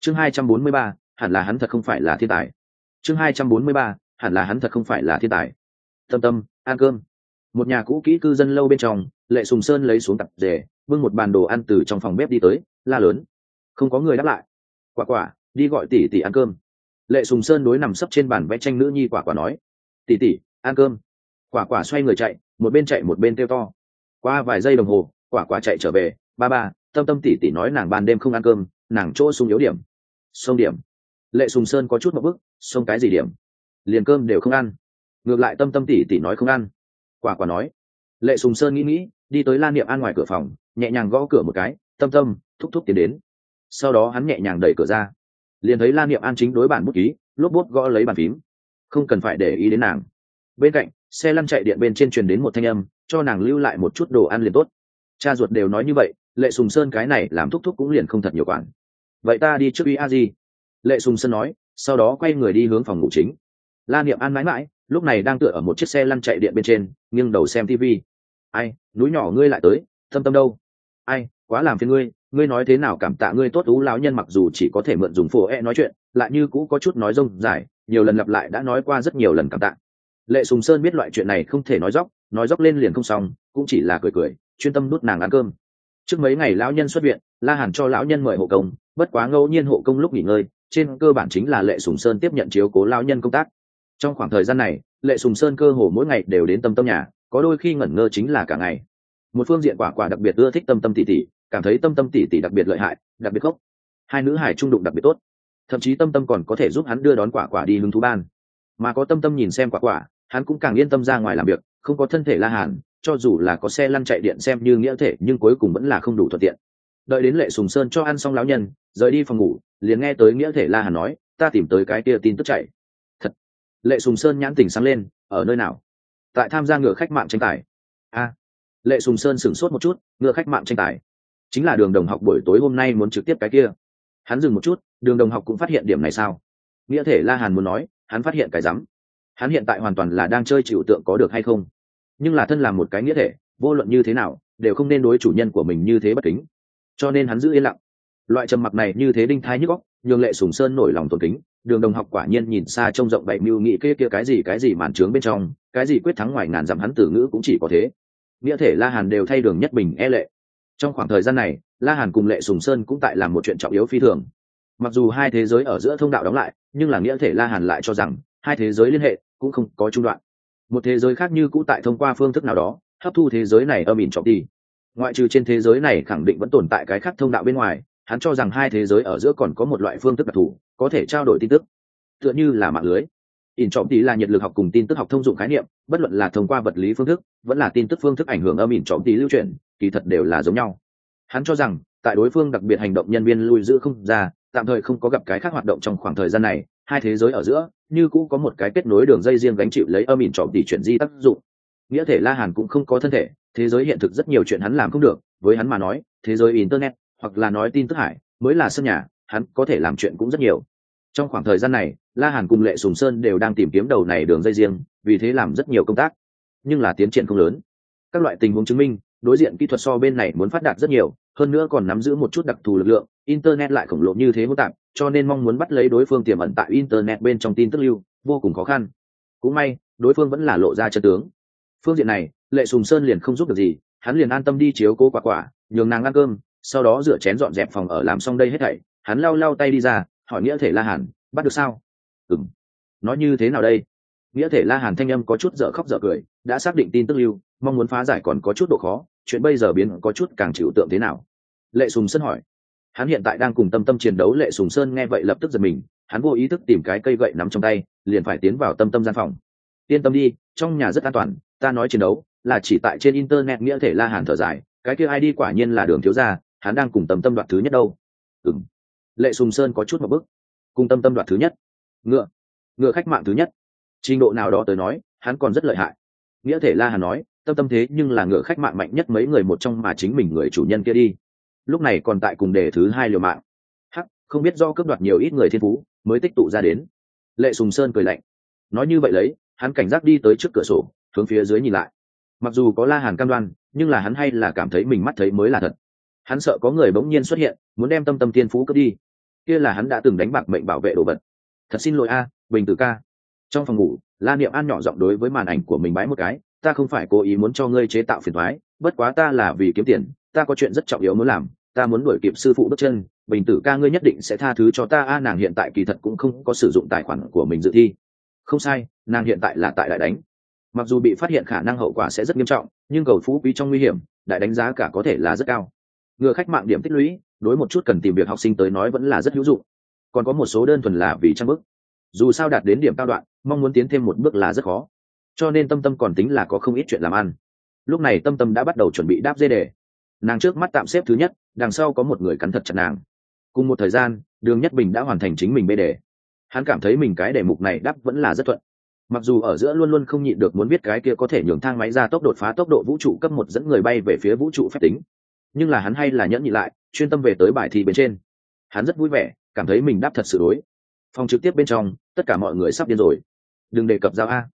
chương 243, hẳn là hắn thật không phải là thiên tài. chương 243, hẳn là hắn thật không phải là thiên tài. Tâm Tâm, ăn cơm. Một nhà cũ kỹ cư dân lâu bên trong, Lệ Sùng Sơn lấy xuống tạp dề, bưng một bàn đồ ăn từ trong phòng bếp đi tới, la lớn. Không có người đáp lại. Quả Quả, đi gọi tỷ tỷ ăn cơm. Lệ Sùng Sơn đối nằm sấp trên bàn vẽ tranh nữ nhi Quả Quả nói. Tỷ tỷ, ăn cơm. Quả Quả xoay người chạy, một bên kêu to. Qua vài giây đồng hồ, Quả Quả chạy trở về. Ba ba, Tâm Tâm tỷ tỷ nói nàng ban đêm không ăn cơm, nàng chỗ sung yếu điểm. Xông điểm. Lệ Sùng Sơn có chút một bức, xông cái gì điểm? Liền cơm đều không ăn. Ngược lại Tâm Tâm tỷ tỷ nói không ăn. Quả Quả nói. Lệ Sùng Sơn nghĩ, đi tới La Niệm An ngoài cửa phòng, nhẹ nhàng gõ cửa một cái. Tâm Tâm, thúc thúc tiến đến. Sau đó hắn nhẹ nhàng đẩy cửa ra, liền thấy La Niệm An chính đối bản bút ký, lốp bút gõ lấy bàn phím. Không cần phải để ý đến nàng. Bên cạnh, xe lăn chạy điện bên trên truyền đến một thanh âm, cho nàng lưu lại một chút đồ ăn liền tốt. Cha ruột đều nói như vậy, Lệ Sùng Sơn cái này làm thúc thúc cũng liền không thật nhiều quản. Vậy ta đi trước uy a di. Lệ Sùng Sơn nói, sau đó quay người đi hướng phòng ngủ chính. La Niệm An mãi mãi lúc này đang tựa ở một chiếc xe lăn chạy điện bên trên, nghiêng đầu xem TV. Ai, núi nhỏ ngươi lại tới, Tâm Tâm đâu? Ai, quá làm phiền ngươi nói thế nào cảm tạ ngươi tốt ú lão nhân mặc dù chỉ có thể mượn dùng phổ nói chuyện, lại như cũ có chút nói rông dài, nhiều lần lặp lại đã nói qua rất nhiều lần cảm tạ. Lệ Sùng Sơn biết loại chuyện này không thể nói dóc lên liền không xong, cũng chỉ là cười, chuyên tâm đút nàng ăn cơm. Trước mấy ngày lão nhân xuất viện, La Hàn cho lão nhân mời hộ công, bất quá ngẫu nhiên hộ công lúc nghỉ ngơi, trên cơ bản chính là Lệ Sùng Sơn tiếp nhận chiếu cố lão nhân công tác. Trong khoảng thời gian này, Lệ Sùng Sơn cơ hồ mỗi ngày đều đến Tâm Tâm nhà, có đôi khi ngẩn ngơ chính là cả ngày. Một phương diện Quả Quả đặc biệt ưa thích Tâm Tâm tỷ tỷ, cảm thấy Tâm Tâm tỷ tỷ đặc biệt lợi hại, đặc biệt gốc. Hai nữ hải trung đụng đặc biệt tốt, thậm chí Tâm Tâm còn có thể giúp hắn đưa đón Quả Quả đi hứng thú ban. Mà có Tâm Tâm nhìn xem Quả Quả, hắn cũng càng yên tâm ra ngoài làm việc, không có thân thể La Hàn, cho dù là có xe lăn chạy điện xem như nghĩa thể nhưng cuối cùng vẫn là không đủ thuận tiện. Đợi đến Lệ Sùng Sơn cho ăn xong lão nhân, rời đi phòng ngủ, liền nghe tới nghĩa thể La Hàn nói, ta tìm tới cái kia tin tức chạy. Thật. Lệ Sùng Sơn nhãn tỉnh sáng lên, ở nơi nào? Tại tham gia ngựa khách mạng tranh tài. A. Lệ Sùng Sơn sửng sốt một chút, ngựa khách mạng tranh tài chính là Đường Đồng Học buổi tối hôm nay muốn trực tiếp cái kia. Hắn dừng một chút, Đường Đồng Học cũng phát hiện điểm này sao? Nghĩa thể La Hàn muốn nói, hắn phát hiện cái rắm. Hắn hiện tại hoàn toàn là đang chơi chịu tượng có được hay không, nhưng là thân làm một cái nghĩa thể, vô luận như thế nào đều không nên đối chủ nhân của mình như thế bất kính, cho nên hắn giữ yên lặng. Loại trầm mặc này như thế đinh thái nhức óc, nhường Lệ Sùng Sơn nổi lòng tôn kính. Đường Đồng Học quả nhiên nhìn xa trông rộng, bảy mưu nghị kia cái gì màn trướng bên trong, cái gì quyết thắng ngoài ngàn dặm, hắn từ ngữ cũng chỉ có thế. Nghĩa thể La Hàn đều thay Đường Nhất Bình lệ. Trong khoảng thời gian này, La Hàn cùng Lệ Sùng Sơn cũng tại làm một chuyện trọng yếu phi thường. Mặc dù hai thế giới ở giữa thông đạo đóng lại, nhưng là nghĩa thể La Hàn lại cho rằng hai thế giới liên hệ cũng không có trung đoạn. Một thế giới khác như cũ tại thông qua phương thức nào đó hấp thu thế giới này âm ỉn trọng đi. Ngoại trừ trên thế giới này khẳng định vẫn tồn tại cái khác thông đạo bên ngoài, hắn cho rằng hai thế giới ở giữa còn có một loại phương thức đặc thù có thể trao đổi tin tức, tựa như là mạng lưới. ỉn trọng tí là nhiệt lực học cùng tin tức học thông dụng khái niệm, bất luận là thông qua vật lý phương thức vẫn là tin tức phương thức ảnh hưởng âm ỉn trọng tí lưu chuyển, kỳ thật đều là giống nhau. Hắn cho rằng tại đối phương đặc biệt hành động nhân viên lui giữ không ra, tạm thời không có gặp cái khác hoạt động trong khoảng thời gian này, hai thế giới ở giữa như cũ có một cái kết nối đường dây riêng gánh chịu lấy âm ỉn trọng tỷ chuyển di tác dụng. Nghĩa thể La Hàn cũng không có thân thể, thế giới hiện thực rất nhiều chuyện hắn làm không được, với hắn mà nói thế giới internet hoặc là nói tin tức hải mới là sân nhà, hắn có thể làm chuyện cũng rất nhiều. Trong khoảng thời gian này, La Hàn cùng Lệ Sùng Sơn đều đang tìm kiếm đầu này đường dây riêng, vì thế làm rất nhiều công tác, nhưng là tiến triển không lớn. Các loại tình huống chứng minh đối diện kỹ thuật so bên này muốn phát đạt rất nhiều, hơn nữa còn nắm giữ một chút đặc thù lực lượng, internet lại khổng lồ như thế hỗn tạp, cho nên mong muốn bắt lấy đối phương tiềm ẩn tại internet bên trong tin tức lưu vô cùng khó khăn. Cũng may đối phương vẫn là lộ ra chân tướng. Phương diện này Lệ Sùng Sơn liền không giúp được gì, hắn liền an tâm đi chiếu cố Quả Quả, nhường nàng ăn cơm, sau đó rửa chén dọn dẹp phòng ở. Làm xong đây hết thảy, hắn lau tay đi ra, hỏi nghĩa thể La Hàn, bắt được sao? Nói như thế nào đây? Nghĩa thể La Hàn thanh âm có chút dở khóc dở cười, đã xác định tin tức lưu, mong muốn phá giải còn có chút độ khó, chuyện bây giờ biến có chút càng chịu tượng thế nào? Lệ Sùng Sơn hỏi. Hắn hiện tại đang cùng Tâm Tâm chiến đấu. Lệ Sùng Sơn nghe vậy lập tức giật mình, hắn vô ý thức tìm cái cây gậy nắm trong tay, liền phải tiến vào Tâm Tâm gian phòng. Yên tâm đi, trong nhà rất an toàn, ta nói chiến đấu là chỉ tại trên internet. Nghĩa thể La Hàn thở dài, cái kia ID quả nhiên là Đường thiếu gia, hắn đang cùng Tâm Tâm đoạt thứ nhất đâu. Lệ Sùng Sơn có chút một bức, cùng Tâm Tâm đoạt thứ nhất, ngựa khách mạng thứ nhất, trình độ nào đó tới nói hắn còn rất lợi hại. Nghĩa thể La Hàn nói, Tâm Tâm thế nhưng là ngựa khách mạng mạnh nhất mấy người một trong, mà chính mình người chủ nhân kia đi lúc này còn tại cùng đề thứ hai liều mạng. Không biết do cướp đoạt nhiều ít người thiên phú mới tích tụ ra đến. Lệ Sùng Sơn cười lạnh, nói như vậy lấy, hắn cảnh giác đi tới trước cửa sổ, hướng phía dưới nhìn lại. Mặc dù có La Hàn cam đoan, nhưng là hắn hay là cảm thấy mình mắt thấy mới là thật. Hắn sợ có người bỗng nhiên xuất hiện, muốn đem Tâm Tâm thiên phú cướp đi. kia là hắn đã từng đánh bạc mệnh bảo vệ đồ vật. Thật xin lỗi a, Bình Tử ca. Trong phòng ngủ, La Niệm An nhỏ giọng đối với màn ảnh của mình bái một cái, ta không phải cố ý muốn cho ngươi chế tạo phiền toái, bất quá ta là vì kiếm tiền, ta có chuyện rất trọng yếu muốn làm, ta muốn đuổi kịp sư phụ bước chân, Bình Tử ca ngươi nhất định sẽ tha thứ cho ta a. Nàng hiện tại kỳ thật cũng không có sử dụng tài khoản của mình dự thi. Không sai, nàng hiện tại là tại đại đánh. Mặc dù bị phát hiện khả năng hậu quả sẽ rất nghiêm trọng, nhưng cầu phú quý trong nguy hiểm, đại đánh giá cả có thể là rất cao. Ngựa khách mạng điểm tích lũy, đối một chút cần tìm việc học sinh tới nói vẫn là rất hữu dụng. Còn có một số đơn thuần là vì trang bức. Dù sao đạt đến điểm cao đoạn, mong muốn tiến thêm một bước là rất khó. Cho nên Tâm Tâm còn tính là có không ít chuyện làm ăn. Lúc này Tâm Tâm đã bắt đầu chuẩn bị đáp dê đề. Nàng trước mắt tạm xếp thứ nhất, đằng sau có một người cắn thật chặt nàng. Cùng một thời gian, Đường Nhất Bình đã hoàn thành chính mình bê đề. Hắn cảm thấy mình cái đề mục này đáp vẫn là rất thuận. Mặc dù ở giữa luôn luôn không nhịn được muốn biết cái kia có thể nhường thang máy ra tốc đột phá tốc độ vũ trụ cấp 1 dẫn người bay về phía vũ trụ phép tính, nhưng là hắn hay là nhẫn nhịn lại, chuyên tâm về tới bài thi bên trên. Hắn rất vui vẻ, cảm thấy mình đáp thật sự đối. Phòng trực tiếp bên trong, tất cả mọi người sắp điên rồi. Đừng đề cập giao a.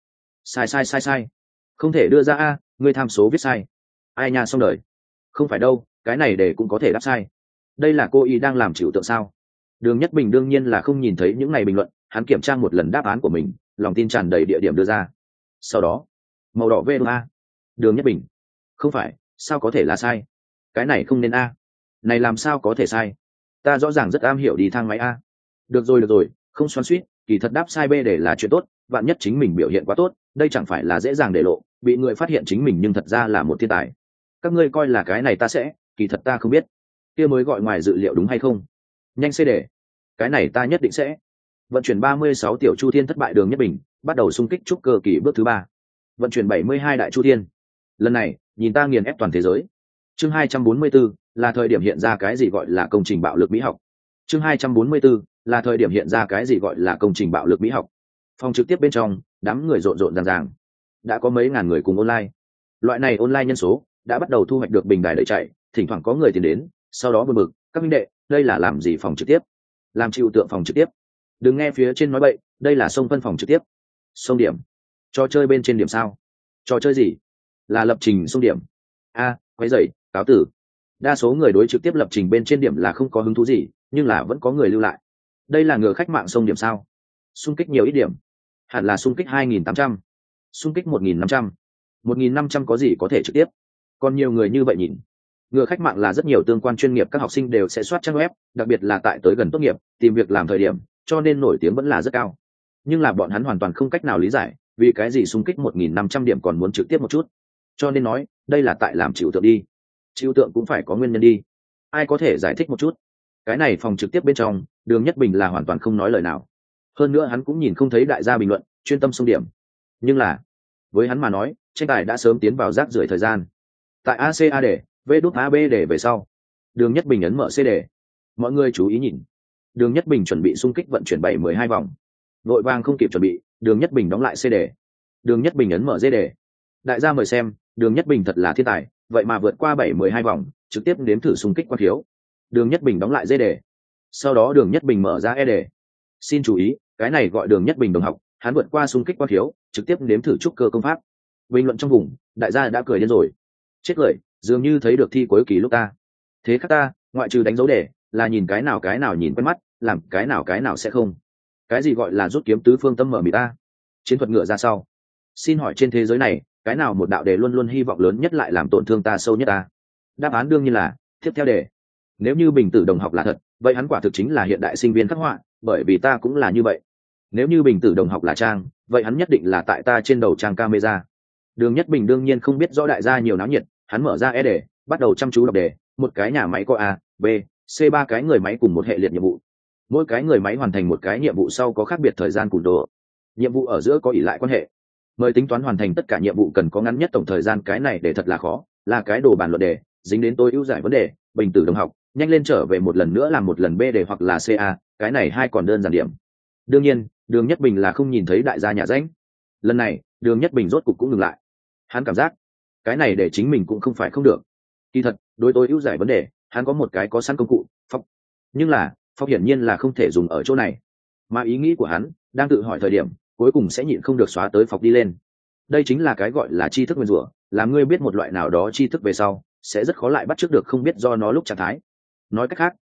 Sai. Không thể đưa ra a, ngươi tham số viết sai. Ai nha xong đời. Không phải đâu, cái này để cũng có thể đáp sai. Đây là cô y đang làm chịu tượng sao? Đường Nhất Bình đương nhiên là không nhìn thấy những này bình luận, hắn kiểm tra một lần đáp án của mình, lòng tin tràn đầy địa điểm đưa ra. Sau đó, màu đỏ vê a. Đường Nhất Bình. Không phải, sao có thể là sai? Cái này không nên a. Này làm sao có thể sai? Ta rõ ràng rất am hiểu đi thang máy a. Được rồi, không xoắn xuýt, kỳ thật đáp sai b để là chuyện tốt, vạn nhất chính mình biểu hiện quá tốt, đây chẳng phải là dễ dàng để lộ, bị người phát hiện chính mình nhưng thật ra là một thiên tài. Các ngươi coi là cái này ta sẽ, kỳ thật ta không biết. Kia mới gọi ngoài dự liệu đúng hay không? Nhanh C đề. Cái này ta nhất định sẽ. Vận chuyển 36 tiểu chu thiên thất bại Đường Nhất Bình, bắt đầu xung kích trúc cơ kỳ bước thứ 3. Vận chuyển 72 đại chu thiên. Lần này, nhìn ta nghiền ép toàn thế giới. Chương 244 là thời điểm hiện ra cái gì gọi là công trình bạo lực mỹ học. Chương 244 là thời điểm hiện ra cái gì gọi là công trình bạo lực mỹ học. Phòng trực tiếp bên trong, đám người rộn rộn ràng. Đã có mấy ngàn người cùng online. Loại này online nhân số đã bắt đầu thu hoạch được bình đài đợi chạy, thỉnh thoảng có người tìm đến, sau đó buồn bực, các minh đệ, đây là làm gì phòng trực tiếp? Làm chịu tượng phòng trực tiếp. Đừng nghe phía trên nói bậy, đây là sông phân phòng trực tiếp. Sông điểm. Trò chơi bên trên điểm sao? Trò chơi gì? Là lập trình sông điểm. Quấy rầy, cáo tử. Đa số người đối trực tiếp lập trình bên trên điểm là không có hứng thú gì, nhưng là vẫn có người lưu lại. Đây là ngựa khách mạng sông điểm sao? Xung kích nhiều ít điểm. Hẳn là xung kích 2.800. Xung kích 1.500. 1.500 có gì có thể trực tiếp? Còn nhiều người như vậy nhìn. Ngựa khách mạng là rất nhiều tương quan chuyên nghiệp các học sinh đều sẽ soát trang web, đặc biệt là tại tới gần tốt nghiệp, tìm việc làm thời điểm, cho nên nổi tiếng vẫn là rất cao. Nhưng là bọn hắn hoàn toàn không cách nào lý giải, vì cái gì xung kích 1.500 điểm còn muốn trực tiếp một chút. Cho nên nói, đây là tại làm chịu tượng đi. Chịu tượng cũng phải có nguyên nhân đi. Ai có thể giải thích một chút? Cái này phòng trực tiếp bên trong, Đường Nhất Bình là hoàn toàn không nói lời nào. Hơn nữa hắn cũng nhìn không thấy đại gia bình luận, chuyên tâm xung điểm. Nhưng là, với hắn mà nói, tranh tài đã sớm tiến vào rác rưởi thời gian. Tại ACA đề, VđAB đề về sau, Đường Nhất Bình ấn mở C đề. Mọi người chú ý nhìn. Đường Nhất Bình chuẩn bị xung kích vận chuyển 7-12 vòng. Vội vàng không kịp chuẩn bị, Đường Nhất Bình đóng lại C đề. Đường Nhất Bình ấn mở D đề. Đại gia mời xem, Đường Nhất Bình thật là thiên tài, vậy mà vượt qua 7-12 vòng, trực tiếp nếm thử xung kích quan khiếu. Đường Nhất Bình đóng lại D đề. Sau đó Đường Nhất Bình mở ra E đề. Xin chú ý, cái này gọi Đường Nhất Bình đồng học, hắn vượt qua xung kích quan khiếu, trực tiếp nếm thử trúc cơ công pháp. Bình luận trong vùng, đại gia đã cười điên rồi. Chết cười, dường như thấy được thi cuối kỳ lúc ta. Thế khác ta, ngoại trừ đánh dấu đề, là nhìn cái nào nhìn quen mắt, làm cái nào sẽ không. Cái gì gọi là rút kiếm tứ phương tâm mở mì ta? Chiến thuật ngựa ra sau. Xin hỏi trên thế giới này, cái nào một đạo đề luôn luôn hy vọng lớn nhất lại làm tổn thương ta sâu nhất ta? Đáp án đương nhiên là tiếp theo đề. Nếu như Bình Tử đồng học là thật, vậy hắn quả thực chính là hiện đại sinh viên khắc họa, bởi vì ta cũng là như vậy. Nếu như Bình Tử đồng học là trang, vậy hắn nhất định là tại ta trên đầu trang camera. Đường Nhất Bình đương nhiên không biết rõ đại gia nhiều náo nhiệt, hắn mở ra E đề, bắt đầu chăm chú đọc đề, một cái nhà máy có A, B, C 3 cái người máy cùng một hệ liệt nhiệm vụ. Mỗi cái người máy hoàn thành một cái nhiệm vụ sau có khác biệt thời gian cùn đồ. Nhiệm vụ ở giữa có ỷ lại quan hệ. Mời tính toán hoàn thành tất cả nhiệm vụ cần có ngắn nhất tổng thời gian, cái này để thật là khó, là cái đồ bàn luận đề, dính đến tôi ưu giải vấn đề, Bình Tử đồng học, nhanh lên trở về một lần nữa làm một lần B đề hoặc là CA, cái này hai còn đơn giản điểm. Đương nhiên, Đường Nhất Bình là không nhìn thấy đại gia nhà ránh. Lần này, Đường Nhất Bình rốt cục cũng ngừng lại. Hắn cảm giác, cái này để chính mình cũng không phải không được. Kỳ thật, đối tôi ưu giải vấn đề, hắn có một cái có sẵn công cụ, phóc. Nhưng là, phóc hiển nhiên là không thể dùng ở chỗ này. Mà ý nghĩ của hắn, đang tự hỏi thời điểm, cuối cùng sẽ nhịn không được xóa tới phọc đi lên. Đây chính là cái gọi là tri thức nguyên rủa, làm ngươi biết một loại nào đó tri thức về sau, sẽ rất khó lại bắt chước được không biết do nó lúc trạng thái. Nói cách khác,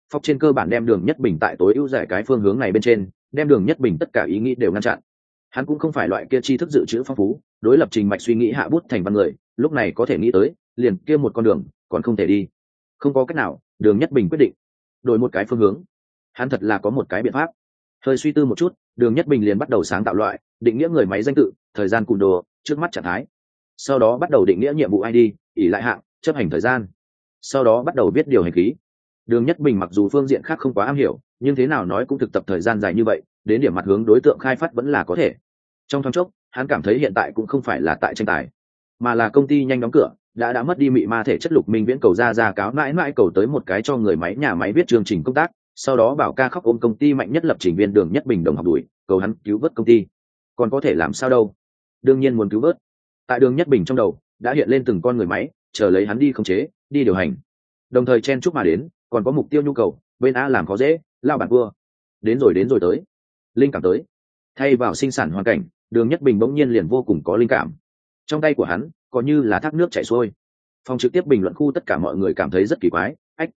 Phóc trên cơ bản đem Đường Nhất Bình tại tối ưu giải cái phương hướng này bên trên, đem Đường Nhất Bình tất cả ý nghĩ đều ngăn chặn. Hắn cũng không phải loại kia tri thức dự trữ phong phú, đối lập trình mạch suy nghĩ hạ bút thành văn người, lúc này có thể nghĩ tới, liền kia một con đường, còn không thể đi. Không có cách nào, Đường Nhất Bình quyết định đổi một cái phương hướng. Hắn thật là có một cái biện pháp. Hơi suy tư một chút, Đường Nhất Bình liền bắt đầu sáng tạo loại, định nghĩa người máy danh tự, thời gian cùn đồ, trước mắt trạng thái. Sau đó bắt đầu định nghĩa nhiệm vụ ID, ỷ lại hạng, chấp hành thời gian. Sau đó bắt đầu viết điều hành khí. Đường Nhất Bình mặc dù phương diện khác không quá am hiểu, nhưng thế nào nói cũng thực tập thời gian dài như vậy, đến điểm mặt hướng đối tượng khai phát vẫn là có thể. Trong thoáng chốc, hắn cảm thấy hiện tại cũng không phải là tại tranh tài, mà là công ty nhanh đóng cửa, đã mất đi mị ma thể chất. Lục Minh Viễn cầu ra cáo mãi mãi cầu tới một cái cho người máy nhà máy viết chương trình công tác, sau đó bảo ca khóc ôm công ty mạnh nhất lập trình viên Đường Nhất Bình đồng học đuổi, cầu hắn cứu vớt công ty. Còn có thể làm sao đâu? Đương nhiên muốn cứu vớt. Tại Đường Nhất Bình trong đầu đã hiện lên từng con người máy, chờ lấy hắn đi khống chế, đi điều hành. Đồng thời chen chúc mà đến, còn có mục tiêu nhu cầu, bên A làm khó dễ, lao bản vua. Đến rồi tới. Linh cảm tới. Thay vào sinh sản hoàn cảnh, Đường Nhất Bình bỗng nhiên liền vô cùng có linh cảm. Trong tay của hắn có như là thác nước chảy xuôi. Phòng trực tiếp bình luận khu tất cả mọi người cảm thấy rất kỳ quái.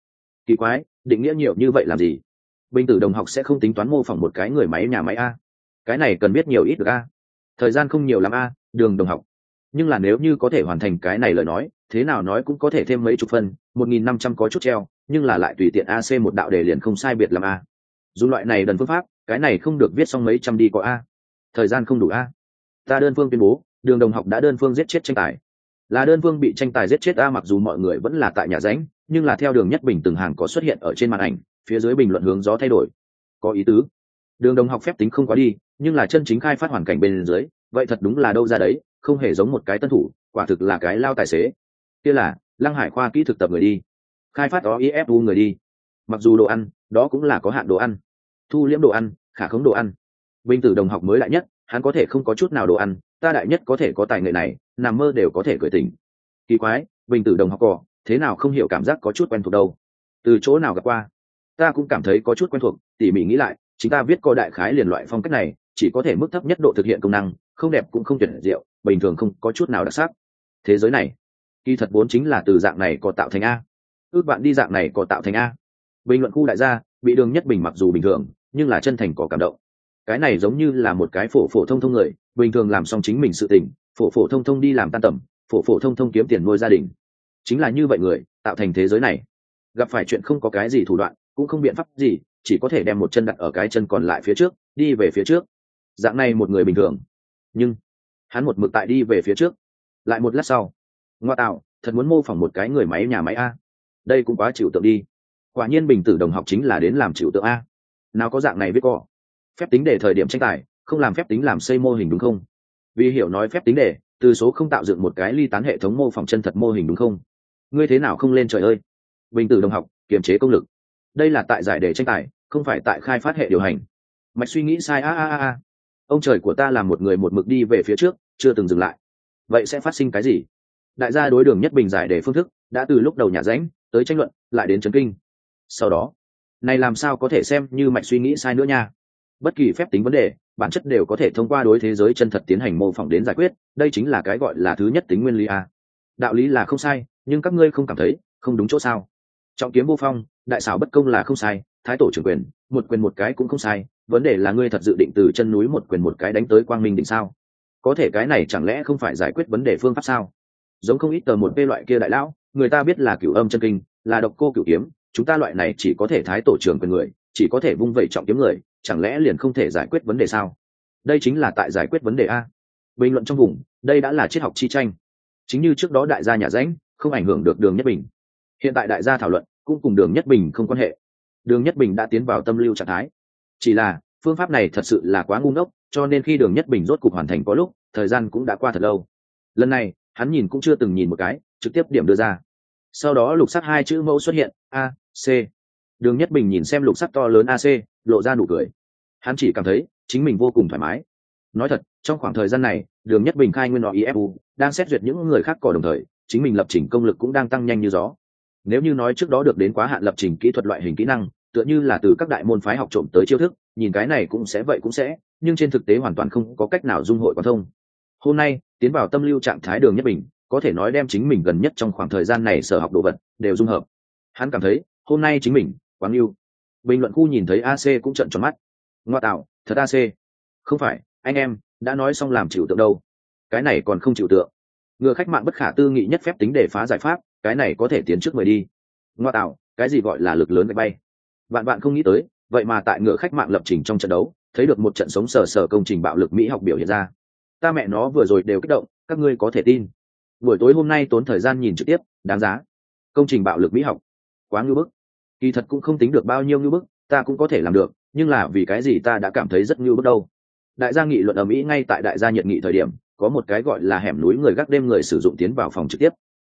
Kỳ quái, định nghĩa nhiều như vậy làm gì? Bình tử đồng học sẽ không tính toán mô phỏng một cái người máy nhà máy a? Cái này cần biết nhiều ít được a? Thời gian không nhiều lắm a, Đường đồng học. Nhưng là nếu như có thể hoàn thành cái này lời nói, thế nào nói cũng có thể thêm mấy chục phân, 1.500 có chút treo, nhưng là lại tùy tiện AC một đạo đề liền không sai biệt làm a. Dù loại này đần phương pháp, cái này không được viết xong mấy trăm đi có a. Thời gian không đủ a. Ta đơn phương tuyên bố, Đường đồng học đã đơn phương giết chết tranh tài. Là đơn phương bị tranh tài giết chết a. Mặc dù mọi người vẫn là tại nhà ránh, nhưng là theo Đường Nhất Bình từng hàng có xuất hiện ở trên màn ảnh, phía dưới bình luận hướng gió thay đổi. Có ý tứ. Đường đồng học phép tính không quá đi, nhưng là chân chính khai phát hoàn cảnh bên dưới, vậy thật đúng là đâu ra đấy, không hề giống một cái tân thủ, quả thực là cái lao tài xế. Kia là Lăng Hải khoa kỹ thực tập người đi, khai phát đó IFU người đi. Mặc dù đồ ăn, đó cũng là có hạn đồ ăn, thu liễm đồ ăn, khả khống đồ ăn. Bình tử đồng học mới đại nhất, hắn có thể không có chút nào đồ ăn, ta đại nhất có thể có tài nghệ này, nằm mơ đều có thể cười tỉnh. Kỳ quái, Bình tử đồng học cỏ, thế nào không hiểu cảm giác có chút quen thuộc đâu. Từ chỗ nào gặp qua? Ta cũng cảm thấy có chút quen thuộc, tỉ mỉ nghĩ lại, chúng ta viết có đại khái liền loại phong cách này, chỉ có thể mức thấp nhất độ thực hiện công năng, không đẹp cũng không tuyệt diệu, bình thường không có chút nào đặc sắc. Thế giới này, kỳ thật vốn chính là từ dạng này có tạo thành a. Ước bạn đi dạng này có tạo thành a. Bình luận khu đại gia, bị Đường Nhất Bình mặc dù bình thường, nhưng là chân thành có cảm động. Cái này giống như là một cái phổ thông thông người, bình thường làm xong chính mình sự tình, phổ thông đi làm tan tầm, phổ thông kiếm tiền nuôi gia đình. Chính là như vậy người, tạo thành thế giới này. Gặp phải chuyện không có cái gì thủ đoạn, cũng không biện pháp gì, chỉ có thể đem một chân đặt ở cái chân còn lại phía trước, đi về phía trước. Dạng này một người bình thường, nhưng hắn một mực tại đi về phía trước. Lại một lát sau, ngoa tạo, thật muốn mô phỏng một cái người máy nhà máy a. Đây cũng quá chịu tượng đi. Quả nhiên Bình tử đồng học chính là đến làm chịu tượng a. Nào có dạng này biết cọ. Phép tính để thời điểm tranh tài, không làm phép tính làm xây mô hình đúng không? Vì hiểu nói phép tính để, từ số không tạo dựng một cái ly tán hệ thống mô phỏng chân thật mô hình đúng không? Ngươi thế nào không lên trời ơi? Bình tử đồng học, kiềm chế công lực. Đây là tại giải đề tranh tài, không phải tại khai phát hệ điều hành. Mạch suy nghĩ sai a. Ông trời của ta là một người một mực đi về phía trước, chưa từng dừng lại. Vậy sẽ phát sinh cái gì? Đại gia đối Đường Nhất Bình giải đề phương thức đã từ lúc đầu nhà ránh tới tranh luận, lại đến chấn kinh. Sau đó, này làm sao có thể xem như mạch suy nghĩ sai nữa nha? Bất kỳ phép tính vấn đề, bản chất đều có thể thông qua đối thế giới chân thật tiến hành mô phỏng đến giải quyết, đây chính là cái gọi là thứ nhất tính nguyên lý a. Đạo lý là không sai, nhưng các ngươi không cảm thấy không đúng chỗ sao? Trọng kiếm vô phong, đại xảo bất công là không sai, thái tổ trưởng quyền, một quyền một cái cũng không sai, vấn đề là ngươi thật dự định từ chân núi một quyền một cái đánh tới quang minh đỉnh sao? Có thể cái này chẳng lẽ không phải giải quyết vấn đề phương pháp sao? Giống không ít tờ một p loại kia đại lão, người ta biết là cửu âm chân kinh, là độc cô cửu kiếm, chúng ta loại này chỉ có thể thái tổ trưởng quyền người, chỉ có thể vung vẩy trọng kiếm người, chẳng lẽ liền không thể giải quyết vấn đề sao? Đây chính là tại giải quyết vấn đề a. Bình luận trong vùng, đây đã là triết học chi tranh. Chính như trước đó đại gia nhà rãnh, không ảnh hưởng được Đường Nhất Bình. Hiện tại đại gia thảo luận, cũng cùng Đường Nhất Bình không quan hệ. Đường Nhất Bình đã tiến vào tâm lưu trạng thái. Chỉ là phương pháp này thật sự là quá ngu ngốc, cho nên khi Đường Nhất Bình rốt cục hoàn thành có lúc, thời gian cũng đã qua thật lâu. Lần này, hắn nhìn cũng chưa từng nhìn một cái, trực tiếp điểm đưa ra. Sau đó lục sắc hai chữ mẫu xuất hiện, A, C. Đường Nhất Bình nhìn xem lục sắc to lớn AC, lộ ra nụ cười. Hắn chỉ cảm thấy chính mình vô cùng thoải mái. Nói thật, trong khoảng thời gian này, Đường Nhất Bình khai nguyên họ IFU, đang xét duyệt những người khác cỏ đồng thời, chính mình lập trình công lực cũng đang tăng nhanh như gió. Nếu như nói trước đó được đến quá hạn lập trình kỹ thuật loại hình kỹ năng, tựa như là từ các đại môn phái học trộm tới chiêu thức, nhìn cái này cũng sẽ vậy cũng sẽ, nhưng trên thực tế hoàn toàn không có cách nào dung hội quan thông. Hôm nay, tiến vào tâm lưu trạng thái Đường Nhất Bình, có thể nói đem chính mình gần nhất trong khoảng thời gian này sở học đồ vật đều dung hợp. Hắn cảm thấy, hôm nay chính mình, quán yêu, Bình luận khu nhìn thấy AC cũng trợn tròn mắt. Ngoa tạo, thật AC. Không phải, anh em, đã nói xong làm chịu tượng đâu. Cái này còn không chịu tượng. Ngựa khách mạng bất khả tư nghị nhất phép tính để phá giải pháp, cái này có thể tiến trước mười đi. Ngoa tạo, cái gì gọi là lực lớn gạch bay. Bạn bạn không nghĩ tới, vậy mà tại ngựa khách mạng lập trình trong trận đấu, thấy được một trận sống sờ sờ công trình bạo lực Mỹ học biểu hiện ra. Ta mẹ nó vừa rồi đều kích động, các ngươi có thể tin. Buổi tối hôm nay tốn thời gian nhìn trực tiếp, đáng giá. Công trình bạo lực Mỹ học, quá ngưu bức. Kỳ thật cũng không tính được bao nhiêu ngưu bức, ta cũng có thể làm được, nhưng là vì cái gì ta đã cảm thấy rất ngưu bức đâu. Đại gia nghị luận ở Mỹ ngay tại đại gia nhiệt nghị thời điểm, có một cái gọi là hẻm núi người gác đêm người sử dụng tiến vào phòng trực tiếp.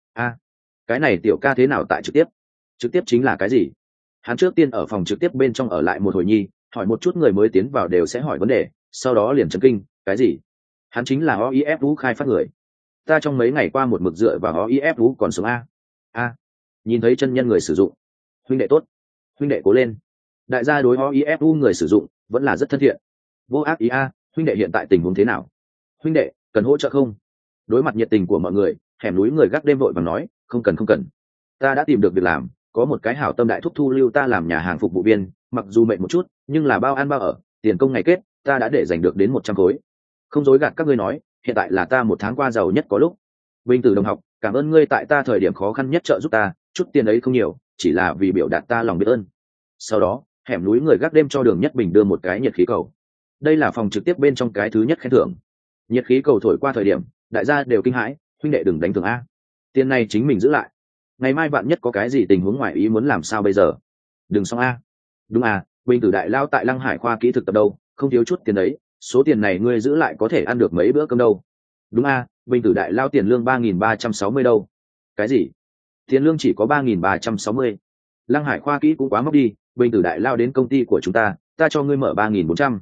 Cái này tiểu ca thế nào tại trực tiếp? Trực tiếp chính là cái gì? Hắn trước tiên ở phòng trực tiếp bên trong ở lại một hồi nhi, hỏi một chút người mới tiến vào đều sẽ hỏi vấn đề, sau đó liền chấn kinh, cái gì? Hắn chính là OIFU khai phát người. Ta trong mấy ngày qua một mực dựa vào OIFU còn sống nhìn thấy chân nhân người sử dụng. Huynh đệ tốt, huynh đệ cố lên. Đại gia đối OIFU người sử dụng vẫn là rất thân thiện. Vô ác ý huynh đệ hiện tại tình huống thế nào? Huynh đệ cần hỗ trợ không? Đối mặt nhiệt tình của mọi người, hẻm núi người gác đêm vội vàng nói, không cần. Ta đã tìm được việc làm, có một cái hảo tâm đại thúc thu lưu ta làm nhà hàng phục vụ viên, mặc dù mệt một chút, nhưng là bao ăn bao ở, tiền công ngày kết, ta đã để dành được đến 100 khối. Không dối gạt các ngươi nói, hiện tại là ta một tháng qua giàu nhất có lúc. Bình Tử đồng học, cảm ơn ngươi tại ta thời điểm khó khăn nhất trợ giúp ta, chút tiền ấy không nhiều, chỉ là vì biểu đạt ta lòng biết ơn. Sau đó, hẻm núi người gác đêm cho Đường Nhất Bình đưa một cái nhiệt khí cầu. Đây là phòng trực tiếp bên trong cái thứ nhất khen thưởng. Nhiệt khí cầu thổi qua thời điểm, đại gia đều kinh hãi, huynh đệ đừng đánh thường tiền này chính mình giữ lại, ngày mai bạn nhất có cái gì tình huống ngoài ý muốn làm sao bây giờ. Đừng xong đúng Bình Tử đại lao tại Lăng Hải khoa kỹ thực tập đâu, không thiếu chút tiền đấy, số tiền này ngươi giữ lại có thể ăn được mấy bữa cơm đâu. Đúng Bình Tử đại lao tiền lương 3.360 đâu. Cái gì? Tiền lương chỉ có 3.360? Lăng Hải khoa kỹ cũng quá mốc đi. Bình Tử đại lao đến công ty của chúng ta cho ngươi mở 3.400.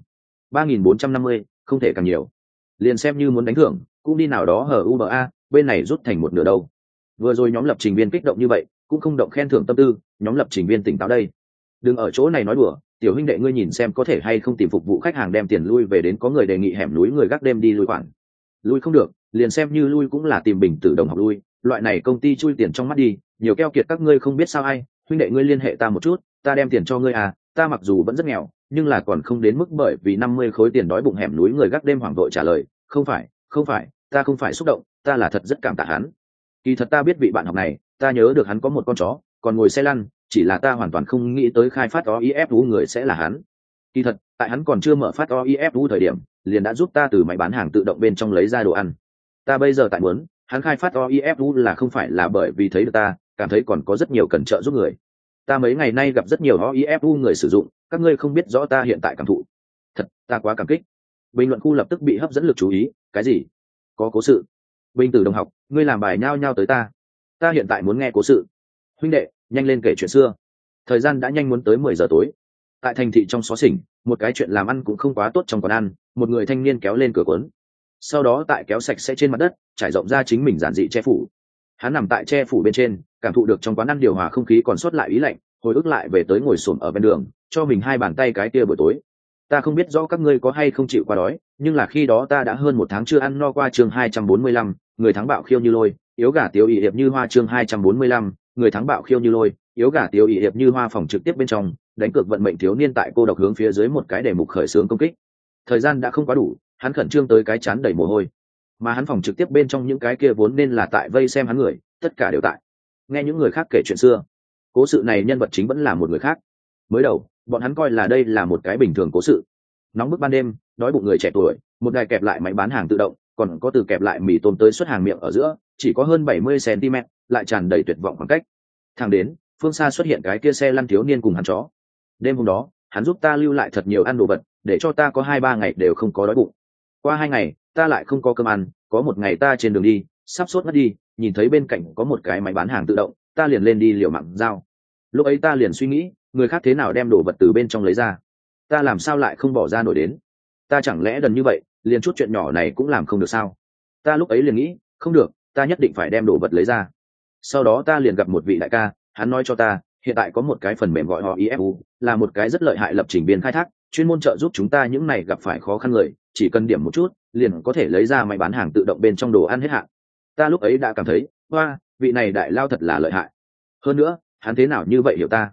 3.450, không thể càng nhiều. Liền xem như muốn đánh thưởng cũng đi nào đó hở UBA, bên này rút thành một nửa đâu. Vừa rồi nhóm lập trình viên kích động như vậy cũng không động khen thưởng tâm tư, nhóm lập trình viên tỉnh táo đây. Đừng ở chỗ này nói đùa, tiểu huynh đệ ngươi nhìn xem có thể hay không tìm phục vụ khách hàng đem tiền lui về đến, có người đề nghị hẻm núi người gác đêm đi lui khoản. Lui không được, liền xem như lui cũng là tìm Bình Tử đồng học lui, loại này công ty chui tiền trong mắt đi, nhiều keo kiệt các ngươi không biết sao ai. Huynh đệ ngươi liên hệ ta một chút, ta đem tiền cho ngươi ta mặc dù vẫn rất nghèo, nhưng là còn không đến mức bởi vì 50 khối tiền đói bụng. Hẻm núi người gác đêm hoảng vội trả lời, không phải, ta không phải xúc động, ta là thật rất cảm tạ hắn. Kỳ thật ta biết vị bạn học này, ta nhớ được hắn có một con chó, còn ngồi xe lăn, chỉ là ta hoàn toàn không nghĩ tới khai phát OIFU người sẽ là hắn. Kỳ thật, tại hắn còn chưa mở phát OIFU thời điểm, liền đã giúp ta từ máy bán hàng tự động bên trong lấy ra đồ ăn. Ta bây giờ tại muốn, hắn khai phát OIFU là không phải là bởi vì thấy được ta, cảm thấy còn có rất nhiều cần trợ giúp người. Ta mấy ngày nay gặp rất nhiều OIFU người sử dụng, các ngươi không biết rõ ta hiện tại cảm thụ. Thật, ta quá cảm kích. Bình luận khu lập tức bị hấp dẫn lực chú ý, cái gì? Có cố sự? Bình Tử đồng học, ngươi làm bài nhao nhao tới ta hiện tại muốn nghe cố sự. Huynh đệ, nhanh lên kể chuyện xưa. Thời gian đã nhanh muốn tới 10 giờ tối. Tại thành thị trong xó xỉnh, một cái chuyện làm ăn cũng không quá tốt trong quán ăn, một người thanh niên kéo lên cửa cuốn, sau đó tại kéo sạch sẽ trên mặt đất trải rộng ra chính mình giản dị che phủ. Hắn nằm tại che phủ bên trên, cảm thụ được trong quán ăn điều hòa không khí còn sót lại ý lạnh, hồi ức lại về tới ngồi xổm ở bên đường, cho mình 2 bàn tay cái kia buổi tối. Ta không biết rõ các ngươi có hay không chịu qua đói, nhưng là khi đó ta đã hơn 1 tháng chưa ăn no qua. Chương 245, người thắng bạo khiêu như lôi, yếu gà tiêu ỷ hiệp như hoa. Chương 245, người thắng bạo khiêu như lôi, yếu gà tiêu ỷ hiệp như hoa. Phòng trực tiếp bên trong, đánh cược vận mệnh thiếu niên tại cô độc hướng phía dưới một cái đề mục khởi xướng công kích. Thời gian đã không quá đủ, hắn khẩn trương tới cái chán đầy mồ hôi, mà hắn phòng trực tiếp bên trong những cái kia vốn nên là tại vây xem hắn người, tất cả đều tại nghe những người khác kể chuyện xưa. Cố sự này nhân vật chính vẫn là một người khác. Mới đầu bọn hắn coi là đây là một cái bình thường cố sự. Nóng bức ban đêm, đói bụng người trẻ tuổi, một đài kẹp lại máy bán hàng tự động, còn có từ kẹp lại mì tôm tới xuất hàng miệng ở giữa, chỉ có hơn 70 cm, lại tràn đầy tuyệt vọng khoảng cách. Thang đến, phương xa xuất hiện cái kia xe lăn thiếu niên cùng hắn chó. Đêm hôm đó, hắn giúp ta lưu lại thật nhiều ăn đồ vật, để cho ta có 2-3 ngày đều không có đói bụng. Qua 2 ngày, ta lại không có cơm ăn, có một ngày ta trên đường đi, sắp sốt mất đi, nhìn thấy bên cạnh có một cái máy bán hàng tự động, ta liền lên đi liều mạng giao. Lúc ấy ta liền suy nghĩ, người khác thế nào đem đồ vật từ bên trong lấy ra, ta làm sao lại không bỏ ra nổi đến. Ta chẳng lẽ đần như vậy, liền chút chuyện nhỏ này cũng làm không được sao? Ta lúc ấy liền nghĩ, không được, ta nhất định phải đem đồ vật lấy ra. Sau đó ta liền gặp một vị đại ca, hắn nói cho ta, hiện tại có một cái phần mềm gọi họ IFU, là một cái rất lợi hại lập trình viên khai thác, chuyên môn trợ giúp chúng ta những này gặp phải khó khăn người, chỉ cần điểm một chút, liền có thể lấy ra máy bán hàng tự động bên trong đồ ăn hết hạn. Ta lúc ấy đã cảm thấy, hoa, vị này đại lao thật là lợi hại. Hơn nữa, hắn thế nào như vậy hiểu ta?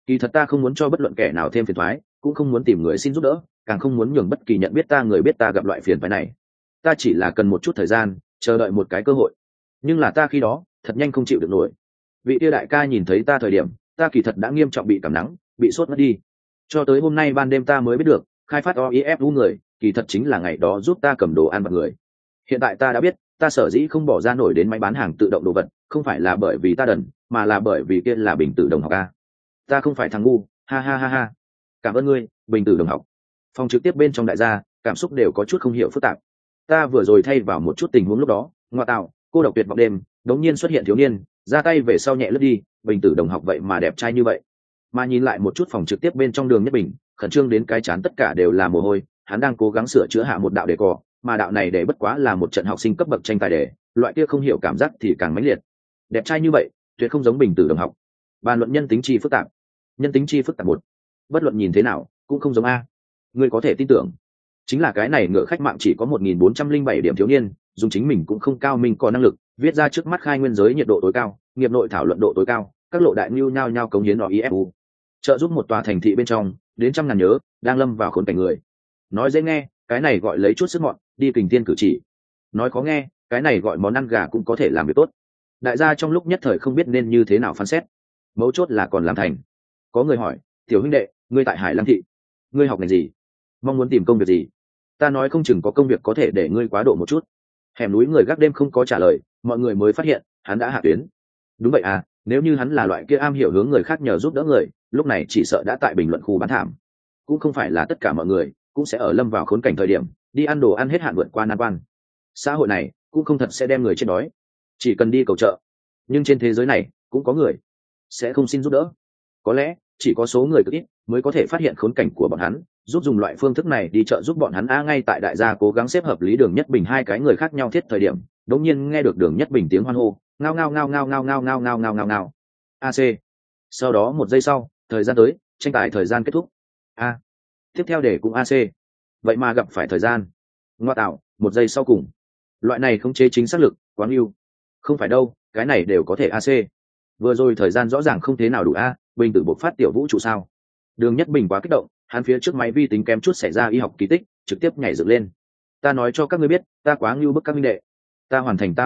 Kỳ thật ta không muốn cho bất luận kẻ nào thêm phiền toái, cũng không muốn tìm người xin giúp đỡ, càng không muốn nhường bất kỳ nhận biết ta người biết ta gặp loại phiền phái này. Ta chỉ là cần một chút thời gian, chờ đợi một cái cơ hội. Nhưng là ta khi đó thật nhanh không chịu được nổi. Vị tia đại ca nhìn thấy ta thời điểm, ta kỳ thật đã nghiêm trọng bị cảm nắng, bị sốt mất đi. Cho tới hôm nay ban đêm ta mới biết được, khai phát oifu người kỳ thật chính là ngày đó giúp ta cầm đồ ăn vặt người. Hiện tại ta đã biết, ta sở dĩ không bỏ ra nổi đến máy bán hàng tự động đồ vật, không phải là bởi vì ta đần, mà là bởi vì kia là Bình Tử đồng học a. Ta không phải thằng ngu, ha ha ha ha. Cảm ơn ngươi, Bình Tử đồng học. Phòng trực tiếp bên trong đại gia, cảm xúc đều có chút không hiểu phức tạp. Ta vừa rồi thay vào một chút tình huống lúc đó, ngoại tạo, cô độc tuyệt vọng đêm, đống nhiên xuất hiện thiếu niên, ra tay về sau nhẹ lướt đi, Bình Tử đồng học vậy mà đẹp trai như vậy. Mà nhìn lại một chút phòng trực tiếp bên trong Đường Nhất Bình, khẩn trương đến cái chán tất cả đều là mồ hôi, hắn đang cố gắng sửa chữa hạ một đạo đề cỏ, mà đạo này để bất quá là một trận học sinh cấp bậc tranh tài đề, loại kia không hiểu cảm giác thì càng mãnh liệt. Đẹp trai như vậy, tuyệt không giống Bình Tử đồng học. Bàn luận nhân tính chi phức tạp. Nhân tính chi phức tạp một. Bất luận nhìn thế nào, cũng không giống a. Ngươi có thể tin tưởng, chính là cái này ngựa khách mạng chỉ có 1407 điểm thiếu niên, dùng chính mình cũng không cao minh có năng lực, viết ra trước mắt khai nguyên giới nhiệt độ tối cao, nghiệp nội thảo luận độ tối cao, các lộ đại nhu nhao nhao cống hiến ở IFU. Trợ giúp một tòa thành thị bên trong, đến trăm ngàn nhớ, đang lâm vào khốn cảnh người. Nói dễ nghe, cái này gọi lấy chút sức mọn, đi kình tiên cử chỉ. Nói khó nghe, cái này gọi món ăn gà cũng có thể làm việc tốt. Đại gia trong lúc nhất thời không biết nên như thế nào phán xét. Mấu chốt là còn làm thành. Có người hỏi, tiểu huynh đệ, ngươi tại Hải Lăng thị, ngươi học ngành gì? Mong muốn tìm công việc gì? Ta nói không chừng có công việc có thể để ngươi quá độ một chút. Hẻm núi người gác đêm không có trả lời, mọi người mới phát hiện hắn đã hạ tuyến. Đúng vậy à, nếu như hắn là loại kia am hiểu hướng người khác nhờ giúp đỡ người, lúc này chỉ sợ đã tại bình luận khu bán thảm. Cũng không phải là tất cả mọi người cũng sẽ ở lâm vào khốn cảnh thời điểm đi ăn đồ ăn hết hạn vượt qua nan quan. Xã hội này cũng không thật sẽ đem người chết đói, chỉ cần đi cầu trợ. Nhưng trên thế giới này cũng có người sẽ không xin giúp đỡ. Có lẽ chỉ có số người cực ít mới có thể phát hiện khốn cảnh của bọn hắn, giúp dùng loại phương thức này đi trợ giúp bọn hắn. Ngay tại đại gia cố gắng xếp hợp lý Đường Nhất Bình hai cái người khác nhau thiết thời điểm, đột nhiên nghe được Đường Nhất Bình tiếng hoan hô, ngao ngao ngao ngao ngao ngao ngao ngao ngao ngao ngao. AC. Sau đó một giây sau, thời gian tới, tranh tài thời gian kết thúc. A. Tiếp theo để cũng AC. Vậy mà gặp phải thời gian. Ngoa tạo, một giây sau cùng. Loại này không chế chính xác lực, quá ưu. Không phải đâu, cái này đều có thể AC. Vừa rồi thời gian rõ ràng không thế nào đủ a, Bình Tử bộc phát tiểu vũ trụ sao? Đường Nhất Bình quá kích động, hắn phía trước máy vi tính kém chút xảy ra y học kỳ tích, trực tiếp nhảy dựng lên. Ta nói cho các ngươi biết, ta quá ngưu bức các minh đệ. Ta hoàn thành,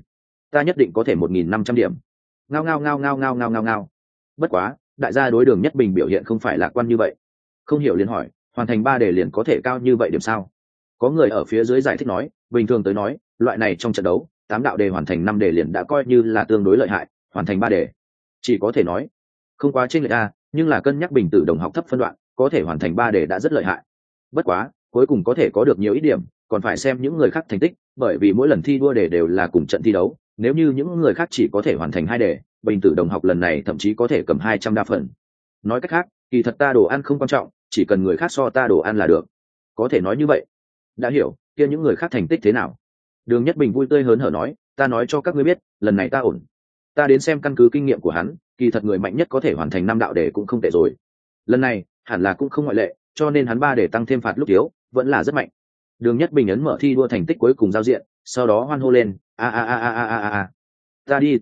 ta nhất định có thể 1500 điểm. Ngao ngao ngao ngao ngao ngao ngao ngao. Bất quá, đại gia đối Đường Nhất Bình biểu hiện không phải lạc quan như vậy. Không hiểu liền hỏi, hoàn thành 3 đề liền có thể cao như vậy điểm sao? Có người ở phía dưới giải thích nói, bình thường tới nói, loại này trong trận đấu, 8 đạo đề hoàn thành 5 đề liền đã coi như là tương đối lợi hại, hoàn thành 3 đề chỉ có thể nói không quá chênh lệch a, nhưng là cân nhắc Bình Tử đồng học thấp phân đoạn, có thể hoàn thành 3 đề đã rất lợi hại. Bất quá, cuối cùng có thể có được nhiều ít điểm, còn phải xem những người khác thành tích, bởi vì mỗi lần thi đua đề đều là cùng trận thi đấu, nếu như những người khác chỉ có thể hoàn thành 2 đề, Bình Tử đồng học lần này thậm chí có thể cầm 200 đa phần. Nói cách khác, kỳ thật ta đồ ăn không quan trọng, chỉ cần người khác so ta đồ ăn là được. Có thể nói như vậy. Đã hiểu, kia những người khác thành tích thế nào? Đường Nhất Bình vui tươi hớn hở nói, ta nói cho các ngươi biết, lần này ta ổn. Ta đến xem căn cứ kinh nghiệm của hắn, kỳ thật người mạnh nhất có thể hoàn thành 5 đạo đề cũng không tệ rồi. Lần này, hẳn là cũng không ngoại lệ, cho nên hắn 3 đề tăng thêm phạt lúc thiếu, vẫn là rất mạnh. Đường Nhất Bình ấn mở thi đua thành tích cuối cùng giao diện, sau đó hoan hô lên, a a a a a a a. Ta đi.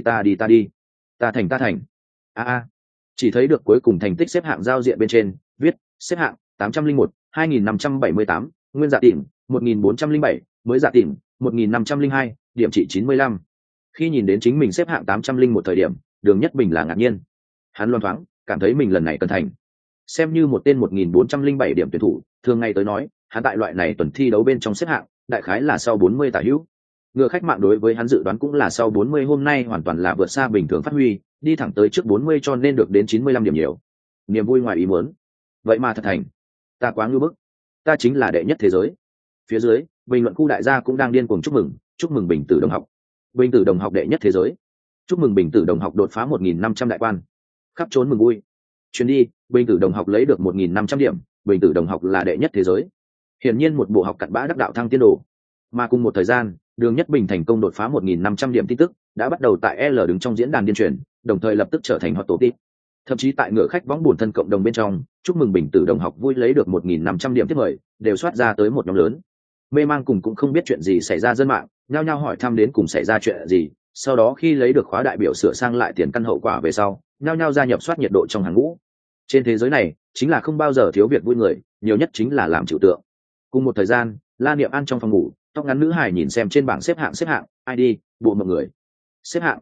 Ta thành. A a. Chỉ thấy được cuối cùng thành tích xếp hạng giao diện bên trên, viết, xếp hạng 801, 2578, nguyên giả tìm, 1407, mới giả tìm, 1502, điểm trị 95. Khi nhìn đến chính mình xếp hạng 801 thời điểm, Đường Nhất Bình là ngạc nhiên. Hắn loan thoáng, cảm thấy mình lần này cần thành. Xem như một tên 1407 điểm tuyển thủ, thường ngày tới nói, hắn tại loại này tuần thi đấu bên trong xếp hạng, đại khái là sau 40 tả hữu. Ngựa khách mạng đối với hắn dự đoán cũng là sau 40, hôm nay hoàn toàn là vượt xa bình thường phát huy, đi thẳng tới trước 40 cho nên được đến 95 điểm nhiều. Niềm vui ngoài ý muốn. Vậy mà thật thành. Ta quá ngưu bức. Ta chính là đệ nhất thế giới. Phía dưới, bình luận khu đại gia cũng đang điên cuồng chúc mừng Bình Tử đồng học. Bình Tử đồng học đệ nhất thế giới. Chúc mừng Bình Tử đồng học đột phá 1500 đại quan. Khắp trốn mừng vui. Chuyến đi, Bình Tử đồng học lấy được 1500 điểm, Bình Tử đồng học là đệ nhất thế giới. Hiển nhiên một bộ học cặn bã đắc đạo thăng tiên đồ. Mà cùng một thời gian, Đường Nhất Bình thành công đột phá 1500 điểm tin tức, đã bắt đầu tại L đứng trong diễn đàn điên truyền, đồng thời lập tức trở thành hot topic. Thậm chí tại ngựa khách võng buồn thân cộng đồng bên trong, chúc mừng Bình Tử đồng học vui lấy được 1500 điểm tiếp mời, đều soát ra tới một nhóm lớn. Mê mang cùng cũng không biết chuyện gì xảy ra dân mạng, nhao nhao hỏi thăm đến cùng xảy ra chuyện gì, sau đó khi lấy được khóa đại biểu sửa sang lại tiền căn hậu quả về sau, nhao nhao gia nhập soát nhiệt độ trong hàng ngũ. Trên thế giới này chính là không bao giờ thiếu việc vui người, nhiều nhất chính là làm chịu tượng. Cùng một thời gian, La Niệm An trong phòng ngủ, tóc ngắn nữ hài nhìn xem trên bảng xếp hạng ID bộ mọi người. Xếp hạng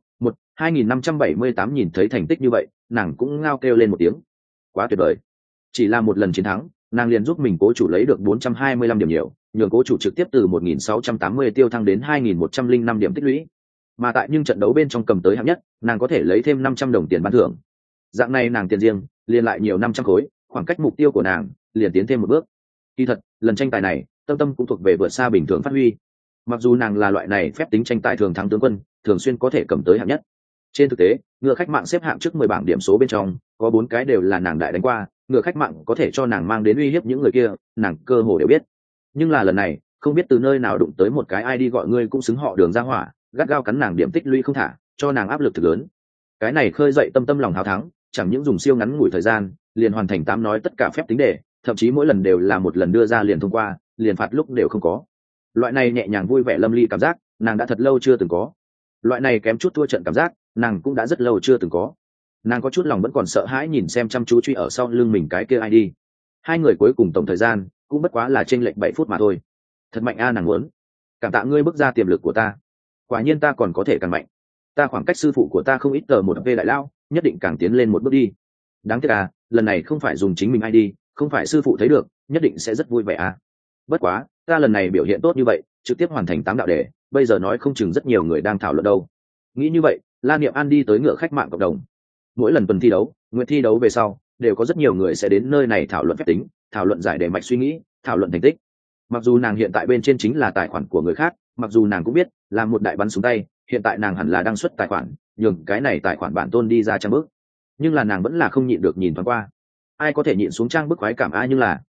1-2578, nhìn thấy thành tích như vậy, nàng cũng ngao kêu lên một tiếng. Quá tuyệt vời. Chỉ là một lần chiến thắng, nàng liền giúp mình cố chủ lấy được 425 điểm nhiều, nhường cố chủ trực tiếp từ 1680 tiêu thăng đến 2105 điểm tích lũy. Mà tại những trận đấu bên trong cầm tới hạng nhất, nàng có thể lấy thêm 500 đồng tiền ban thưởng. Dạng này nàng tiền riêng liền lại nhiều 500 khối, khoảng cách mục tiêu của nàng liền tiến thêm một bước. Kỳ thật, lần tranh tài này, Tâm Tâm cũng thuộc về vượt xa bình thường phát huy. Mặc dù nàng là loại này phép tính tranh tài thường thắng tướng quân, thường xuyên có thể cầm tới hạng nhất. Trên thực tế, ngựa khách mạng xếp hạng trước 10 bảng điểm số bên trong, có 4 cái đều là nàng đại đánh qua, ngựa khách mạng có thể cho nàng mang đến uy hiếp những người kia, nàng cơ hồ đều biết. Nhưng là lần này, không biết từ nơi nào đụng tới một cái ID gọi ngươi cũng xứng họ Đường Gia Hỏa, gắt gao cắn nàng điểm tích lũy không thả, cho nàng áp lực thực lớn. Cái này khơi dậy Tâm Tâm lòng háo thắng, chẳng những dùng siêu ngắn ngủi thời gian, liền hoàn thành 8 nói tất cả phép tính đề, thậm chí mỗi lần đều là một lần đưa ra liền thông qua, liền phạt lúc đều không có. Loại này nhẹ nhàng vui vẻ lâm ly cảm giác, nàng đã thật lâu chưa từng có. Loại này kém chút thua trận cảm giác, nàng cũng đã rất lâu chưa từng có. Nàng có chút lòng vẫn còn sợ hãi nhìn xem chăm chú truy ở sau lưng mình cái kia ID. Hai người cuối cùng tổng thời gian cũng bất quá là chênh lệch 7 phút mà thôi. Thật mạnh a, nàng muốn. Cảm tạ ngươi bước ra tiềm lực của ta. Quả nhiên ta còn có thể càng mạnh. Ta khoảng cách sư phụ của ta không ít tờ một V đại lao, nhất định càng tiến lên một bước đi. Đáng tiếc à, lần này không phải dùng chính mình ID, không phải sư phụ thấy được, nhất định sẽ rất vui vẻ à. Bất quá, ta lần này biểu hiện tốt như vậy, trực tiếp hoàn thành 8 đạo đề, bây giờ nói không chừng rất nhiều người đang thảo luận đâu. Nghĩ như vậy, La Niệm An đi tới ngựa khách mạng cộng đồng. Mỗi lần tuần thi đấu, nguyện thi đấu về sau, đều có rất nhiều người sẽ đến nơi này thảo luận phép tính, thảo luận giải đề mạch suy nghĩ, thảo luận thành tích. Mặc dù nàng hiện tại bên trên chính là tài khoản của người khác, mặc dù nàng cũng biết là một đại bắn súng tay, hiện tại nàng hẳn là đăng xuất tài khoản, nhường cái này tài khoản bản tôn đi ra trang bức, nhưng là nàng vẫn là không nhịn được nhìn thoáng qua. Ai có thể nhịn xuống trang bức khoái cảm ai, nhưng là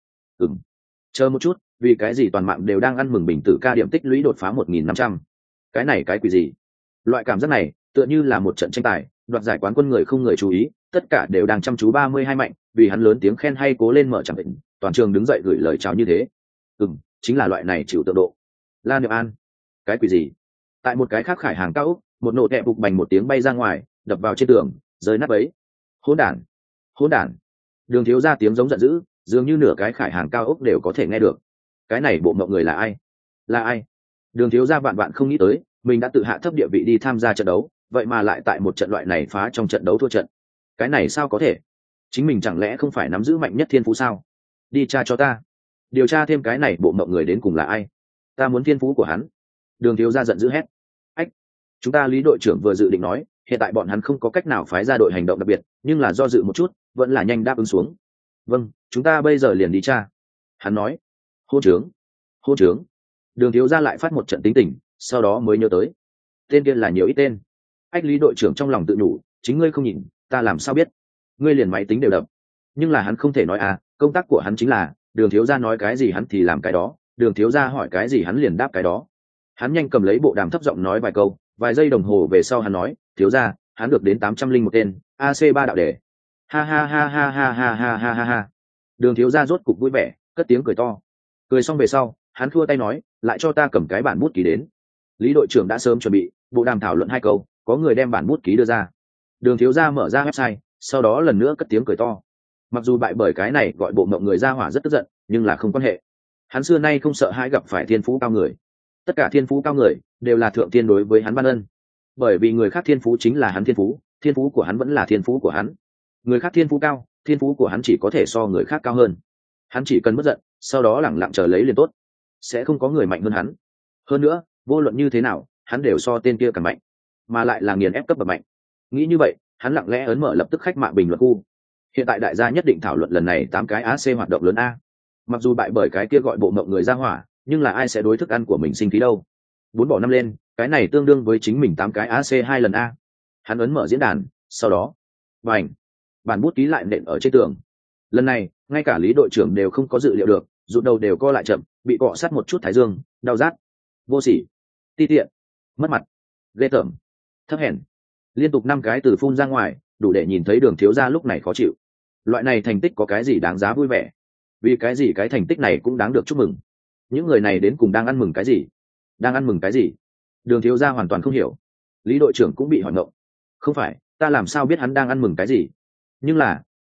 chờ một chút, vì cái gì toàn mạng đều đang ăn mừng bình tử ca điểm tích lũy đột phá 1.500? Cái này cái quỷ gì? Loại cảm giác này tựa như là một trận tranh tài, đoạt giải quán quân người không người chú ý, tất cả đều đang chăm chú 32 mạnh, vì hắn lớn tiếng khen hay cố lên mở chẳng định, toàn trường đứng dậy gửi lời chào như thế. Chính là loại này chịu tượng độ. La Niệm An, cái quỷ gì? Tại một cái khác khải hàng cao ốc, một nổ tẹp bục bành một tiếng bay ra ngoài, đập vào trên tường, rơi nát bấy. Hỗn đản, hỗn đản! Đường thiếu ra tiếng giống giận dữ, dường như nửa cái khải hàng cao ốc đều có thể nghe được. Cái này bộ mộng người là ai? Là ai? Đường thiếu ra vạn vạn không nghĩ tới, mình đã tự hạ thấp địa vị đi tham gia trận đấu, vậy mà lại tại một trận loại này phá trong trận đấu thua trận. Cái này sao có thể? Chính mình chẳng lẽ không phải nắm giữ mạnh nhất thiên phú sao? Đi tra cho ta, điều tra thêm cái này bộ mộng người đến cùng là ai. Ta muốn thiên phú của hắn. Đường thiếu ra giận dữ hét. Ách, chúng ta Lý đội trưởng vừa dự định nói, hiện tại bọn hắn không có cách nào phái ra đội hành động đặc biệt, nhưng là do dự một chút, vẫn là nhanh đáp ứng xuống. Vâng, chúng ta bây giờ liền đi tra. Hắn nói. Hô trướng, hô trướng. Đường thiếu ra lại phát một trận tính tình, sau đó mới nhớ tới tên kia là nhiều ít tên. Ách, Lý đội trưởng trong lòng tự nhủ, chính ngươi không nhìn, ta làm sao biết? Ngươi liền máy tính đều đập. Nhưng là hắn không thể nói à, công tác của hắn chính là đường thiếu gia nói cái gì hắn thì làm cái đó, đường thiếu gia hỏi cái gì hắn liền đáp cái đó. Hắn nhanh cầm lấy bộ đàm thấp giọng nói vài câu, vài giây đồng hồ về sau hắn nói, thiếu gia, hắn được đến 801 tên, AC3 đạo đề. Ha ha ha ha ha ha ha ha ha ha. Đường thiếu gia rốt cục vui vẻ, cất tiếng cười to. Cười xong về sau, hắn khua tay nói, lại cho ta cầm cái bản bút ký đến. Lý đội trưởng đã sớm chuẩn bị, bộ đàm thảo luận 2 câu, có người đem bản bút ký đưa ra. Đường thiếu gia mở ra website, sau đó lần nữa cất tiếng cười to. Mặc dù bại bởi cái này gọi bộ mộng người ra hỏa rất tức giận, nhưng là không quan hệ. Hắn xưa nay không sợ hãi gặp phải thiên phú cao người. Tất cả thiên phú cao người đều là thượng tiên đối với hắn ban ân. Bởi vì người khác thiên phú chính là hắn thiên phú của hắn vẫn là thiên phú của hắn. Người khác thiên phú cao, thiên phú của hắn chỉ có thể so người khác cao hơn. Hắn chỉ cần bất giận, sau đó lẳng lặng chờ lấy liền tốt. Sẽ không có người mạnh hơn hắn. Hơn nữa, vô luận như thế nào, hắn đều so tên kia càng mạnh, mà lại là nghiền ép cấp bậc mạnh. Nghĩ như vậy, hắn lặng lẽ ấn mở lập tức khách mạng bình luận khu. Hiện tại đại gia nhất định thảo luận lần này 8 cái AC hoạt động lớn a. Mặc dù bại bởi cái kia gọi bộ mộng người ra hỏa, nhưng là ai sẽ đối thức ăn của mình sinh khí đâu? 4 bỏ 5 lên, cái này tương đương với chính mình 8 cái AC 2 lần a. Hắn ấn mở diễn đàn, sau đó, bành, bản bút ký lại nện ở trên tường. Lần này, ngay cả Lý đội trưởng đều không có dự liệu được, rụt đầu đều co lại chậm, bị cọ sát một chút thái dương, đau rát, vô sỉ, ti tiện, mất mặt, ghê tởm, thấp hèn. Liên tục 5 cái từ phun ra ngoài, đủ để nhìn thấy đường thiếu gia lúc này khó chịu. Loại này thành tích có cái gì đáng giá vui vẻ? Vì cái gì cái thành tích này cũng đáng được chúc mừng? Những người này đến cùng đang ăn mừng cái gì? Đang ăn mừng cái gì? Đường thiếu gia hoàn toàn không hiểu. Lý đội trưởng cũng bị hỏi ngộng. Không phải, ta làm sao biết hắn đang ăn mừng cái gì? Nhưng là,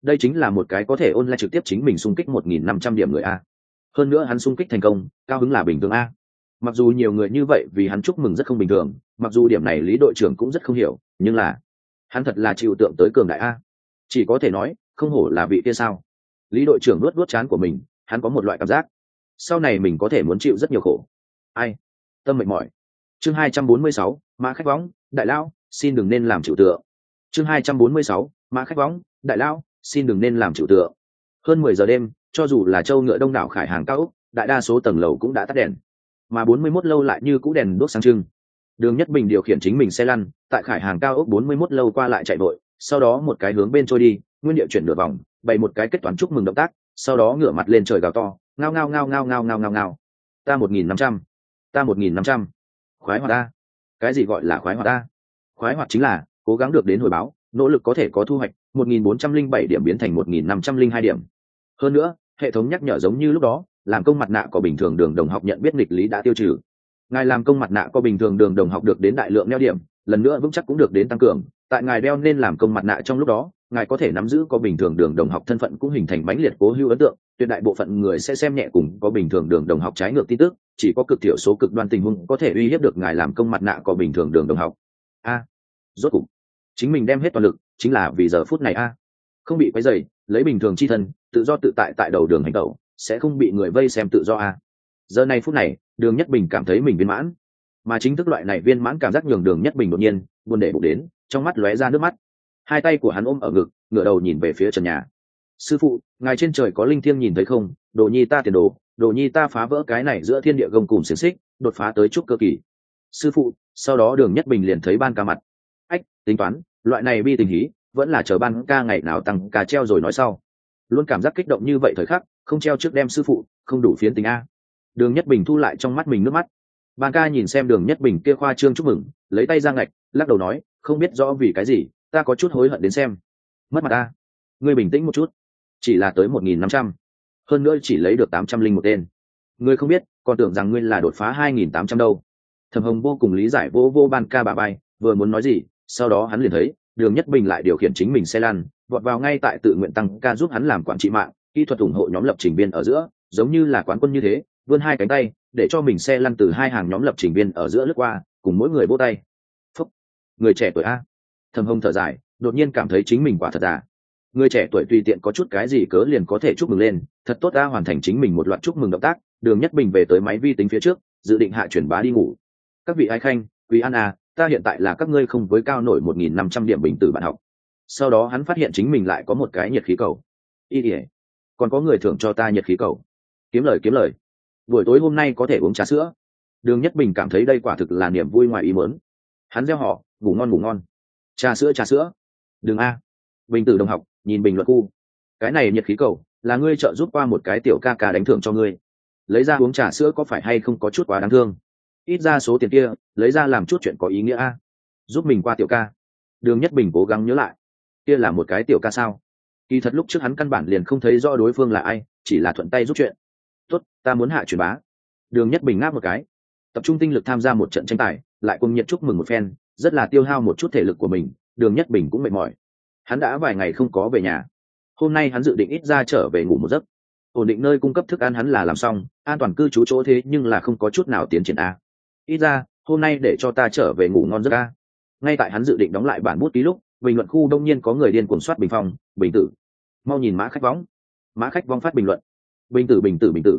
đây chính là một cái có thể online trực tiếp chính mình xung kích 1.500 điểm người a. Hơn nữa hắn xung kích thành công, cao hứng là bình thường a. Mặc dù nhiều người như vậy vì hắn chúc mừng rất không bình thường, mặc dù điểm này Lý đội trưởng cũng rất không hiểu, nhưng là hắn thật là chịu tượng tới cường đại a. Chỉ có thể nói, không hổ là vị kia sao. Lý đội trưởng nuốt trán của mình, hắn có một loại cảm giác sau này mình có thể muốn chịu rất nhiều khổ. Ai tâm mệt mỏi. Chương 246, mã khách võng, đại lao xin đừng nên làm chịu tượng. Chương 246, mã khách võng, đại lao xin đừng nên làm chịu tượng. Hơn 10 giờ đêm, cho dù là châu ngựa đông đảo khải hàng cao ốc, đại đa số tầng lầu cũng đã tắt đèn, mà 41 lâu lại như cũ đèn đuốc sáng trưng. Đường Nhất Bình điều khiển chính mình xe lăn tại khải hàng cao ốc 41 lâu qua lại chạy vội, sau đó một cái hướng bên trôi đi, nguyên địa chuyển nửa vòng, bày một cái kết toán chúc mừng động tác, sau đó ngửa mặt lên trời gào to, ngao ngao ngao ngao ngao ngao ngao ngao. Ta 1.500, ta 1.500. Khoái hoạt ta. Cái gì gọi là khoái hoạt ta? Khoái hoạt chính là cố gắng được đến hồi báo, nỗ lực có thể có thu hoạch, 1.407 điểm biến thành 1.502 điểm. Hơn nữa, hệ thống nhắc nhở giống như lúc đó, làm công mặt nạ có bình thường đường đồng học nhận biết nghịch lý đã tiêu trừ. Ngài làm công mặt nạ có bình thường đường đồng học được đến đại lượng neo điểm, lần nữa vững chắc cũng được đến tăng cường. Tại ngài đeo nên làm công mặt nạ trong lúc đó, ngài có thể nắm giữ có bình thường đường đồng học thân phận cũng hình thành mãnh liệt cố hữu ấn tượng. Tuyệt đại bộ phận người sẽ xem nhẹ cùng có bình thường đường đồng học trái ngược tin tức, chỉ có cực thiểu số cực đoan tình huống có thể uy hiếp được ngài làm công mặt nạ có bình thường đường đồng học. Rốt cục chính mình đem hết toàn lực, chính là vì giờ phút này không bị quấy rầy, lấy bình thường chi thân, tự do tự tại tại đầu đường hành tẩu, sẽ không bị người vây xem tự do Giờ này phút này, Đường Nhất Bình cảm thấy mình viên mãn, mà chính thức loại này viên mãn cảm giác nhường Đường Nhất Bình đột nhiên buồn để bụng đến, trong mắt lóe ra nước mắt. Hai tay của hắn ôm ở ngực, ngửa đầu nhìn về phía trần nhà. Sư phụ, ngài trên trời có linh thiêng nhìn thấy không? Đồ nhi ta tiền đồ nhi ta phá vỡ cái này giữa thiên địa gông cùng xiềng xích, đột phá tới trúc cơ kỳ. Sư phụ, sau đó Đường Nhất Bình liền thấy Ban Ca mặt. Ách, tính toán, loại này bi tình hí, vẫn là chờ Ban Ca ngày nào tăng ca treo rồi nói sau. Luôn cảm giác kích động như vậy thời khắc, không treo trước đem sư phụ, không đủ phiến tình Đường Nhất Bình thu lại trong mắt mình nước mắt. Ban Ca nhìn xem Đường Nhất Bình kia khoa trương chúc mừng, lấy tay ra ngạch, lắc đầu nói, không biết rõ vì cái gì, ta có chút hối hận đến xem. Mất mặt ngươi bình tĩnh một chút, chỉ là tới 1.500, hơn nữa chỉ lấy được 801 tên. Ngươi không biết, còn tưởng rằng ngươi là đột phá 2.800 đâu. Thẩm Hồng vô cùng lý giải vô Ban Ca bà bay, vừa muốn nói gì, sau đó hắn liền thấy Đường Nhất Bình lại điều khiển chính mình xe lăn, vọt vào ngay tại tự nguyện tăng ca giúp hắn làm quản trị mạng, kỹ thuật ủng hộ nhóm lập trình viên ở giữa, giống như là quán quân như thế, vươn hai cánh tay để cho mình xe lăn từ hai hàng nhóm lập trình viên ở giữa lướt qua, cùng mỗi người vỗ tay. Phúc, người trẻ tuổi Thẩm Hồng thở dài, đột nhiên cảm thấy chính mình quả thật người trẻ tuổi tùy tiện có chút cái gì cớ liền có thể chúc mừng lên, thật tốt hoàn thành chính mình một loạt chúc mừng động tác. Đường Nhất Bình về tới máy vi tính phía trước, dự định hạ chuyển bá đi ngủ. Các vị ái khanh, quý an ta hiện tại là các ngươi không với cao nổi 1.500 điểm bình tử bạn học. Sau đó hắn phát hiện chính mình lại có một cái nhiệt khí cầu. Còn có người thưởng cho ta nhiệt khí cầu. Kiếm lời. Buổi tối hôm nay có thể uống trà sữa. Đường Nhất Bình cảm thấy đây quả thực là niềm vui ngoài ý muốn. Hắn reo hò, ngủ ngon. Trà sữa. Đừng Bình tử đồng học, nhìn bình luận khu. Cái này nhiệt khí cầu, là ngươi trợ giúp qua một cái tiểu ca ca đánh thưởng cho ngươi. Lấy ra uống trà sữa có phải hay không có chút quá đáng thương? Ít ra số tiền kia, lấy ra làm chút chuyện có ý nghĩa giúp mình qua tiểu ca. Đường Nhất Bình cố gắng nhớ lại, kia là một cái tiểu ca sao? Kỳ thật lúc trước hắn căn bản liền không thấy rõ đối phương là ai, chỉ là thuận tay giúp chuyện. Tốt, ta muốn hạ truyền bá. Đường Nhất Bình ngáp một cái, tập trung tinh lực tham gia một trận tranh tài, lại cùng nhiệt chúc mừng một phen, rất là tiêu hao một chút thể lực của mình. Đường Nhất Bình cũng mệt mỏi, hắn đã vài ngày không có về nhà. Hôm nay hắn dự định ít ra trở về ngủ một giấc. Ổn định nơi cung cấp thức ăn hắn là làm xong, an toàn cư trú chỗ thế nhưng là không có chút nào tiến triển ít ra hôm nay để cho ta trở về ngủ ngon giấc Ngay tại hắn dự định đóng lại bản bút ký lúc, bình luận khu đông nhiên có người điên cuồng soát bình phong. Bình tử, mau nhìn mã khách võng. Mã khách võng phát bình luận. Bình tử.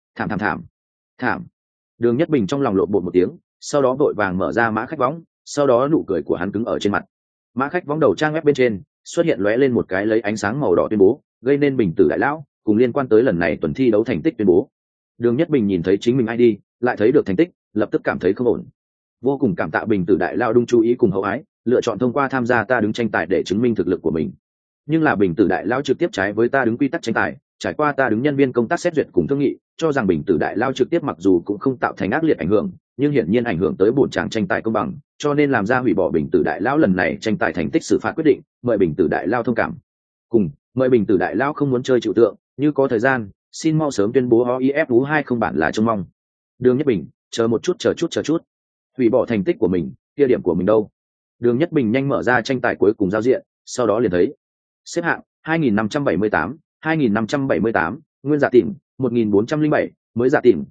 Thảm. Đường Nhất Bình trong lòng lộn bột một tiếng, sau đó vội vàng mở ra mã khách võng, sau đó nụ cười của hắn cứng ở trên mặt. Mã khách võng đầu trang web bên trên xuất hiện lóe lên một cái lấy ánh sáng màu đỏ tuyên bố, gây nên bình tử đại lão cùng liên quan tới lần này tuần thi đấu thành tích tuyên bố. Đường Nhất Bình nhìn thấy chính mình ID, lại thấy được thành tích, lập tức cảm thấy không ổn. Vô cùng cảm tạ bình tử đại lao đung chú ý cùng hậu ái, lựa chọn thông qua tham gia ta đứng tranh tài để chứng minh thực lực của mình. Nhưng là bình tử đại lao trực tiếp trái với ta đứng quy tắc tranh tài, trải qua ta đứng nhân viên công tác xét duyệt cùng thương nghị, cho rằng bình tử đại lao trực tiếp mặc dù cũng không tạo thành ác liệt ảnh hưởng, nhưng hiển nhiên ảnh hưởng tới bổn tràng tranh tài công bằng, cho nên làm ra hủy bỏ bình tử đại lao lần này tranh tài thành tích xử phạt quyết định, mời bình tử đại lao thông cảm. Cùng mời bình tử đại lao không muốn chơi chịu tượng, như có thời gian xin mau sớm tuyên bố OIF 2 không bản là trông mong. Đường Nhất Bình, chờ chút. Hủy bỏ thành tích của mình, kia điểm của mình đâu? Đường Nhất Bình nhanh mở ra tranh tài cuối cùng giao diện, sau đó liền thấy xếp hạng 2578, 2578, nguyên giả tìm 1407, mới giả tìm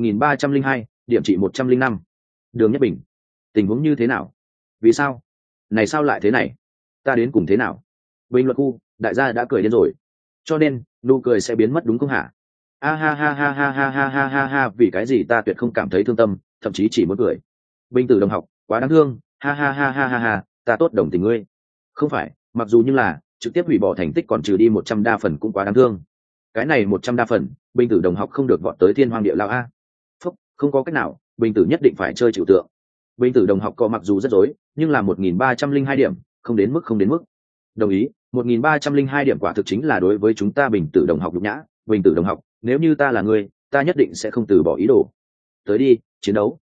1302, điểm trị 105. Đường Nhất Bình, tình huống như thế nào? Vì sao? Này sao lại thế này? Ta đến cùng thế nào? Bình luận khu, đại gia đã cười điên rồi. Cho nên, nụ cười sẽ biến mất đúng không hả? A ha ha ha ha ha ha ha ha ha, vì cái gì ta tuyệt không cảm thấy thương tâm, thậm chí chỉ muốn cười. Bình tử đồng học, quá đáng thương, ha ha ha ha ha ha, ta tốt đồng tình ngươi. Không phải, mặc dù như là trực tiếp hủy bỏ thành tích còn trừ đi 100 đa phần cũng quá đáng thương. Cái này 100 đa phần, Bình tử đồng học không được vọt tới thiên hoang địa lao a. Phúc, không có cách nào, Bình tử nhất định phải chơi chịu tượng. Bình tử đồng học có mặc dù rất rối, nhưng là 1302 điểm, không đến mức. Đồng ý, 1302 điểm quả thực chính là đối với chúng ta Bình tử đồng học nhục nhã. Bình tử đồng học, nếu như ta là ngươi, ta nhất định sẽ không từ bỏ ý đồ. Tới đi, chiến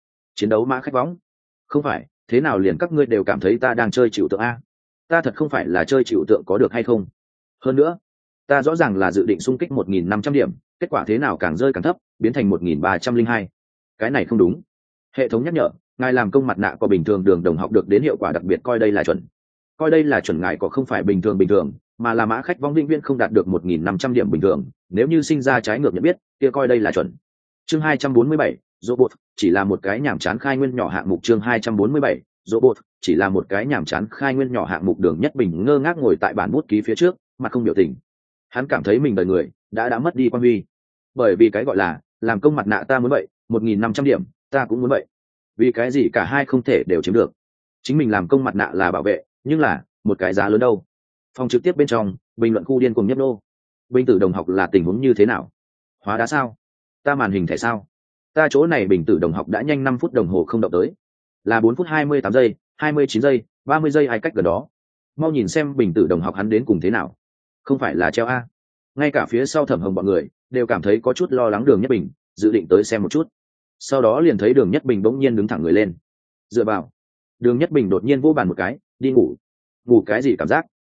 đấu mã khách võng. Không phải, thế nào liền các ngươi đều cảm thấy ta đang chơi chịu tượng a? Ta thật không phải là chơi chịu tượng có được hay không? Hơn nữa, ta rõ ràng là dự định xung kích 1500 điểm, kết quả thế nào càng rơi càng thấp, biến thành 1302. Cái này không đúng. Hệ thống nhắc nhở, ngài làm công mặt nạ có bình thường đường đồng học được đến hiệu quả đặc biệt coi đây là chuẩn. Coi đây là chuẩn ngài có không phải bình thường, mà là mã khách vong vĩnh viễn không đạt được 1500 điểm bình thường, nếu như sinh ra trái ngược nhận biết, kia coi đây là chuẩn. Chương 247, Robot, chỉ là một cái nhảm chán khai nguyên nhỏ hạng mục. Chương 247, Robot, chỉ là một cái nhảm chán khai nguyên nhỏ hạng mục. Đường Nhất Bình ngơ ngác ngồi tại bàn bút ký phía trước, mặt không biểu tình. Hắn cảm thấy mình đời người đã mất đi quan huy. Bởi vì cái gọi là làm công mặt nạ ta muốn vậy, 1500 điểm, ta cũng muốn vậy. Vì cái gì cả hai không thể đều chiếm được? Chính mình làm công mặt nạ là bảo vệ, nhưng là một cái giá lớn đâu? Phòng trực tiếp bên trong, bình luận khu điên cuồng nhấp nô. Bình tử đồng học là tình huống như thế nào? Hóa đá sao? Ta màn hình thẻ sao? Ta chỗ này bình tử đồng học đã nhanh 5 phút đồng hồ không động tới, là 4 phút 28 giây, 29 giây, 30 giây ai cách gần đó. Mau nhìn xem bình tử đồng học hắn đến cùng thế nào. Không phải là treo a? Ngay cả phía sau Thẩm Hồng bọn người đều cảm thấy có chút lo lắng Đường Nhất Bình, dự định tới xem một chút. Sau đó liền thấy Đường Nhất Bình bỗng nhiên đứng thẳng người lên. Dựa vào. Đường Nhất Bình đột nhiên vỗ bàn một cái, đi ngủ. Ngủ cái gì cảm giác?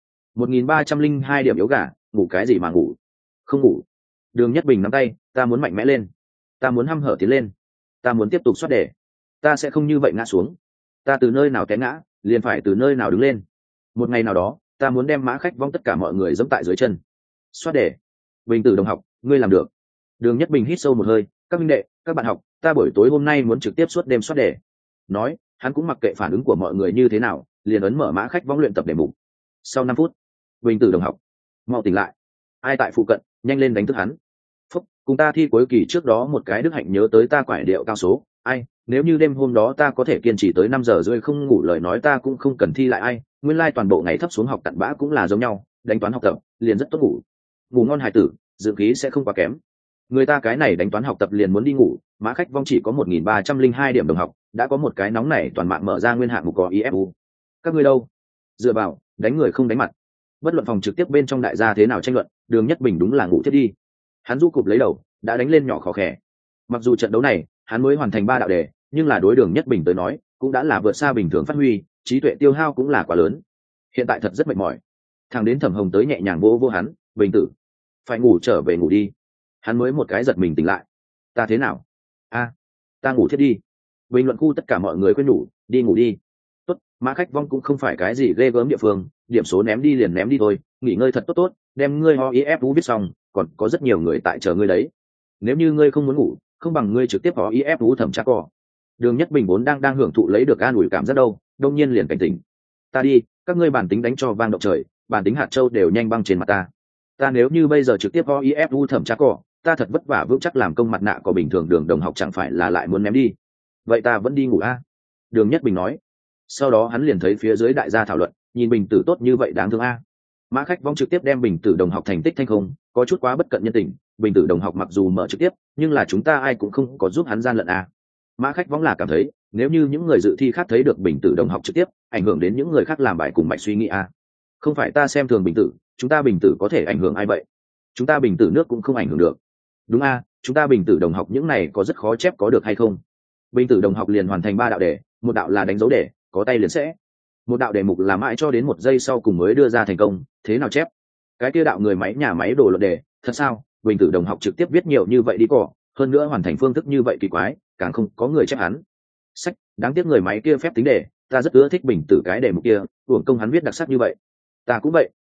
1302 điểm yếu gà, ngủ cái gì mà ngủ? Không ngủ. Đường Nhất Bình nắm tay, ta muốn mạnh mẽ lên, ta muốn hăm hở tiến lên, ta muốn tiếp tục xoát đề, ta sẽ không như vậy ngã xuống, ta từ nơi nào té ngã liền phải từ nơi nào đứng lên. Một ngày nào đó ta muốn đem mã khách vong tất cả mọi người dẫm tại dưới chân. Xoát đề. Bình tử đồng học, ngươi làm được. Đường Nhất Bình hít sâu một hơi, các minh đệ, các bạn học, ta buổi tối hôm nay muốn trực tiếp suốt đêm xoát đề. Nói, hắn cũng mặc kệ phản ứng của mọi người như thế nào, liền ấn mở mã khách vong luyện tập đề mục. Sau 5 phút, Bình tử đồng học, mau tỉnh lại. Ai tại phụ cận, nhanh lên đánh thức hắn. Phúc, cùng ta thi cuối kỳ trước đó một cái đức hạnh nhớ tới ta quải điệu cao số. Ai, nếu như đêm hôm đó ta có thể kiên trì tới 5 giờ rưỡi không ngủ lời nói ta cũng không cần thi lại. Ai, nguyên lai toàn bộ ngày thấp xuống học cặn bã cũng là giống nhau, đánh toán học tập liền rất tốt ngủ. Ngủ ngon hài tử, dự khí sẽ không quá kém. Người ta cái này đánh toán học tập liền muốn đi ngủ, mã khách vong chỉ có 1302 điểm đồng học, đã có một cái nóng này toàn mạng mở ra nguyên hạng mục có IFU. Các ngươi đâu? Dựa vào, đánh người không đánh mặt. Bất luận phòng trực tiếp bên trong đại gia thế nào tranh luận, Đường Nhất Bình đúng là ngủ thiết đi. Hắn rũ cụp lấy đầu, đã đánh lên nhỏ khó khẻ. Mặc dù trận đấu này hắn mới hoàn thành 3 đạo đề, nhưng là đối Đường Nhất Bình tới nói cũng đã là vượt xa bình thường phát huy, trí tuệ tiêu hao cũng là quá lớn. Hiện tại thật rất mệt mỏi. Thằng đến Thẩm Hồng tới nhẹ nhàng vỗ hắn, Bình tử, phải ngủ trở về ngủ đi. Hắn mới một cái giật mình tỉnh lại. Ta thế nào? A, ta ngủ thiết đi. Bình luận khu tất cả mọi người khuyên nhủ, đi ngủ đi. Tốt, mã khách vong cũng không phải cái gì ghê gớm địa phương, điểm số ném đi liền ném đi thôi, nghỉ ngơi thật tốt, đem ngươi HOIF viết xong, còn có rất nhiều người tại chờ ngươi đấy. Nếu như ngươi không muốn ngủ, không bằng ngươi trực tiếp HOIF thẩm tra cỏ. Đường Nhất Bình vốn đang hưởng thụ lấy được an ủi cảm giác đâu, đông nhiên liền cảnh tỉnh. Ta đi, các ngươi bản tính đánh cho vang động trời, bản tính hạt châu đều nhanh băng trên mặt ta. Ta nếu như bây giờ trực tiếp HOIF thẩm tra cỏ, ta thật vất vả vững chắc làm công mặt nạ có bình thường Đường đồng học chẳng phải là lại muốn ném đi. Vậy ta vẫn đi ngủ a. Đường Nhất Bình nói. Sau đó hắn liền thấy phía dưới đại gia thảo luận, nhìn Bình tử tốt như vậy đáng thương a. Mã khách vong trực tiếp đem Bình tử đồng học thành tích thanh không, có chút quá bất cận nhân tình. Bình tử đồng học mặc dù mở trực tiếp, nhưng là chúng ta ai cũng không có giúp hắn gian lận a. Mã khách vong là cảm thấy, nếu như những người dự thi khác thấy được Bình tử đồng học trực tiếp, ảnh hưởng đến những người khác làm bài cùng mạch suy nghĩ a. Không phải ta xem thường Bình tử, chúng ta Bình tử có thể ảnh hưởng ai vậy? Chúng ta Bình tử nước cũng không ảnh hưởng được. Đúng a, chúng ta Bình tử đồng học những này có rất khó chép có được hay không? Bình tử đồng học liền hoàn thành 3 đạo đề, một đạo là đánh dấu đề, có tay liền sẽ. Một đạo đề mục là mãi cho đến 1 giây sau cùng mới đưa ra thành công, thế nào chép? Cái kia đạo người máy nhà máy đồ luận đề, thật sao? Bình tử đồng học trực tiếp viết nhiều như vậy đi cỏ, hơn nữa hoàn thành phương thức như vậy kỳ quái, càng không có người chép hắn. Sách, đáng tiếc người máy kia phép tính đề, ta rất ưa thích Bình tử cái đề mục kia, uổng công hắn viết đặc sắc như vậy. Ta cũng vậy.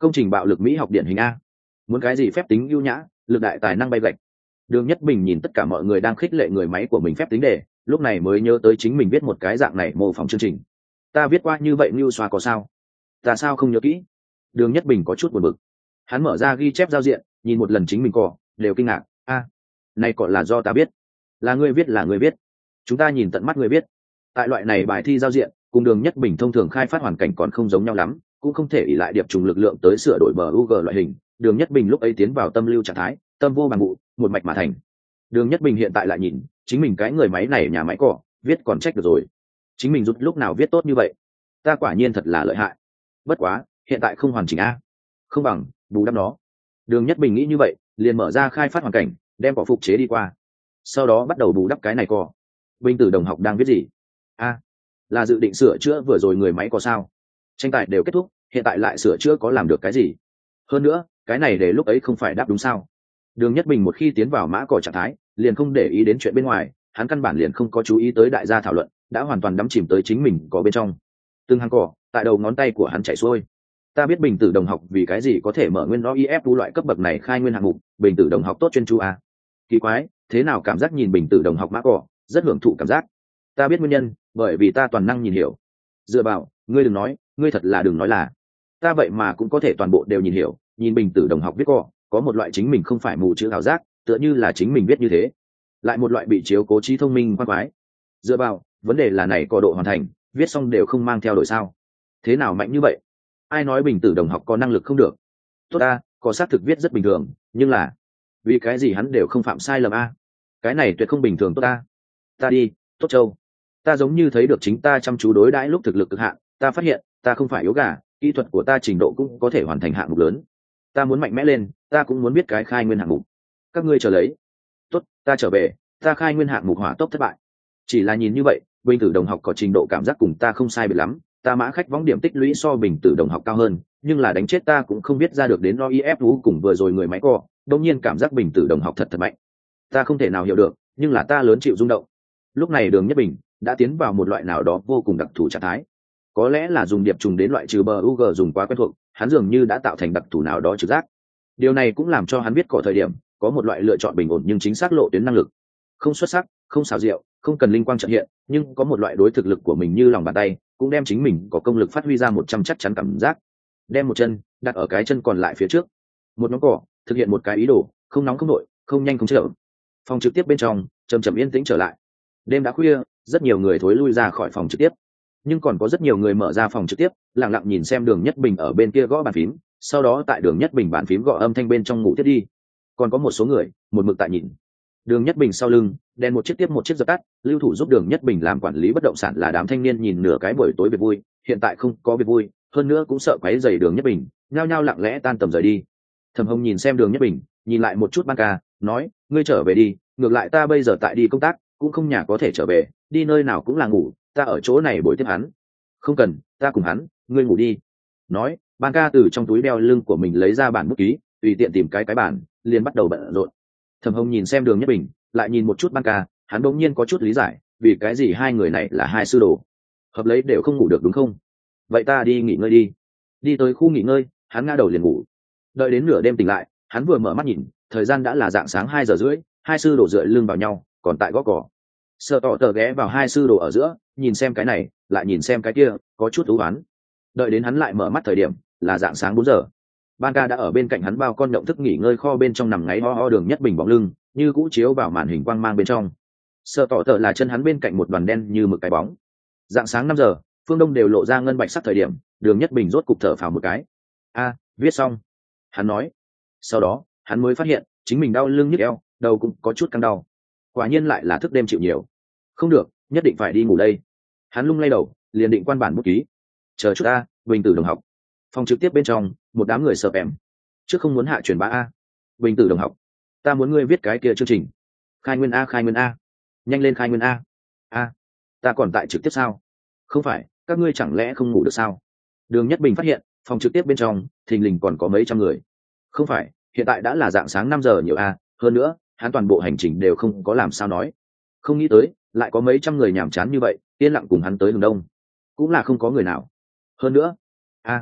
công trình bạo lực mỹ học điển hình a. Muốn cái gì phép tính ưu nhã, lực đại tài năng bay gạch. Đường Nhất Bình nhìn tất cả mọi người đang khích lệ người máy của mình phép tính đề, lúc này mới nhớ tới chính mình viết một cái dạng này mô phỏng chương trình. Ta viết qua như vậy như xoa có sao? Ta sao không nhớ kỹ? Đường Nhất Bình có chút buồn bực. Hắn mở ra ghi chép giao diện, nhìn một lần chính mình cỏ, đều kinh ngạc. A, này cỏ là do ta biết. Là ngươi viết, là ngươi viết. Chúng ta nhìn tận mắt ngươi viết. Tại loại này bài thi giao diện, cùng Đường Nhất Bình thông thường khai phát hoàn cảnh còn không giống nhau lắm, cũng không thể ỷ lại điệp trùng lực lượng tới sửa đổi bờ UG loại hình. Đường Nhất Bình lúc ấy tiến vào tâm lưu trạng thái, tâm vô bằng vụ, một mạch mà thành. Đường Nhất Bình hiện tại lại nhìn, chính mình cái người máy này nhà máy cỏ, viết còn trách được rồi. Chính mình rút lúc nào viết tốt như vậy? Ta quả nhiên thật là lợi hại. Bất quá, hiện tại không hoàn chỉnh a. Không bằng bù đắp nó. Đường Nhất Bình nghĩ như vậy, liền mở ra khai phát hoàn cảnh, đem cỏ phục chế đi qua. Sau đó bắt đầu bù đắp cái này cỏ. Bình Tử đồng học đang viết gì? A, là dự định sửa chữa vừa rồi người máy có sao? Tranh tài đều kết thúc, hiện tại lại sửa chữa có làm được cái gì? Hơn nữa, cái này để lúc ấy không phải đáp đúng sao? Đường Nhất Bình một khi tiến vào mã cỏ trạng thái, liền không để ý đến chuyện bên ngoài, hắn căn bản liền không có chú ý tới đại gia thảo luận, đã hoàn toàn đắm chìm tới chính mình có bên trong. Từng hàng cỏ tại đầu ngón tay của hắn chảy xuôi. Ta biết Bình Tử đồng học vì cái gì có thể mở nguyên nó IFU loại cấp bậc này khai nguyên hạng mục, Bình Tử đồng học tốt chuyên chú a. Kỳ quái, thế nào cảm giác nhìn Bình Tử đồng học mã cỏ, rất hưởng thụ cảm giác. Ta biết nguyên nhân, bởi vì ta toàn năng nhìn hiểu. Dựa vào, ngươi đừng nói, ngươi thật là đừng nói là. Ta vậy mà cũng có thể toàn bộ đều nhìn hiểu, nhìn Bình Tử đồng học viết cỏ, có một loại chính mình không phải mù chữ ảo giác, tựa như là chính mình viết như thế. Lại một loại bị chiếu cố trí thông minh quan quái. Dựa vào, vấn đề là này có độ hoàn thành, viết xong đều không mang theo đổi sao? Thế nào mạnh như vậy? Ai nói Bình Tử đồng học có năng lực không được? Tốt a, có xác thực viết rất bình thường, nhưng là vì cái gì hắn đều không phạm sai lầm a? Cái này tuyệt không bình thường tốt ta. Ta đi, tốt châu. Ta giống như thấy được chính ta chăm chú đối đãi lúc thực lực cực hạn, ta phát hiện ta không phải yếu gà, kỹ thuật của ta trình độ cũng có thể hoàn thành hạng mục lớn. Ta muốn mạnh mẽ lên, ta cũng muốn biết cái khai nguyên hạng mục. Các ngươi chờ lấy. Tốt, ta trở về, ta khai nguyên hạng mục hỏa tốc thất bại. Chỉ là nhìn như vậy, Bình Tử đồng học có trình độ cảm giác cùng ta không sai biệt lắm, ta mã khách võng điểm tích lũy so Bình Tử đồng học cao hơn, nhưng là đánh chết ta cũng không biết ra được đến lo IFU cùng vừa rồi người máy cỏ, đương nhiên cảm giác Bình Tử đồng học thật mạnh. Ta không thể nào hiểu được, nhưng là ta lớn chịu rung động. Lúc này Đường Nhất Bình đã tiến vào một loại nào đó vô cùng đặc thù trạng thái. Có lẽ là dùng điệp trùng đến loại trừ bờ UG dùng quá quen thuộc, hắn dường như đã tạo thành đặc thù nào đó trực giác. Điều này cũng làm cho hắn biết cỏ thời điểm có một loại lựa chọn bình ổn nhưng chính xác lộ tuyến năng lực. Không xuất sắc, không xảo diệu, không cần linh quang trợ hiện, nhưng có một loại đối thực lực của mình như lòng bàn tay, cũng đem chính mình có công lực phát huy ra 100 chắc chắn cảm giác. Đem một chân đặt ở cái chân còn lại phía trước, một nhóm cỏ thực hiện một cái ý đồ, không nóng không nội, không nhanh không chậm. Phòng trực tiếp bên trong chậm chậm yên tĩnh trở lại. Đêm đã khuya, rất nhiều người thối lui ra khỏi phòng trực tiếp, nhưng còn có rất nhiều người mở ra phòng trực tiếp, lặng lặng nhìn xem Đường Nhất Bình ở bên kia gõ bàn phím, sau đó tại Đường Nhất Bình bàn phím gõ âm thanh bên trong ngủ tiếp đi. Còn có một số người một mực tại nhìn. Đường Nhất Bình sau lưng đèn một chiếc tiếp một chiếc dập tắt, lưu thủ giúp Đường Nhất Bình làm quản lý bất động sản là đám thanh niên nhìn nửa cái buổi tối việc vui, hiện tại không có việc vui, hơn nữa cũng sợ quấy rầy Đường Nhất Bình, nhao nhao lặng lẽ tan tầm rời đi. Thẩm Hồng nhìn xem Đường Nhất Bình, nhìn lại một chút Ban Ca, nói: ngươi trở về đi, ngược lại ta bây giờ tại đi công tác, cũng không nhà có thể trở về, đi nơi nào cũng là ngủ, ta ở chỗ này bồi tiếp hắn. Không cần, ta cùng hắn, ngươi ngủ đi. Nói, Ban Ca từ trong túi đeo lưng của mình lấy ra bản bút ký, tùy tiện tìm cái bản, liền bắt đầu bận rộn. Thẩm Hồng nhìn xem Đường Nhất Bình, lại nhìn một chút Ban Ca, hắn đột nhiên có chút lý giải, vì cái gì hai người này là hai sư đồ, hợp lấy đều không ngủ được đúng không? Vậy ta đi nghỉ ngơi đi. Đi tới khu nghỉ ngơi, hắn ngã đầu liền ngủ. Đợi đến nửa đêm tỉnh lại, hắn vừa mở mắt nhìn, thời gian đã là dạng sáng 2 giờ rưỡi, hai sư đồ dựa lưng vào nhau, còn tại gõ cỏ. Sợ tỏ tờ ghé vào hai sư đồ ở giữa, nhìn xem cái này, lại nhìn xem cái kia, có chút thú oán. Đợi đến hắn lại mở mắt thời điểm, là dạng sáng 4 giờ. Ban Ca đã ở bên cạnh hắn bao con động thức nghỉ ngơi kho bên trong nằm ngáy ho ho Đường Nhất Bình bóng lưng, như cũ chiếu vào màn hình quang mang bên trong. Sợ tỏ tờ là chân hắn bên cạnh một đoàn đen như mực cái bóng. Dạng sáng 5 giờ, phương đông đều lộ ra ngân bạch sắc thời điểm, Đường Nhất Bình rốt cục thở phào một cái. A, viết xong. Hắn nói. Sau đó, hắn mới phát hiện, chính mình đau lưng nhức eo, đầu cũng có chút căng đau. Quả nhiên lại là thức đêm chịu nhiều. Không được, nhất định phải đi ngủ đây. Hắn lung lay đầu, liền định quan bản bút ký. Chờ chút a, Bình Tử đồng học. Phòng trực tiếp bên trong, một đám người sợ em. Trước không muốn hạ truyền bá a. Bình Tử đồng học, ta muốn ngươi viết cái kia chương trình. Khai nguyên a, khai nguyên a. Nhanh lên khai nguyên a. A, ta còn tại trực tiếp sao? Không phải, các ngươi chẳng lẽ không ngủ được sao? Đường Nhất Bình phát hiện, phòng trực tiếp bên trong, thình lình còn có mấy trăm người. Không phải, hiện tại đã là dạng sáng 5 giờ nhiều a, hơn nữa, hắn toàn bộ hành trình đều không có làm sao nói. Không nghĩ tới, lại có mấy trăm người nhàm chán như vậy, yên lặng cùng hắn tới hướng đông. Cũng là không có người nào. Hơn nữa, a,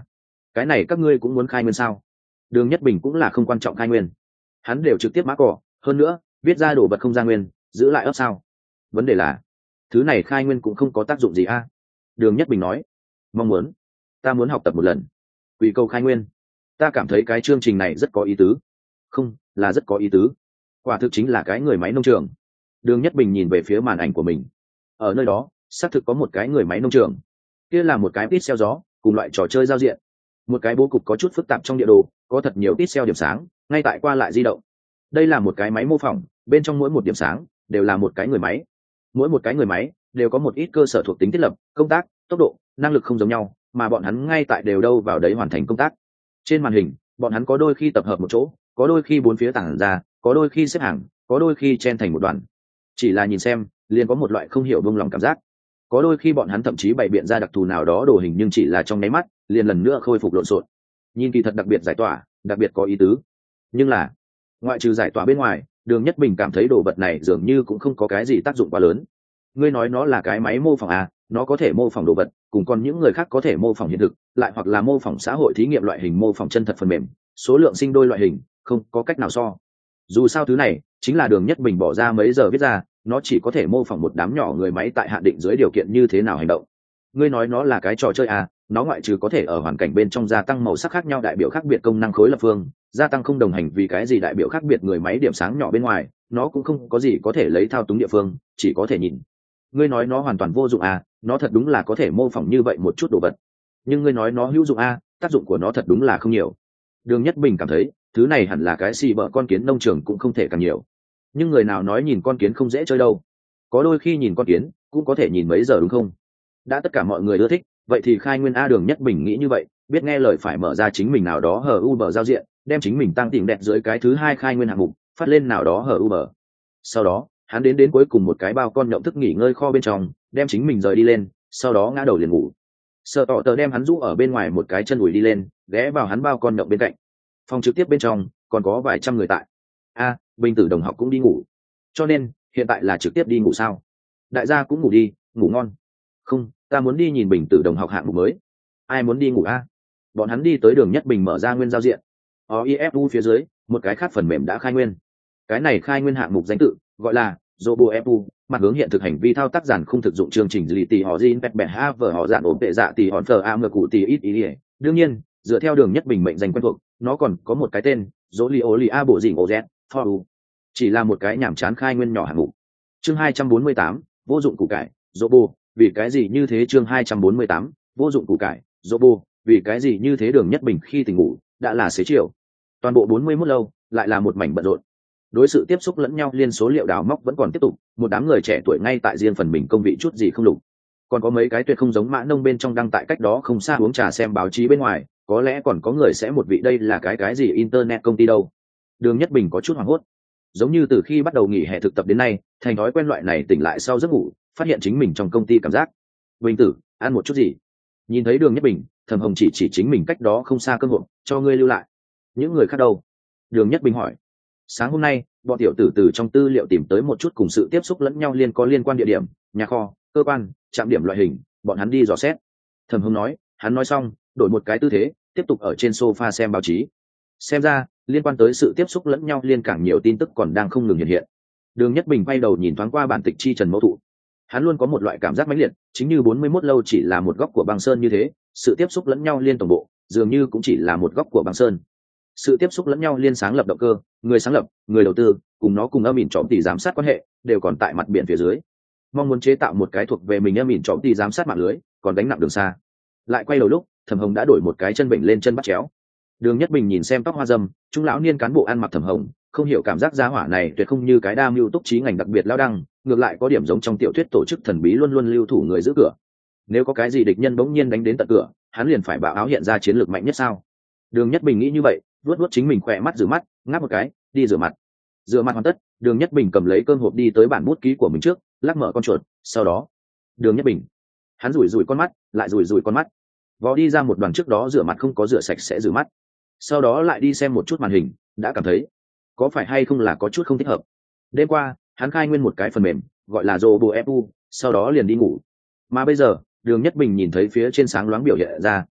cái này các ngươi cũng muốn khai nguyên sao? Đường Nhất Bình cũng là không quan trọng khai nguyên, hắn đều trực tiếp mã cỏ, hơn nữa viết ra đồ vật không ra nguyên, giữ lại ấp sao? Vấn đề là thứ này khai nguyên cũng không có tác dụng gì a. Đường Nhất Bình nói, mong muốn, ta muốn học tập một lần quỷ câu khai nguyên, ta cảm thấy cái chương trình này rất có ý tứ. Không là rất có ý tứ, quả thực chính là cái người máy nông trường. Đường Nhất Bình nhìn về phía màn ảnh của mình, ở nơi đó xác thực có một cái người máy nông trường, kia là một cái pixel gió cùng loại trò chơi giao diện, một cái bố cục có chút phức tạp trong địa đồ, có thật nhiều pixel điểm sáng ngay tại qua lại di động. Đây là một cái máy mô phỏng, bên trong mỗi một điểm sáng đều là một cái người máy, mỗi một cái người máy đều có một ít cơ sở thuộc tính thiết lập, công tác, tốc độ, năng lực không giống nhau, mà bọn hắn ngay tại đều đâu vào đấy hoàn thành công tác. Trên màn hình bọn hắn có đôi khi tập hợp một chỗ, có đôi khi bốn phía tản ra, có đôi khi xếp hàng, có đôi khi chen thành một đoàn. Chỉ là nhìn xem liền có một loại không hiểu buông lòng cảm giác. Có đôi khi bọn hắn thậm chí bày biện ra đặc thù nào đó đồ hình, nhưng chỉ là trong nháy mắt liền lần nữa khôi phục lộn xộn. Nhìn kỳ thật đặc biệt giải tỏa, đặc biệt có ý tứ. Nhưng là ngoại trừ giải tỏa bên ngoài, Đường Nhất Bình cảm thấy đồ vật này dường như cũng không có cái gì tác dụng quá lớn. Ngươi nói nó là cái máy mô phỏng à, nó có thể mô phỏng đồ vật, cùng còn những người khác có thể mô phỏng hiện thực, lại hoặc là mô phỏng xã hội thí nghiệm loại hình mô phỏng chân thật phần mềm, số lượng sinh đôi loại hình, không có cách nào so. Dù sao thứ này chính là Đường Nhất Bình bỏ ra mấy giờ viết ra, nó chỉ có thể mô phỏng một đám nhỏ người máy tại hạn định dưới điều kiện như thế nào hành động. Ngươi nói nó là cái trò chơi à, nó ngoại trừ có thể ở hoàn cảnh bên trong gia tăng màu sắc khác nhau đại biểu khác biệt công năng khối lập phương, gia tăng không đồng hành vì cái gì đại biểu khác biệt người máy điểm sáng nhỏ bên ngoài, nó cũng không có gì có thể lấy thao túng địa phương, chỉ có thể nhìn. Ngươi nói nó hoàn toàn vô dụng à, nó thật đúng là có thể mô phỏng như vậy một chút đồ vật. Nhưng ngươi nói nó hữu dụng à, tác dụng của nó thật đúng là không nhiều. Đường Nhất Bình cảm thấy thứ này hẳn là cái xì bợ con kiến nông trường cũng không thể càng nhiều. Nhưng người nào nói nhìn con kiến không dễ chơi đâu, có đôi khi nhìn con kiến cũng có thể nhìn mấy giờ đúng không? Đã tất cả mọi người ưa thích, vậy thì khai nguyên a. Đường Nhất Bình nghĩ như vậy, biết nghe lời phải mở ra chính mình nào đó hở Uber giao diện, đem chính mình tăng tìm đẹp dưới cái thứ hai khai nguyên hạng mục phát lên nào đó hở Uber. Sau đó hắn đến cuối cùng một cái bao con nhộng thức nghỉ ngơi kho bên trong, đem chính mình rời đi lên, sau đó ngã đầu liền ngủ. Sợ tỏ tờ đem hắn rũ ở bên ngoài một cái chân ủi đi lên, ghé vào hắn bao con nhộng bên cạnh. Phòng trực tiếp bên trong còn có vài trăm người tại. A, Bình Tử đồng học cũng đi ngủ, cho nên hiện tại là trực tiếp đi ngủ sao? Đại gia cũng ngủ đi, ngủ ngon. Không, ta muốn đi nhìn Bình Tử đồng học hạng mục mới. Ai muốn đi ngủ a? Bọn hắn đi tới Đường Nhất Bình mở ra nguyên giao diện. OIFU phía dưới một cái khác phần mềm đã khai nguyên. Cái này khai nguyên hạng mục danh tự gọi là RoboFU, mặt hướng hiện thực hành vi thao tác giản không thực dụng chương trình lì tì họ Jin pet bẻ ha vở họ dạn ổn tệ dạ tì hòn phờ am cụ tì ít ý. Đương nhiên, dựa theo Đường Nhất Bình mệnh danh quen thuộc, nó còn có một cái tên, Zoliolia bộ dình OZ, for chỉ là một cái nhảm chán khai nguyên nhỏ hạng mục. Chương 248, vô dụng củ cải, Robo, vì cái gì như thế? Chương 248, vô dụng củ cải, Robo, vì cái gì như thế? Đường Nhất Bình khi tỉnh ngủ đã là xế chiều, toàn bộ 41 lâu lại là một mảnh bận rộn. Đối sự tiếp xúc lẫn nhau liên số liệu đào móc vẫn còn tiếp tục, một đám người trẻ tuổi ngay tại riêng phần mình công vị chút gì không lục. Còn có mấy cái tuyệt không giống Mã Nông bên trong đăng tại cách đó không xa uống trà xem báo chí bên ngoài, có lẽ còn có người sẽ một vị đây là cái gì internet công ty đâu. Đường Nhất Bình có chút hoảng hốt, giống như từ khi bắt đầu nghỉ hè thực tập đến nay, thành thói quen loại này tỉnh lại sau giấc ngủ, phát hiện chính mình trong công ty cảm giác. Bình Tử, ăn một chút gì? Nhìn thấy Đường Nhất Bình, Thẩm Hồng chỉ chính mình cách đó không xa cơm hộp, cho ngươi lưu lại. Những người khác đâu? Đường Nhất Bình hỏi. Sáng hôm nay bọn tiểu tử từ trong tư liệu tìm tới một chút cùng sự tiếp xúc lẫn nhau liên quan địa điểm, nhà kho, cơ quan, trạm điểm loại hình, bọn hắn đi dò xét. Thẩm Hồng nói. Hắn nói xong đổi một cái tư thế, tiếp tục ở trên sofa xem báo chí. Xem ra liên quan tới sự tiếp xúc lẫn nhau càng nhiều tin tức còn đang không ngừng hiện hiện. Đường Nhất Bình quay đầu nhìn thoáng qua bản tịch chi trần mẫu thụ, hắn luôn có một loại cảm giác mãnh liệt, chính như 41 lâu chỉ là một góc của băng sơn như thế, sự tiếp xúc lẫn nhau tổng bộ dường như cũng chỉ là một góc của băng sơn. Sự tiếp xúc lẫn nhau sáng lập động cơ, người sáng lập, người đầu tư, cùng nó cùng âm ỉn trộm tỷ giám sát quan hệ đều còn tại mặt biển phía dưới. Mong muốn chế tạo một cái thuộc về mình âm ỉn trộm tỷ giám sát mạng lưới, còn đánh nặng đường xa. Lại quay đầu lúc, Thẩm Hồng đã đổi một cái chân bệnh lên chân bắt chéo. Đường Nhất Bình nhìn xem tóc hoa dâm, trung lão niên cán bộ ăn mặc Thẩm Hồng, không hiểu cảm giác giá hỏa này tuyệt không như cái đa mưu túc trí ngành đặc biệt lao đăng, ngược lại có điểm giống trong tiểu thuyết tổ chức thần bí luôn luôn lưu thủ người giữ cửa. Nếu có cái gì địch nhân bỗng nhiên đánh đến tận cửa, hắn liền phải bạo áo hiện ra chiến lược mạnh nhất sao? Đường Nhất Bình nghĩ như vậy, vuốt chính mình khỏe mắt rửa mắt, ngáp một cái, đi rửa mặt. Rửa mặt hoàn tất, Đường Nhất Bình cầm lấy cơm hộp đi tới bản bút ký của mình trước, lắc mở con chuột, sau đó, Đường Nhất Bình, hắn rủi con mắt, lại rủi con mắt, vò đi ra một đoàn trước đó rửa mặt không có rửa sạch sẽ rửa mắt, sau đó lại đi xem một chút màn hình, đã cảm thấy có phải hay không là có chút không thích hợp. Đêm qua hắn khai nguyên một cái phần mềm gọi là RoboFU, sau đó liền đi ngủ. Mà bây giờ Đường Nhất Bình nhìn thấy phía trên sáng loáng biểu hiện ra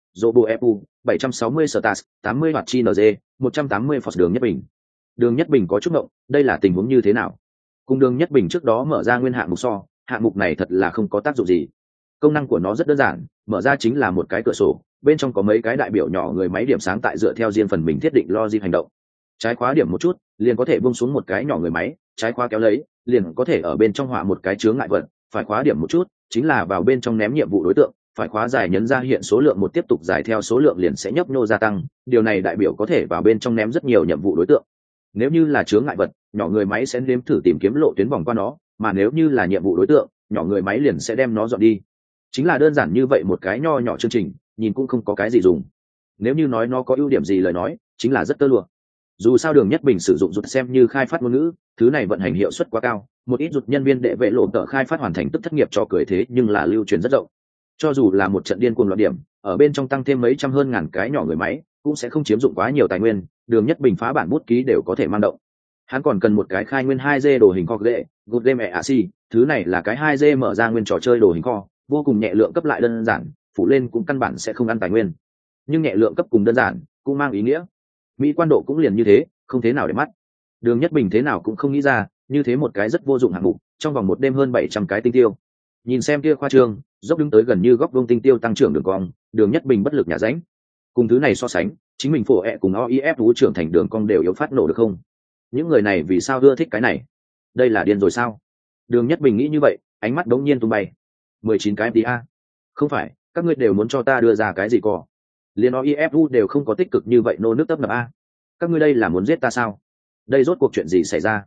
Robo Fu, 760 Stars, 80 Hoạt Chi NG, 180 Force Đường Nhất Bình. Đường Nhất Bình có chút ngộng, đây là tình huống như thế nào? Cùng Đường Nhất Bình trước đó mở ra nguyên hạng mục so, hạng mục này thật là không có tác dụng gì. Công năng của nó rất đơn giản, mở ra chính là một cái cửa sổ, bên trong có mấy cái đại biểu nhỏ người máy điểm sáng tại dựa theo riêng phần mình thiết định logic hành động. Trái khóa điểm một chút, liền có thể buông xuống một cái nhỏ người máy, trái khóa kéo lấy, liền có thể ở bên trong họa một cái chướng ngại vật, phải khóa điểm một chút, chính là vào bên trong ném nhiệm vụ đối tượng, phải khóa dài nhấn ra hiện số lượng một tiếp tục dài theo số lượng liền sẽ nhấp nhô gia tăng, điều này đại biểu có thể vào bên trong ném rất nhiều nhiệm vụ đối tượng. Nếu như là chướng ngại vật, nhỏ người máy sẽ nếm thử tìm kiếm lộ tuyến vòng qua nó, mà nếu như là nhiệm vụ đối tượng, nhỏ người máy liền sẽ đem nó dọn đi. Chính là đơn giản như vậy một cái nho nhỏ chương trình, nhìn cũng không có cái gì dùng. Nếu như nói nó có ưu điểm gì lời nói, chính là rất tơ lụa. Dù sao Đường Nhất Bình sử dụng rụt xem như khai phát ngôn ngữ, thứ này vận hành hiệu suất quá cao, một ít rụt nhân viên đệ vệ lộ tờ khai phát hoàn thành tức thất nghiệp cho cười thế nhưng là lưu truyền rất rộng. Cho dù là một trận điên cuồng loạn điểm, ở bên trong tăng thêm mấy trăm hơn ngàn cái nhỏ người máy, cũng sẽ không chiếm dụng quá nhiều tài nguyên, Đường Nhất Bình phá bản bút ký đều có thể mang động. Hắn còn cần một cái khai nguyên 2D đồ hình kho ghệ, Good Game AC, thứ này là cái 2D mở ra nguyên trò chơi đồ hình kho, vô cùng nhẹ lượng cấp lại đơn giản, phụ lên cũng căn bản sẽ không ăn tài nguyên. Nhưng nhẹ lượng cấp cùng đơn giản, cũng mang ý nghĩa. Mỹ quan độ cũng liền như thế, không thế nào để mắt. Đường Nhất Bình thế nào cũng không nghĩ ra, như thế một cái rất vô dụng hạng mục, trong vòng một đêm hơn 700 cái tinh tiêu. Nhìn xem kia khoa trương, dốc đứng tới gần như góc vuông tinh tiêu tăng trưởng đường cong, Đường Nhất Bình bất lực nhả ránh. Cùng thứ này so sánh, chính mình phổ ẹ cùng OIF vũ trưởng thành đường cong đều yếu phát nổ được không? Những người này vì sao ưa thích cái này? Đây là điên rồi sao? Đường Nhất Bình nghĩ như vậy, ánh mắt đống nhiên tung bay. 19 cái FTA. Không phải, các ngươi đều muốn cho ta đưa ra cái gì cỏ? Liên OIF đều không có tích cực như vậy nô nước tấp nập a. Các ngươi đây là muốn giết ta sao? Đây rốt cuộc chuyện gì xảy ra?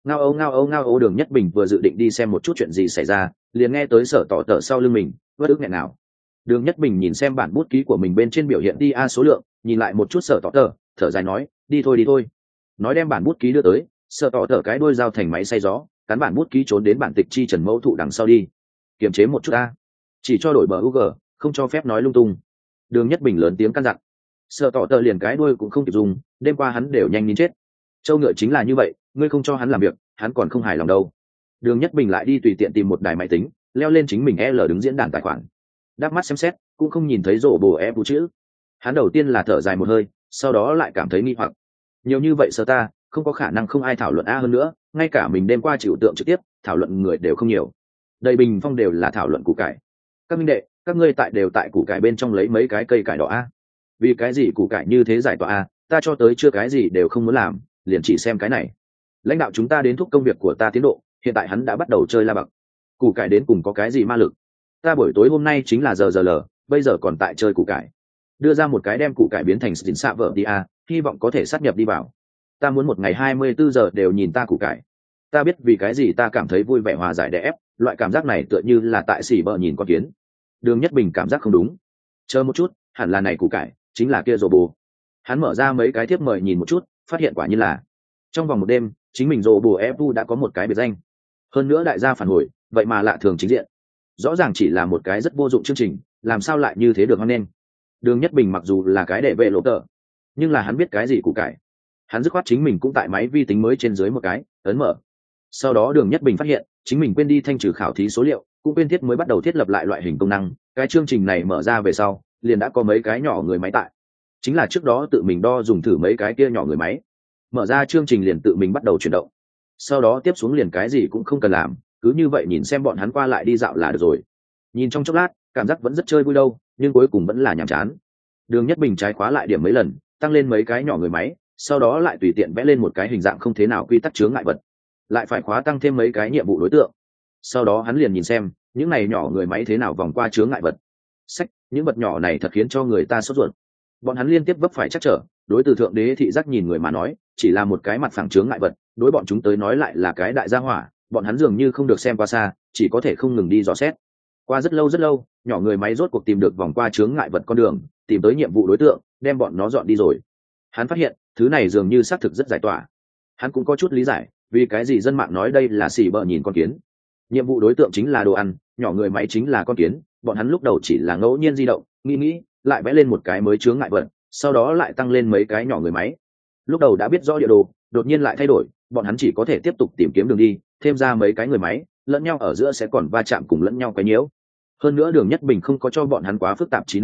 Ngao âu Đường Nhất Bình vừa dự định đi xem một chút chuyện gì xảy ra, liền nghe tới Sở Tỏ Tở sau lưng mình, bất ức nghẹn nào. Đường Nhất Bình nhìn xem bản bút ký của mình bên trên biểu hiện đi a số lượng, nhìn lại một chút Sở Tỏ Tở, thở dài nói, đi thôi. Nói đem bản bút ký đưa tới, Sở Tỏ Tở cái đuôi dao thành máy xay gió, cắn bản bút ký trốn đến bản tịch chi trần mẫu thụ đằng sau đi. Kiềm chế một chút a, chỉ cho đổi bờ UG, không cho phép nói lung tung. Đường Nhất Bình lớn tiếng căn dặn. Sở Tỏ Tở liền cái đuôi cũng không kịp dùng, đêm qua hắn đều nhanh nín chết. Châu ngựa chính là như vậy, ngươi không cho hắn làm việc, hắn còn không hài lòng đâu. Đường Nhất Bình lại đi tùy tiện tìm một đài máy tính, leo lên chính mình L đứng diễn đàn tài khoản. Đắp mắt xem xét, cũng không nhìn thấy rổ bồ ép chữ. Hắn đầu tiên là thở dài một hơi, sau đó lại cảm thấy nghi hoặc. Nhiều như vậy sơ ta, không có khả năng không ai thảo luận a hơn nữa, ngay cả mình đêm qua chịu tượng trực tiếp, thảo luận người đều không nhiều. Đầy bình phong đều là thảo luận củ cải. Các minh đệ, các ngươi đều tại củ cải bên trong lấy mấy cái cây cải đỏ a. Vì cái gì củ cải như thế giải tỏa a, ta cho tới chưa cái gì đều không muốn làm, liền chỉ xem cái này. Lãnh đạo chúng ta đến thúc công việc của ta tiến độ, hiện tại hắn đã bắt đầu chơi la bậc. Củ cải đến cùng có cái gì ma lực? Ta buổi tối hôm nay chính là giờ lờ, bây giờ còn tại chơi củ cải. Đưa ra một cái đem củ cải biến thành skin xạ vợ đi a, hy vọng có thể sát nhập đi vào. Ta muốn một ngày 24 giờ đều nhìn ta củ cải. Ta biết vì cái gì ta cảm thấy vui vẻ hòa giải đè ép, loại cảm giác này tựa như là tại xỉ bờ nhìn con kiến. Đường Nhất Bình cảm giác không đúng. Chờ một chút, hẳn là này củ cải, chính là kia rồ bồ. Hắn mở ra mấy cái thiếp mời nhìn một chút, phát hiện quả như là trong vòng một đêm, chính mình rồ bồ fu đã có một cái biệt danh. Hơn nữa đại gia phản hồi, vậy mà lạ thường chính diện. Rõ ràng chỉ là một cái rất vô dụng chương trình, làm sao lại như thế được hoan nên. Đường Nhất Bình mặc dù là cái để vệ lộ tờ, nhưng là hắn biết cái gì củ cải. Hắn dứt khoát chính mình cũng tại máy vi tính mới trên dưới một cái, ấn mở. Sau đó Đường Nhất Bình phát hiện, chính mình quên đi thanh trừ khảo thí số liệu, cũng quên thiết mới bắt đầu thiết lập lại loại hình công năng. Cái chương trình này mở ra về sau, liền đã có mấy cái nhỏ người máy tại. Chính là trước đó tự mình đo dùng thử mấy cái kia nhỏ người máy. Mở ra chương trình liền tự mình bắt đầu chuyển động. Sau đó tiếp xuống liền cái gì cũng không cần làm, cứ như vậy nhìn xem bọn hắn qua lại đi dạo là được rồi. Nhìn trong chốc lát, cảm giác vẫn rất chơi vui đâu, nhưng cuối cùng vẫn là nhàm chán. Đường Nhất Bình trái khóa lại điểm mấy lần, tăng lên mấy cái nhỏ người máy, sau đó lại tùy tiện vẽ lên một cái hình dạng không thế nào quy tắc chướng ngại vật, lại phải khóa tăng thêm mấy cái nhiệm vụ đối tượng. Sau đó hắn liền nhìn xem những này nhỏ người máy thế nào vòng qua chướng ngại vật. Sách, những vật nhỏ này thật khiến cho người ta sốt ruột. Bọn hắn liên tiếp vấp phải chắc trở, đối từ thượng đế thị giác nhìn người mà nói, chỉ là một cái mặt phẳng chướng ngại vật, đối bọn chúng tới nói lại là cái đại gia hỏa, bọn hắn dường như không được xem qua xa, chỉ có thể không ngừng đi dò xét. Qua rất lâu, nhỏ người máy rốt cuộc tìm được vòng qua chướng ngại vật con đường, tìm tới nhiệm vụ đối tượng, đem bọn nó dọn đi rồi. Hắn phát hiện, thứ này dường như xác thực rất giải tỏa. Hắn cũng có chút lý giải, vì cái gì dân mạng nói đây là xỉ bợ nhìn con kiến. Nhiệm vụ đối tượng chính là đồ ăn, nhỏ người máy chính là con kiến, bọn hắn lúc đầu chỉ là ngẫu nhiên di động, nghĩ, lại vẽ lên một cái mới chướng ngại vật, sau đó lại tăng lên mấy cái nhỏ người máy. Lúc đầu đã biết rõ địa đồ, đột nhiên lại thay đổi, bọn hắn chỉ có thể tiếp tục tìm kiếm đường đi, thêm ra mấy cái người máy, lẫn nhau ở giữa sẽ còn va chạm cùng lẫn nhau quấy nhiễu. Hơn nữa Đường Nhất Bình không có cho bọn hắn quá phức tạp trí năng,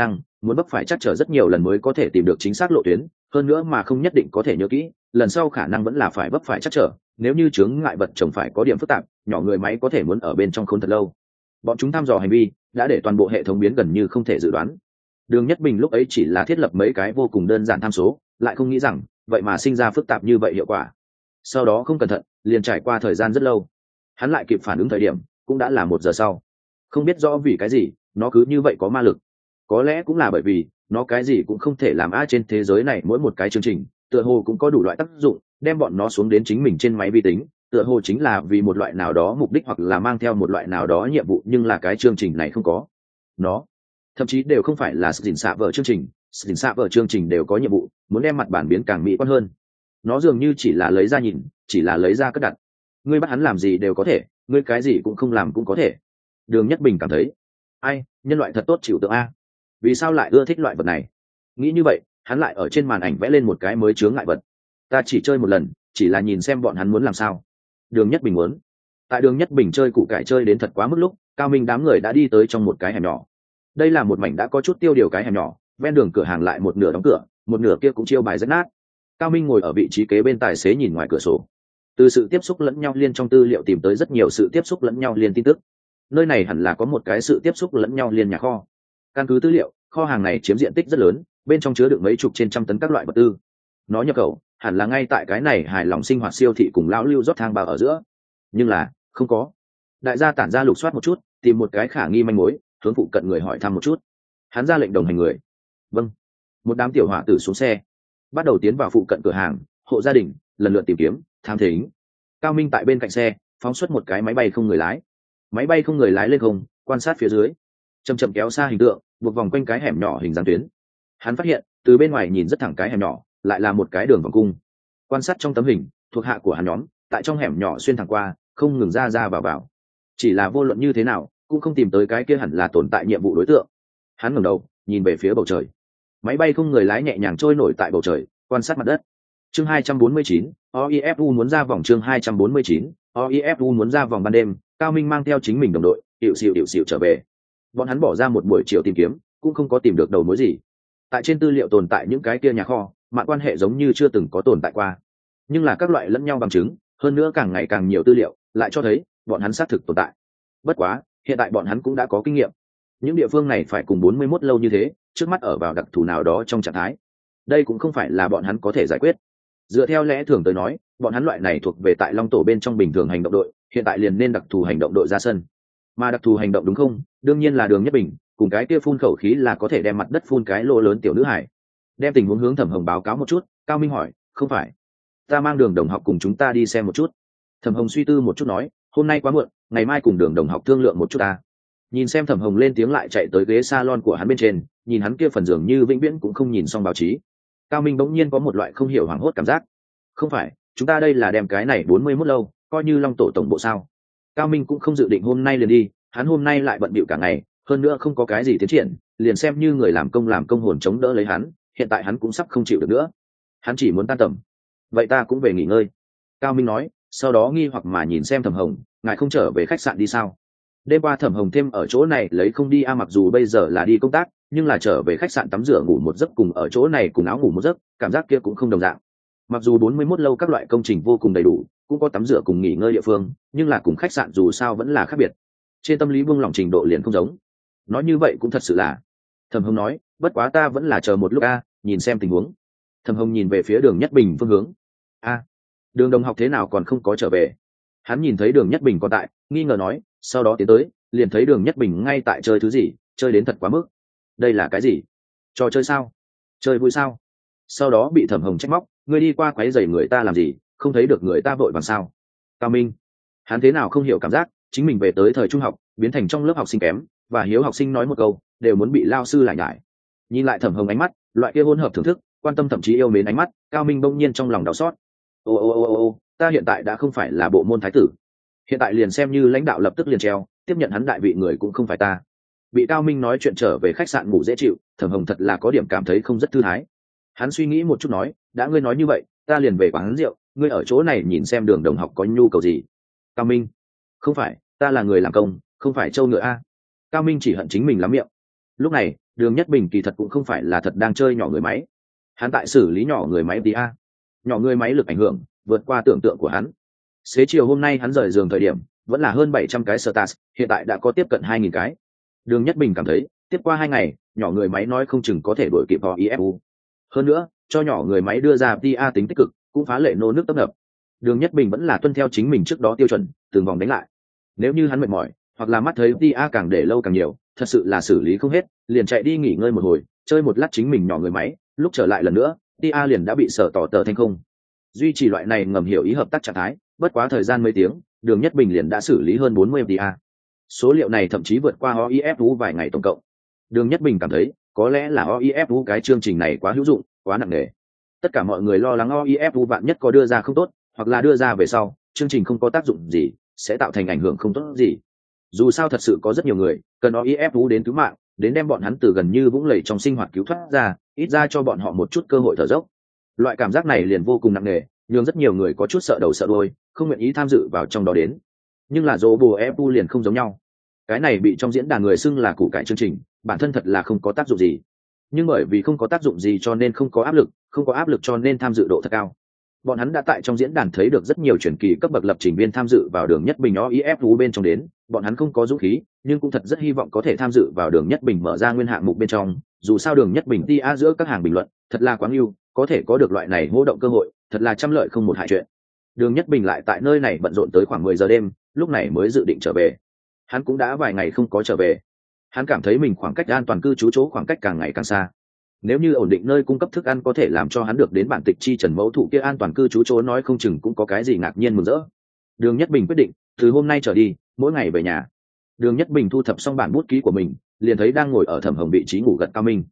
muốn vấp phải chắc trở rất nhiều lần mới có thể tìm được chính xác lộ tuyến, hơn nữa mà không nhất định có thể nhớ kỹ, lần sau khả năng vẫn là phải vấp phải chắc trở. Nếu như chướng ngại vật trồng phải có điểm phức tạp, nhỏ người máy có thể muốn ở bên trong khốn thật lâu. Bọn chúng thăm dò hành vi đã để toàn bộ hệ thống biến gần như không thể dự đoán. Đường Nhất Bình lúc ấy chỉ là thiết lập mấy cái vô cùng đơn giản tham số, lại không nghĩ rằng vậy mà sinh ra phức tạp như vậy hiệu quả. Sau đó không cẩn thận, liền trải qua thời gian rất lâu. Hắn lại kịp phản ứng thời điểm, cũng đã là 1 giờ sau. Không biết rõ vì cái gì, nó cứ như vậy có ma lực. Có lẽ cũng là bởi vì nó cái gì cũng không thể làm trên thế giới này, mỗi một cái chương trình tựa hồ cũng có đủ loại tác dụng, đem bọn nó xuống đến chính mình trên máy vi tính, tựa hồ chính là vì một loại nào đó mục đích hoặc là mang theo một loại nào đó nhiệm vụ, nhưng là cái chương trình này không có. Nó thậm chí đều không phải là Spin xạ vở chương trình, Spin xạ vở chương trình đều có nhiệm vụ, muốn đem mặt bản biến càng mỹ quan hơn. Nó dường như chỉ là lấy ra nhìn, chỉ là lấy ra cất đặt. Ngươi bắt hắn làm gì đều có thể, ngươi cái gì cũng không làm cũng có thể. Đường Nhất Bình cảm thấy, ai, nhân loại thật tốt chịu tượng a. Vì sao lại ưa thích loại vật này? Nghĩ như vậy, hắn lại ở trên màn ảnh vẽ lên một cái mới chướng ngại vật. Ta chỉ chơi một lần, chỉ là nhìn xem bọn hắn muốn làm sao. Đường Nhất Bình muốn. Tại Đường Nhất Bình chơi củ cải chơi đến thật quá mức lúc, Cao Minh đám người đã đi tới trong một cái hẻm nhỏ. Đây là một mảnh đã có chút tiêu điều cái hẻm nhỏ, ven đường cửa hàng lại một nửa đóng cửa, một nửa kia cũng chiêu bài rách nát. Cao Minh ngồi ở vị trí kế bên tài xế nhìn ngoài cửa sổ. Từ sự tiếp xúc lẫn nhau liên trong tư liệu tìm tới rất nhiều sự tiếp xúc lẫn nhau liên tin tức. Nơi này hẳn là có một cái sự tiếp xúc lẫn nhau liên nhà kho. Căn cứ tư liệu, kho hàng này chiếm diện tích rất lớn, bên trong chứa được mấy chục trên trăm tấn các loại vật tư. Nó nhập khẩu hẳn là ngay tại cái này hài lòng sinh hoạt siêu thị cùng lão lưu rót thang bào ở giữa, nhưng là không có. Đại gia tản ra lục soát một chút, tìm một cái khả nghi manh mối, hướng phụ cận người hỏi thăm một chút. Hắn ra lệnh đồng hành người. Vâng. Một đám tiểu hỏa tử xuống xe, bắt đầu tiến vào phụ cận cửa hàng, hộ gia đình, lần lượt tìm kiếm, tham thính. Cao Minh tại bên cạnh xe phóng xuất một cái máy bay không người lái. Máy bay không người lái lên không, quan sát phía dưới, chậm chậm kéo xa hình tượng, buộc vòng quanh cái hẻm nhỏ hình dáng tuyến. Hắn phát hiện từ bên ngoài nhìn rất thẳng cái hẻm nhỏ lại là một cái đường vòng cung. Quan sát trong tấm hình, thuộc hạ của hắn nhóm tại trong hẻm nhỏ xuyên thẳng qua, không ngừng ra ra vào vào. Chỉ là vô luận như thế nào cũng không tìm tới cái kia hẳn là tồn tại nhiệm vụ đối tượng. Hắn ngẩng đầu nhìn về phía bầu trời. Máy bay không người lái nhẹ nhàng trôi nổi tại bầu trời, quan sát mặt đất. Chương 249, OIFU muốn ra vòng. Chương 249, OIFU muốn ra vòng. Ban đêm, Cao Minh mang theo chính mình đồng đội hiệu xịu trở về. Bọn hắn bỏ ra một buổi chiều tìm kiếm, cũng không có tìm được đầu mối gì. Tại trên tư liệu tồn tại những cái kia nhà kho, mạng quan hệ giống như chưa từng có tồn tại qua, nhưng là các loại lẫn nhau bằng chứng, hơn nữa càng ngày càng nhiều tư liệu lại cho thấy bọn hắn xác thực tồn tại. Bất quá hiện tại bọn hắn cũng đã có kinh nghiệm, những địa phương này phải cùng 41 lâu như thế, trước mắt ở vào đặc thù nào đó trong trạng thái, đây cũng không phải là bọn hắn có thể giải quyết. Dựa theo lẽ thường tới nói, bọn hắn loại này thuộc về tại Long Tổ bên trong bình thường hành động đội, hiện tại liền nên đặc thù hành động đội ra sân. Mà đặc thù hành động đúng không, đương nhiên là Đường Nhất Bình cùng cái kia phun khẩu khí là có thể đem mặt đất phun cái lỗ lớn tiểu nữ hải. Đem tình huống hướng Thẩm Hồng báo cáo một chút. Cao Minh hỏi, không phải ta mang Đường đồng học cùng chúng ta đi xem một chút? Thẩm Hồng suy tư một chút nói, hôm nay quá muộn, ngày mai cùng Đường đồng học thương lượng một chút ta. Nhìn xem Thẩm Hồng lên tiếng lại chạy tới ghế salon của hắn bên trên, nhìn hắn kia phần giường như vĩnh viễn cũng không nhìn xong báo chí. Cao Minh bỗng nhiên có một loại không hiểu hoảng hốt cảm giác. Không phải chúng ta đây là đem cái này 41 lâu coi như Long Tổ tổng bộ sao? Cao Minh cũng không dự định hôm nay liền đi, hắn hôm nay lại bận bịu cả ngày, hơn nữa không có cái gì tiến triển, liền xem như người làm công hồn chống đỡ lấy hắn, hiện tại hắn cũng sắp không chịu được nữa, hắn chỉ muốn tan tầm. Vậy ta cũng về nghỉ ngơi. Cao Minh nói, sau đó nghi hoặc mà nhìn xem Thẩm Hồng, ngài không trở về khách sạn đi sao? Đêm qua Thẩm Hồng thêm ở chỗ này lấy không đi mặc dù bây giờ là đi công tác, nhưng là trở về khách sạn tắm rửa ngủ một giấc cùng ở chỗ này cùng áo ngủ một giấc, cảm giác kia cũng không đồng dạng. Mặc dù 41 lâu các loại công trình vô cùng đầy đủ, cũng có tắm rửa cùng nghỉ ngơi địa phương, nhưng là cùng khách sạn dù sao vẫn là khác biệt, trên tâm lý buông lỏng trình độ liền không giống. Nói như vậy cũng thật sự là. Thẩm Hồng nói, bất quá ta vẫn là chờ một lúc nhìn xem tình huống. Thẩm Hồng nhìn về phía Đường Nhất Bình phương hướng. Đường đồng học thế nào còn không có trở về? Hắn nhìn thấy Đường Nhất Bình còn tại, nghi ngờ nói, sau đó tiến tới, liền thấy Đường Nhất Bình ngay tại chơi thứ gì, chơi đến thật quá mức. Đây là cái gì? Trò chơi sao? Chơi vui sao? Sau đó bị Thẩm Hồng trách móc, ngươi đi qua quấy rầy người ta làm gì, không thấy được người ta vội vàng sao? Cao Minh, hắn thế nào không hiểu cảm giác chính mình về tới thời trung học biến thành trong lớp học sinh kém, và hiếu học sinh nói một câu đều muốn bị lao sư lại nhải. Nhìn lại Thẩm Hồng ánh mắt, loại kia hỗn hợp thưởng thức, quan tâm thậm chí yêu mến ánh mắt, Cao Minh bỗng nhiên trong lòng đau xót. Ô, ta hiện tại đã không phải là bộ môn thái tử, hiện tại liền xem như lãnh đạo lập tức liền treo, tiếp nhận hắn đại vị người cũng không phải ta. Bị Cao Minh nói chuyện trở về khách sạn ngủ dễ chịu, Thẩm Hồng thật là có điểm cảm thấy không rất thư thái. Hắn suy nghĩ một chút nói, đã ngươi nói như vậy, ta liền về quán rượu, ngươi ở chỗ này nhìn xem Đường đồng học có nhu cầu gì. Cao Minh, không phải, ta là người làm công, không phải trâu ngựa Cao Minh chỉ hận chính mình lắm miệng. Lúc này Đường Nhất Bình kỳ thật cũng không phải là thật đang chơi nhỏ người máy, hắn tại xử lý nhỏ người máy ta. Nhỏ người máy lực ảnh hưởng vượt qua tưởng tượng của hắn. Xế chiều hôm nay hắn rời giường thời điểm vẫn là hơn 700 cái stars, hiện tại đã có tiếp cận 2.000 cái. Đường Nhất Bình cảm thấy tiếp qua 2 ngày nhỏ người máy nói không chừng có thể đuổi kịp họ IFU. Hơn nữa cho nhỏ người máy đưa ra TA tính tích cực cũng phá lệ nô nước tấp nập. Đường Nhất Bình vẫn là tuân theo chính mình trước đó tiêu chuẩn, từng vòng đánh lại. Nếu như hắn mệt mỏi hoặc là mắt thấy TA càng để lâu càng nhiều, thật sự là xử lý không hết, liền chạy đi nghỉ ngơi một hồi, chơi một lát chính mình nhỏ người máy, lúc trở lại lần nữa TA liền đã bị sở tỏ tờ thành không. Duy trì loại này ngầm hiểu ý hợp tác trạng thái, bất quá thời gian mấy tiếng Đường Nhất Bình liền đã xử lý hơn 40 TA. Số liệu này thậm chí vượt qua OIFU vài ngày tổng cộng. Đường Nhất Bình cảm thấy có lẽ là OIFU cái chương trình này quá hữu dụng, quá nặng nề. Tất cả mọi người lo lắng OIFU vạn nhất có đưa ra không tốt, hoặc là đưa ra về sau chương trình không có tác dụng gì, sẽ tạo thành ảnh hưởng không tốt gì. Dù sao thật sự có rất nhiều người cần OIFU đến cứu mạng, đến đem bọn hắn từ gần như vũng lầy trong sinh hoạt cứu thoát ra, ít ra cho bọn họ một chút cơ hội thở dốc. Loại cảm giác này liền vô cùng nặng nề, nhưng rất nhiều người có chút sợ đầu sợ đuôi, không nguyện ý tham dự vào trong đó đến. Nhưng là Robo-EFU liền không giống nhau. Cái này bị trong diễn đàn người xưng là củ cải chương trình, bản thân thật là không có tác dụng gì. Nhưng bởi vì không có tác dụng gì cho nên không có áp lực, không có áp lực cho nên tham dự độ thật cao. Bọn hắn đã tại trong diễn đàn thấy được rất nhiều truyền kỳ cấp bậc lập trình viên tham dự vào Đường Nhất Bình OIFU bên trong đến, bọn hắn không có dũng khí, nhưng cũng thật rất hy vọng có thể tham dự vào Đường Nhất Bình mở ra nguyên hạng mục bên trong, dù sao Đường Nhất Bình TA giữa các hàng bình luận, thật là quá ưu, có thể có được loại này hô động cơ hội, thật là trăm lợi không một hại chuyện. Đường Nhất Bình lại tại nơi này bận rộn tới khoảng 10 giờ đêm, lúc này mới dự định trở về. Hắn cũng đã vài ngày không có trở về. Hắn cảm thấy mình khoảng cách an toàn cư trú chỗ khoảng cách càng ngày càng xa. Nếu như ổn định nơi cung cấp thức ăn có thể làm cho hắn được đến bản tịch chi trần mẫu thụ kia an toàn cư trú chỗ, nói không chừng cũng có cái gì ngạc nhiên mừng rỡ. Đường Nhất Bình quyết định từ hôm nay trở đi mỗi ngày về nhà. Đường Nhất Bình thu thập xong bản bút ký của mình, liền thấy đang ngồi ở Thẩm Hồng vị trí ngủ gật Cao Minh.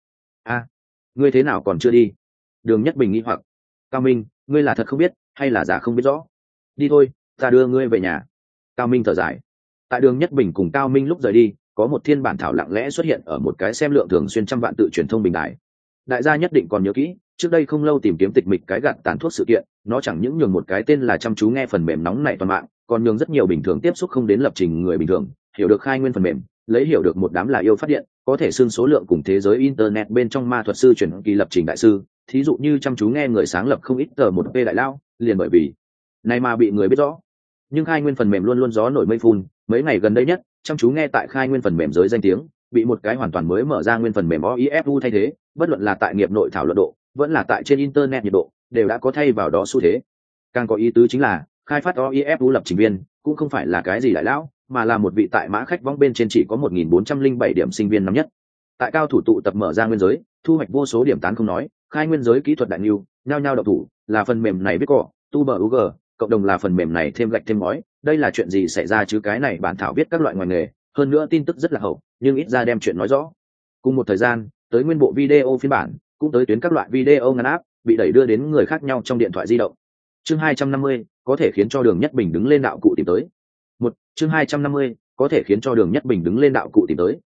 Ngươi thế nào còn chưa đi? Đường Nhất Bình nghi hoặc. Cao Minh, ngươi là thật không biết hay là giả không biết rõ? Đi thôi, ta đưa ngươi về nhà. Cao Minh thở dài. Tại Đường Nhất Bình cùng Cao Minh lúc rời đi, có một thiên bản thảo lặng lẽ xuất hiện ở một cái xem lượng thường xuyên trăm vạn tự truyền thông bình đại. Đại gia nhất định còn nhớ kỹ, trước đây không lâu tìm kiếm tịch mịch cái gạt tàn thuốc sự kiện, nó chẳng những nhường một cái tên là chăm chú nghe phần mềm nóng này toàn mạng, còn nhường rất nhiều bình thường tiếp xúc không đến lập trình người bình thường hiểu được khai nguyên phần mềm, lấy hiểu được một đám là yêu phát điện, có thể xưng số lượng cùng thế giới internet bên trong ma thuật sư chuyển kỳ lập trình đại sư, thí dụ như chăm chú nghe người sáng lập không ít tờ một p đại lao, liền bởi vì này mà bị người biết rõ. Nhưng khai nguyên phần mềm luôn luôn gió nổi mây phun, mấy ngày gần đây nhất chăm chú nghe tại khai nguyên phần mềm giới danh tiếng bị một cái hoàn toàn mới mở ra nguyên phần mềm OIFU thay thế, bất luận là tại nghiệp nội thảo luận độ vẫn là tại trên internet nhiệt độ đều đã có thay vào đó xu thế. Càng có ý tứ chính là khai phát OIFU lập trình viên cũng không phải là cái gì đại lão, mà là một vị tại mã khách vong bên trên chỉ có 1.407 điểm sinh viên năm nhất. Tại cao thủ tụ tập mở ra nguyên giới, thu hoạch vô số điểm tán không nói, khai nguyên giới kỹ thuật đại lưu, nhao nhao độc thủ, là phần mềm này biết cỏ, tu bờ UG, cộng đồng là phần mềm này thêm gạch thêm ngói, đây là chuyện gì xảy ra chứ? Cái này bản thảo viết các loại ngoài nghề, hơn nữa tin tức rất là hậu, nhưng ít ra đem chuyện nói rõ. Cùng một thời gian, tới nguyên bộ video phiên bản, cũng tới tuyến các loại video ngắn áp, bị đẩy đưa đến người khác nhau trong điện thoại di động. Chương 250, có thể khiến cho Đường Nhất Bình đứng lên đạo cụ tìm tới. Chương 250, có thể khiến cho Đường Nhất Bình đứng lên đạo cụ tìm tới.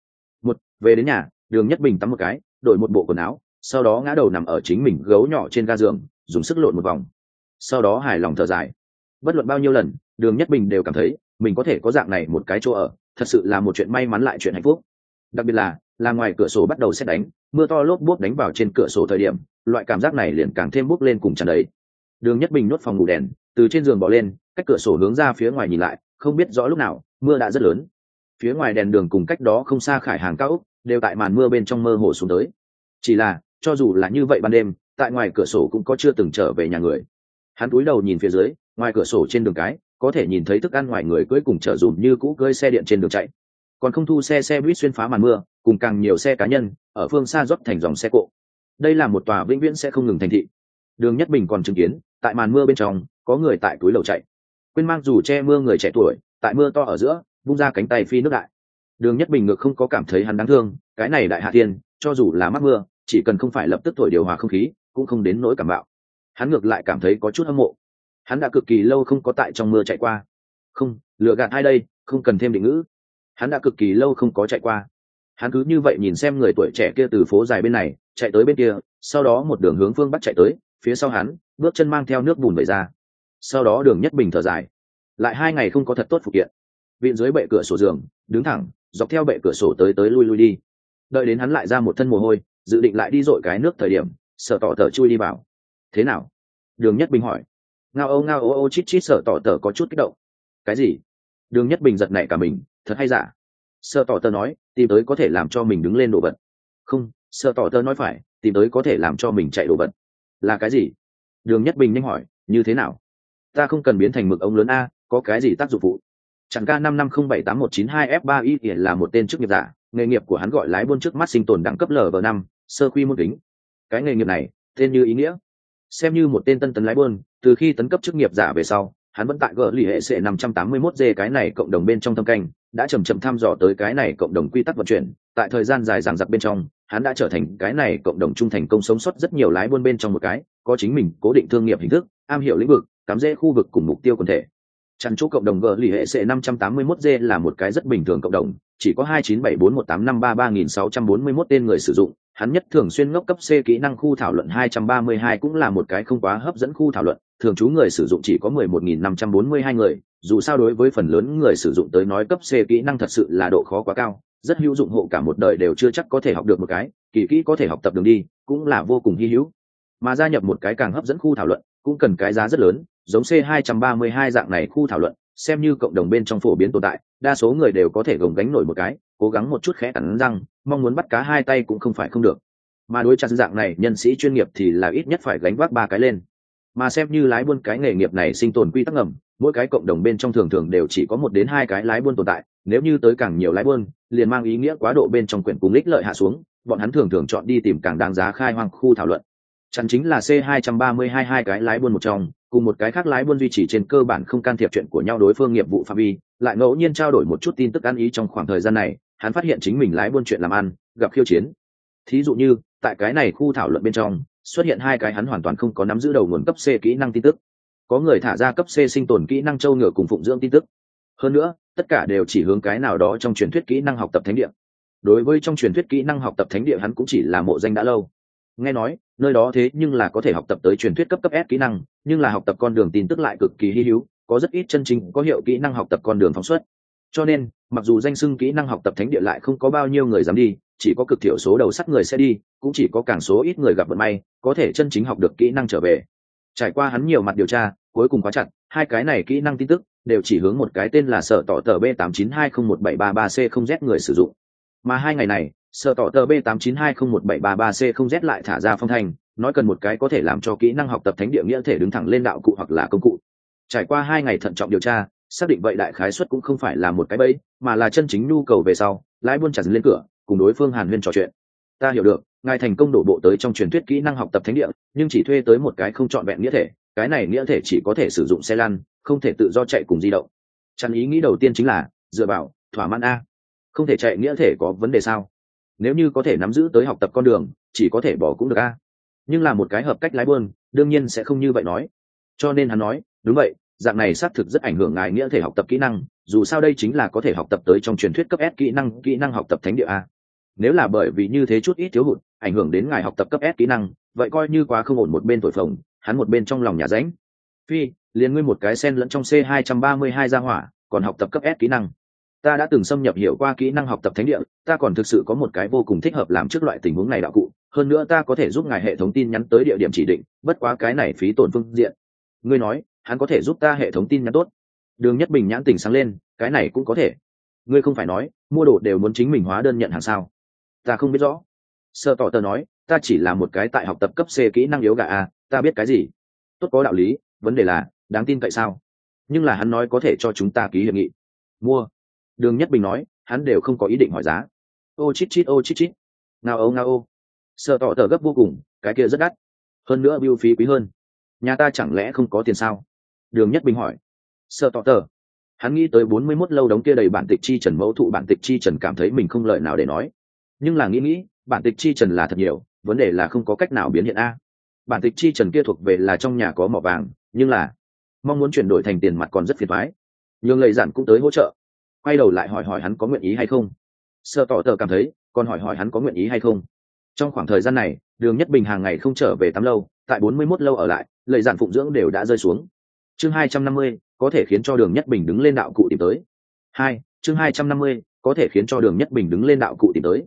Về đến nhà, Đường Nhất Bình tắm một cái, đổi một bộ quần áo, sau đó ngã đầu nằm ở chính mình gấu nhỏ trên ga giường, dùng sức lộn một vòng. Sau đó hài lòng thở dài. Bất luận bao nhiêu lần, Đường Nhất Bình đều cảm thấy mình có thể có dạng này một cái chỗ ở, thật sự là một chuyện may mắn lại chuyện hạnh phúc. Đặc biệt là ngoài cửa sổ bắt đầu sét đánh, mưa to lốp bốp đánh vào trên cửa sổ thời điểm, loại cảm giác này liền càng thêm bốc lên cùng tràn đầy. Đường Nhất Bình nuốt phòng ngủ đèn, từ trên giường bò lên, cách cửa sổ hướng ra phía ngoài nhìn lại, không biết rõ lúc nào mưa đã rất lớn. Phía ngoài đèn đường cùng cách đó không xa khải hàng cao ốc đều tại màn mưa bên trong mơ hồ xuống tới. Chỉ là cho dù là như vậy ban đêm, tại ngoài cửa sổ cũng có chưa từng trở về nhà người. Hắn cúi đầu nhìn phía dưới, ngoài cửa sổ trên đường cái có thể nhìn thấy thức ăn ngoài người cưỡi cùng chở dùm như cũ cưỡi xe điện trên đường chạy, còn không thu xe buýt xuyên phá màn mưa, cùng càng nhiều xe cá nhân ở phương xa rót thành dòng xe cộ. Đây là một tòa vĩnh viễn sẽ không ngừng thành thị. Đường Nhất Bình còn chứng kiến tại màn mưa bên trong có người tại túi lầu chạy, quên mang dù che mưa, người trẻ tuổi tại mưa to ở giữa vung ra cánh tay phi nước đại. Đường Nhất Bình ngược không có cảm thấy hắn đáng thương, cái này đại hạ thiên cho dù là mắc mưa, chỉ cần không phải lập tức thổi điều hòa không khí cũng không đến nỗi cảm bạo. Hắn ngược lại cảm thấy có chút hâm mộ. Hắn đã cực kỳ lâu không có tại trong mưa chạy qua. Không, lựa gạt ai đây, không cần thêm định ngữ. Hắn đã cực kỳ lâu không có chạy qua. Hắn cứ như vậy nhìn xem người tuổi trẻ kia từ phố dài bên này chạy tới bên kia, sau đó một đường hướng phương bắc chạy tới, phía sau hắn bước chân mang theo nước bùn vẩy ra. Sau đó Đường Nhất Bình thở dài, lại 2 ngày không có thật tốt phụ kiện. Viện dưới bệ cửa sổ giường đứng thẳng, dọc theo bệ cửa sổ tới lui đi. Đợi đến hắn lại ra một thân mồ hôi, dự định lại đi dội cái nước thời điểm, Sở Tỏ Tở chui đi vào. Thế nào? Đường Nhất Bình hỏi. Ngao ô chít chít. Sở Tỏ Tở có chút kích động. Cái gì? Đường Nhất Bình giật nảy cả mình, thật hay giả? Sở Tỏ Tở nói, tìm tới có thể làm cho mình đứng lên đồ vật. Không, Sở Tỏ Tở nói phải, tìm tới có thể làm cho mình chạy đồ vật. Là cái gì? Đường Nhất Bình nhanh hỏi, như thế nào? Ta không cần biến thành mực ống lớn a, có cái gì tác dụng phụ? Chẳng ca 550781192F3Y là một tên chức nghiệp giả, nghề nghiệp của hắn gọi lái buôn trước mắt sinh tồn đẳng cấp LV5, sơ quy môn kính. Cái nghề nghiệp này, tên như ý nghĩa, xem như một tên tân tấn lái buôn, từ khi tấn cấp chức nghiệp giả về sau, hắn vẫn tại gỡ lì hệ C 581G cái này cộng đồng bên trong thâm canh, đã chậm chậm thăm dò tới cái này cộng đồng quy tắc vận chuyển, tại thời gian dài dằng dặc bên trong, hắn đã trở thành cái này cộng đồng trung thành công sống sót rất nhiều lái buôn bên trong một cái, có chính mình cố định thương nghiệp hình thức, am hiểu lĩnh vực, cắm rễ khu vực cùng mục tiêu quần thể. Chăn chỗ cộng đồng gỡ lì hệ C 581G là một cái rất bình thường cộng đồng, chỉ có 297418533641 tên người sử dụng. Hắn nhất thường xuyên ngốc cấp C kỹ năng khu thảo luận 232 cũng là một cái không quá hấp dẫn khu thảo luận, thường trú người sử dụng chỉ có 11.542 người, dù sao đối với phần lớn người sử dụng tới nói cấp C kỹ năng thật sự là độ khó quá cao, rất hữu dụng hộ cả một đời đều chưa chắc có thể học được một cái, kỳ kỹ có thể học tập đường đi, cũng là vô cùng hy hữu. Mà gia nhập một cái càng hấp dẫn khu thảo luận, cũng cần cái giá rất lớn, giống C232 dạng này khu thảo luận, xem như cộng đồng bên trong phổ biến tồn tại, đa số người đều có thể gồng gánh nổi một cái, cố gắng một chút khẽ cắn răng, mong muốn bắt cá hai tay cũng không phải không được. Mà đối chặt dạng này nhân sĩ chuyên nghiệp thì là ít nhất phải gánh vác ba cái lên. Mà xem như lái buôn cái nghề nghiệp này sinh tồn quy tắc ngầm, mỗi cái cộng đồng bên trong thường thường đều chỉ có 1 đến 2 cái lái buôn tồn tại, nếu như tới càng nhiều lái buôn, liền mang ý nghĩa quá độ bên trong quyển cùng ích lợi hạ xuống, bọn hắn thường thường chọn đi tìm càng đáng giá khai hoang khu thảo luận. Chắn chính là C232 hai cái lái buôn một trong, cùng một cái khác lái buôn duy trì trên cơ bản không can thiệp chuyện của nhau đối phương nghiệp vụ phạm vi, lại ngẫu nhiên trao đổi một chút tin tức ăn ý trong khoảng thời gian này, hắn phát hiện chính mình lái buôn chuyện làm ăn, gặp khiêu chiến. Thí dụ như, tại cái này khu thảo luận bên trong, xuất hiện 2 cái hắn hoàn toàn không có nắm giữ đầu nguồn cấp C kỹ năng tin tức. Có người thả ra cấp C sinh tồn kỹ năng châu ngựa cùng phụng dưỡng tin tức. Hơn nữa, tất cả đều chỉ hướng cái nào đó trong truyền thuyết kỹ năng học tập thánh địa. Đối với trong truyền thuyết kỹ năng học tập thánh địa hắn cũng chỉ là mộ danh đã lâu. Nghe nói, nơi đó thế nhưng là có thể học tập tới truyền thuyết cấp S kỹ năng, nhưng là học tập con đường tin tức lại cực kỳ hi hữu, có rất ít chân chính có hiệu kỹ năng học tập con đường phóng xuất. Cho nên, mặc dù danh xưng kỹ năng học tập thánh địa lại không có bao nhiêu người dám đi, chỉ có cực thiểu số đầu sắt người sẽ đi, cũng chỉ có càng số ít người gặp vận may, có thể chân chính học được kỹ năng trở về. Trải qua hắn nhiều mặt điều tra, cuối cùng khóa chặt, 2 cái này kỹ năng tin tức đều chỉ hướng một cái tên là Sở Tỏ Tở B89201733C0Z người sử dụng. Mà 2 ngày này, Sở Tỏ Tở B89201733C0Z lại thả ra phong thanh, nói cần một cái có thể làm cho kỹ năng học tập thánh địa nghĩa thể đứng thẳng lên đạo cụ hoặc là công cụ. Trải qua 2 ngày thận trọng điều tra, xác định vậy đại khái suất cũng không phải là một cái bẫy, mà là chân chính nhu cầu về sau, lái buôn chặt lên cửa, cùng đối phương hàn huyên trò chuyện. Ta hiểu được, ngài thành công đổ bộ tới trong truyền thuyết kỹ năng học tập thánh địa, nhưng chỉ thuê tới một cái không trọn vẹn nghĩa thể, cái này nghĩa thể chỉ có thể sử dụng xe lăn, không thể tự do chạy cùng di động. Chắn ý nghĩ đầu tiên chính là dựa vào thỏa mãn a, không thể chạy nghĩa thể có vấn đề sao? Nếu như có thể nắm giữ tới học tập con đường, chỉ có thể bỏ cũng được a. Nhưng là một cái hợp cách lái buôn, đương nhiên sẽ không như vậy nói. Cho nên hắn nói, đúng vậy, dạng này xác thực rất ảnh hưởng ngài nghĩa thể học tập kỹ năng, dù sao đây chính là có thể học tập tới trong truyền thuyết cấp S kỹ năng học tập thánh địa a. Nếu là bởi vì như thế chút ít thiếu hụt, ảnh hưởng đến ngài học tập cấp S kỹ năng, vậy coi như quá không ổn. Một bên thổi phồng, hắn một bên trong lòng nhà ránh. Phi, liền ngươi một cái sen lẫn trong C232 ra hỏa, còn học tập cấp S kỹ năng. Ta đã từng xâm nhập hiểu qua kỹ năng học tập thánh địa, ta còn thực sự có một cái vô cùng thích hợp làm trước loại tình huống này đạo cụ, hơn nữa ta có thể giúp ngài hệ thống tin nhắn tới địa điểm chỉ định, bất quá cái này phí tổn phương diện. Ngươi nói, hắn có thể giúp ta hệ thống tin nhắn tốt. Đường Nhất Bình nhãn tình sáng lên, cái này cũng có thể. Ngươi không phải nói, mua đồ đều muốn chính mình hóa đơn nhận hàng sao? Ta không biết rõ. Sở Tỏ Tở nói, ta chỉ là một cái tại học tập cấp C kỹ năng yếu gà a, ta biết cái gì. Tốt, có đạo lý, vấn đề là, đáng tin cậy sao? Nhưng là hắn nói có thể cho chúng ta ký hiệp nghị. Mua. Đường Nhất Bình nói, hắn đều không có ý định hỏi giá. Ô chít chít. Ngao ô. Sở Tỏ Tở gấp vô cùng, cái kia rất đắt. Hơn nữa bill phí quý hơn. Nhà ta chẳng lẽ không có tiền sao? Đường Nhất Bình hỏi. Sở Tỏ Tở. Hắn nghĩ tới 41 lâu đống kia đầy bản tịch chi trần mẫu thụ bản tịch chi trần, cảm thấy mình không lời nào để nói. Nhưng là nghĩ, bản tịch chi trần là thật nhiều, vấn đề là không có cách nào biến hiện a. Bản tịch chi trần kia thuộc về là trong nhà có mỏ vàng, nhưng là mong muốn chuyển đổi thành tiền mặt còn rất phiền toái. Nhưng Lệ Giản cũng tới hỗ trợ. Quay đầu lại hỏi hắn có nguyện ý hay không. Sở Tỏ Tở cảm thấy, còn hỏi hắn có nguyện ý hay không. Trong khoảng thời gian này, Đường Nhất Bình hàng ngày không trở về tắm lâu, tại 41 lâu ở lại, Lệ Giản phụng dưỡng đều đã rơi xuống. Chương 250, có thể khiến cho Đường Nhất Bình đứng lên đạo cụ tìm tới. Chương 250, có thể khiến cho Đường Nhất Bình đứng lên đạo cụ tìm tới.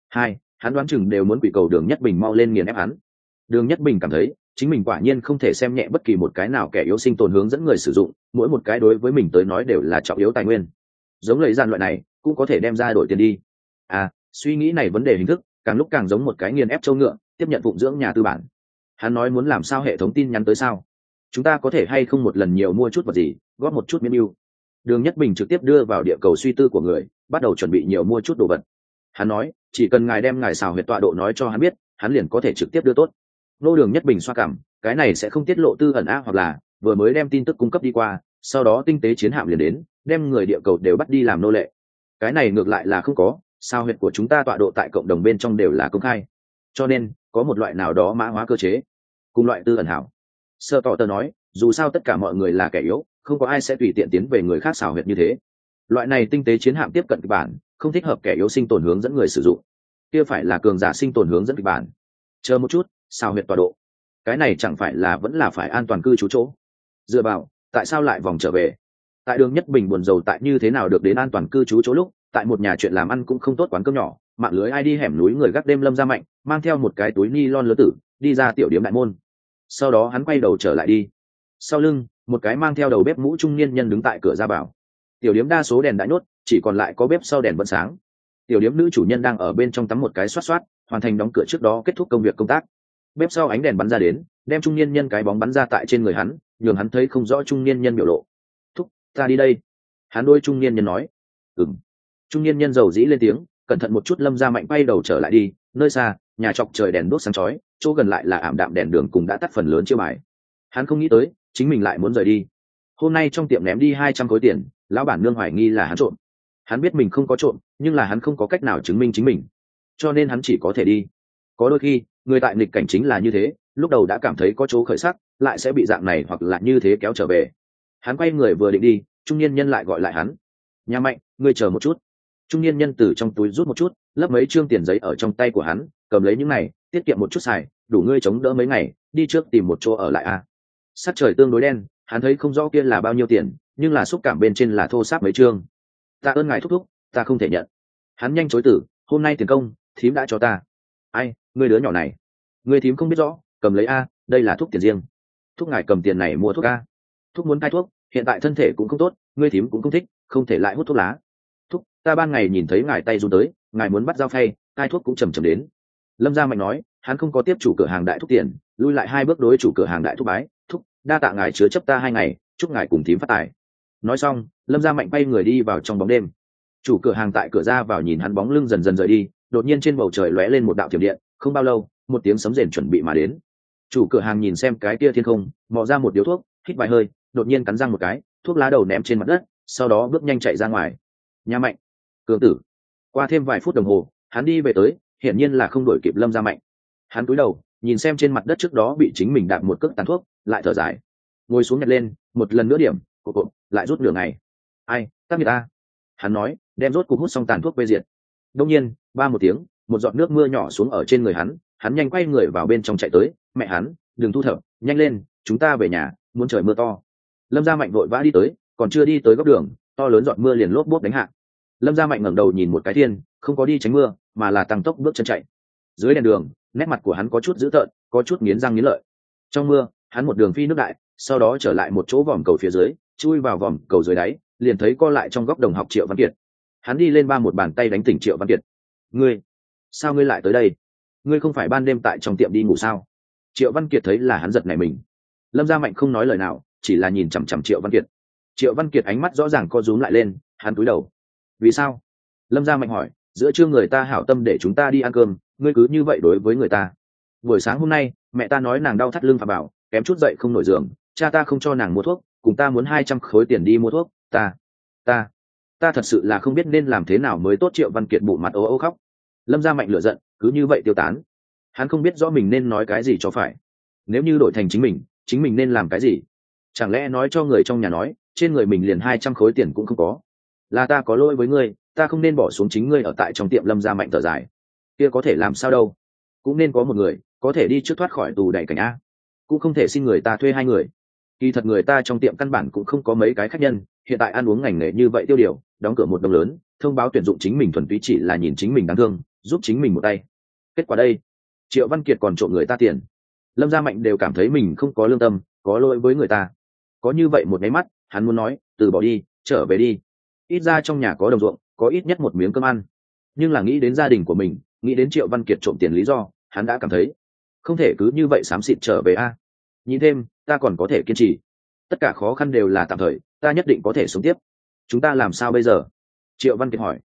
Hai, hắn đoán chừng đều muốn quỷ cầu Đường Nhất Bình mau lên nghiền ép hắn. Đường Nhất Bình cảm thấy chính mình quả nhiên không thể xem nhẹ bất kỳ một cái nào kẻ yếu sinh tồn hướng dẫn người sử dụng, mỗi một cái đối với mình tới nói đều là trọng yếu tài nguyên. Giống lấy gian loại này cũng có thể đem ra đổi tiền đi. Suy nghĩ này vấn đề hình thức càng lúc càng giống một cái nghiền ép châu ngựa tiếp nhận phụng dưỡng nhà tư bản. Hắn nói muốn làm sao hệ thống tin nhắn tới sao? Chúng ta có thể hay không một lần nhiều mua chút vật gì, góp một chút miễn ưu. Đường Nhất Bình trực tiếp đưa vào địa cầu suy tư của người, bắt đầu chuẩn bị nhiều mua chút đồ vật. Hắn nói chỉ cần ngài đem ngài xào huyệt tọa độ nói cho hắn biết, hắn liền có thể trực tiếp đưa tốt. Nô Đường Nhất Bình xoa cảm, cái này sẽ không tiết lộ tư ẩn hoặc là vừa mới đem tin tức cung cấp đi qua, sau đó tinh tế chiến hạm liền đến, đem người địa cầu đều bắt đi làm nô lệ. Cái này ngược lại là không có, sao huyệt của chúng ta tọa độ tại cộng đồng bên trong đều là công khai, cho nên có một loại nào đó mã hóa cơ chế cùng loại tư ẩn hảo. Sơ tỏ tờ nói dù sao tất cả mọi người là kẻ yếu, không có ai sẽ tùy tiện tiến về người khác xào huyệt như thế. Loại này tinh tế chiến hạm tiếp cận kịch bản không thích hợp kẻ yếu sinh tồn hướng dẫn người sử dụng, kia phải là cường giả sinh tồn hướng dẫn kịch bản. Chờ một chút, xào huyệt tọa độ, cái này chẳng phải là vẫn là phải an toàn cư trú chỗ. Dựa vào, tại sao lại vòng trở về? Tại Đường Nhất Bình buồn rầu tại như thế nào được đến an toàn cư trú chỗ lúc, tại một nhà chuyện làm ăn cũng không tốt quán cơm nhỏ, mạng lưới ai đi hẻm núi người gác đêm Lâm Gia Mạnh mang theo một cái túi ni lon lớn tử đi ra tiểu điếm đại môn. Sau đó hắn quay đầu trở lại đi, sau lưng một cái mang theo đầu bếp mũ trung niên nhân đứng tại cửa ra vào. Tiểu điếm đa số đèn đã nhốt, chỉ còn lại có bếp sau đèn vẫn sáng. Tiểu điếm nữ chủ nhân đang ở bên trong tắm một cái xoát xoát, hoàn thành đóng cửa trước đó kết thúc công việc công tác. Bếp sau ánh đèn bắn ra đến, đem trung niên nhân cái bóng bắn ra tại trên người hắn, nhường hắn thấy không rõ trung niên nhân biểu lộ. Thúc, ta đi đây. Hắn đôi trung niên nhân nói. Trung niên nhân dầu dĩ lên tiếng, cẩn thận một chút. Lâm Gia Mạnh bay đầu trở lại đi, nơi xa nhà chọc trời đèn đuốc sáng chói, chỗ gần lại là ảm đạm đèn đường cùng đã tắt phần lớn chiêu bài. Hắn không nghĩ tới chính mình lại muốn rời đi. Hôm nay trong tiệm ném đi 200 khối tiền, lão bản nương hoài nghi là hắn trộm. Hắn biết mình không có trộm, nhưng là hắn không có cách nào chứng minh chính mình, cho nên hắn chỉ có thể đi. Có đôi khi người tại nghịch cảnh chính là như thế, lúc đầu đã cảm thấy có chỗ khởi sắc, lại sẽ bị dạng này hoặc là như thế kéo trở về. Hắn quay người vừa định đi, trung niên nhân lại gọi lại hắn. Nhà Mạnh, ngươi chờ một chút. Trung niên nhân từ trong túi rút một chút, lấp mấy trương tiền giấy ở trong tay của hắn, cầm lấy những này tiết kiệm một chút xài, đủ ngươi chống đỡ mấy ngày, đi trước tìm một chỗ ở lại a. Sắc trời tương đối đen, hắn thấy không rõ kia là bao nhiêu tiền, nhưng là xúc cảm bên trên là thô sáp mấy trương. Ta ơn ngài thúc thúc, ta không thể nhận. Hắn nhanh chối từ, hôm nay tiền công thím đã cho ta. Ai, ngươi đứa nhỏ này, ngươi thím không biết rõ, cầm lấy a, đây là thuốc tiền riêng. Thúc ngài cầm tiền này mua thuốc a. Thúc muốn cai thuốc, hiện tại thân thể cũng không tốt, ngươi thím cũng không thích, không thể lại hút thuốc lá. Thúc, ta ban ngày nhìn thấy ngài tay run tới, ngài muốn bắt dao phay, cai thuốc cũng chầm chầm đến. Lâm Gia Mạnh nói, hắn không có tiếp chủ cửa hàng đại thuốc tiền, lui lại 2 bước đối chủ cửa hàng đại thuốc bái. Thúc, đa tạ ngài chứa chấp ta 2 ngày, chúc ngài cùng thím phát tài. Nói xong, Lâm Gia Mạnh bay người đi vào trong bóng đêm. Chủ cửa hàng tại cửa ra vào nhìn hắn bóng lưng dần dần rời đi, đột nhiên trên bầu trời lóe lên một đạo thiểm điện, không bao lâu, một tiếng sấm rền chuẩn bị mà đến. Chủ cửa hàng nhìn xem cái kia thiên không, mò ra một điếu thuốc, hít vài hơi, đột nhiên cắn răng một cái, thuốc lá đầu ném trên mặt đất, sau đó bước nhanh chạy ra ngoài. Nhà Mạnh, cường tử. Qua thêm vài phút đồng hồ, hắn đi về tới, hiển nhiên là không đuổi kịp Lâm Gia Mạnh. Hắn cúi đầu nhìn xem trên mặt đất trước đó bị chính mình đạp một cước tàn thuốc, lại thở dài, ngồi xuống nhặt lên một lần nữa điểm cộp, lại rút nửa ngày. Ai tác nghiệp ta. Hắn nói, đem rốt cục hút xong tàn thuốc bê diệt. Đông nhiên ba một tiếng, một giọt nước mưa nhỏ xuống ở trên người hắn. Hắn nhanh quay người vào bên trong chạy tới. Mẹ hắn, đừng thu thập, nhanh lên, chúng ta về nhà, muốn trời mưa to. Lâm Gia Mạnh vội vã đi tới, còn chưa đi tới góc đường, to lớn giọt mưa liền lốp bốp đánh hạ. Lâm Gia Mạnh ngẩng đầu nhìn một cái thiên, không có đi tránh mưa, mà là tăng tốc bước chân chạy. Dưới đèn đường, nét mặt của hắn có chút dữ tợn, có chút nghiến răng nghiến lợi. Trong mưa, hắn một đường phi nước đại, sau đó trở lại một chỗ vòm cầu phía dưới, chui vào vòm cầu dưới đáy, liền thấy co lại trong góc đồng học Triệu Văn Kiệt. Hắn đi lên một bàn tay đánh tỉnh Triệu Văn Kiệt. Ngươi, sao ngươi lại tới đây? Ngươi không phải ban đêm tại trong tiệm đi ngủ sao? Triệu Văn Kiệt thấy là hắn giật nảy mình. Lâm Gia Mạnh không nói lời nào, chỉ là nhìn chằm chằm Triệu Văn Kiệt. Triệu Văn Kiệt ánh mắt rõ ràng co rúm lại lên, hắn cúi đầu. Vì sao? Lâm Gia Mạnh hỏi. Giữa trưa người ta hảo tâm để chúng ta đi ăn cơm, ngươi cứ như vậy đối với người ta. Buổi sáng hôm nay mẹ ta nói nàng đau thắt lưng, phà bảo kém chút dậy không nổi giường, cha ta không cho nàng mua thuốc, cùng ta muốn 200 khối tiền đi mua thuốc. Ta thật sự là không biết nên làm thế nào mới tốt. Triệu Văn Kiệt bụ mặt ố ố khóc. Lâm Gia Mạnh lửa giận cứ như vậy tiêu tán. Hắn không biết rõ mình nên nói cái gì cho phải. Nếu như đổi thành chính mình nên làm cái gì? Chẳng lẽ nói cho người trong nhà nói trên người mình liền 200 khối tiền cũng không có? Là ta có lỗi với ngươi, ta không nên bỏ xuống chính ngươi ở tại trong tiệm. Lâm Gia Mạnh thở dài. Kia có thể làm sao đâu, cũng nên có một người có thể đi trước thoát khỏi tù đẩy cảnh a, cũng không thể xin người ta thuê 2 người. Kỳ thật người ta trong tiệm căn bản cũng không có mấy cái khách nhân, hiện tại ăn uống ngành nghề như vậy tiêu điều, đóng cửa một đồng lớn, thông báo tuyển dụng chính mình thuần túy chỉ là nhìn chính mình đáng thương, giúp chính mình một tay. Kết quả đây, Triệu Văn Kiệt còn trộm người ta tiền. Lâm Gia Mạnh đều cảm thấy mình không có lương tâm, có lỗi với người ta. Có như vậy một cái mắt, hắn muốn nói từ bỏ đi, trở về đi, ít ra trong nhà có đồng ruộng, có ít nhất một miếng cơm ăn. Nhưng là nghĩ đến gia đình của mình, nghĩ đến Triệu Văn Kiệt trộm tiền lý do, hắn đã cảm thấy không thể cứ như vậy xám xịt trở về a. Nhìn thêm, ta còn có thể kiên trì, tất cả khó khăn đều là tạm thời, ta nhất định có thể sống tiếp. Chúng ta làm sao bây giờ? Triệu Văn Kiệt hỏi.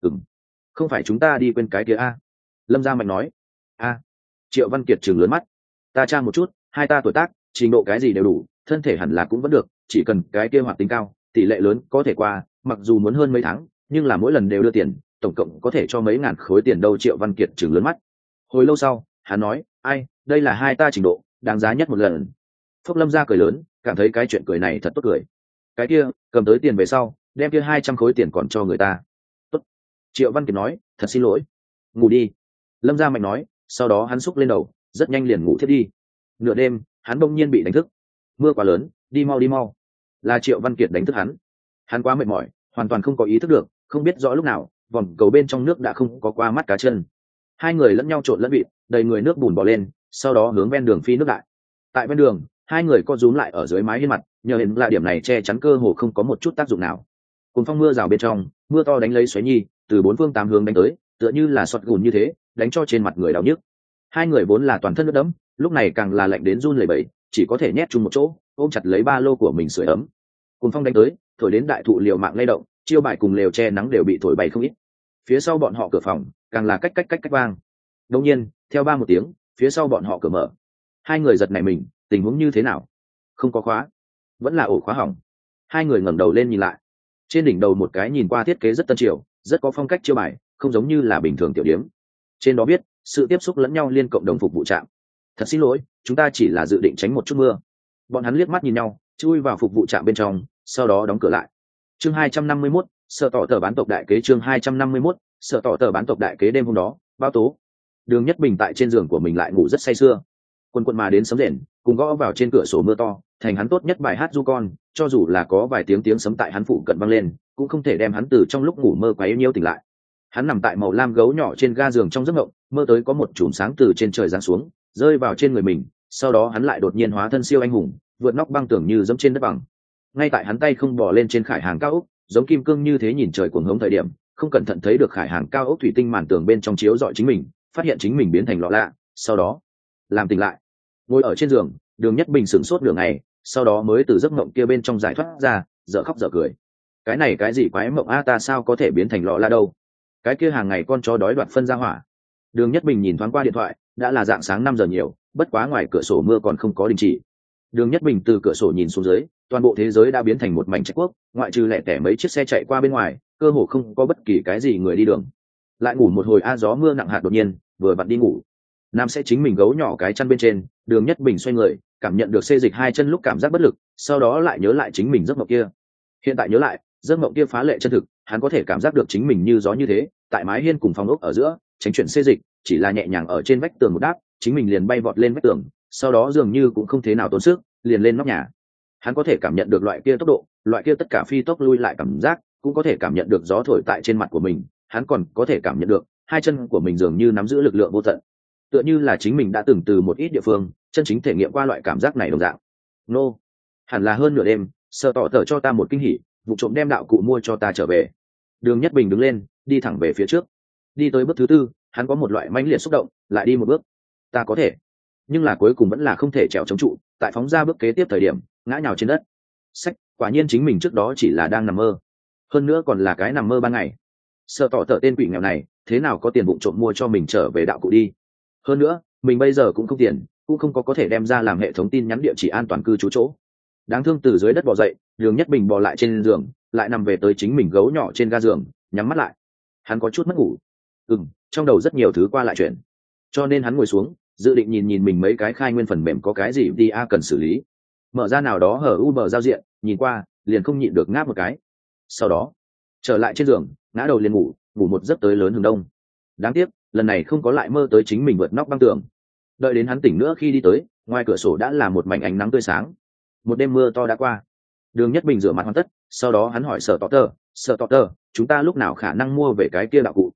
Không phải chúng ta đi quên cái kia a? Lâm Gia Mạnh nói. A. Triệu Văn Kiệt trừng lớn mắt. Ta tra một chút, hai ta tuổi tác, trình độ cái gì đều đủ, thân thể hẳn là cũng vẫn được, chỉ cần cái kia hoạt tính cao, tỷ lệ lớn có thể qua, mặc dù muốn hơn mấy tháng, nhưng là mỗi lần đều đưa tiền, tổng cộng có thể cho mấy ngàn khối tiền đâu. Triệu Văn Kiệt trừng lớn mắt. Hồi lâu sau, hắn nói, ai, đây là hai ta trình độ, đáng giá nhất một lần. Phúc Lâm Gia cười lớn, cảm thấy cái chuyện cười này thật tốt cười. Cái kia, cầm tới tiền về sau, đem kia 200 khối tiền còn cho người ta. Tốt. Triệu Văn Kiệt nói, thật xin lỗi. Ngủ đi. Lâm Gia Mạnh nói, sau đó hắn xúc lên đầu, rất nhanh liền ngủ thiết đi. Nửa đêm, hắn bỗng nhiên bị đánh thức. Mưa quá lớn, đi mau đi mau. Là Triệu Văn Kiệt đánh thức hắn. Hắn quá mệt mỏi, hoàn toàn không có ý thức được, không biết rõ lúc nào, vòng cầu bên trong nước đã không có qua mắt cá chân. Hai người lẫn nhau trộn lẫn vịt, đầy người nước bùn bò lên, sau đó hướng ven đường phi nước đại. Tại ven đường, hai người co rúm lại ở dưới mái hiên mặt, nhờ hiện là điểm này che chắn cơ hồ không có một chút tác dụng nào. Cùng phong mưa rào bên trong, mưa to đánh lấy xoáy nhi, từ bốn phương tám hướng đánh tới, tựa như là sọt gùn như thế, đánh cho trên mặt người đau nhức. Hai người vốn là toàn thân nước đẫm, lúc này càng là lạnh đến run lẩy bẩy, chỉ có thể nhét chung một chỗ, ôm chặt lấy ba lô của mình sưởi ấm. Cùng phong đánh tới, thổi đến đại thụ liều mạng lay động, chiêu bài cùng lều che nắng đều bị thổi bay không ít. Phía sau bọn họ cửa phòng, càng là cách vang. Đột nhiên, theo ba một tiếng, phía sau bọn họ cửa mở. Hai người giật nảy mình, tình huống như thế nào? Không có khóa, vẫn là ổ khóa hỏng. Hai người ngẩng đầu lên nhìn lại, trên đỉnh đầu một cái nhìn qua thiết kế rất tân triều, rất có phong cách chiêu bài, không giống như là bình thường tiểu điếm. Trên đó viết sự tiếp xúc lẫn nhau liên cộng đồng phục vụ trạm. Thật xin lỗi, chúng ta chỉ là dự định tránh một chút mưa. Bọn hắn liếc mắt nhìn nhau, chui vào phục vụ trạm bên trong, sau đó đóng cửa lại. Chương 251, sợ tỏ tờ bán tộc đại kế. Chương 251, sợ tỏ tờ bán tộc đại kế. Đêm hôm đó, Bao Tố, Đường Nhất Bình tại trên giường của mình lại ngủ rất say sưa. Quần mà đến sấm rền, cùng gõ vào trên cửa sổ mưa to, thành hắn tốt nhất bài hát du con, cho dù là có vài tiếng sấm tại hắn phụ cận vang lên, cũng không thể đem hắn từ trong lúc ngủ mơ quấy nhiễu tỉnh lại. Hắn nằm tại màu lam gấu nhỏ trên ga giường trong giấc mộng, mơ tới có một chùm sáng từ trên trời giáng xuống, rơi vào trên người mình, sau đó hắn lại đột nhiên hóa thân siêu anh hùng, vượt nóc băng tường như dẫm trên đất bằng. Ngay tại hắn tay không bò lên trên khải hàng cao ốc, giống kim cương như thế nhìn trời cuồng hống thời điểm, không cẩn thận thấy được khải hàng cao ốc thủy tinh màn tường bên trong chiếu rọi chính mình, phát hiện chính mình biến thành lọ lạ, sau đó làm tỉnh lại. Ngồi ở trên giường, Đường Nhất Bình sửng sốt nửa ngày, sau đó mới từ giấc mộng kia bên trong giải thoát ra, dở khóc dở cười. Cái này cái gì quái mộng a, ta sao có thể biến thành lọ lạ đâu? Cái kia hàng ngày con chó đói đoạt phân ra hỏa. Đường Nhất Bình nhìn thoáng qua điện thoại, đã là dạng sáng 5 giờ nhiều, bất quá ngoài cửa sổ mưa còn không có đình chỉ. Đường Nhất Bình từ cửa sổ nhìn xuống dưới, toàn bộ thế giới đã biến thành một mảnh trạch quốc, ngoại trừ lẻ tẻ mấy chiếc xe chạy qua bên ngoài, cơ hồ không có bất kỳ cái gì người đi đường. Lại ngủ một hồi gió mưa nặng hạt đột nhiên, vừa vặn đi ngủ. Nam sẽ chính mình gấu nhỏ cái chăn bên trên, Đường Nhất Bình xoay người, cảm nhận được xê dịch hai chân lúc cảm giác bất lực, sau đó lại nhớ lại chính mình giấc mộng kia. Hiện tại nhớ lại, giấc mộng kia phá lệ chân thực, hắn có thể cảm giác được chính mình như gió như thế, tại mái hiên cùng phòng ốc ở giữa, tránh chuyển xê dịch, chỉ là nhẹ nhàng ở trên vách tường một đáp, chính mình liền bay vọt lên vách tường, sau đó dường như cũng không thế nào tốn sức, liền lên nóc nhà. Hắn có thể cảm nhận được loại kia tốc độ, loại kia tất cả phi tốc lui lại cảm giác, cũng có thể cảm nhận được gió thổi tại trên mặt của mình, hắn còn có thể cảm nhận được hai chân của mình dường như nắm giữ lực lượng vô tận, tựa như là chính mình đã từng từ một ít địa phương chân chính thể nghiệm qua loại cảm giác này đồng dạng. Nô, hẳn là hơn nửa đêm, sợ tỏ tờ cho ta một kinh hỉ, vụ trộm đem đạo cụ mua cho ta trở về. Đường Nhất Bình đứng lên, đi thẳng về phía trước. Đi tới bước thứ tư, hắn có một loại mãnh liệt xúc động, lại đi một bước. Ta có thể, nhưng là cuối cùng vẫn là không thể trèo chống trụ, tại phóng ra bước kế tiếp thời điểm, ngã nhào trên đất. Sách, quả nhiên chính mình trước đó chỉ là đang nằm mơ, hơn nữa còn là cái nằm mơ ban ngày. Sợ tỏ tờ tên quỷ nghèo này, thế nào có tiền vụ trộm mua cho mình trở về đạo cụ đi? Hơn nữa, mình bây giờ cũng không tiền, cũng không có thể đem ra làm hệ thống tin nhắn địa chỉ an toàn cư trú chỗ. Đáng thương, từ dưới đất bò dậy, Đường Nhất Bình bò lại trên giường, lại nằm về tới chính mình gấu nhỏ trên ga giường, nhắm mắt lại. Hắn có chút mất ngủ. Trong đầu rất nhiều thứ qua lại chuyển, cho nên hắn ngồi xuống, dự định nhìn mình mấy cái khai nguyên phần mềm có cái gì đi cần xử lý. Mở ra nào đó hở Uber giao diện, nhìn qua, liền không nhịn được ngáp một cái. Sau đó, trở lại trên giường, ngã đầu liền ngủ một giấc tới lớn hừng đông. Đáng tiếc, lần này không có lại mơ tới chính mình vượt nóc băng tường. Đợi đến hắn tỉnh nữa khi đi tới, ngoài cửa sổ đã là một mảnh ánh nắng tươi sáng. Một đêm mưa to đã qua. Đường Nhất Bình rửa mặt hoàn tất, sau đó hắn hỏi Sở Tỏ Tơ, chúng ta lúc nào khả năng mua về cái kia đạo cụ?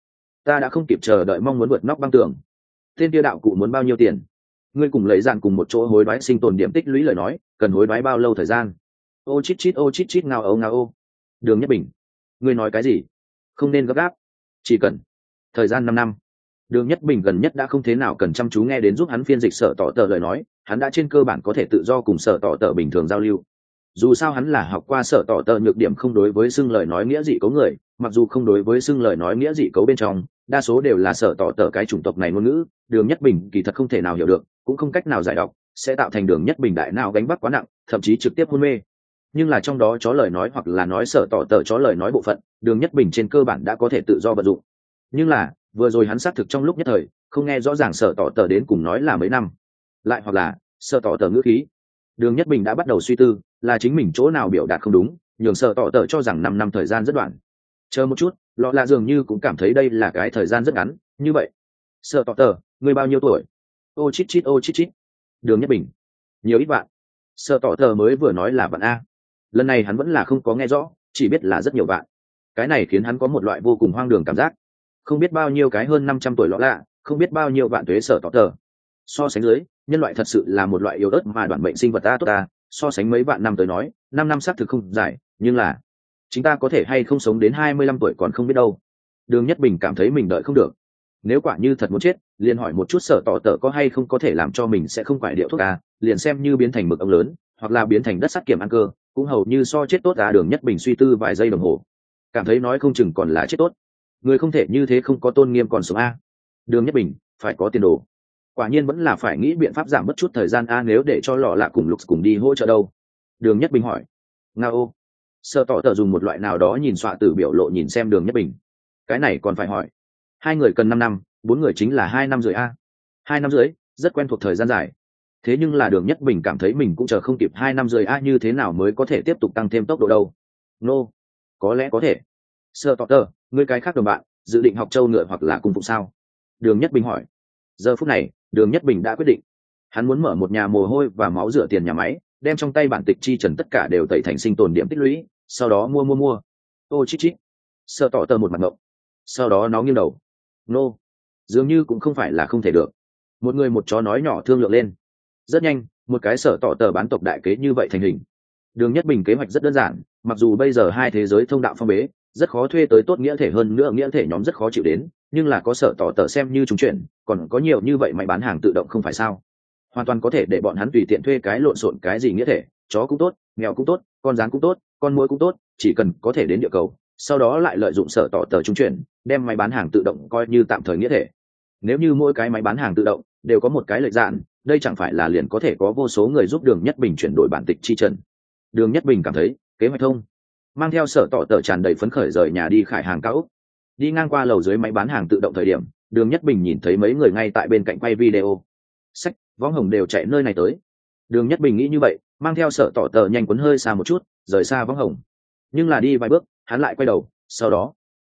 Ta đã không kịp chờ đợi mong muốn vượt nóc băng tường. Tên kia đạo cụ muốn bao nhiêu tiền? Ngươi cùng lấy dạn cùng một chỗ hối đoái sinh tồn điểm tích lũy lời nói, cần hối đoái bao lâu thời gian? Ô chít chít ngao ô. Đường Nhất Bình, ngươi nói cái gì? Không nên gấp gáp, chỉ cần thời gian 5 năm. Đường Nhất Bình gần nhất đã không thế nào cần chăm chú nghe đến giúp hắn phiên dịch Sở Tỏ Tờ lời nói, hắn đã trên cơ bản có thể tự do cùng Sở Tỏ Tờ bình thường giao lưu. Dù sao hắn là học qua Sở Tỏ Tờ nhược điểm không đối với xưng lời nói nghĩa dị cấu người, mặc dù không đối với xưng lời nói nghĩa dị cấu bên trong, đa số đều là Sở Tỏ Tờ cái chủng tộc này ngôn ngữ, Đường Nhất Bình kỳ thật không thể nào hiểu được, cũng không cách nào giải đọc, sẽ tạo thành Đường Nhất Bình đại não gánh vác quá nặng, thậm chí trực tiếp hôn mê. Nhưng là trong đó chó lời nói hoặc là nói Sở Tỏ Tờ chó lời nói bộ phận, Đường Nhất Bình trên cơ bản đã có thể tự do vận dụng. Nhưng là vừa rồi hắn xác thực trong lúc nhất thời không nghe rõ ràng Sở Tỏ Tờ đến cùng nói là mấy năm, lại hoặc là Sở Tỏ Tờ ngữ khí. Đường Nhất Bình đã bắt đầu suy tư là chính mình chỗ nào biểu đạt không đúng, nhường Sở Tỏ Tờ cho rằng 5 năm thời gian rất đoạn. Chờ một chút, lọ lạ dường như cũng cảm thấy đây là cái thời gian rất ngắn. Như vậy Sở Tỏ Tờ, ngươi bao nhiêu tuổi? Ô chít chít. Đường Nhất Bình, nhiều ít vạn. Sở Tỏ Tờ mới vừa nói là vạn a. Lần này hắn vẫn là không có nghe rõ, chỉ biết là rất nhiều vạn. Cái này khiến hắn có một loại vô cùng hoang đường cảm giác. Không biết bao nhiêu cái hơn 500 tuổi lọ lạ, không biết bao nhiêu vạn tuế Sở Tỏ Tờ. So sánh dưới, nhân loại thật sự là một loại yếu ớt mà đoạn bệnh sinh vật ta tốt ta. So sánh mấy vạn năm tới nói, 5 năm xác thực không dài, nhưng là chúng ta có thể hay không sống đến 25 tuổi còn không biết đâu. Đường Nhất Bình cảm thấy mình đợi không được. Nếu quả như thật muốn chết, liền hỏi một chút Sở Tỏ Tờ có hay không có thể làm cho mình sẽ không phải điệu thuốc à, liền xem như biến thành mực ống lớn, hoặc là biến thành đất sắt kiểm ăn cơ, cũng hầu như so chết tốt à. Đường Nhất Bình suy tư vài giây đồng hồ, cảm thấy nói không chừng còn là chết tốt. Người không thể như thế không có tôn nghiêm còn sống a. Đường Nhất Bình phải có tiền đồ, quả nhiên vẫn là phải nghĩ biện pháp giảm mất chút thời gian a. Nếu để cho lọ lạ cùng lục cùng đi hỗ trợ đâu? Đường Nhất Bình hỏi. Ngao. Sở Tỏ Tờ dùng một loại nào đó nhìn xọa từ biểu lộ nhìn xem Đường Nhất Bình. Cái này còn phải hỏi. 2 người cần 5 năm, 4 người chính là 2 năm rưỡi a. 2 năm rưỡi, rất quen thuộc thời gian dài. Thế nhưng là Đường Nhất Bình cảm thấy mình cũng chờ không kịp 2 năm rưỡi a, như thế nào mới có thể tiếp tục tăng thêm tốc độ đâu? Nô, có lẽ có thể. Sở Tỏ Tờ, ngươi cái khác đồng bạn dự định học châu ngựa hoặc là cung phụng sao? Đường Nhất Bình hỏi. Giờ phút này Đường Nhất Bình đã quyết định, hắn muốn mở một nhà mồ hôi và máu rửa tiền nhà máy, đem trong tay bản tịch chi trần tất cả đều tẩy thành sinh tồn điểm tích lũy, sau đó mua. Ô chít chít. Sở Tỏ Tờ một mặt ngộng, sau đó nó nghiêng đầu. Nô, dường như cũng không phải là không thể được. Một người một chó nói nhỏ thương lượng lên. Rất nhanh, một cái Sở Tỏ Tờ bán tộc đại kế như vậy thành hình. Đường Nhất Bình kế hoạch rất đơn giản, mặc dù bây giờ hai thế giới thông đạo phong bế, rất khó thuê tới tốt nghĩa thể, hơn nữa nghĩa thể nhóm rất khó chịu đến, nhưng là có Sở Tỏ Tờ xem như chúng chuyển, còn có nhiều như vậy máy bán hàng tự động không phải sao? Hoàn toàn có thể để bọn hắn tùy tiện thuê cái lộn xộn cái gì nghĩa thể, chó cũng tốt, mèo cũng tốt, con rắn cũng tốt, con muỗi cũng tốt, chỉ cần có thể đến địa cầu, sau đó lại lợi dụng Sở Tỏ Tờ trung chuyển, đem máy bán hàng tự động coi như tạm thời nghĩa thể. Nếu như mỗi cái máy bán hàng tự động đều có một cái lệch dạn, đây chẳng phải là liền có thể có vô số người giúp Đường Nhất Bình chuyển đổi bản tịch chi trần. Đường Nhất Bình cảm thấy kế hoạch thông, mang theo Sở Tỏ Tờ tràn đầy phấn khởi rời nhà đi khải hàng cao ốc. Đi ngang qua lầu dưới máy bán hàng tự động thời điểm, Đường Nhất Bình nhìn thấy mấy người ngay tại bên cạnh quay video. Sách, võng hồng đều chạy nơi này tới. Đường Nhất Bình nghĩ như vậy, mang theo Sở Tỏ Tờ nhanh quấn hơi xa một chút, rời xa võng hồng. Nhưng là đi vài bước, hắn lại quay đầu, sau đó,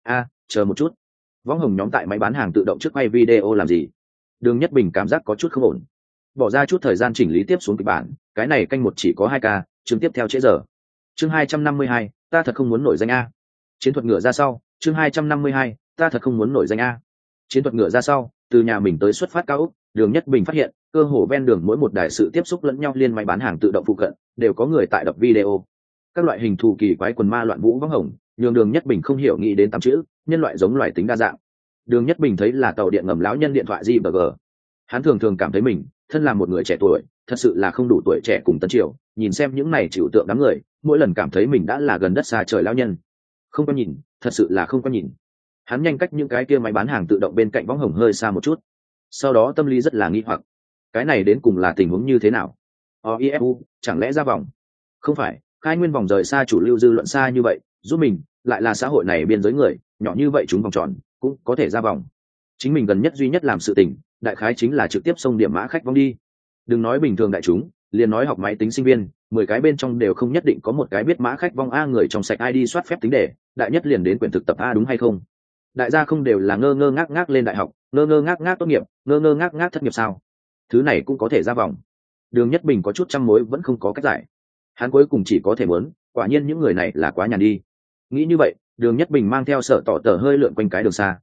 chờ một chút. Võng hồng nhóm tại máy bán hàng tự động trước quay video làm gì? Đường Nhất Bình cảm giác có chút không ổn. Bỏ ra chút thời gian chỉnh lý tiếp xuống kịch bản, cái này canh một chỉ có 2 ca, chương tiếp theo trễ giờ. Chương 252, ta thật không muốn nổi danh a. Chiến thuật ngựa ra sau, chương 252, ta thật không muốn nổi danh a. Chiến thuật ngựa ra sau, từ nhà mình tới xuất phát cao ốc, Đường Nhất Bình phát hiện, cơ hồ ven đường mỗi một đài sự tiếp xúc lẫn nhau liên máy bán hàng tự động phụ cận, đều có người tại đập video. Các loại hình thù kỳ quái quần ma loạn vũ võng hồng, nhường Đường Nhất Bình không hiểu nghĩ đến 8 chữ, nhân loại giống loài tính đa dạng. Đường Nhất Bình thấy là tàu điện ngầm lão nhân điện thoại GBG. Hắn thường thường cảm thấy mình, thân là một người trẻ tuổi, thật sự là không đủ tuổi trẻ cùng tân triều, nhìn xem những này chịu tượng đám người, mỗi lần cảm thấy mình đã là gần đất xa trời lão nhân. Không có nhìn, thật sự là không có nhìn. Hắn nhanh cách những cái kia máy bán hàng tự động bên cạnh võng hồng hơi xa một chút. Sau đó tâm lý rất là nghi hoặc, cái này đến cùng là tình huống như thế nào? OIFU, chẳng lẽ ra vòng? Không phải, khai nguyên vòng rời xa chủ lưu dư luận xa như vậy, giúp mình, lại là xã hội này biên giới người, nhỏ như vậy chúng vòng tròn, cũng có thể ra vòng. Chính mình gần nhất duy nhất làm sự tình, đại khái chính là trực tiếp xông điểm mã khách vong đi. Đừng nói bình thường đại chúng, liền nói học máy tính sinh viên, 10 cái bên trong đều không nhất định có một cái biết mã khách vong a. Người trong sạch ID soát phép tính đề, đại nhất liền đến quyển thực tập a, đúng hay không? Đại gia không đều là ngơ ngơ ngác ngác lên đại học, ngơ ngơ ngác ngác tốt nghiệp, ngơ ngơ ngác ngác thất nghiệp sao? Thứ này cũng có thể ra vòng. Đường Nhất Bình có chút trăm mối vẫn không có cách giải. Hắn cuối cùng chỉ có thể muốn, quả nhiên những người này là quá nhàn đi. Nghĩ như vậy, Đường Nhất Bình mang theo Sở Tỏ Tờ hơi lượn quanh cái đường xa.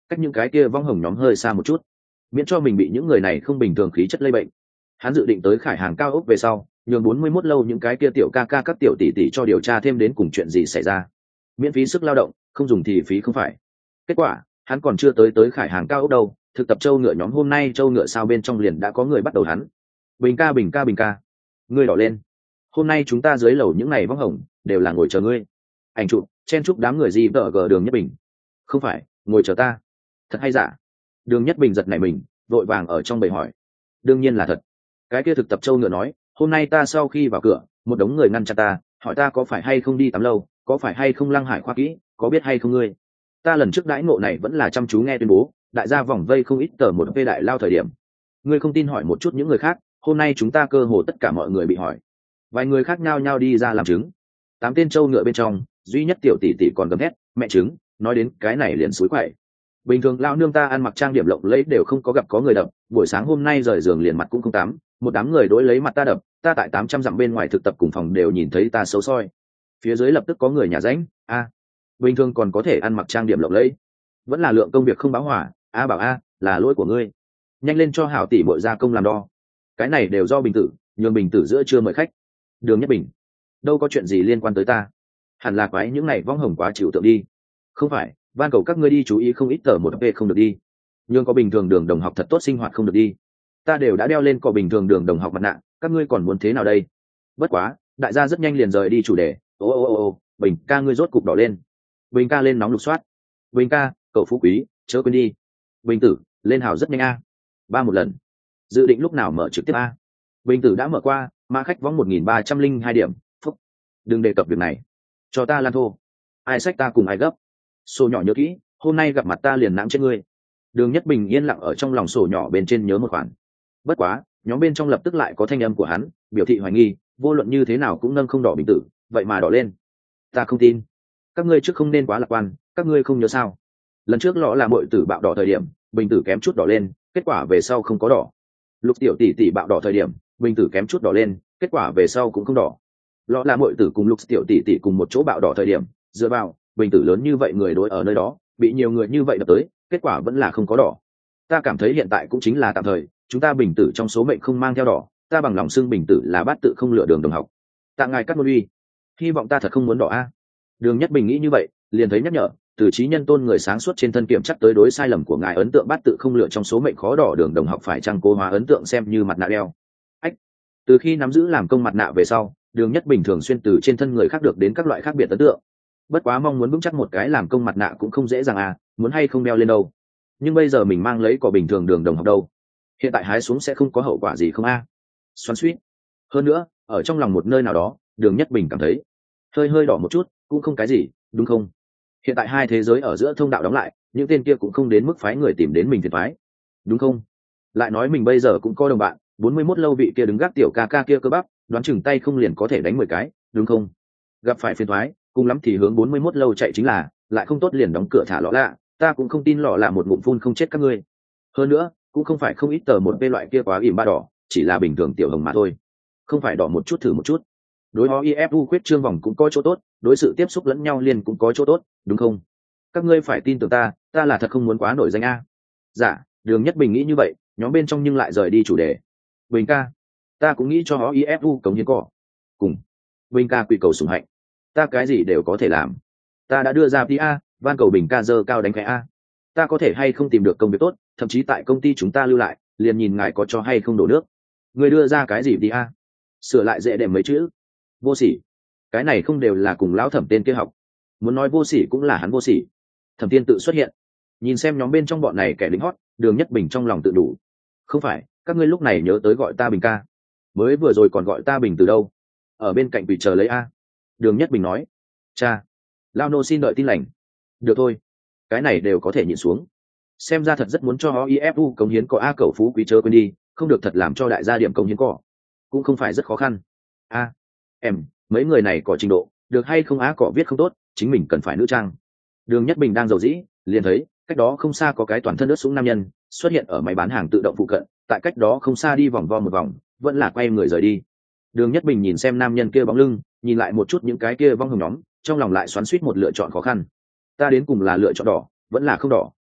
cách những cái kia vong hồng nhóm hơi xa một chút, miễn cho mình bị những người này không bình thường khí chất lây bệnh. Hắn dự định tới khải hàng cao ốc về sau, nhường 41 lâu những cái kia tiểu ca ca các tiểu tỷ tỷ cho điều tra thêm đến cùng chuyện gì xảy ra. Miễn phí sức lao động, không dùng thì phí không phải. Kết quả, hắn còn chưa tới khải hàng cao ốc đâu, thực tập châu ngựa nhóm hôm nay châu ngựa sao bên trong liền đã có người bắt đầu hắn. Bình ca bình ca bình ca, ngươi đỏ lên. Hôm nay chúng ta dưới lầu những này vong hồng đều là ngồi chờ ngươi. Ảnh chụp, chen chúc đám người gì vợ gờ Đường Nhất Bình. Không phải, ngồi chờ ta. Thật hay giả? Đường Nhất Bình giật nảy mình, vội vàng ở trong bầy hỏi. Đương nhiên là thật. Cái kia thực tập châu ngựa nói, hôm nay ta sau khi vào cửa, một đống người ngăn chặn ta, hỏi ta có phải hay không đi tắm lâu, có phải hay không Lăng Hải khoa kỹ, có biết hay không ngươi. Ta lần trước đãi ngộ này vẫn là chăm chú nghe tuyên bố, đại gia vòng vây không ít tờ một vê đại lao thời điểm. Ngươi không tin hỏi một chút những người khác, hôm nay chúng ta cơ hồ tất cả mọi người bị hỏi. Vài người khác nhao nhao đi ra làm chứng. 8 tên châu ngựa bên trong, duy nhất tiểu tỷ tỷ còn gầm hét, mẹ chứng, nói đến cái này liền suối quậy. Bình thường lão nương ta ăn mặc trang điểm lộng lẫy đều không có gặp có người đập, buổi sáng hôm nay rời giường liền mặt cũng không tắm, một đám người đối lấy mặt ta đập, ta tại 800 dặm bên ngoài thực tập cùng phòng đều nhìn thấy ta xấu soi. Phía dưới lập tức có người nhà ránh, a, bình thường còn có thể ăn mặc trang điểm lộng lẫy, vẫn là lượng công việc không báo hỏa, a bảo a, là lỗi của ngươi, nhanh lên cho hảo tỷ muội ra công làm đo. Cái này đều do Bình Tử, nhường Bình Tử giữa trưa mời khách. Đường Nhất Bình, đâu có chuyện gì liên quan tới ta, hẳn là quái những này vong hồng quá chịu tượng đi. Không phải, van cầu các ngươi đi chú ý không ít tờ một p không được đi, nhưng có bình thường đường đồng học thật tốt sinh hoạt không được đi. Ta đều đã đeo lên có bình thường đường đồng học mặt nạ, các ngươi còn muốn thế nào đây? Bất quá, đại gia rất nhanh liền rời đi chủ đề. Ô, Bình ca ngươi rốt cục đỏ lên. Bình ca lên nóng lục soát. Bình ca, cậu phú quý, chớ quên đi. Bình Tử, lên hào rất nhanh a. Ba một lần. Dự định lúc nào mở trực tiếp a? Bình Tử đã mở qua, mã khách võng 1302 điểm. Phúc, đừng đề cập việc này, cho ta lan thô. Ai xách ta cùng ai gấp. Sổ nhỏ nhớ kỹ, hôm nay gặp mặt ta liền nãng chết ngươi. Đường Nhất Bình yên lặng ở trong lòng sổ nhỏ bên trên nhớ một khoản. Bất quá, nhóm bên trong lập tức lại có thanh âm của hắn, biểu thị hoài nghi, vô luận như thế nào cũng nâng không đỏ Bình Tử, vậy mà đỏ lên. Ta không tin. Các ngươi trước không nên quá lạc quan, các ngươi không nhớ sao? Lần trước lọ là muội tử bạo đỏ thời điểm, Bình Tử kém chút đỏ lên, kết quả về sau không có đỏ. Lục tiểu tỷ tỷ bạo đỏ thời điểm, Bình Tử kém chút đỏ lên, kết quả về sau cũng không đỏ. Lọ là muội tử cùng Lục tiểu tỷ tỷ cùng một chỗ bạo đỏ thời điểm, dựa vào, Bình Tử lớn như vậy người đối ở nơi đó, bị nhiều người như vậy đập tới, kết quả vẫn là không có đỏ. Ta cảm thấy hiện tại cũng chính là tạm thời, chúng ta Bình Tử trong số mệnh không mang theo đỏ, ta bằng lòng xưng Bình Tử là bát tự không lựa Đường đồng học. Tạ ngài cắt môn uy, hy vọng ta thật không muốn đỏ a. Đường Nhất Bình nghĩ như vậy, liền thấy nhắc nhở, từ trí nhân tôn người sáng suốt trên thân kiểm chắc tới đối sai lầm của ngài ấn tượng bát tự không lựa trong số mệnh khó đỏ Đường đồng học phải chăng cố hóa ấn tượng xem như mặt nạ đeo. Ách, từ khi nắm giữ làm công mặt nạ về sau, Đường Nhất Bình thường xuyên từ trên thân người khác được đến các loại khác biệt ấn tượng. Bất quá mong muốn vững chắc một cái làm công mặt nạ cũng không dễ dàng à, muốn hay không đeo lên đâu. Nhưng bây giờ mình mang lấy cỏ bình thường Đường đồng học đâu, hiện tại hái xuống sẽ không có hậu quả gì không a? Xoắn xuýt. Hơn nữa, ở trong lòng một nơi nào đó, Đường Nhất Bình cảm thấy hơi hơi đỏ một chút cũng không cái gì, đúng không? Hiện tại hai thế giới ở giữa thông đạo đóng lại, những tên kia cũng không đến mức phái người tìm đến mình phiền toái, đúng không? Lại nói mình bây giờ cũng có đồng bạn, 41 lâu vị kia đứng gác tiểu ca ca kia cơ bắp, đoán chừng tay không liền có thể đánh 10 cái, đúng không? Gặp phải phiền toái, cùng lắm thì hướng 41 lâu chạy chính là, lại không tốt liền đóng cửa thả lọ lạ, ta cũng không tin lọ lạ một ngụm phun không chết các ngươi. Hơn nữa, cũng không phải không ít tờ một vê loại kia quá ỉm ba đỏ, chỉ là bình thường tiểu hồng mà thôi, không phải đỏ một chút thử một chút. Đối ho ifu khuyết trương vòng cũng có chỗ tốt, đối sự tiếp xúc lẫn nhau liền cũng có chỗ tốt, đúng không? Các ngươi phải tin tưởng ta, ta là thật không muốn quá nổi danh a. Dạ, Đường Nhất Bình nghĩ như vậy, nhóm bên trong nhưng lại rời đi chủ đề. Bình ca, ta cũng nghĩ cho ho ifu cống hiến cỏ. Cùng Bình ca quỳ cầu sủng hạnh, ta cái gì đều có thể làm. Ta đã đưa ra a, van cầu Bình ca dơ cao đánh khẽ a. Ta có thể hay không tìm được công việc tốt, thậm chí tại công ty chúng ta lưu lại, liền nhìn ngài có cho hay không đổ nước. Người đưa ra cái gì a? Sửa lại dễ đệm mấy chữ. Vô sỉ, cái này không đều là cùng lão Thẩm tên kia học. Muốn nói vô sỉ cũng là hắn vô sỉ. Thẩm Tiên tự xuất hiện, nhìn xem nhóm bên trong bọn này kẻ lính hót, Đường Nhất Bình trong lòng tự đủ. Không phải, các ngươi lúc này nhớ tới gọi ta Bình ca, mới vừa rồi còn gọi ta Bình từ đâu? Ở bên cạnh bị chờ lấy a. Đường Nhất Bình nói, cha, lao nô xin đợi tin lành. Được thôi, cái này đều có thể nhịn xuống. Xem ra thật rất muốn cho ifu cống hiến có a, cậu phú quý chớ quên đi, không được thật làm cho đại gia điểm cống hiến cỏ, cũng không phải rất khó khăn. A, em, mấy người này có trình độ, được hay không á, cỏ viết không tốt, chính mình cần phải nữ trang. Đường Nhất Bình đang dầu dĩ, liền thấy cách đó không xa có cái toàn thân ướt sũng nam nhân xuất hiện ở máy bán hàng tự động phụ cận, tại cách đó không xa đi vòng vo một vòng, vẫn là quay người rời đi. Đường Nhất Bình nhìn xem nam nhân kia bóng lưng, nhìn lại một chút những cái kia vong hồng nhóm, trong lòng lại xoắn xuýt một lựa chọn khó khăn. Ta đến cùng là lựa chọn đỏ, vẫn là không đỏ?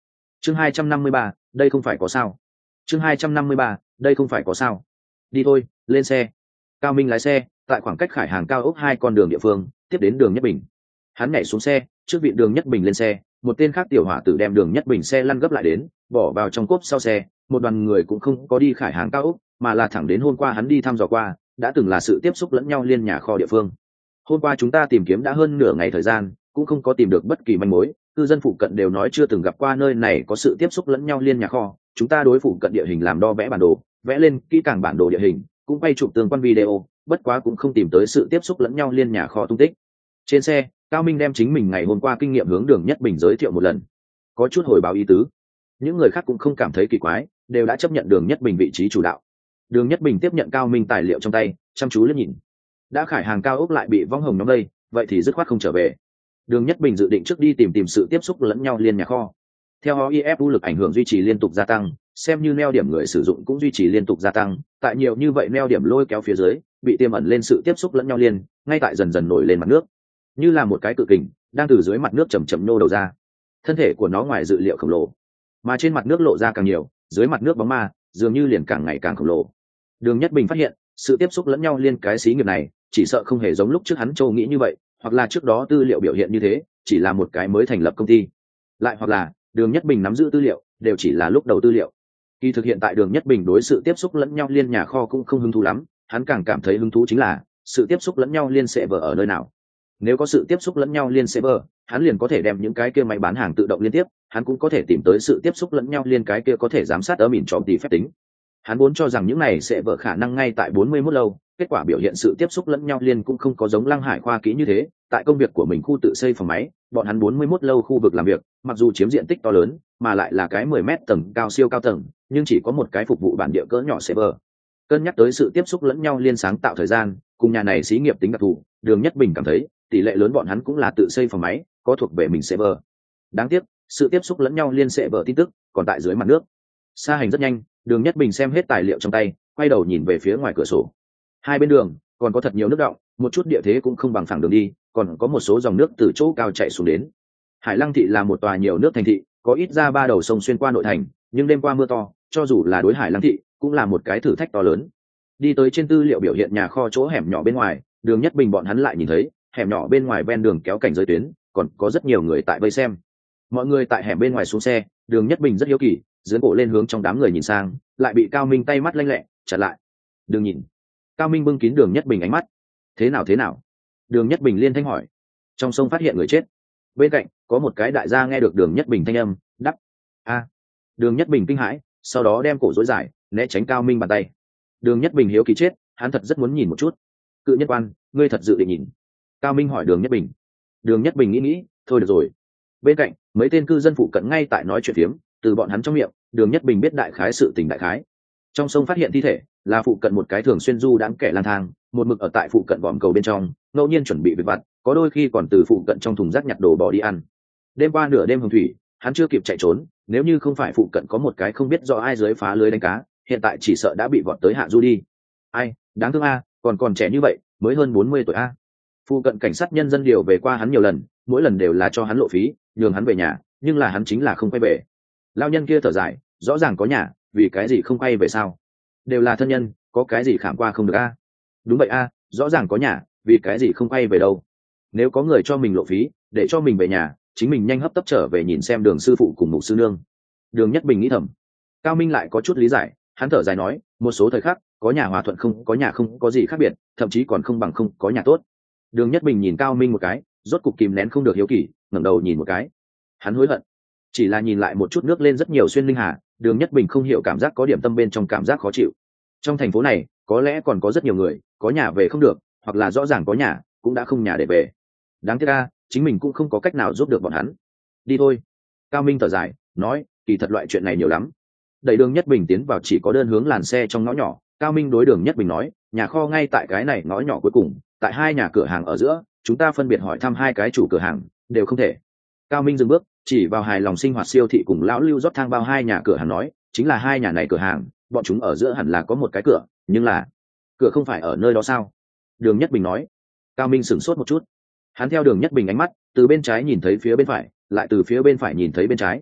Chương 253, đây không phải có sao. Chương 253, đây không phải có sao. Đi thôi, lên xe. Cao Minh lái xe, tại khoảng cách Khải Hàng cao ốc 2 con đường địa phương, tiếp đến đường Nhất Bình. Hắn nhảy xuống xe, trước vị đường Nhất Bình lên xe, một tên khác tiểu hỏa tử đem đường Nhất Bình xe lăn gấp lại đến, bỏ vào trong cốp sau xe. Một đoàn người cũng không có đi Khải Hàng cao ốc, mà là thẳng đến hôm qua hắn đi thăm dò qua, đã từng là sự tiếp xúc lẫn nhau liên nhà kho địa phương. Hôm qua chúng ta tìm kiếm đã hơn nửa ngày thời gian, cũng không có tìm được bất kỳ manh mối, cư dân phụ cận đều nói chưa từng gặp qua nơi này có sự tiếp xúc lẫn nhau liên nhà kho. Chúng ta đối phụ cận địa hình làm đo vẽ bản đồ, vẽ lên kỹ càng bản đồ địa hình, cũng quay chụp tương quan video, bất quá cũng không tìm tới sự tiếp xúc lẫn nhau liên nhà kho tung tích. Trên xe, Cao Minh đem chính mình ngày hôm qua kinh nghiệm hướng đường Nhất Bình giới thiệu một lần, có chút hồi báo ý tứ. Những người khác cũng không cảm thấy kỳ quái, đều đã chấp nhận đường Nhất Bình vị trí chủ đạo. Đường Nhất Bình tiếp nhận Cao Minh tài liệu trong tay, chăm chú liếc nhìn. Đã Khải Hàng cao ốc lại bị vong hồng nhóm đây, vậy thì dứt khoát không trở về. Đường Nhất Bình dự định trước đi tìm sự tiếp xúc lẫn nhau liên nhà kho. Theo OIF lực ảnh hưởng duy trì liên tục gia tăng, xem như neo điểm người sử dụng cũng duy trì liên tục gia tăng, tại nhiều như vậy neo điểm lôi kéo phía dưới, bị tiềm ẩn lên sự tiếp xúc lẫn nhau liên, ngay tại dần dần nổi lên mặt nước, như là một cái cự kình đang từ dưới mặt nước chậm chậm nô đầu ra. Thân thể của nó ngoài dự liệu khổng lồ, mà trên mặt nước lộ ra càng nhiều, dưới mặt nước bóng ma dường như liền càng ngày càng khổng lồ. Đường Nhất Bình phát hiện, sự tiếp xúc lẫn nhau liên cái xí nghiệp này, chỉ sợ không hề giống lúc trước hắn châu nghĩ như vậy, hoặc là trước đó tư liệu biểu hiện như thế, chỉ là một cái mới thành lập công ty, lại hoặc là Đường Nhất Bình nắm giữ tư liệu đều chỉ là lúc đầu tư liệu. Kỳ thực hiện tại Đường Nhất Bình đối sự tiếp xúc lẫn nhau liên nhà kho cũng không hứng thú lắm, hắn càng cảm thấy hứng thú chính là sự tiếp xúc lẫn nhau liên server ở nơi nào. Nếu có sự tiếp xúc lẫn nhau liên server, hắn liền có thể đem những cái kia máy bán hàng tự động liên tiếp, hắn cũng có thể tìm tới sự tiếp xúc lẫn nhau liên cái kia có thể giám sát ở mìn trộm tỷ phép tính. Hắn vốn cho rằng những này sẽ vỡ khả năng ngay tại 41 lâu, kết quả biểu hiện sự tiếp xúc lẫn nhau liên cũng không có giống Lăng Hải khoa kỹ như thế. Tại công việc của mình khu tự xây phòng máy, bọn hắn 41 lâu khu vực làm việc, mặc dù chiếm diện tích to lớn, mà lại là cái 10 mét tầng cao siêu cao tầng, nhưng chỉ có một cái phục vụ bản địa cỡ nhỏ server. Cân nhắc tới sự tiếp xúc lẫn nhau liên sáng tạo thời gian, cùng nhà này xí nghiệp tính đặc thù, Đường Nhất Bình cảm thấy tỷ lệ lớn bọn hắn cũng là tự xây phòng máy, có thuộc về mình server. Đáng tiếc, sự tiếp xúc lẫn nhau liên server tin tức còn tại dưới mặt nước. Xa hành rất nhanh, Đường Nhất Bình xem hết tài liệu trong tay, quay đầu nhìn về phía ngoài cửa sổ. Hai bên đường còn có thật nhiều nước đọng, một chút địa thế cũng không bằng phẳng đường đi, còn có một số dòng nước từ chỗ cao chạy xuống đến. Hải Lăng thị là một tòa nhiều nước thành thị, có ít ra 3 đầu sông xuyên qua nội thành, nhưng đêm qua mưa to, cho dù là đối Hải Lăng thị, cũng là một cái thử thách to lớn. Đi tới trên tư liệu biểu hiện nhà kho chỗ hẻm nhỏ bên ngoài, Đường Nhất Bình bọn hắn lại nhìn thấy, hẻm nhỏ bên ngoài ven đường kéo cảnh giới tuyến, còn có rất nhiều người tại vây xem. Mọi người tại hẻm bên ngoài xuống xe, Đường Nhất Bình rất hiếu kỳ, giương cổ lên hướng trong đám người nhìn sang, lại bị Cao Minh tay mắt lanh lẹ chặn lại. Đừng nhìn. Cao Minh bưng kín Đường Nhất Bình ánh mắt. Thế nào thế nào? Đường Nhất Bình liên thanh hỏi. Trong sông phát hiện người chết. Bên cạnh có một cái đại gia nghe được Đường Nhất Bình thanh âm, đắp. A. Đường Nhất Bình kinh hãi, sau đó đem cổ duỗi dài, né tránh Cao Minh bàn tay. Đường Nhất Bình hiếu kỳ chết, hắn thật rất muốn nhìn một chút. Cự nhân quan, ngươi thật dự định nhìn? Cao Minh hỏi Đường Nhất Bình. Đường Nhất Bình nghĩ, thôi được rồi. Bên cạnh mấy tên cư dân phụ cận ngay tại nói chuyện phiếm, từ bọn hắn trong miệng, Đường Nhất Bình biết đại khái sự tình đại khái. Trong sông phát hiện thi thể là phụ cận một cái thường xuyên du đãng kẻ lang thang, một mực ở tại phụ cận vòm cầu bên trong, ngẫu nhiên chuẩn bị việc vặt, có đôi khi còn từ phụ cận trong thùng rác nhặt đồ bỏ đi ăn. Đêm qua nửa đêm hồng thủy, hắn chưa kịp chạy trốn, nếu như không phải phụ cận có một cái không biết do ai dưới phá lưới đánh cá, hiện tại chỉ sợ đã bị vọt tới hạ du đi. Ai, đáng thương a, còn trẻ như vậy, mới hơn 40 tuổi a. Phụ cận cảnh sát nhân dân điều về qua hắn nhiều lần, mỗi lần đều là cho hắn lộ phí, nhường hắn về nhà, nhưng là hắn chính là không quay về. Lao nhân kia thở dài, rõ ràng có nhà, vì cái gì không quay về sao? Đều là thân nhân, có cái gì khảm qua không được a? Đúng vậy a, rõ ràng có nhà, vì cái gì không quay về đâu? Nếu có người cho mình lộ phí, để cho mình về nhà, chính mình nhanh hấp tấp trở về nhìn xem Đường sư phụ cùng mục sư nương. Đường Nhất Bình nghĩ thầm. Cao Minh lại có chút lý giải, hắn thở dài nói, một số thời khắc, có nhà hòa thuận không có nhà không có gì khác biệt, thậm chí còn không bằng không có nhà tốt. Đường Nhất Bình nhìn Cao Minh một cái, rốt cục kìm nén không được hiếu kỳ, ngẩng đầu nhìn một cái. Hắn hối hận, chỉ là nhìn lại một chút nước lên rất nhiều xuyên linh hà, Đường Nhất Bình không hiểu cảm giác có điểm tâm bên trong cảm giác khó chịu. Trong thành phố này, có lẽ còn có rất nhiều người, có nhà về không được, hoặc là rõ ràng có nhà, cũng đã không nhà để về. Đáng tiếc a, chính mình cũng không có cách nào giúp được bọn hắn. Đi thôi. Cao Minh thở dài, nói, kỳ thật loại chuyện này nhiều lắm. Đẩy Đường Nhất Bình tiến vào chỉ có đơn hướng làn xe trong ngõ nhỏ, Cao Minh đối Đường Nhất Bình nói, nhà kho ngay tại cái này ngõ nhỏ cuối cùng, tại hai nhà cửa hàng ở giữa, chúng ta phân biệt hỏi thăm hai cái chủ cửa hàng, đều không thể. Cao Minh dừng bước, chỉ vào hài lòng sinh hoạt siêu thị cùng lão Lưu rót thang bao hai nhà cửa hàng nói, chính là hai nhà này cửa hàng, bọn chúng ở giữa hẳn là có một cái cửa, nhưng là cửa không phải ở nơi đó sao? Đường Nhất Bình nói. Cao Minh sửng sốt một chút, hắn theo Đường Nhất Bình ánh mắt, từ bên trái nhìn thấy phía bên phải, lại từ phía bên phải nhìn thấy bên trái.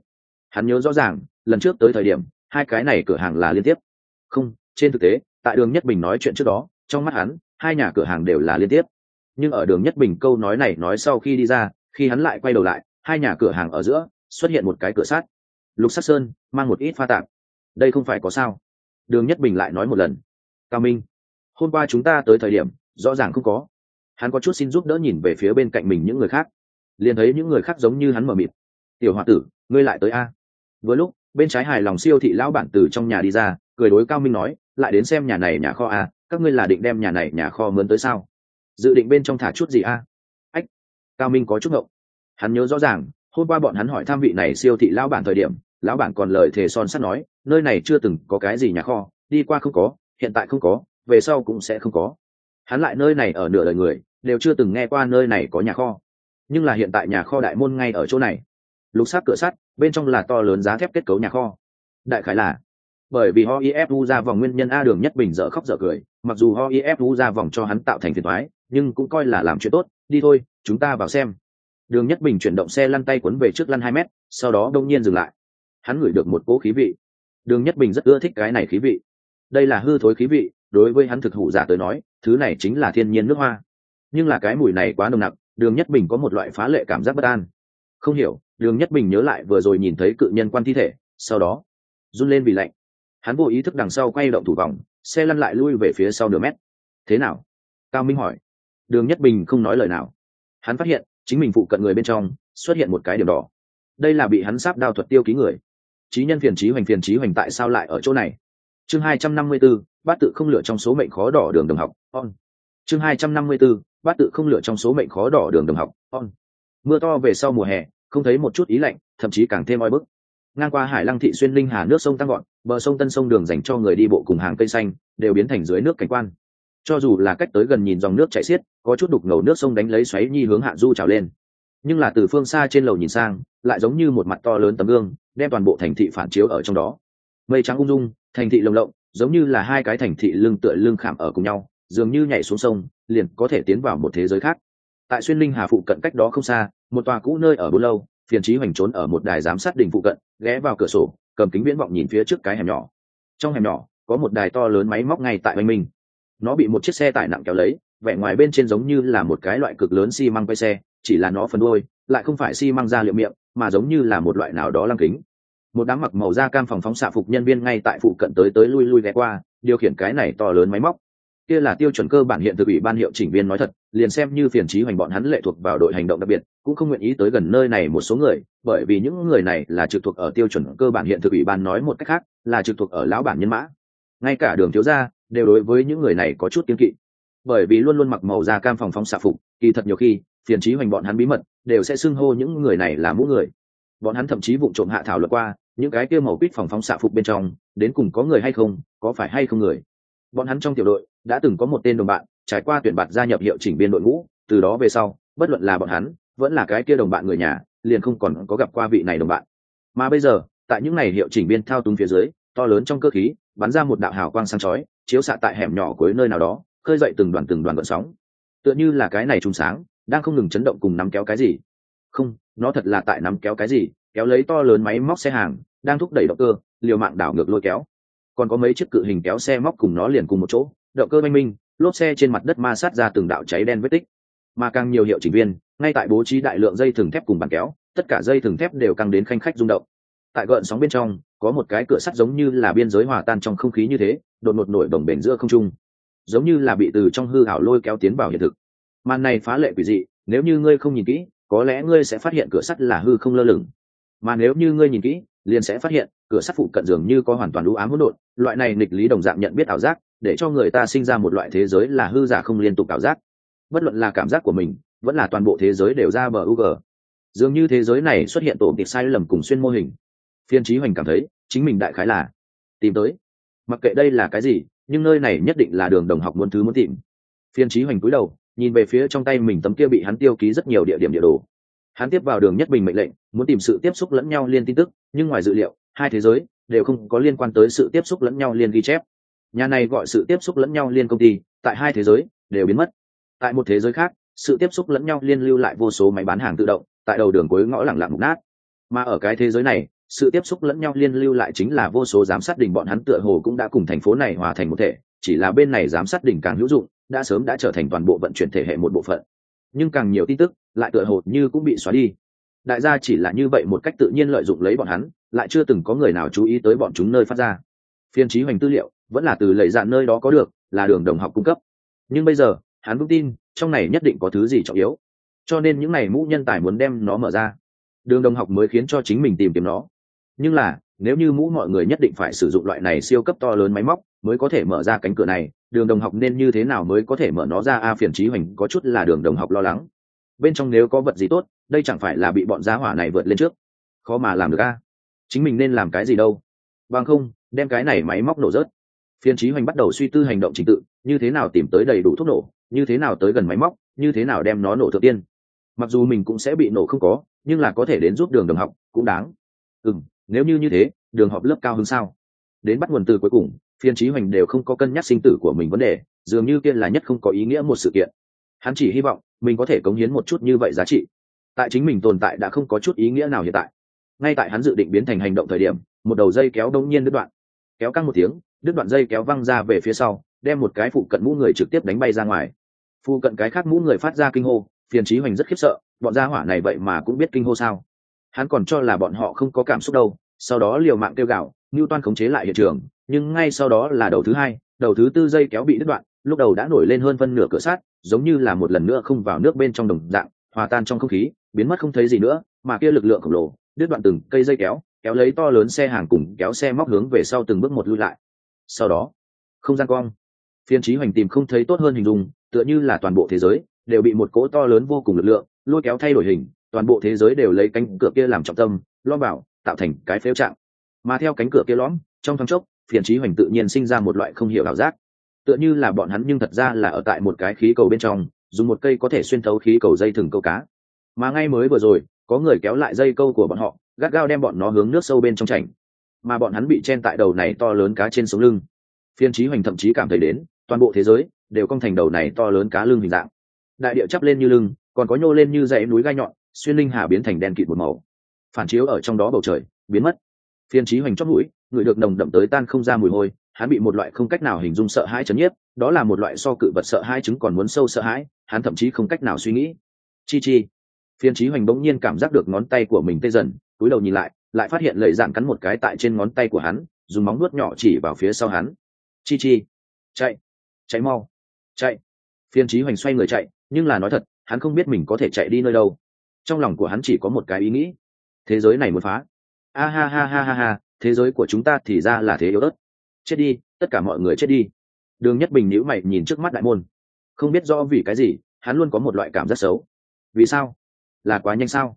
Hắn nhớ rõ ràng lần trước tới thời điểm hai cái này cửa hàng là liên tiếp. Không, trên thực tế tại Đường Nhất Bình nói chuyện trước đó, trong mắt hắn hai nhà cửa hàng đều là liên tiếp. Nhưng ở Đường Nhất Bình câu nói này nói sau khi đi ra, khi hắn lại quay đầu lại, hai nhà cửa hàng ở giữa xuất hiện một cái cửa sắt. Lục Sắc Sơn mang một ít pha tạp. Đây không phải có sao? Đường Nhất Bình lại nói một lần. Cao Minh, hôm qua chúng ta tới thời điểm rõ ràng không có. Hắn có chút xin giúp đỡ nhìn về phía bên cạnh mình những người khác, liền thấy những người khác giống như hắn mờ mịt. Tiểu Hoa tử, ngươi lại tới a? Vừa lúc bên trái hài lòng siêu thị lão bản từ trong nhà đi ra, cười đối Cao Minh nói, lại đến xem nhà này nhà kho a, các ngươi là định đem nhà này nhà kho mướn tới sao? Dự định bên trong thả chút gì a? Ách. Cao Minh có chút ngộng. Hắn nhớ rõ ràng hôm qua bọn hắn hỏi thăm vị này siêu thị lão bản thời điểm, lão bản còn lời thề son sắt nói nơi này chưa từng có cái gì nhà kho, đi qua không có, hiện tại không có, về sau cũng sẽ không có. Hắn lại nơi này ở nửa đời người đều chưa từng nghe qua nơi này có nhà kho, nhưng là hiện tại nhà kho đại môn ngay ở chỗ này. Lục sắc cửa sắt bên trong là to lớn giá thép kết cấu nhà kho. Đại khái là bởi vì hoifu ra vòng nguyên nhân a. Đường Nhất Bình dở khóc dở cười, mặc dù hoifu ra vòng cho hắn tạo thành phiền toái, nhưng cũng coi là làm chuyện tốt. Đi thôi, chúng ta vào xem. Đường Nhất Bình chuyển động xe lăn tay quấn về trước lăn 2 mét, sau đó đông nhiên dừng lại. Hắn ngửi được một cỗ khí vị. Đường Nhất Bình rất ưa thích cái này khí vị. Đây là hư thối khí vị, đối với hắn thực hủ giả tới nói, thứ này chính là thiên nhiên nước hoa. Nhưng là cái mùi này quá nồng nặc, Đường Nhất Bình có một loại phá lệ cảm giác bất an. Không hiểu, Đường Nhất Bình nhớ lại vừa rồi nhìn thấy cự nhân quan thi thể, sau đó run lên vì lạnh. Hắn vô ý thức đằng sau quay động thủ vòng, xe lăn lại lui về phía sau nửa mét. Thế nào? Cao Minh hỏi. Đường Nhất Bình không nói lời nào. Hắn phát hiện chính mình phụ cận người bên trong xuất hiện một cái điểm đỏ. Đây là bị hắn sáp đao thuật tiêu ký người. Chí nhân phiền chí hoành tại sao lại ở chỗ này? Chương 254, bát tự không lựa trong số mệnh khó đỏ đường đồng học. On. Chương 254, bát tự không lựa trong số mệnh khó đỏ đường đồng học. On. Mưa to về sau mùa hè, không thấy một chút ý lạnh, thậm chí càng thêm oi bức. Ngang qua Hải Lăng thị xuyên Linh Hà nước sông tăng gọn, bờ sông Tân sông đường dành cho người đi bộ cùng hàng cây xanh đều biến thành dưới nước cảnh quan. Cho dù là cách tới gần nhìn dòng nước chảy xiết, có chút đục ngầu nước sông đánh lấy xoáy nhi hướng hạ du trào lên. Nhưng là từ phương xa trên lầu nhìn sang, lại giống như một mặt to lớn tấm gương, đem toàn bộ thành thị phản chiếu ở trong đó. Mây trắng ung dung, thành thị lồng lộng, giống như là hai cái thành thị lưng tựa lưng khảm ở cùng nhau, dường như nhảy xuống sông, liền có thể tiến vào một thế giới khác. Tại xuyên Linh Hà phụ cận cách đó không xa, một tòa cũ nơi ở bốn lâu, phiền chí hoành trốn ở một đài giám sát đỉnh phụ cận, ghé vào cửa sổ, cầm kính viễn vọng nhìn phía trước cái hẻm nhỏ. Trong hẻm nhỏ có một đài to lớn máy móc ngay tại oanh minh. Nó bị một chiếc xe tải nặng kéo lấy, vẻ ngoài bên trên giống như là một cái loại cực lớn xi măng quay xe, chỉ là nó phần đuôi lại không phải xi măng da liệu miệng, mà giống như là một loại nào đó lăng kính. Một đám mặc màu da cam phòng phóng xạ phục nhân viên ngay tại phụ cận tới lui lui ghé qua, điều khiển cái này to lớn máy móc. Kia là tiêu chuẩn cơ bản hiện thực ủy ban hiệu chỉnh viên nói thật, liền xem như phiền chí hoành bọn hắn lệ thuộc vào đội hành động đặc biệt, cũng không nguyện ý tới gần nơi này một số người, bởi vì những người này là trực thuộc ở tiêu chuẩn cơ bản hiện thực ủy ban, nói một cách khác là trực thuộc ở lão bản nhân mã. Ngay cả Đường thiếu gia đều đối với những người này có chút kiêng kỵ, bởi vì luôn luôn mặc màu da cam phòng phóng xạ phục, kỳ thật nhiều khi phiền chí hoành bọn hắn bí mật đều sẽ xưng hô những người này là mũ người. Bọn hắn thậm chí vụng trộm hạ thảo luận qua những cái kia màu quýt phòng phóng xạ phục bên trong đến cùng có người hay không, có phải hay không người. Bọn hắn trong tiểu đội đã từng có một tên đồng bạn trải qua tuyển bạt gia nhập hiệu chỉnh viên đội ngũ, từ đó về sau bất luận là bọn hắn vẫn là cái kia đồng bạn người nhà liền không còn có gặp qua vị này đồng bạn. Mà bây giờ tại những này hiệu chỉnh viên thao túng phía dưới, to lớn trong cơ khí bắn ra một đạo hào quang sáng chói, chiếu xạ tại hẻm nhỏ cuối nơi nào đó, khơi dậy từng đoàn gợn sóng, tựa như là cái này trùng sáng đang không ngừng chấn động cùng nắm kéo cái gì. Không, nó thật là tại nắm kéo cái gì, kéo lấy to lớn máy móc xe hàng đang thúc đẩy động cơ liều mạng đảo ngược lôi kéo. Còn có mấy chiếc cự hình kéo xe móc cùng nó liền cùng một chỗ, động cơ oanh minh, lốp xe trên mặt đất ma sát ra từng đạo cháy đen vết tích. Mà càng nhiều hiệu chỉnh viên ngay tại bố trí đại lượng dây thừng thép cùng bàn kéo, tất cả dây thừng thép đều căng đến khanh khách rung động. Tại gợn sóng bên trong có một cái cửa sắt giống như là biên giới hòa tan trong không khí như thế, đột ngột nổi bồng bềnh giữa không trung, giống như là bị từ trong hư ảo lôi kéo tiến vào hiện thực. Màn này phá lệ quỷ dị, nếu như ngươi không nhìn kỹ có lẽ ngươi sẽ phát hiện cửa sắt là hư không lơ lửng, mà nếu như ngươi nhìn kỹ liền sẽ phát hiện cửa sắt phụ cận dường như có hoàn toàn u ám hỗn độn. Loại này nghịch lý đồng dạng nhận biết ảo giác, để cho người ta sinh ra một loại thế giới là hư giả không liên tục ảo giác. Bất luận là cảm giác của mình vẫn là toàn bộ thế giới đều ra bờ UG, dường như thế giới này xuất hiện tổ kịch sai lầm cùng xuyên mô hình. Phiên Chí Hoành cảm thấy chính mình đại khái là tìm tới, mặc kệ đây là cái gì, nhưng nơi này nhất định là Đường đồng học muốn tìm. Phiên Chí Hoành cúi đầu nhìn về phía trong tay mình tấm kia bị hắn tiêu ký rất nhiều địa điểm địa đồ. Hắn tiếp vào Đường Nhất Bình mệnh lệnh, muốn tìm sự tiếp xúc lẫn nhau liên tin tức, nhưng ngoài dự liệu hai thế giới đều không có liên quan tới sự tiếp xúc lẫn nhau liên ghi chép. Nhà này gọi sự tiếp xúc lẫn nhau liên công ty, tại hai thế giới đều biến mất. Tại một thế giới khác, sự tiếp xúc lẫn nhau liên lưu lại vô số máy bán hàng tự động tại đầu đường cuối ngõ lẳng lặng mục nát. Mà ở cái thế giới này, sự tiếp xúc lẫn nhau liên lưu lại chính là vô số giám sát đỉnh, bọn hắn tựa hồ cũng đã cùng thành phố này hòa thành một thể, chỉ là bên này giám sát đỉnh càng hữu dụng, đã sớm đã trở thành toàn bộ vận chuyển thể hệ một bộ phận. Nhưng càng nhiều tin tức lại tựa hồ như cũng bị xóa đi. Đại gia chỉ là như vậy một cách tự nhiên lợi dụng lấy bọn hắn, lại chưa từng có người nào chú ý tới bọn chúng nơi phát ra. Phiên Chí Hoành tư liệu vẫn là từ lầy dạn nơi đó có được, là Đường Đồng học cung cấp. Nhưng bây giờ hắn vững tin trong này nhất định có thứ gì trọng yếu, cho nên những này mũ nhân tài muốn đem nó mở ra. Đường Đồng học mới khiến cho chính mình tìm kiếm nó. Nhưng là nếu như mũ mọi người nhất định phải sử dụng loại này siêu cấp to lớn máy móc mới có thể mở ra cánh cửa này, Đường Đồng học nên như thế nào mới có thể mở nó ra? Phiền Chí Hoành có chút là Đường Đồng học lo lắng, bên trong nếu có vật gì tốt, đây chẳng phải là bị bọn giá hỏa này vượt lên trước, khó mà làm được chính mình nên làm cái gì đâu, bằng không đem cái này máy móc nổ rớt. Phiên Chí Hoành bắt đầu suy tư hành động trình tự, như thế nào tìm tới đầy đủ thuốc nổ, như thế nào tới gần máy móc, như thế nào đem nó nổ thượng tiên. Mặc dù mình cũng sẽ bị nổ không có, nhưng là có thể đến giúp Đường Đồng học cũng đáng. Nếu như thế, Đường học lớp cao hơn sao? Đến bắt nguồn từ cuối cùng, Phiên Chí Hoành đều không có cân nhắc sinh tử của mình vấn đề, dường như kia là nhất không có ý nghĩa một sự kiện. Hắn chỉ hy vọng mình có thể cống hiến một chút như vậy giá trị. Tại chính mình tồn tại đã không có chút ý nghĩa nào hiện tại. Ngay tại hắn dự định biến thành hành động thời điểm, một đầu dây kéo đột nhiên đứt đoạn. Kéo căng một tiếng, đứt đoạn dây kéo văng ra về phía sau, đem một cái phụ cận mũ người trực tiếp đánh bay ra ngoài. Phụ cận cái khác mũ người phát ra kinh hô, Phiền Chí Hoành rất khiếp sợ, bọn gia hỏa này vậy mà cũng biết kinh hô sao? Hắn còn cho là bọn họ không có cảm xúc đâu, sau đó liều mạng kêu gào, Newton khống chế lại hiện trường, nhưng ngay sau đó là đầu thứ hai, đầu thứ tư dây kéo bị đứt đoạn, lúc đầu đã nổi lên hơn phân nửa cửa sắt, giống như là một lần nữa không vào nước bên trong đồng dạng, hòa tan trong không khí, biến mất không thấy gì nữa, mà kia lực lượng khổng lồ, đứt đoạn từng cây dây kéo, kéo lấy to lớn xe hàng cùng kéo xe móc hướng về sau từng bước một lui lại. Sau đó, không gian cong. Phiên Chí Hoành tìm không thấy tốt hơn hình dung, tựa như là toàn bộ thế giới đều bị một cỗ to lớn vô cùng lực lượng lôi kéo thay đổi hình, toàn bộ thế giới đều lấy cánh cửa kia làm trọng tâm, lõm vào, tạo thành cái phếu trạng. Mà theo cánh cửa kia lõm, trong thoáng chốc, Phiền Chí Hoành tự nhiên sinh ra một loại không hiểu ảo giác, tựa như là bọn hắn nhưng thật ra là ở tại một cái khí cầu bên trong, dùng một cây có thể xuyên thấu khí cầu dây thừng câu cá. Mà ngay mới vừa rồi, có người kéo lại dây câu của bọn họ, gắt gao đem bọn nó hướng nước sâu bên trong chảnh, mà bọn hắn bị chen tại đầu này to lớn cá trên sống lưng. Phiên Chí Hoành thậm chí cảm thấy đến toàn bộ thế giới đều cong thành đầu này to lớn cá lưng hình dạng, đại địa chắp lên như lưng, còn có nhô lên như dãy núi gai nhọn, xuyên linh hà biến thành đen kịt một màu, phản chiếu ở trong đó bầu trời biến mất. Phiên Chí Hoành chót mũi người được nồng đậm tới tan không ra mùi hôi, hắn bị một loại không cách nào hình dung sợ hãi chấn nhiếp, đó là một loại so cự vật sợ hãi chứng còn muốn sâu sợ hãi, hắn thậm chí không cách nào suy nghĩ. Chi. Phiên Chí Hoành bỗng nhiên cảm giác được ngón tay của mình tê dần, cúi đầu nhìn lại phát hiện lợi dạn cắn một cái tại trên ngón tay của hắn, dùng móng nuốt nhỏ chỉ vào phía sau hắn. Chi, chạy mau, chạy. Phiên Chí Hoành xoay người chạy, nhưng là nói thật, hắn không biết mình có thể chạy đi nơi đâu. Trong lòng của hắn chỉ có một cái ý nghĩ: thế giới này muốn phá. Ha, thế giới của chúng ta thì ra là thế yếu ớt. Chết đi, tất cả mọi người chết đi. Đường Nhất Bình nhíu mày nhìn trước mắt đại môn, không biết rõ vì cái gì, hắn luôn có một loại cảm giác xấu. Vì sao? Là quá nhanh sao?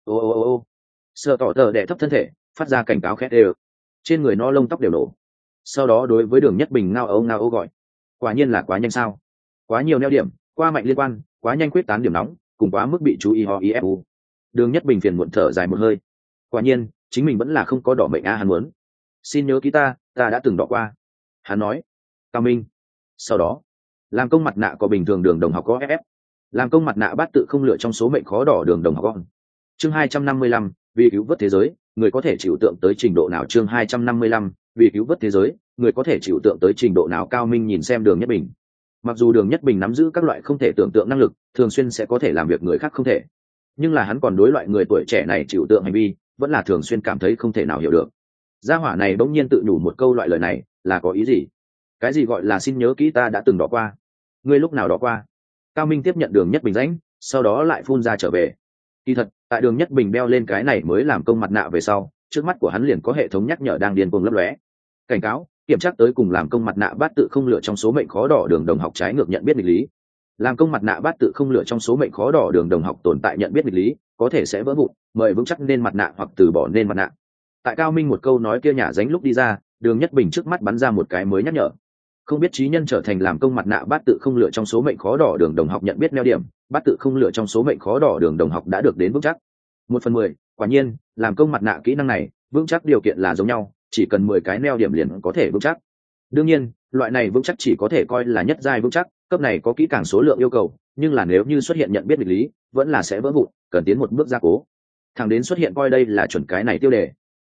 Ô. Sợ tỏ tờ đè thấp thân thể, phát ra cảnh cáo khét đều. Trên người nó lông tóc đều nổ. Sau đó đối với Đường Nhất Bình ngao âu gọi. Quả nhiên là quá nhanh sao? Quá nhiều neo điểm, quá mạnh liên quan, quá nhanh quyết tán điểm nóng, cùng quá mức bị chú ý ho ifu. Đường Nhất Bình phiền muộn thở dài một hơi. Quả nhiên, chính mình vẫn là không có đỏ mệnh hắn muốn. Xin nhớ ký ta đã từng đỏ qua. Hắn nói. Cao Minh. Sau đó, làm công mặt nạ có bình thường Đường Đồng học có ff. Làm công mặt nạ bát tự không lựa trong số mệnh khó đỏ Đường Đồng học con. Chương 255, vì cứu vớt thế giới, người có thể chịu tượng tới trình độ nào? Chương 255, vì cứu vớt thế giới, người có thể chịu tượng tới trình độ nào? Cao Minh nhìn xem Đường Nhất Bình. Mặc dù Đường Nhất Bình nắm giữ các loại không thể tưởng tượng năng lực, thường xuyên sẽ có thể làm việc người khác không thể, nhưng là hắn còn đối loại người tuổi trẻ này chịu tượng hành vi vẫn là thường xuyên cảm thấy không thể nào hiểu được. Gia hỏa này bỗng nhiên tự nhủ một câu loại lời này là có ý gì? Cái gì gọi là xin nhớ kỹ ta đã từng đỏ qua? Ngươi lúc nào đỏ qua? Cao Minh tiếp nhận Đường Nhất Bình rãnh, sau đó lại phun ra trở về. Kỳ thật, tại Đường Nhất Bình đeo lên cái này mới làm công mặt nạ về sau, trước mắt của hắn liền có hệ thống nhắc nhở đang điên cuồng lấp lóe. Cảnh cáo, kiểm tra tới cùng làm công mặt nạ bát tự không lựa trong số mệnh khó đỏ Đường Đồng học trái ngược nhận biết nghịch lý. Làm công mặt nạ bát tự không lựa trong số mệnh khó đỏ Đường Đồng học tồn tại nhận biết nghịch lý, có thể sẽ vỡ vụn, mời vững chắc nên mặt nạ hoặc từ bỏ nên mặt nạ. Tại Cao Minh một câu nói kia nhả dánh lúc đi ra, Đường Nhất Bình trước mắt bắn ra một cái mới nhắc nhở. Không biết trí nhân trở thành làm công mặt nạ bát tự không lựa trong số mệnh khó đỏ Đường Đồng học nhận biết neo điểm, bát tự không lựa trong số mệnh khó đỏ Đường Đồng học đã được đến vững chắc 1/10. Quả nhiên, làm công mặt nạ kỹ năng này vững chắc điều kiện là giống nhau, chỉ cần 10 cái neo điểm liền có thể vững chắc. Đương nhiên, loại này vững chắc chỉ có thể coi là nhất giai vững chắc, cấp này có kỹ càng số lượng yêu cầu, nhưng là nếu như xuất hiện nhận biết nghịch lý, vẫn là sẽ vỡ vụn, cần tiến một bước gia cố. Thẳng đến xuất hiện coi đây là chuẩn cái này tiêu đề.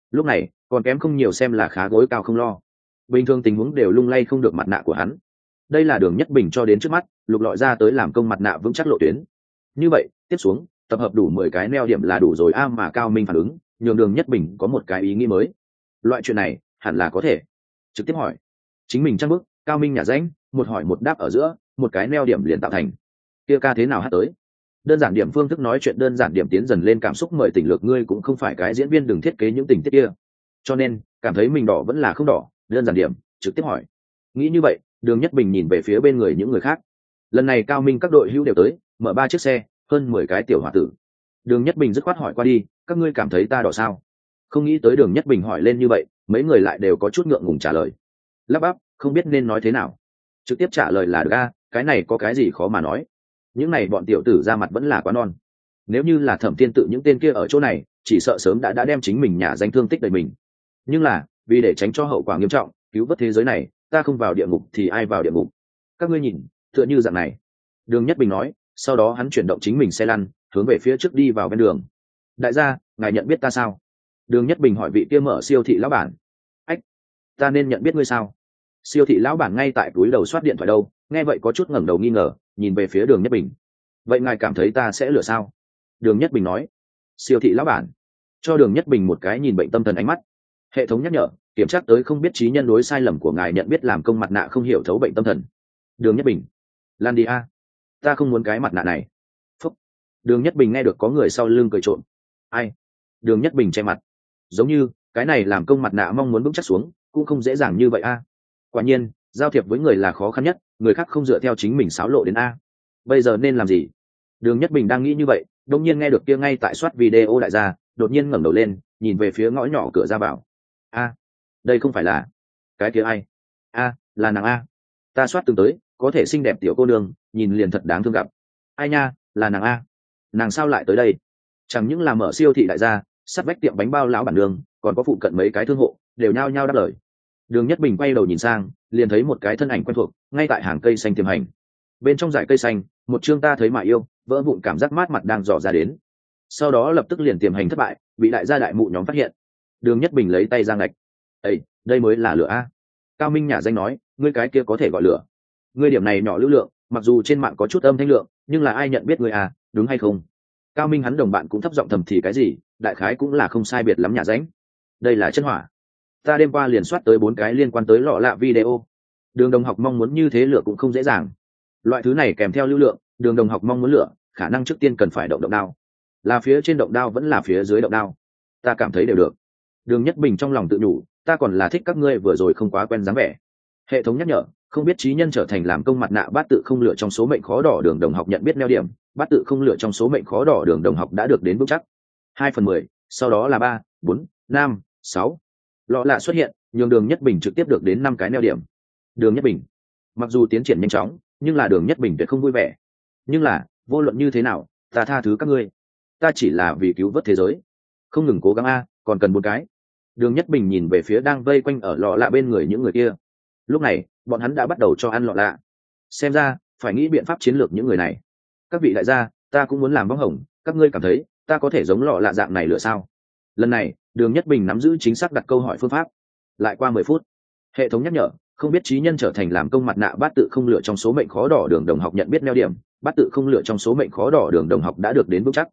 lúc này còn kém không nhiều xem là khá gối cao không lo. Bình thường tình huống đều lung lay không được mặt nạ của hắn. Đây là Đường Nhất Bình cho đến trước mắt lục lọi ra tới làm công mặt nạ vững chắc lộ tuyến. Như vậy tiếp xuống tập hợp đủ 10 cái neo điểm là đủ rồi. Mà Cao Minh phản ứng nhường Đường Nhất Bình có một cái ý nghĩ mới. Loại chuyện này hẳn là có thể trực tiếp hỏi chính mình trang bức. Cao Minh nhả rãnh, một hỏi một đáp ở giữa, một cái neo điểm liền tạo thành. Kia ca thế nào hát tới? Đơn giản điểm phương thức nói chuyện, đơn giản điểm tiến dần lên cảm xúc mời tỉnh lược. Ngươi cũng không phải cái diễn viên, đừng thiết kế những tình tiết kia. Cho nên cảm thấy mình đỏ vẫn là không đỏ, đơn giản điểm trực tiếp hỏi. Nghĩ như vậy, Đường Nhất Bình nhìn về phía bên người những người khác. Lần này Cao Minh các đội hữu đều tới, mở 3 chiếc xe, hơn 10 cái tiểu hòa tử. Đường Nhất Bình dứt khoát hỏi qua đi, các ngươi cảm thấy ta đỏ sao? Không nghĩ tới Đường Nhất Bình hỏi lên như vậy, mấy người lại đều có chút ngượng ngùng trả lời. Lắp bắp không biết nên nói thế nào, trực tiếp trả lời là được a, cái này có cái gì khó mà nói. Những này bọn tiểu tử ra mặt vẫn là quá non. Nếu như là Thẩm Thiên Tự những tên kia ở chỗ này, chỉ sợ sớm đã đem chính mình nhà danh thương tích đầy mình. Nhưng là vì để tránh cho hậu quả nghiêm trọng, cứu vớt thế giới này, ta không vào địa ngục thì ai vào địa ngục? Các ngươi nhìn, tựa như dạng này. Đường Nhất Bình nói, sau đó hắn chuyển động chính mình xe lăn, hướng về phía trước đi vào bên đường. Đại gia, ngài nhận biết ta sao? Đường Nhất Bình hỏi vị kia mở siêu thị lão bản. Ách, ta nên nhận biết ngươi sao? Siêu thị lão bản ngay tại túi đầu soát điện thoại đâu, nghe vậy có chút ngẩng đầu nghi ngờ, nhìn về phía Đường Nhất Bình. Vậy ngài cảm thấy ta sẽ lừa sao? Đường Nhất Bình nói. Siêu thị lão bản cho Đường Nhất Bình một cái nhìn bệnh tâm thần ánh mắt. Hệ thống nhắc nhở, kiểm tra tới không biết trí nhân đối sai lầm của ngài, nhận biết làm công mặt nạ không hiểu thấu bệnh tâm thần. Đường Nhất Bình, lan đi a, ta không muốn cái mặt nạ này. Phúc. Đường Nhất Bình nghe được có người sau lưng cười trộn. Ai? Đường Nhất Bình che mặt, giống như cái này làm công mặt nạ mong muốn vững chắc xuống cũng không dễ dàng như vậy a. Quả nhiên giao thiệp với người là khó khăn nhất, người khác không dựa theo chính mình xáo lộ đến a. Bây giờ nên làm gì? Đường Nhất Bình đang nghĩ như vậy, đột nhiên nghe được kia ngay tại soát video đại gia đột nhiên ngẩng đầu lên, nhìn về phía ngõ nhỏ cửa ra vào. A, đây không phải là cái kia ai? A, là nàng a. Ta soát từng tới, có thể xinh đẹp tiểu cô nương, nhìn liền thật đáng thương gặp. Ai nha, là nàng a. Nàng sao lại tới đây? Chẳng những là mở siêu thị đại gia, sát vách tiệm bánh bao lão bản đường, còn có phụ cận mấy cái thương hộ đều nhao nhao đáp lời. Đường Nhất Bình quay đầu nhìn sang, liền thấy một cái thân ảnh quen thuộc ngay tại hàng cây xanh tiềm hành. Bên trong dải cây xanh, một chương ta thấy mà yêu vỡ vụn cảm giác mát mặt đang dò ra đến. Sau đó lập tức liền tiềm hành thất bại, bị đại gia đại mụ nhóm phát hiện. Đường Nhất Bình lấy tay ra ngạch. Ây, đây mới là lửa a. Cao Minh nhà danh nói, ngươi cái kia có thể gọi lửa. Ngươi điểm này nhỏ lưu lượng, mặc dù trên mạng có chút âm thanh lượng, nhưng là ai nhận biết ngươi à, đúng hay không? Cao Minh hắn đồng bạn cũng thấp giọng thầm thì cái gì, đại khái cũng là không sai biệt lắm nhà danh. Đây là chân hỏa. Ta đêm qua liền soát tới 4 cái liên quan tới lọ lạ video. Đường Đồng Học mong muốn như thế lửa cũng không dễ dàng. Loại thứ này kèm theo lưu lượng, Đường Đồng Học mong muốn lửa, khả năng trước tiên cần phải động đao. Là phía trên động đao vẫn là phía dưới động đao? Ta cảm thấy đều được. Đường Nhất Bình trong lòng tự nhủ, ta còn là thích các ngươi vừa rồi không quá quen dáng vẻ. Hệ thống nhắc nhở, không biết trí nhân trở thành làm công mặt nạ bát tự không lựa trong số mệnh khó đỏ. Đường Đồng Học nhận biết neo điểm, bát tự không lựa trong số mệnh khó đỏ. Đường Đồng Học đã được đến vững chắc 2/10, sau đó là 3, 4, 5, 6. Lọ lạ xuất hiện, nhường Đường Nhất Bình trực tiếp được đến 5 cái neo điểm. Đường Nhất Bình mặc dù tiến triển nhanh chóng, nhưng là Đường Nhất Bình tuyệt không vui vẻ. Nhưng là vô luận như thế nào, ta tha thứ các ngươi, ta chỉ là vì cứu vớt thế giới, không ngừng cố gắng a, còn cần 4 cái. Đường Nhất Bình nhìn về phía đang vây quanh ở lọ lạ bên người những người kia. Lúc này bọn hắn đã bắt đầu cho ăn lọ lạ, xem ra phải nghĩ biện pháp chiến lược những người này. Các vị đại gia, ta cũng muốn làm bóng hồng, các ngươi cảm thấy ta có thể giống lọ lạ dạng này lựa sao? Lần này Đường Nhất Bình nắm giữ chính xác đặt câu hỏi phương pháp. Lại qua 10 phút, hệ thống nhắc nhở, không biết trí nhân trở thành làm công mặt nạ bát tự không lựa trong số mệnh khó đỏ. Đường Đồng Học nhận biết neo điểm, bát tự không lựa trong số mệnh khó đỏ. Đường Đồng Học đã được đến vững chắc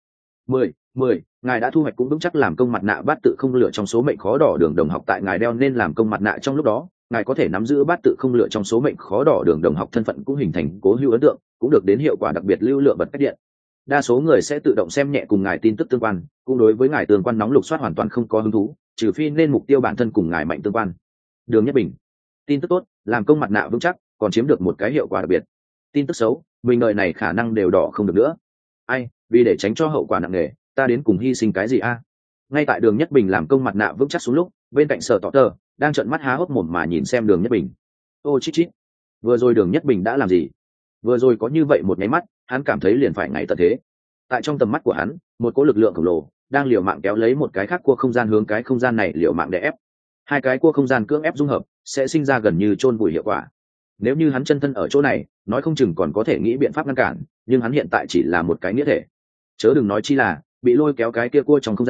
10, ngài đã thu hoạch cũng vững chắc làm công mặt nạ bát tự không lựa trong số mệnh khó đỏ. Đường Đồng Học tại ngài đeo nên làm công mặt nạ trong lúc đó, ngài có thể nắm giữ bát tự không lựa trong số mệnh khó đỏ. Đường Đồng Học thân phận cũng hình thành cố hữu ấn tượng, cũng được đến hiệu quả đặc biệt lưu lượng bật cách điện. Đa số người sẽ tự động xem nhẹ cùng ngài tin tức tương quan, cũng đối với ngài tương quan nóng lục soát hoàn toàn không có hứng thú, trừ phi nên mục tiêu bản thân cùng ngài mạnh tương quan. Đường Nhất Bình, tin tức tốt, làm công mặt nạ vững chắc, còn chiếm được một cái hiệu quả đặc biệt. Tin tức xấu, mình đời này khả năng đều đỏ không được nữa. Ai, vì để tránh cho hậu quả nặng nề, ta đến cùng hy sinh cái gì a? Ngay tại Đường Nhất Bình làm công mặt nạ vững chắc xuống lúc, bên cạnh Sở Tọ Tơ đang trợn mắt há hốc mồm mà nhìn xem Đường Nhất Bình. Ô chít chít, vừa rồi Đường Nhất Bình đã làm gì? Vừa rồi có như vậy một nháy mắt, hắn cảm thấy liền phải ngày tận thế. Tại trong tầm mắt của hắn, một cỗ lực lượng khổng lồ đang liều mạng kéo lấy một cái khác cua không gian hướng cái không gian này liều mạng để ép. Hai cái cua không gian cưỡng ép dung hợp sẽ sinh ra gần như chôn vùi hiệu quả. Nếu như hắn chân thân ở chỗ này, nói không chừng còn có thể nghĩ biện pháp ngăn cản, nhưng hắn hiện tại chỉ là một cái nghĩa thể, chớ đừng nói chi là bị lôi kéo cái kia cua trong không gian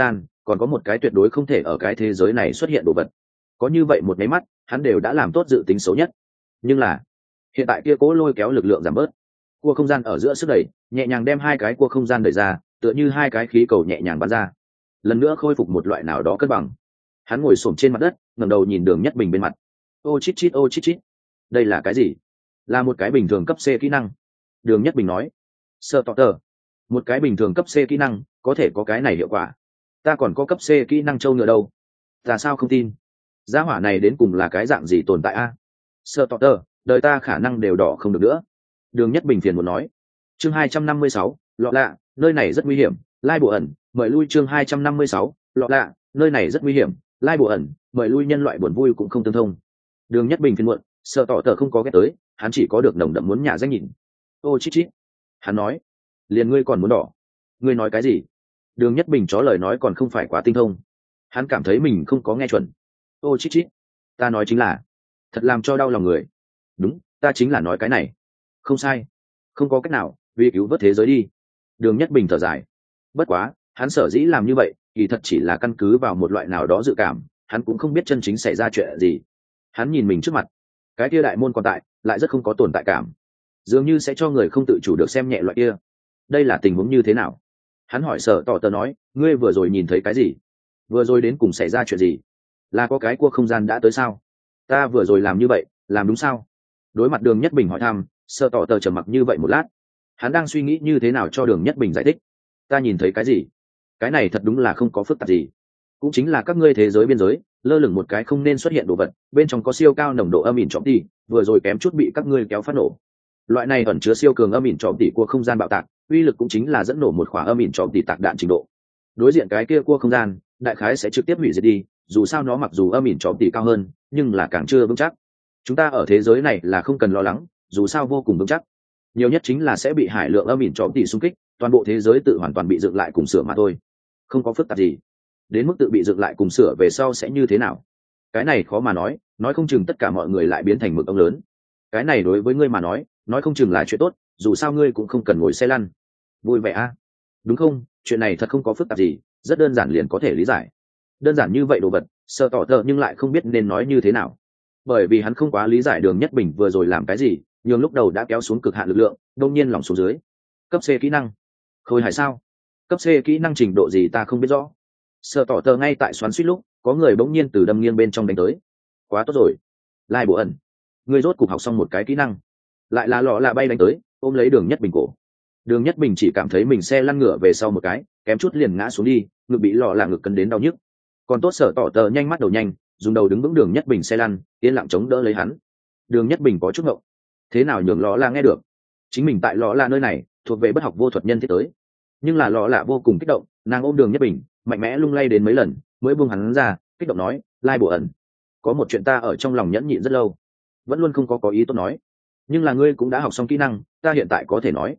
còn có một cái tuyệt đối không thể ở cái thế giới này xuất hiện đồ vật. Có như vậy một máy mắt, hắn đều đã làm tốt dự tính xấu nhất. Nhưng là hiện tại kia cố lôi kéo lực lượng giảm bớt, cua không gian ở giữa sức đẩy nhẹ nhàng đem hai cái cua không gian đẩy ra, tựa như hai cái khí cầu nhẹ nhàng bắn ra, lần nữa khôi phục một loại nào đó cân bằng. Hắn ngồi xổm trên mặt đất, ngẩng đầu nhìn Đường Nhất Bình bên mặt. Ô chít chít ô chít chít, đây là cái gì? Là một cái bình thường cấp C kỹ năng. Đường Nhất Bình nói. Sợ tọ tờ, một cái bình thường cấp C kỹ năng có thể có cái này hiệu quả? Ta còn có cấp C kỹ năng trâu ngựa đâu, ta sao không tin? Giá hỏa này đến cùng là cái dạng gì tồn tại a? Sợ tọ tờ, đời ta khả năng đều đỏ không được nữa. Đường Nhất Bình phiền muốn nói. Chương 256, lọ lạ, nơi này rất nguy hiểm, lai bộ ẩn, mời lui. Chương 256, lọ lạ, nơi này rất nguy hiểm, lai bộ ẩn, mời lui. Nhân loại buồn vui cũng không tương thông. Đường Nhất Bình phiền muộn, sợ tỏ tờ không có ghét tới, hắn chỉ có được nồng đậm muốn nhả danh nhìn. Ô chít chít, hắn nói, liền ngươi còn muốn đỏ? Ngươi nói cái gì? Đường Nhất Bình chó lời nói còn không phải quá tinh thông, hắn cảm thấy mình không có nghe chuẩn. Ô chít chít, ta nói chính là, thật làm cho đau lòng người. Đúng, ta chính là nói cái này. Không sai, không có cách nào, vì cứu vớt thế giới đi. Đường Nhất Bình thở dài. Bất quá hắn sở dĩ làm như vậy kỳ thật chỉ là căn cứ vào một loại nào đó dự cảm, hắn cũng không biết chân chính xảy ra chuyện gì. Hắn nhìn mình trước mặt, cái kia đại môn còn tại, lại rất không có tồn tại cảm, dường như sẽ cho người không tự chủ được xem nhẹ loại kia. Đây là tình huống như thế nào? Hắn hỏi Sở tỏ tờ nói, ngươi vừa rồi nhìn thấy cái gì? Vừa rồi đến cùng xảy ra chuyện gì? Là có cái cua không gian đã tới sao? Ta vừa rồi làm như vậy làm đúng sao? Đối mặt Đường Nhất Bình hỏi thăm, Sở tỏ tờ trầm mặc như vậy một lát, hắn đang suy nghĩ như thế nào cho Đường Nhất Bình giải thích. Ta nhìn thấy cái gì? Cái này thật đúng là không có phức tạp gì, cũng chính là các ngươi thế giới biên giới lơ lửng một cái không nên xuất hiện đồ vật, bên trong có siêu cao nồng độ âm ỉn trọng tỷ, vừa rồi kém chút bị các ngươi kéo phát nổ. Loại này ẩn chứa siêu cường âm ỉn trọng tỷ của không gian bạo tạc, uy lực cũng chính là dẫn nổ một khỏa âm ỉn trọng tỷ tạc đạn trình độ. Đối diện cái kia cua không gian, đại khái sẽ trực tiếp hủy diệt đi, dù sao nó mặc dù âm ỉn trọng tỷ cao hơn, nhưng là càng chưa vững chắc. Chúng ta ở thế giới này là không cần lo lắng, dù sao vô cùng vững chắc, nhiều nhất chính là sẽ bị hải lượng âm ỉn trọng tỷ xung kích, toàn bộ thế giới tự hoàn toàn bị dựng lại cùng sửa mà thôi, không có phức tạp gì. Đến mức tự bị dựng lại cùng sửa về sau sẽ như thế nào, cái này khó mà nói không chừng tất cả mọi người lại biến thành mực ống lớn. Cái này đối với ngươi mà nói không chừng là chuyện tốt, dù sao ngươi cũng không cần ngồi xe lăn. Vui vẻ a? Đúng không? Chuyện này thật không có phức tạp gì, rất đơn giản liền có thể lý giải. Đơn giản như vậy đồ vật, Sợ tỏ tờ nhưng lại không biết nên nói như thế nào, bởi vì hắn không quá lý giải Đường Nhất Bình vừa rồi làm cái gì, nhưng lúc đầu đã kéo xuống cực hạn lực lượng, đột nhiên lỏng xuống dưới. Cấp C kỹ năng? Khôi hài sao? Cấp C kỹ năng trình độ gì ta không biết rõ. Sợ tỏ tờ ngay tại xoắn suýt lúc, có người bỗng nhiên từ đâm nghiêng bên trong đánh tới. Quá tốt rồi, lai bộ ẩn, ngươi rốt cục học xong một cái kỹ năng. Lại là lọ lạ bay đánh tới, ôm lấy Đường Nhất Bình cổ. Đường Nhất Bình chỉ cảm thấy mình xe lăn ngửa về sau một cái, kém chút liền ngã xuống đi, ngực bị lọ lạ ngực cấn đến đau nhức. Còn tốt Sợ tỏ tờ nhanh mắt đầu nhanh, dùng đầu đứng vững Đường Nhất Bình xe lăn, yên lặng chống đỡ lấy hắn. Đường Nhất Bình có chút ngộng, thế nào nhường lọ lạ nghe được chính mình tại lọ lạ nơi này thuộc về bất học vô thuật nhân thiết tới. Nhưng là lọ lạ vô cùng kích động, nàng ôm Đường Nhất Bình mạnh mẽ lung lay đến mấy lần mới buông hắn ra, kích động nói, lai bộ ẩn, có một chuyện ta ở trong lòng nhẫn nhịn rất lâu, vẫn luôn không có ý tốt nói, nhưng là ngươi cũng đã học xong kỹ năng, ta hiện tại có thể nói.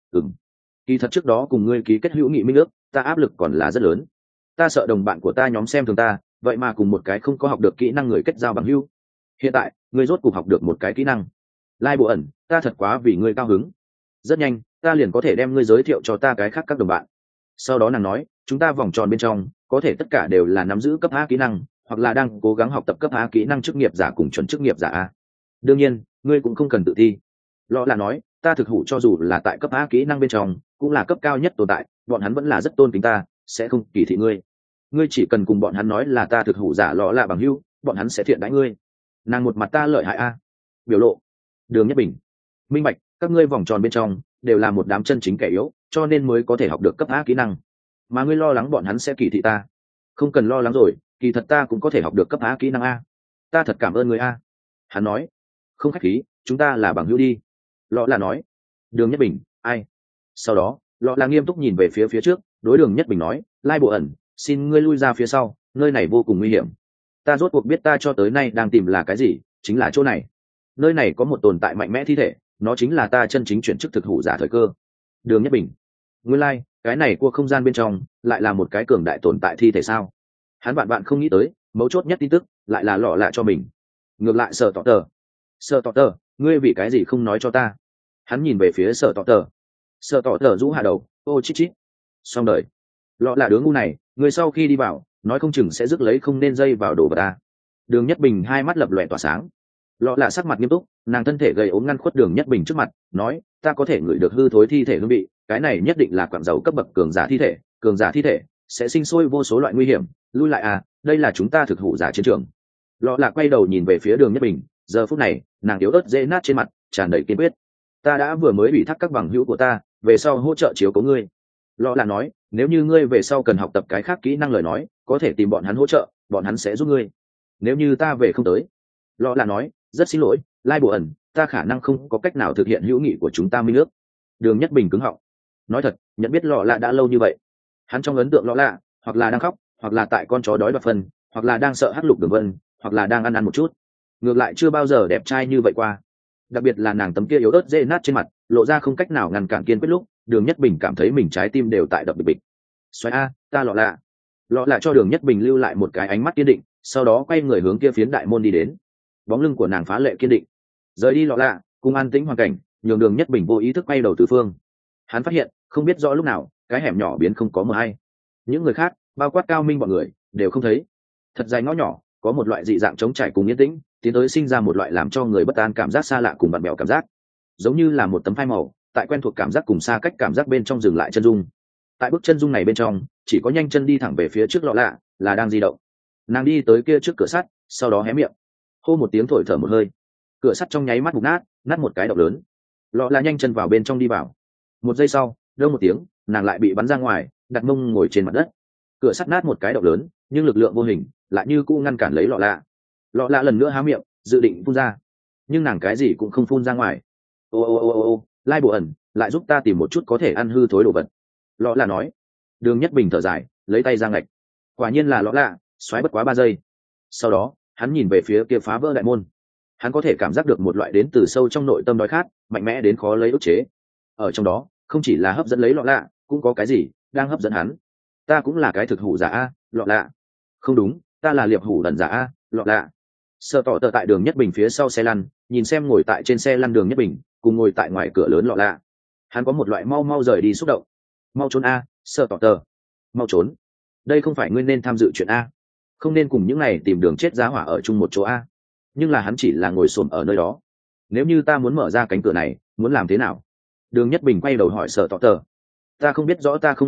Kỳ thật trước đó cùng ngươi ký kết hữu nghị minh ước, ta áp lực còn là rất lớn. Ta sợ đồng bạn của ta nhóm xem thường ta, vậy mà cùng một cái không có học được kỹ năng người kết giao bằng hữu. Hiện tại ngươi rốt cuộc học được một cái kỹ năng, lai bộ ẩn, ta thật quá vì ngươi cao hứng. Rất nhanh ta liền có thể đem ngươi giới thiệu cho ta cái khác các đồng bạn. Sau đó nàng nói, chúng ta vòng tròn bên trong có thể tất cả đều là nắm giữ cấp A kỹ năng, hoặc là đang cố gắng học tập cấp A kỹ năng chức nghiệp giả cùng chuẩn chức nghiệp giả A. Đương nhiên ngươi cũng không cần tự thi. Lọ là nói, ta thực hủ cho dù là tại cấp A kỹ năng bên trong cũng là cấp cao nhất tồn tại, bọn hắn vẫn là rất tôn kính ta, sẽ không kỳ thị ngươi. Ngươi chỉ cần cùng bọn hắn nói là ta thực hủ giả lọ là bằng hữu, bọn hắn sẽ thiện đãi ngươi. Nàng một mặt ta lợi hại A biểu lộ. Đường Nhất Bình minh bạch, các ngươi vòng tròn bên trong đều là một đám chân chính kẻ yếu, cho nên mới có thể học được cấp A kỹ năng. Mà ngươi lo lắng bọn hắn sẽ kỳ thị ta, không cần lo lắng rồi, kỳ thật ta cũng có thể học được cấp A kỹ năng A. Ta thật cảm ơn người A. Hắn nói, không khách khí, chúng ta là bằng hữu đi. Lọ là nói. Đường Nhất Bình, ai? Sau đó lọ là nghiêm túc nhìn về phía trước, đối Đường Nhất Bình nói, lai bộ ẩn, xin ngươi lui ra phía sau, nơi này vô cùng nguy hiểm. Ta rốt cuộc biết ta cho tới nay đang tìm là cái gì, chính là chỗ này. Nơi này có một tồn tại mạnh mẽ thi thể, nó chính là ta chân chính chuyển chức thực hủ giả thời cơ. Đường Nhất Bình, nguyên lai cái này cua không gian bên trong lại là một cái cường đại tồn tại thi thể sao? Hắn bạn không nghĩ tới, mấu chốt nhất tin tức lại là lọ lạ cho mình. Ngược lại Sợ tỏ tờ, ngươi vì cái gì không nói cho ta? Hắn nhìn về phía Sợ tỏ tờ rũ hạ đầu, ô chít chít. Xong đời. Lọ lạ đứa ngu này người sau khi đi vào nói không chừng sẽ rước lấy không nên dây vào đồ vật ta. Đường Nhất Bình hai mắt lập lòe tỏa sáng. Lọ lạ sắc mặt nghiêm túc, nàng thân thể gầy ốm ngăn khuất Đường Nhất Bình trước mặt, nói, ta có thể ngửi được hư thối thi thể hương vị, cái này nhất định là quặng dầu cấp bậc cường giả thi thể sẽ sinh sôi vô số loại nguy hiểm, lui lại à, đây là chúng ta thực hủ giả chiến trường. Lọ lạ quay đầu nhìn về phía Đường Nhất Bình, giờ phút này nàng yếu ớt dễ nát trên mặt tràn đầy kiên quyết. Ta đã vừa mới ủy thác các bằng hữu của ta về sau hỗ trợ chiếu cố ngươi. Lọ lạ nói, nếu như ngươi về sau cần học tập cái khác kỹ năng lời nói, có thể tìm bọn hắn hỗ trợ, bọn hắn sẽ giúp ngươi. Nếu như ta về không tới, Lọ lạ nói, rất xin lỗi, Lai Bồ ẩn, ta khả năng không có cách nào thực hiện hữu nghị của chúng ta minh ước. Đường Nhất Bình cứng họng. Nói thật, nhận biết Lọ lạ đã lâu như vậy, hắn trong ấn tượng Lọ lạ hoặc là đang khóc, hoặc là tại con chó đói đoạt phân, hoặc là đang sợ hắc lục đường vân, hoặc là đang ăn một chút, ngược lại chưa bao giờ đẹp trai như vậy qua. Đặc biệt là nàng tấm kia yếu ớt dễ nát trên mặt lộ ra không cách nào ngăn cản kiên quyết lúc Đường Nhất Bình cảm thấy mình trái tim đều tại đập bịch bịch. Xoáy a, ta Lọ lạ cho Đường Nhất Bình lưu lại một cái ánh mắt kiên định, sau đó quay người hướng kia phiến đại môn đi đến. Bóng lưng của nàng phá lệ kiên định. Rời đi Lọ lạ cùng an tĩnh hoàn cảnh nhường Đường Nhất Bình vô ý thức quay đầu tứ phương. Hắn phát hiện không biết rõ lúc nào cái hẻm nhỏ biến không có mờ hay, những người khác bao quát Cao Minh bọn người đều không thấy. Thật dài ngõ nhỏ có một loại dị dạng trống trải cùng yên tĩnh, tiến tới sinh ra một loại làm cho người bất an cảm giác xa lạ cùng bạn bèo cảm giác, giống như là một tấm phai màu tại quen thuộc cảm giác cùng xa cách cảm giác bên trong dừng lại chân dung. Tại bước chân dung này bên trong chỉ có nhanh chân đi thẳng về phía trước Lọ lạ là đang di động. Nàng đi tới kia trước cửa sắt, sau đó hé miệng hô một tiếng, thổi thở một hơi, cửa sắt trong nháy mắt mục nát một cái động lớn. Lọ lạ nhanh chân vào bên trong đi vào. Một giây sau, đâu một tiếng, nàng lại bị bắn ra ngoài, đặt mông ngồi trên mặt đất. Cửa sắt nát một cái động lớn, nhưng lực lượng vô hình lại như cũ ngăn cản lấy Lọ lạ. Lọ lạ lần nữa há miệng dự định phun ra, nhưng nàng cái gì cũng không phun ra ngoài. Ô, Lai Bồ ẩn, lại giúp ta tìm một chút có thể ăn hư thối đồ vật. Lọ lạ nói. Đường Nhất Bình thở dài, lấy tay ra ngạch. Quả nhiên là Lọ lạ, xoáy bất quá 3 giây. Sau đó hắn nhìn về phía kia phá vỡ đại môn. Hắn có thể cảm giác được một loại đến từ sâu trong nội tâm đói khát, mạnh mẽ đến khó lấy ức chế. Ở trong đó không chỉ là hấp dẫn lấy Lọ lạ, cũng có cái gì đang hấp dẫn hắn. Ta cũng là cái thực hủ giả a, Lọ lạ. Không đúng, ta là liệp hủ lần giả a, Lọ lạ. Sợ tỏ tờ tại Đường Nhất Bình phía sau xe lăn, nhìn xem ngồi tại trên xe lăn Đường Nhất Bình cùng ngồi tại ngoài cửa lớn Lọ lạ. Hắn có một loại mau rời đi xúc động. Mau trốn a, sợ tỏ tờ, mau trốn. Đây không phải ngươi nên tham dự chuyện a, không nên cùng những này tìm đường chết giá hỏa ở chung một chỗ a. Nhưng là hắn chỉ là ngồi xổm ở nơi đó. Nếu như ta muốn mở ra cánh cửa này, muốn làm thế nào? Đường Nhất Bình quay đầu hỏi sợ tỏ tờ. Ta không biết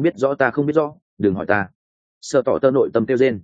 rõ, đừng hỏi ta. Sợ tỏ tờ nội tâm kêu rên.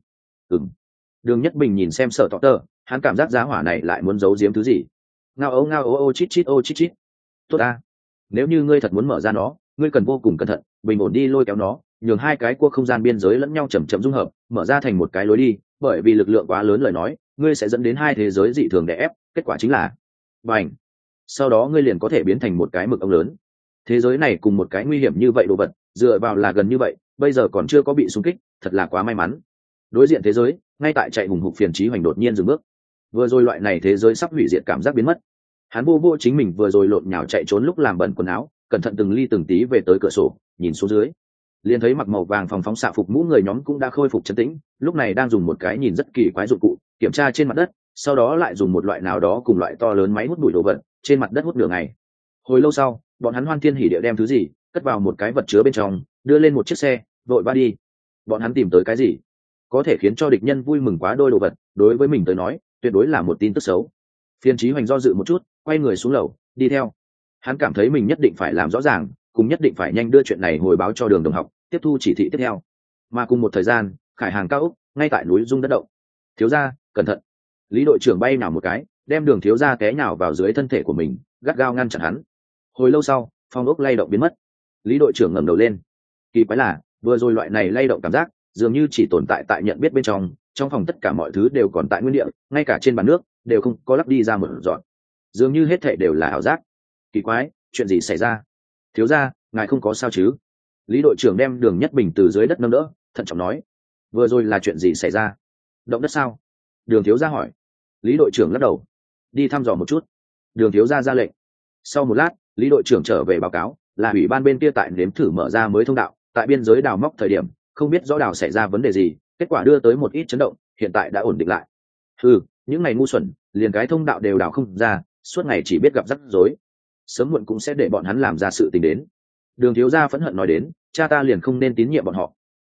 Đường Nhất Bình nhìn xem sợ tỏ tờ, hắn cảm giác giá hỏa này lại muốn giấu giếm thứ gì. Ngao ố chít chít. Tốt ta, nếu như ngươi thật muốn mở ra nó, ngươi cần vô cùng cẩn thận, bình ổn đi lôi kéo nó, nhường hai cái cua không gian biên giới lẫn nhau chậm chậm dung hợp, mở ra thành một cái lối đi, bởi vì lực lượng quá lớn lời nói, ngươi sẽ dẫn đến hai thế giới dị thường đè ép, kết quả chính là bành. Sau đó ngươi liền có thể biến thành một cái mực ống lớn. Thế giới này cùng một cái nguy hiểm như vậy đồ vật, dựa vào là gần như vậy, bây giờ còn chưa có bị xung kích, thật là quá may mắn. Đối diện thế giới, ngay tại chạy hùng hục phiền chí hoành đột nhiên dừng bước. Vừa rồi loại này thế giới sắp hủy diệt cảm giác biến mất. Hắn vô chính mình vừa rồi lộn nhào chạy trốn lúc làm bẩn quần áo, cẩn thận từng ly từng tí về tới cửa sổ, nhìn xuống dưới, liền thấy mặc màu vàng phòng phóng xạ phục mũ người nhóm cũng đã khôi phục trấn tĩnh, lúc này đang dùng một cái nhìn rất kỳ quái dụng cụ kiểm tra trên mặt đất, sau đó lại dùng một loại nào đó cùng loại to lớn máy hút bụi đồ vật trên mặt đất hút nửa ngày. Hồi lâu sau, bọn hắn hoan thiên hỉ địa đem thứ gì cất vào một cái vật chứa bên trong, đưa lên một chiếc xe, vội va đi. Bọn hắn tìm tới cái gì có thể khiến cho địch nhân vui mừng quá đôi đồ vật, đối với mình tới nói tuyệt đối là một tin tức xấu. Phiên Chí Hoành do dự một chút, quay người xuống lầu đi theo. Hắn cảm thấy mình nhất định phải làm rõ ràng, cùng nhất định phải nhanh đưa chuyện này hồi báo cho Đường đồng học, tiếp thu chỉ thị tiếp theo. Mà cùng một thời gian, khải hàng cao ốc ngay tại núi rung đất động. Thiếu gia, cẩn thận. Lý đội trưởng bay nào một cái, đem Đường thiếu gia té nhào vào dưới thân thể của mình, gắt gao ngăn chặn hắn. Hồi lâu sau, phong ốc lay động biến mất. Lý đội trưởng ngẩng đầu lên. Kỳ quái là, vừa rồi loại này lay động cảm giác dường như chỉ tồn tại tại nhận biết bên trong phòng tất cả mọi thứ đều còn tại nguyên địa, ngay cả trên bàn nước đều không có lắp đi ra một dọn, dường như hết thảy đều là ảo giác. Kỳ quái, chuyện gì xảy ra? Thiếu gia, ngài không có sao chứ? Lý đội trưởng đem Đường Nhất Bình từ dưới đất nâng đỡ, thận trọng nói. Vừa rồi là chuyện gì xảy ra? Động đất sao? Đường thiếu gia hỏi. Lý đội trưởng lắc đầu. Đi thăm dò một chút. Đường thiếu gia ra lệnh. Sau một lát, Lý đội trưởng trở về báo cáo, là ủy ban bên kia tại nếm thử mở ra mới thông đạo, tại biên giới đào móc thời điểm, không biết rõ đào xảy ra vấn đề gì, kết quả đưa tới một ít chấn động, hiện tại đã ổn định lại. Những ngày ngu xuẩn, liền cái thông đạo đều đào không ra, suốt ngày chỉ biết gặp rắc rối. Sớm muộn cũng sẽ để bọn hắn làm ra sự tình đến. Đường thiếu gia phẫn hận nói đến, cha ta liền không nên tín nhiệm bọn họ.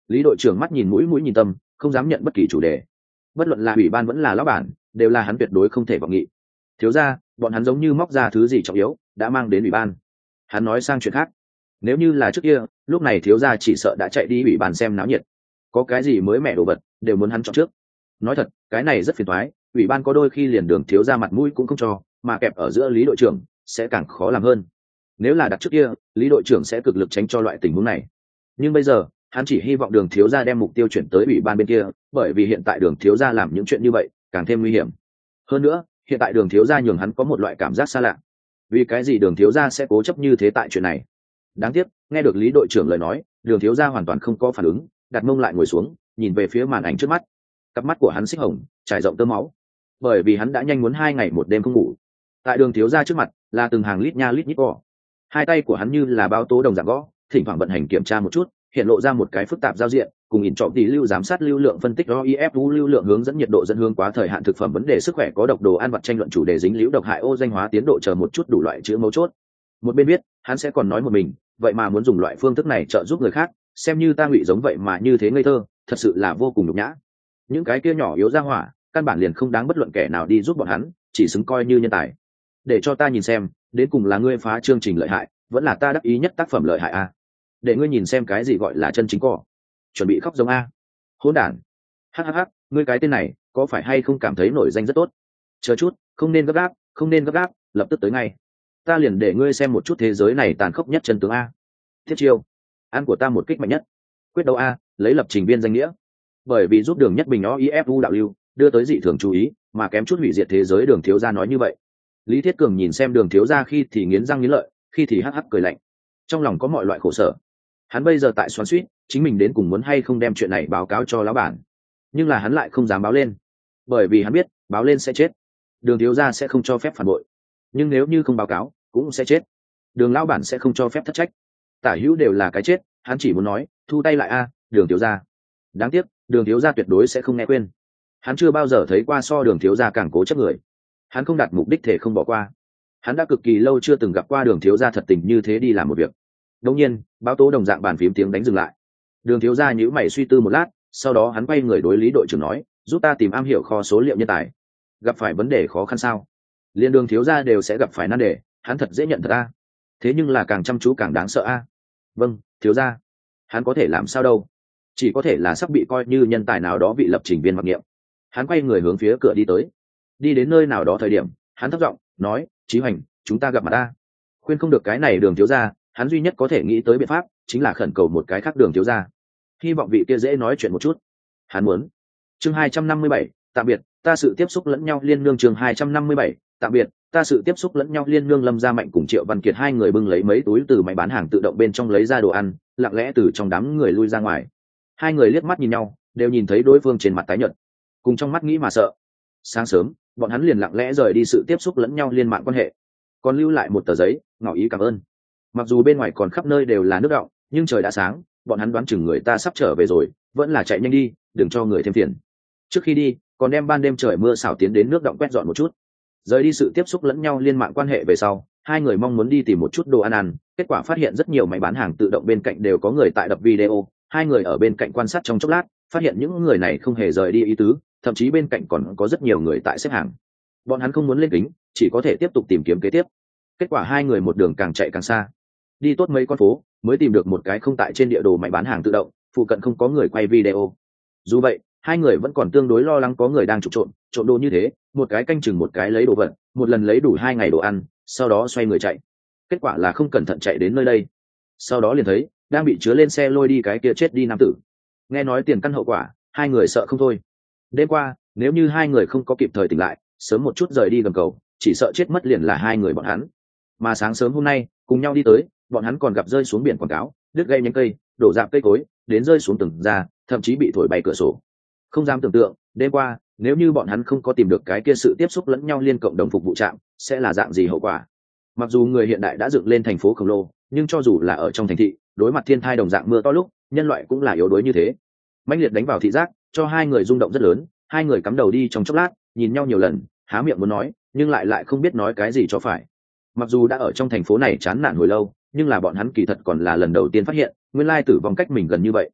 Lý đội trưởng mắt nhìn mũi mũi nhìn tâm, không dám nhận bất kỳ chủ đề. Bất luận là ủy ban vẫn là lão bản, đều là hắn tuyệt đối không thể vọng nghị. Thiếu gia, bọn hắn giống như móc ra thứ gì trọng yếu, đã mang đến ủy ban. Hắn nói sang chuyện khác. Nếu như là trước kia, lúc này thiếu gia chỉ sợ đã chạy đi ủy ban xem náo nhiệt. Có cái gì mới mẻ đồ vật, đều muốn hắn chọn trước. Nói thật, cái này rất phiền toái, ủy ban có đôi khi liền đường thiếu gia mặt mũi cũng không cho, mà kẹp ở giữa Lý đội trưởng sẽ càng khó làm hơn. Nếu là đặt trước kia, Lý đội trưởng sẽ cực lực tránh cho loại tình huống này. Nhưng bây giờ, hắn chỉ hy vọng đường thiếu gia đem mục tiêu chuyển tới ủy ban bên kia, bởi vì hiện tại đường thiếu gia làm những chuyện như vậy càng thêm nguy hiểm. Hơn nữa, hiện tại đường thiếu gia nhường hắn có một loại cảm giác xa lạ. Vì cái gì đường thiếu gia sẽ cố chấp như thế tại chuyện này? Đáng tiếc, nghe được Lý đội trưởng lời nói, đường thiếu gia hoàn toàn không có phản ứng, đặt mông lại ngồi xuống, nhìn về phía màn ảnh trước mắt. Cặp mắt của hắn xích hồng, trải rộng tơ máu, bởi vì hắn đã nhanh muốn 2 ngày 1 đêm không ngủ. Tại đường thiếu gia trước mặt là từng hàng lít nha lít nhít cỏ. Hai tay của hắn như là bao tố đồng dạng gõ, thỉnh thoảng vận hành kiểm tra một chút, hiện lộ ra một cái phức tạp giao diện, cùng in trọng tỷ lưu giám sát lưu lượng phân tích roifu lưu lượng hướng dẫn nhiệt độ dẫn hướng quá thời hạn thực phẩm vấn đề sức khỏe có độc đồ ăn vặt tranh luận chủ đề dính liễu độc hại ô danh hóa tiến độ chờ một chút đủ loại chữ mấu chốt. Một bên biết, hắn sẽ còn nói một mình, vậy mà muốn dùng loại phương thức này trợ giúp người khác, xem như ta ngụy giống vậy mà như thế ngây thơ, thật sự là vô cùng nhục nhã. Những cái kia nhỏ yếu ra hỏa, căn bản liền không đáng bất luận kẻ nào đi giúp bọn hắn, chỉ xứng coi như nhân tài. Để cho ta nhìn xem, đến cùng là ngươi phá chương trình lợi hại, vẫn là ta đắc ý nhất tác phẩm lợi hại a. Để ngươi nhìn xem cái gì gọi là chân chính cỏ. Chuẩn bị khóc giống a. Hỗn đản. Hắc, ngươi cái tên này, có phải hay không cảm thấy nổi danh rất tốt? Chờ chút, không nên gấp gáp, lập tức tới ngay. Ta liền để ngươi xem một chút thế giới này tàn khốc nhất chân tướng a. Thiết chiêu, ăn của ta một kích mạnh nhất. Quyết đấu a, lấy lập trình viên danh nghĩa. Bởi vì giúp đường nhất bình oifu đạo lưu, đưa tới dị thường chú ý, mà kém chút hủy diệt thế giới đường thiếu gia nói như vậy. Lý Thiết Cường nhìn xem đường thiếu gia khi thì nghiến răng nghiến lợi, khi thì hắc cười lạnh, trong lòng có mọi loại khổ sở. Hắn bây giờ tại xoắn xuýt, chính mình đến cùng muốn hay không đem chuyện này báo cáo cho lão bản, nhưng là hắn lại không dám báo lên, bởi vì hắn biết báo lên sẽ chết, đường thiếu gia sẽ không cho phép phản bội, nhưng nếu như không báo cáo cũng sẽ chết, đường lão bản sẽ không cho phép thất trách, tả hữu đều là cái chết. Hắn chỉ muốn nói thu tay lại a, đường thiếu gia. Đáng tiếc đường thiếu gia tuyệt đối sẽ không nghe khuyên. Hắn chưa bao giờ thấy qua so đường thiếu gia càng cố chấp người. Hắn không đạt mục đích thể không bỏ qua. Hắn đã cực kỳ lâu chưa từng gặp qua đường thiếu gia thật tình như thế đi làm một việc. Đột nhiên, báo tố đồng dạng bàn phím tiếng đánh dừng lại. Đường thiếu gia nhíu mày suy tư một lát, sau đó hắn quay người đối Lý đội trưởng nói, giúp ta tìm am hiểu kho số liệu nhân tài. Gặp phải vấn đề khó khăn sao? Liên đường thiếu gia đều sẽ gặp phải nan đề, hắn thật dễ nhận thật a. Thế nhưng là càng chăm chú càng đáng sợ a. Vâng, thiếu gia. Hắn có thể làm sao đâu? Chỉ có thể là sắp bị coi như nhân tài nào đó bị lập trình viên mặc niệm. Hắn quay người hướng phía cửa đi tới. Đi đến nơi nào đó thời điểm, hắn thấp giọng nói, Chí Hoành, chúng ta gặp mặt ta. Khuyên không được cái này đường thiếu gia, hắn duy nhất có thể nghĩ tới biện pháp chính là khẩn cầu một cái khác đường thiếu gia, hy vọng vị kia dễ nói chuyện một chút. Hắn muốn. Chương 257, tạm biệt, ta sự tiếp xúc lẫn nhau liên nương. Chương 257, tạm biệt, ta sự tiếp xúc lẫn nhau liên nương. Lâm Gia Mạnh cùng Triệu Văn Kiệt hai người bưng lấy mấy túi từ máy bán hàng tự động bên trong lấy ra đồ ăn, lặng lẽ từ trong đám người lui ra ngoài. Hai người liếc mắt nhìn nhau, đều nhìn thấy đối phương trên mặt tái nhợt, cùng trong mắt nghĩ mà sợ. Sáng sớm, bọn hắn liền lặng lẽ rời đi sự tiếp xúc lẫn nhau liên mạng quan hệ, còn lưu lại một tờ giấy ngỏ ý cảm ơn. Mặc dù bên ngoài còn khắp nơi đều là nước đọng, nhưng trời đã sáng, bọn hắn đoán chừng người ta sắp trở về rồi, vẫn là chạy nhanh đi, đừng cho người thêm phiền. Trước khi đi, còn đem ban đêm trời mưa xảo tiến đến nước đọng quét dọn một chút. Rời đi sự tiếp xúc lẫn nhau liên mạng quan hệ về sau, hai người mong muốn đi tìm một chút đồ ăn ăn, kết quả phát hiện rất nhiều máy bán hàng tự động bên cạnh đều có người tại đập video. Hai người ở bên cạnh quan sát trong chốc lát, phát hiện những người này không hề rời đi ý tứ, thậm chí bên cạnh còn có rất nhiều người tại xếp hàng. Bọn hắn không muốn lên kính, chỉ có thể tiếp tục tìm kiếm kế tiếp. Kết quả hai người một đường càng chạy càng xa, đi tốt mấy con phố mới tìm được một cái không tại trên địa đồ máy bán hàng tự động, phụ cận không có người quay video. Dù vậy, hai người vẫn còn tương đối lo lắng có người đang trộm đồ như thế, một cái canh chừng một cái lấy đồ vật, một lần lấy đủ 2 ngày đồ ăn, sau đó xoay người chạy. Kết quả là không cẩn thận chạy đến nơi đây, sau đó liền thấy đang bị chứa lên xe lôi đi cái kia chết đi nam tử. Nghe nói tiền căn hậu quả, hai người sợ không thôi. Đêm qua, nếu như hai người không có kịp thời tỉnh lại, sớm một chút rời đi gần cầu, chỉ sợ chết mất liền là hai người bọn hắn. Mà sáng sớm hôm nay, cùng nhau đi tới, bọn hắn còn gặp rơi xuống biển quảng cáo, đứt gây nhánh cây, đổ rạp cây cối, đến rơi xuống từng ra, thậm chí bị thổi bay cửa sổ. Không dám tưởng tượng, đêm qua, nếu như bọn hắn không có tìm được cái kia sự tiếp xúc lẫn nhau liên cộng đồng phục vụ trạm, sẽ là dạng gì hậu quả. Mặc dù người hiện đại đã dựng lên thành phố khổng lồ, nhưng cho dù là ở trong thành thị, đối mặt thiên thai đồng dạng mưa to lúc, nhân loại cũng là yếu đuối như thế. Mãnh liệt đánh vào thị giác, cho hai người rung động rất lớn. Hai người cắm đầu đi trong chốc lát, nhìn nhau nhiều lần, há miệng muốn nói, nhưng lại không biết nói cái gì cho phải. Mặc dù đã ở trong thành phố này chán nản hồi lâu, nhưng là bọn hắn kỳ thật còn là lần đầu tiên phát hiện, nguyên lai tử vong cách mình gần như vậy.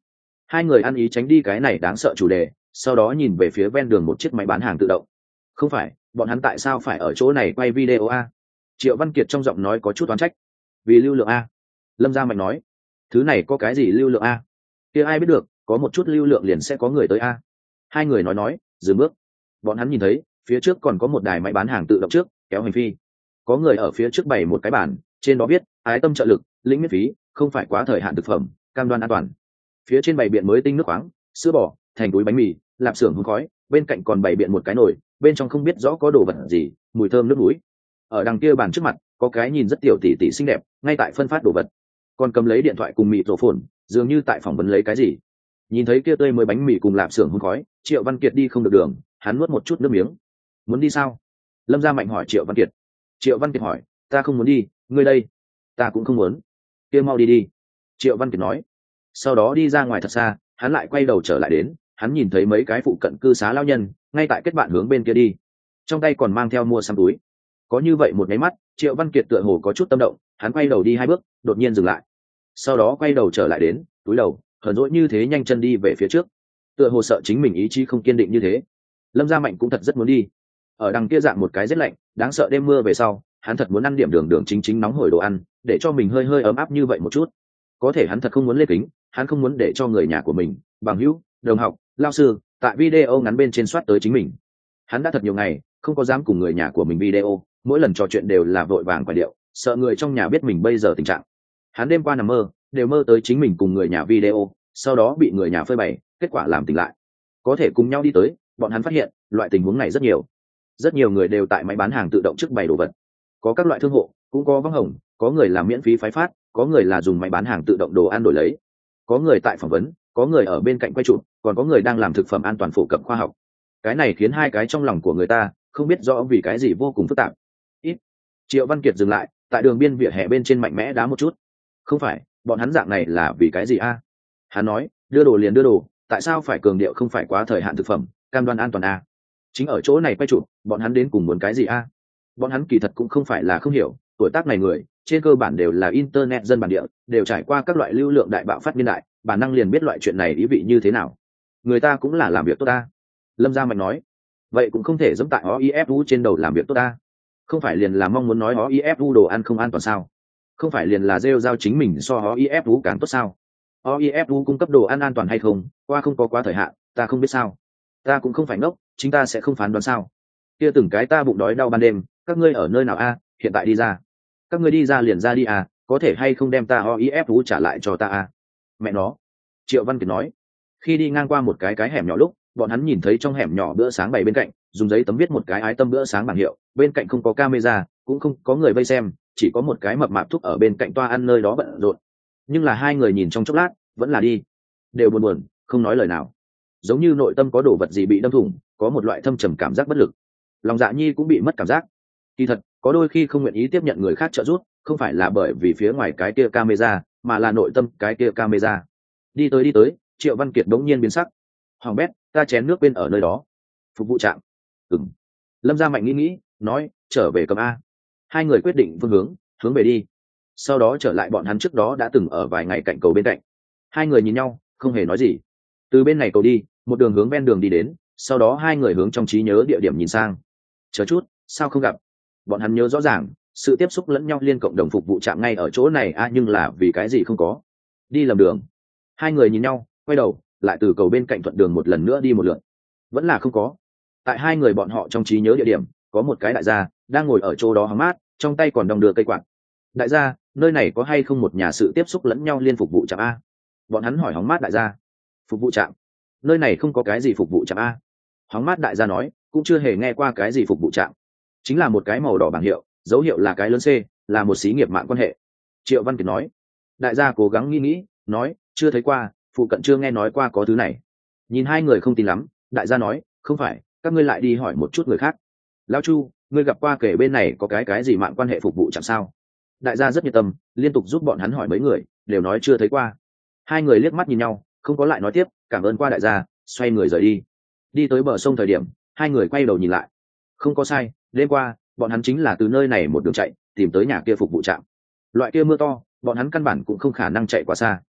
Hai người ăn ý tránh đi cái này đáng sợ chủ đề, sau đó nhìn về phía ven đường một chiếc máy bán hàng tự động. Không phải, bọn hắn tại sao phải ở chỗ này quay video a? Triệu Văn Kiệt trong giọng nói có chút oán trách. Vì lưu lượng a. Lâm Gia Mạnh nói. Thứ này có cái gì lưu lượng a? Kia ai biết được, có một chút lưu lượng liền sẽ có người tới a. Hai người nói, dừng bước. Bọn hắn nhìn thấy, phía trước còn có một đài máy bán hàng tự động trước, kéo hành phi. Có người ở phía trước bày một cái bàn, trên đó viết, ái tâm trợ lực, lĩnh miễn phí, không phải quá thời hạn thực phẩm, cam đoan an toàn. Phía trên bày biện mới tinh nước khoáng, sữa bò, thành túi bánh mì, lạp xưởng hương khói, bên cạnh còn bày biện một cái nồi, bên trong không biết rõ có đồ vật gì, mùi thơm nước mũi. Ở đằng kia bàn trước mặt, có cái nhìn rất tiểu tỷ tỷ xinh đẹp, ngay tại phân phát đồ vật. Còn cầm lấy điện thoại cùng mịt rổ phồn, dường như tại phỏng vấn lấy cái gì. Nhìn thấy kia tươi mới bánh mì cùng lạp xưởng hương khói, Triệu Văn Kiệt đi không được đường, hắn nuốt một chút nước miếng. Muốn đi sao? Lâm Gia Mạnh hỏi Triệu Văn Kiệt. Triệu Văn Kiệt hỏi, ta không muốn đi, ngươi đây? Ta cũng không muốn. Kia mau đi đi. Triệu Văn Kiệt nói. Sau đó đi ra ngoài thật xa, hắn lại quay đầu trở lại đến, hắn nhìn thấy mấy cái phụ cận cư xá lao nhân, ngay tại kết bạn hướng bên kia đi. Trong tay còn mang theo mua xăm túi. Có như vậy một cái mắt, Triệu Văn Kiệt tựa hồ có chút tâm động, hắn quay đầu đi 2 bước, đột nhiên dừng lại. Sau đó quay đầu trở lại đến, túi đầu, hờn dỗi như thế nhanh chân đi về phía trước. Tựa hồ sợ chính mình ý chí không kiên định như thế. Lâm Gia Mạnh cũng thật rất muốn đi. Ở đằng kia dạng một cái rét lạnh, đáng sợ đêm mưa về sau, hắn thật muốn ăn điểm đường đường chính chính nóng hổi đồ ăn, để cho mình hơi hơi ấm áp như vậy một chút. Có thể hắn thật không muốn lên kính, hắn không muốn để cho người nhà của mình, bằng hữu, đồng học, lao sư, tại video ngắn bên trên soát tới chính mình. Hắn đã thật nhiều ngày không có dám cùng người nhà của mình video, mỗi lần trò chuyện đều là vội vàng quay điệu, sợ người trong nhà biết mình bây giờ tình trạng. Hắn đêm qua nằm mơ, đều mơ tới chính mình cùng người nhà video, sau đó bị người nhà phơi bày, kết quả làm tỉnh lại. Có thể cùng nhau đi tới, bọn hắn phát hiện loại tình huống này rất nhiều. Rất nhiều người đều tại máy bán hàng tự động trước bày đồ vật, có các loại thương hộ, cũng có vắng hồng, có người làm miễn phí phái phát, có người là dùng máy bán hàng tự động đồ ăn đổi lấy, có người tại phỏng vấn, có người ở bên cạnh quay chụp, còn có người đang làm thực phẩm an toàn phổ cập khoa học. Cái này khiến hai cái trong lòng của người ta không biết rõ vì cái gì vô cùng phức tạp. Ít. Triệu Văn Kiệt dừng lại, tại đường biên vỉa hè bên trên mạnh mẽ đá một chút. Không phải, bọn hắn dạng này là vì cái gì a? Hắn nói, đưa đồ liền đưa đồ, tại sao phải cường điệu không phải quá thời hạn thực phẩm, cam đoan an toàn a? Chính ở chỗ này quay chụp, bọn hắn đến cùng muốn cái gì a? Bọn hắn kỳ thật cũng không phải là không hiểu, tuổi tác này người trên cơ bản đều là internet dân bản địa, đều trải qua các loại lưu lượng đại bạo phát niên đại, bản năng liền biết loại chuyện này ý vị như thế nào. Người ta cũng là làm việc tốt ta. Lâm Gia Mạnh nói, vậy cũng không thể dẫm tại OIFU trên đầu làm việc tốt ta. Không phải liền là mong muốn nói OIFU đồ ăn không an toàn sao? Không phải liền là rêu rao chính mình so OIFU càng tốt sao? OIFU cung cấp đồ ăn an toàn hay không, qua không có quá thời hạn, ta không biết sao. Ta cũng không phải ngốc, chính ta sẽ không phán đoán sao. Kia từng cái ta bụng đói đau ban đêm, các ngươi ở nơi nào a? Hiện tại đi ra. Các ngươi đi ra liền ra đi à, có thể hay không đem ta OIFU trả lại cho ta a? Mẹ nó. Triệu Văn Kiệt nói. Khi đi ngang qua một cái hẻm nhỏ lúc, bọn hắn nhìn thấy trong hẻm nhỏ bữa sáng bày bên cạnh, dùng giấy tấm viết một cái ái tâm bữa sáng bảng hiệu, bên cạnh không có camera, cũng không có người vây xem, chỉ có một cái mập mạp thúc ở bên cạnh toa ăn nơi đó bận rộn. Nhưng là hai người nhìn trong chốc lát, vẫn là đi, đều buồn buồn, không nói lời nào, giống như nội tâm có đồ vật gì bị đâm thủng, có một loại thâm trầm cảm giác bất lực. Lòng Dạ Nhi cũng bị mất cảm giác. Kỳ thật, có đôi khi không nguyện ý tiếp nhận người khác trợ giúp, không phải là bởi vì phía ngoài cái kia camera, mà là nội tâm cái kia camera. Đi tới, Triệu Văn Kiệt đống nhiên biến sắc. Hoàng bét, ta chén nước bên ở nơi đó. Phục vụ trạm. Ừm. Lâm Gia Mạnh nghĩ, nói, trở về cầm a. Hai người quyết định phương hướng về đi. Sau đó trở lại bọn hắn trước đó đã từng ở vài ngày cạnh cầu bên cạnh. Hai người nhìn nhau, không hề nói gì. Từ bên này cầu đi, một đường hướng ven đường đi đến, sau đó hai người hướng trong trí nhớ địa điểm nhìn sang. Chờ chút, sao không gặp? Bọn hắn nhớ rõ ràng, sự tiếp xúc lẫn nhau liên cộng đồng phục vụ trạm ngay ở chỗ này a, nhưng là vì cái gì không có? Đi lầm đường. Hai người nhìn nhau, quay đầu, lại từ cầu bên cạnh thuận đường một lần nữa đi một lượt, vẫn là không có. Tại hai người bọn họ trong trí nhớ địa điểm, có một cái đại gia đang ngồi ở chỗ đó hóng mát, trong tay còn đong đưa cây quạt. Đại gia, nơi này có hay không một nhà sự tiếp xúc lẫn nhau liên phục vụ trạm a? Bọn hắn hỏi hóng mát đại gia. Phục vụ trạm? Nơi này không có cái gì phục vụ trạm a. Hóng mát đại gia nói, cũng chưa hề nghe qua cái gì phục vụ trạm, chính là một cái màu đỏ bảng hiệu, dấu hiệu là cái lớn C, là một xí nghiệp mạng quan hệ. Triệu Văn Kiệt nói. Đại gia cố gắng nghĩ, nói, chưa thấy qua, phụ cận chưa nghe nói qua có thứ này. Nhìn hai người không tin lắm, đại gia nói, không phải, các ngươi lại đi hỏi một chút người khác. Lão Chu, ngươi gặp qua kể bên này có cái gì mạng quan hệ phục vụ chẳng sao? Đại gia rất nhiệt tâm, liên tục giúp bọn hắn hỏi mấy người, đều nói chưa thấy qua. Hai người liếc mắt nhìn nhau, không có lại nói tiếp, cảm ơn qua đại gia, xoay người rời đi. Đi tới bờ sông thời điểm, hai người quay đầu nhìn lại. Không có sai, đêm qua, bọn hắn chính là từ nơi này một đường chạy, tìm tới nhà kia phục vụ trạm. Loại kia mưa to, bọn hắn căn bản cũng không khả năng chạy quá xa.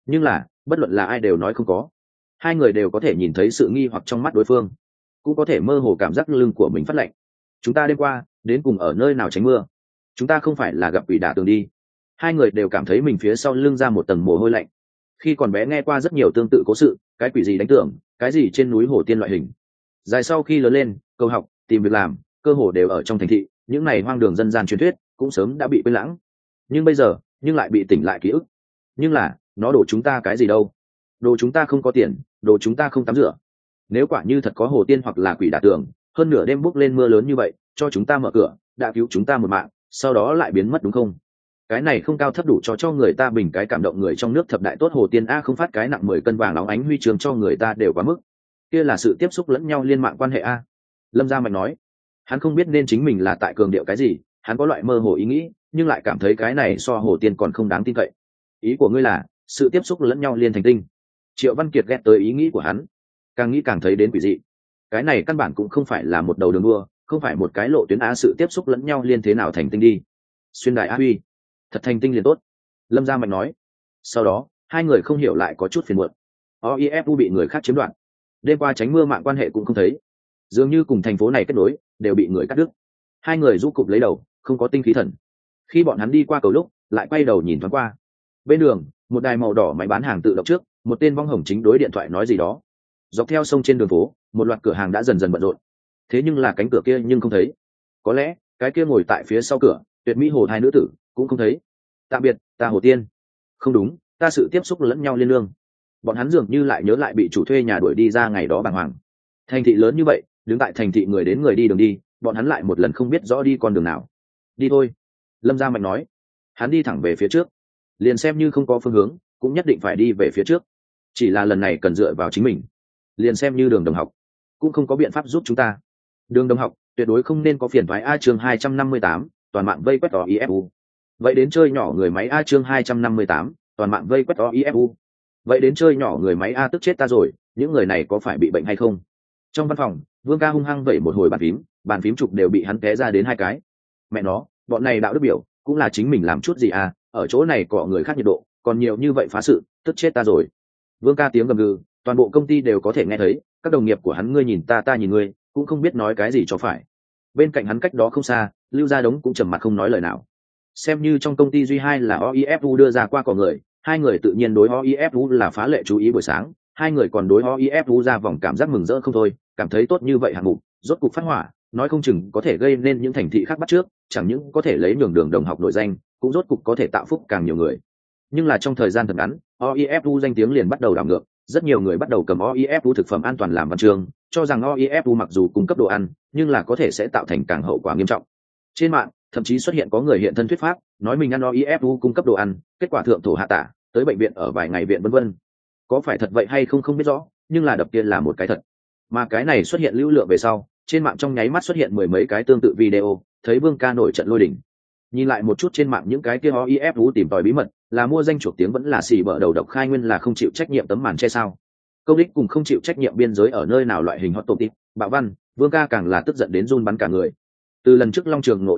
nhưng là bất luận là ai đều nói không có. Hai người đều có thể nhìn thấy sự nghi hoặc trong mắt đối phương, cũng có thể mơ hồ cảm giác lưng của mình phát lạnh. Chúng ta đêm qua đến cùng ở nơi nào tránh mưa? Chúng ta không phải là gặp quỷ đả tường đi? Hai người đều cảm thấy mình phía sau lưng ra một tầng mồ hôi lạnh. Khi còn bé nghe qua rất nhiều tương tự cố sự, cái quỷ gì đánh tưởng, cái gì trên núi hồ tiên loại hình. Dài sau khi lớn lên, cầu học, tìm việc làm, cơ hồ đều ở trong thành thị, những này hoang đường dân gian truyền thuyết cũng sớm đã bị quên lãng. Nhưng bây giờ, nhưng lại bị tỉnh lại ký ức. Nhưng là, nó đổ chúng ta cái gì đâu? Đồ chúng ta không có tiền, đồ chúng ta không tắm rửa. Nếu quả như thật có hồ tiên hoặc là quỷ đả tường, hơn nửa đêm bốc lên mưa lớn như vậy, cho chúng ta mở cửa, đã cứu chúng ta một mạng, sau đó lại biến mất đúng không? Cái này không cao thấp đủ cho người ta bình cái cảm động người trong nước thập đại tốt hồ tiên a, không phát cái nặng 10 cân vàng óng ánh huy chương cho người ta đều quá mức. Kia là sự tiếp xúc lẫn nhau liên mạng quan hệ a. Lâm Gia Mạnh nói, hắn không biết nên chính mình là tại cường điệu cái gì, hắn có loại mơ hồ ý nghĩ, nhưng lại cảm thấy cái này so hồ tiên còn không đáng tin cậy. Ý của ngươi là sự tiếp xúc lẫn nhau liên thành tinh? Triệu Văn Kiệt ghét tới ý nghĩ của hắn, càng nghĩ càng thấy đến quỷ dị. Cái này căn bản cũng không phải là một đầu đường đua, không phải một cái lộ tuyến á, sự tiếp xúc lẫn nhau liên thế nào thành tinh đi? Xuyên đại á huy, thật thành tinh liền tốt. Lâm Gia Mạnh nói. Sau đó hai người không hiểu lại có chút phiền muộn. OIFU bị người khác chiếm đoạt, đêm qua tránh mưa mạng quan hệ cũng không thấy, dường như cùng thành phố này kết nối đều bị người cắt đứt. Hai người rũ cụp lấy đầu, không có tinh khí thần. Khi bọn hắn đi qua cầu lúc, lại quay đầu nhìn thoáng qua bên đường, một đài màu đỏ máy bán hàng tự động trước, một tên vong hồng chính đối điện thoại nói gì đó. Dọc theo sông trên đường phố, một loạt cửa hàng đã dần dần bận rộn, thế nhưng là cánh cửa kia nhưng không thấy. Có lẽ cái kia ngồi tại phía sau cửa tuyệt mỹ hồ hai nữ tử cũng không thấy. Tạm biệt ta hồ tiên. Không đúng, ta sự tiếp xúc lẫn nhau liên lương. Bọn hắn dường như lại nhớ lại bị chủ thuê nhà đuổi đi ra ngày đó bàng hoàng. Thành thị lớn như vậy, đứng tại thành thị người đến người đi đường đi, bọn hắn lại một lần không biết rõ đi con đường nào. Đi thôi. Lâm Gia Mạnh nói. Hắn đi thẳng về phía trước, liền xem như không có phương hướng cũng nhất định phải đi về phía trước. Chỉ là lần này cần dựa vào chính mình. Liền xem như Đường đồng học cũng không có biện pháp giúp chúng ta. Đường đồng học tuyệt đối không nên có phiền thoái a. Chương 258, toàn mạng vây quét OIFU. Vậy đến chơi nhỏ người máy a. Chương 258, toàn mạng vây quét OIFU. Vậy đến chơi nhỏ người máy a. Tức chết ta rồi, những người này có phải bị bệnh hay không? Trong văn phòng, Vương Ca hung hăng vẩy một hồi bàn phím trục đều bị hắn té ra đến 2 cái. Mẹ nó, bọn này đạo đức biểu cũng là chính mình làm chút gì à, ở chỗ này cọ người khác nhiệt độ còn nhiều như vậy phá sự, tức chết ta rồi. Vương Ca tiếng gầm gừ, toàn bộ công ty đều có thể nghe thấy, các đồng nghiệp của hắn ngươi nhìn ta nhìn ngươi, cũng không biết nói cái gì cho phải. Bên cạnh hắn cách đó không xa, Lưu Gia Đống cũng trầm mặt không nói lời nào. Xem như trong công ty duy hai là OIFU đưa ra qua cỏ người, hai người tự nhiên đối OIFU là phá lệ chú ý. Buổi sáng hai người còn đối OIFU ra vòng cảm giác mừng rỡ không thôi, cảm thấy tốt như vậy hạng mục rốt cục phát hỏa, nói không chừng có thể gây nên những thành thị khác bắt trước, chẳng những có thể lấy Đường đồng học nổi danh, cũng rốt cục có thể tạo phúc càng nhiều người. Nhưng là trong thời gian thật ngắn, OIFU danh tiếng liền bắt đầu đảo ngược, rất nhiều người bắt đầu cầm OIFU thực phẩm an toàn làm văn chương, cho rằng OIFU mặc dù cung cấp đồ ăn, nhưng là có thể sẽ tạo thành càng hậu quả nghiêm trọng. Trên mạng thậm chí xuất hiện có người hiện thân thuyết pháp, nói mình ăn OIFU cung cấp đồ ăn, kết quả thượng thổ hạ tả, tới bệnh viện ở vài ngày viện vân vân. Có phải thật vậy hay không không biết rõ, nhưng là đập kia là một cái thật. Mà cái này xuất hiện lưu lượng về sau, trên mạng trong nháy mắt xuất hiện 10 mấy cái tương tự video, thấy Vương Ca nổi trận lôi đình. Nhìn lại một chút trên mạng những cái kia OIFU tìm tòi bí mật, là mua danh chuộc tiếng vẫn là xì bở đầu độc khai nguyên là không chịu trách nhiệm tấm màn che sao. Công đích cùng không chịu trách nhiệm biên giới ở nơi nào loại hình hot topic, bạo văn, Vương Ca càng là tức giận đến run bắn cả người. Từ lần trước Long Trường ngộ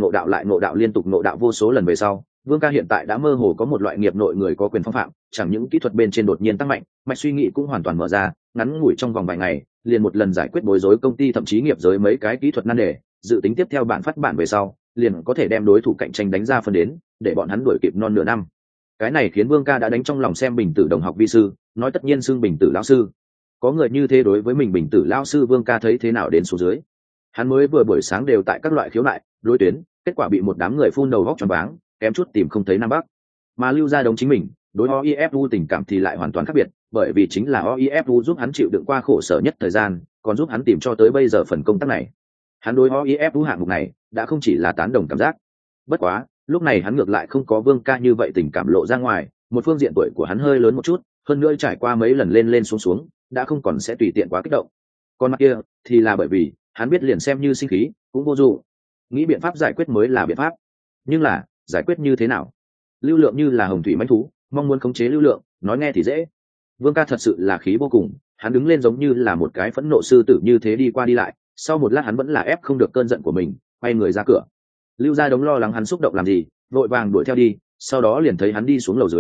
đạo liên tục ngộ đạo vô số lần về sau, Vương Ca hiện tại đã mơ hồ có một loại nghiệp nội người có quyền phong phạm, chẳng những kỹ thuật bên trên đột nhiên tăng mạnh, mạch suy nghĩ cũng hoàn toàn mở ra, ngắn ngủi trong vòng vài ngày, liền một lần giải quyết bối rối công ty thậm chí nghiệp giới mấy cái kỹ thuật nan đề, dự tính tiếp theo bản phát bản về sau, liền có thể đem đối thủ cạnh tranh đánh ra phân đến, để bọn hắn đuổi kịp non nửa năm. Cái này khiến Vương Ca đã đánh trong lòng xem Bình Tử đồng học vi sư, nói tất nhiên xưng Bình Tử lão sư. Có người như thế đối với mình Bình Tử lão sư, Vương Ca thấy thế nào đến số dưới. Hắn mới vừa buổi sáng đều tại các loại khiếu nại, đối tuyến, kết quả bị một đám người phun đầu góc choáng váng, kém chút tìm không thấy nam bắc. Mà Lưu Gia Đống chính mình, đối OIFU tình cảm thì lại hoàn toàn khác biệt, bởi vì chính là OIFU giúp hắn chịu đựng qua khổ sở nhất thời gian, còn giúp hắn tìm cho tới bây giờ phần công tác này. Hắn đối OIFU hạng mục này đã không chỉ là tán đồng cảm giác. Bất quá, lúc này hắn ngược lại không có Vương Ca như vậy tình cảm lộ ra ngoài, một phương diện tuổi của hắn hơi lớn một chút, hơn nữa trải qua mấy lần lên lên xuống xuống, đã không còn sẽ tùy tiện quá kích động. Còn mặt kia thì là bởi vì hắn biết liền xem như sinh khí cũng vô dụng, nghĩ biện pháp giải quyết mới là biện pháp. Nhưng là giải quyết như thế nào? Lưu lượng như là hồng thủy mãnh thú, mong muốn khống chế lưu lượng, nói nghe thì dễ. Vương Ca thật sự là khí vô cùng, hắn đứng lên giống như là một cái phẫn nộ sư tử như thế đi qua đi lại, sau một lát hắn vẫn là ép không được cơn giận của mình, quay người ra cửa. Lưu Gia Đống lo lắng hắn xúc động làm gì, vội vàng đuổi theo đi, sau đó liền thấy hắn đi xuống lầu dưới,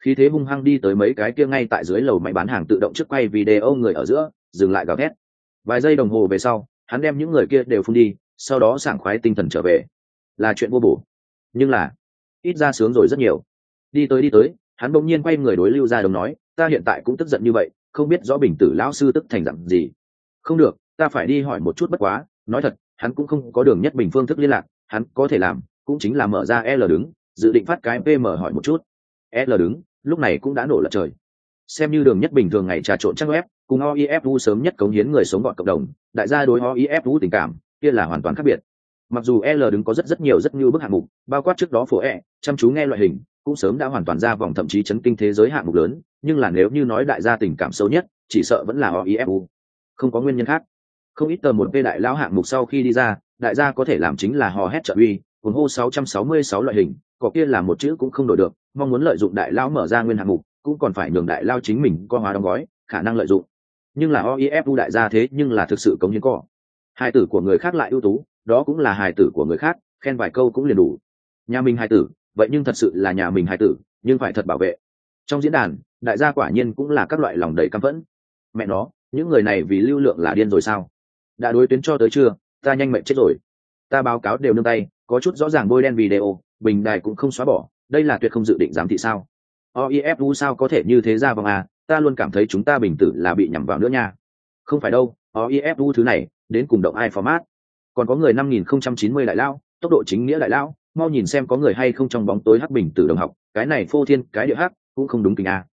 khí thế hung hăng đi tới mấy cái kia ngay tại dưới lầu máy bán hàng tự động trước quay video người ở giữa, dừng lại gào thét. Vài giây đồng hồ về sau, hắn đem những người kia đều phun đi, sau đó sảng khoái tinh thần trở về. Là chuyện vô bổ, nhưng là ít ra sướng rồi rất nhiều. Đi tới, hắn bỗng nhiên quay người đối Lưu Gia Đồng nói, ta hiện tại cũng tức giận như vậy, không biết rõ Bình Tử lão sư tức thành dạng gì. Không được, ta phải đi hỏi một chút, bất quá nói thật, hắn cũng không có Đường Nhất Bình phương thức liên lạc, hắn có thể làm cũng chính là mở ra L đứng, dự định phát cái PM hỏi một chút. L đứng lúc này cũng đã nổ lật trời. Xem như Đường Nhất Bình thường ngày trà trộn trang web, cùng OIFU sớm nhất cống hiến người sống gọn cộng đồng, đại gia đối OIFU tình cảm kia là hoàn toàn khác biệt. Mặc dù L đứng có rất nhiều rất nhiều bức hạng mục, bao quát trước đó phổ chăm chú nghe loại hình cũng sớm đã hoàn toàn ra vòng, thậm chí chấn kinh thế giới hạng mục lớn, nhưng là nếu như nói đại gia tình cảm sâu nhất, chỉ sợ vẫn là OIFU. Không có nguyên nhân khác. Không ít tờ một p đại lão hạng mục sau khi đi ra, đại gia có thể làm chính là hò hét trợ uy, cuồng hô 666 loại hình, có kia là một chữ cũng không đổi được, mong muốn lợi dụng đại lão mở ra nguyên hạng mục, cũng còn phải nhường đại lao chính mình co hóa đóng gói, khả năng lợi dụng. Nhưng là OIFU đại gia thế nhưng là thực sự cống hiến cỏ. Hài tử của người khác lại ưu tú, đó cũng là hài tử của người khác, khen vài câu cũng liền đủ. Nhà mình hài tử, vậy nhưng thật sự là nhà mình hài tử, nhưng phải thật bảo vệ. Trong diễn đàn, đại gia quả nhiên cũng là các loại lòng đầy căm phẫn. Mẹ nó, những người này vì lưu lượng là điên rồi sao? Đã đối tuyến cho tới chưa, ta nhanh mệnh chết rồi. Ta báo cáo đều nương tay, có chút rõ ràng bôi đen video, bình đài cũng không xóa bỏ, đây là tuyệt không dự định giám thị sao? OIFU sao có thể như thế ra vòng à, ta luôn cảm thấy chúng ta Bình Tử là bị nhầm vào nữa nha. Không phải đâu, OIFU thứ này, đến cùng động ai format. Còn có người 5090 đại lao, tốc độ chính nghĩa đại lao, mau nhìn xem có người hay không trong bóng tối hắc Bình Tử đồng học, cái này phô thiên cái địa hắc, cũng không đúng kính à.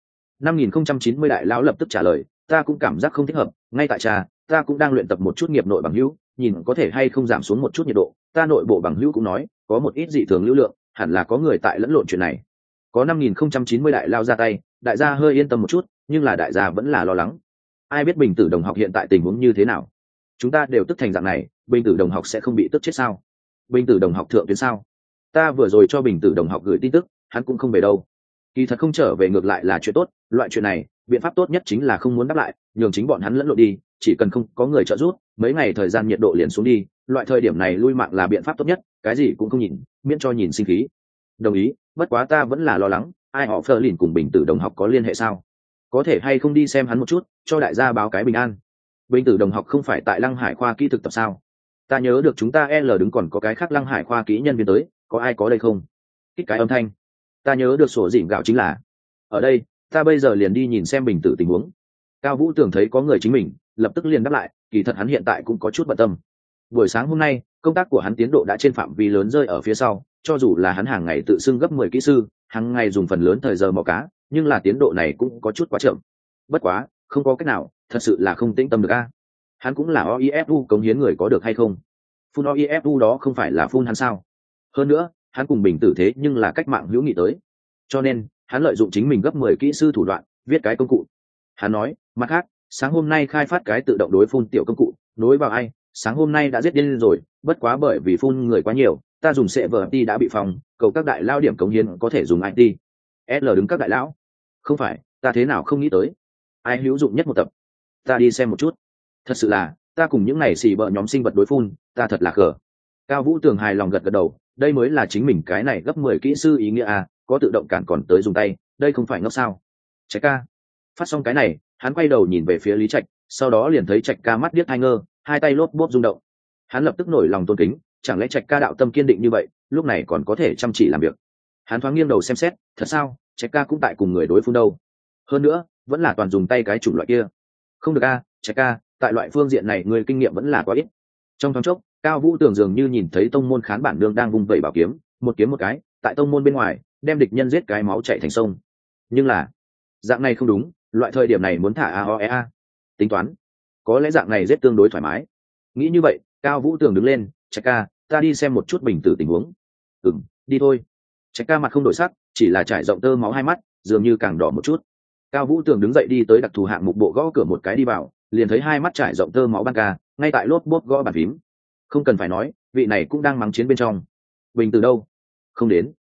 5090 đại lao lập tức trả lời, ta cũng cảm giác không thích hợp, ngay tại trà, ta cũng đang luyện tập một chút nghiệp nội bằng hữu, nhìn có thể hay không giảm xuống một chút nhiệt độ, ta nội bộ bằng hữu cũng nói, có một ít dị thường lưu lượng, hẳn là có người tại lẫn lộn chuyện này. Có 5090 đại lao ra tay, đại gia hơi yên tâm một chút, nhưng là đại gia vẫn là lo lắng. Ai biết Bình Tử đồng học hiện tại tình huống như thế nào? Chúng ta đều tức thành dạng này, Bình Tử đồng học sẽ không bị tức chết sao? Bình Tử đồng học thượng tuyến sao? Ta vừa rồi cho Bình Tử đồng học gửi tin tức, hắn cũng không về đâu. Kỳ thật không trở về ngược lại là chuyện tốt, loại chuyện này, biện pháp tốt nhất chính là không muốn đáp lại, nhường chính bọn hắn lẫn lộn đi, chỉ cần không có người trợ giúp, mấy ngày thời gian nhiệt độ liền xuống đi, loại thời điểm này lui mạng là biện pháp tốt nhất, cái gì cũng không nhìn, miễn cho nhìn sinh khí. Đồng ý, bất quá ta vẫn là lo lắng, ai họ Phơ Lìn cùng Bình Tử đồng học có liên hệ sao? Có thể hay không đi xem hắn một chút, cho đại gia báo cái bình an. Bình Tử đồng học không phải tại Lăng Hải khoa kỹ thực tập sao? Ta nhớ được chúng ta L đứng còn có cái khác Lăng Hải khoa kỹ nhân viên tới, có ai có đây không? Kích cái âm thanh. Ta nhớ được sổ dỉn gạo chính là ở đây, ta bây giờ liền đi nhìn xem Bình Tử tình huống. Cao Vũ tưởng thấy có người chính mình, lập tức liền đáp lại, kỳ thật hắn hiện tại cũng có chút bận tâm. Buổi sáng hôm nay, công tác của hắn tiến độ đã trên phạm vi lớn rơi ở phía sau, cho dù là hắn hàng ngày tự xưng gấp 10 kỹ sư, hàng ngày dùng phần lớn thời giờ mò cá, nhưng là tiến độ này cũng có chút quá chậm. Bất quá, không có cách nào, thật sự là không tĩnh tâm được a. Hắn cũng là OIFU cống hiến người có được hay không? Phun OIFU đó không phải là phun hắn sao? Hơn nữa, hắn cùng Bình Tử thế nhưng là cách mạng hữu nghị tới. Cho nên, hắn lợi dụng chính mình gấp 10 kỹ sư thủ đoạn, viết cái công cụ. Hắn nói, mặt khác, sáng hôm nay khai phát cái tự động đối phun tiểu công cụ, nối vào ai, sáng hôm nay đã giết điên rồi, bất quá bởi vì phun người quá nhiều, ta dùng server IT đã bị phòng, cầu các đại lao điểm cống hiến có thể dùng IT. L đứng các đại lão. Không phải, ta thế nào không nghĩ tới. Ai hữu dụng nhất một tập. Ta đi xem một chút. Thật sự là, ta cùng những này xì bợ nhóm sinh vật đối phun, ta thật là cờ. Cao Vũ Tường hài lòng gật gật đầu, đây mới là chính mình cái này gấp 10 kỹ sư ý nghĩa à, có tự động cản còn tới dùng tay, đây không phải ngốc sao? Trạch ca. Phát xong cái này, hắn quay đầu nhìn về phía Lý Trạch, sau đó liền thấy Trạch ca mắt điếc hai ngơ, hai tay lốp bốp rung động. Hắn lập tức nổi lòng tôn kính, chẳng lẽ Trạch ca đạo tâm kiên định như vậy, lúc này còn có thể chăm chỉ làm việc. Hắn thoáng nghiêng đầu xem xét, thật sao, Trạch ca cũng tại cùng người đối phun đâu. Hơn nữa, vẫn là toàn dùng tay cái chủng loại kia. Không được a, Trạch ca, tại loại phương diện này người kinh nghiệm vẫn là quá ít. Trong thoáng chốc, Cao Vũ Tường dường như nhìn thấy tông môn khán bản đương đang vung vẩy bảo kiếm, một kiếm một cái, tại tông môn bên ngoài, đem địch nhân giết cái máu chảy thành sông. Nhưng là, dạng này không đúng, loại thời điểm này muốn thả AOEA. Tính toán, có lẽ dạng này giết tương đối thoải mái. Nghĩ như vậy, Cao Vũ Tường đứng lên, Trạch ca, ta đi xem một chút Bình Tử tình huống. Đi thôi. Trạch ca mặt không đổi sắc, chỉ là trải rộng tơ máu hai mắt, dường như càng đỏ một chút. Cao Vũ Tường đứng dậy đi tới đặc thù hạng mục bộ gõ cửa một cái đi vào, liền thấy hai mắt trải rộng tơ máu ban ca, ngay tại lốp bốp gõ bàn phím. Không cần phải nói, vị này cũng đang mắng chiến bên trong. Bình Tử đâu? Không đến.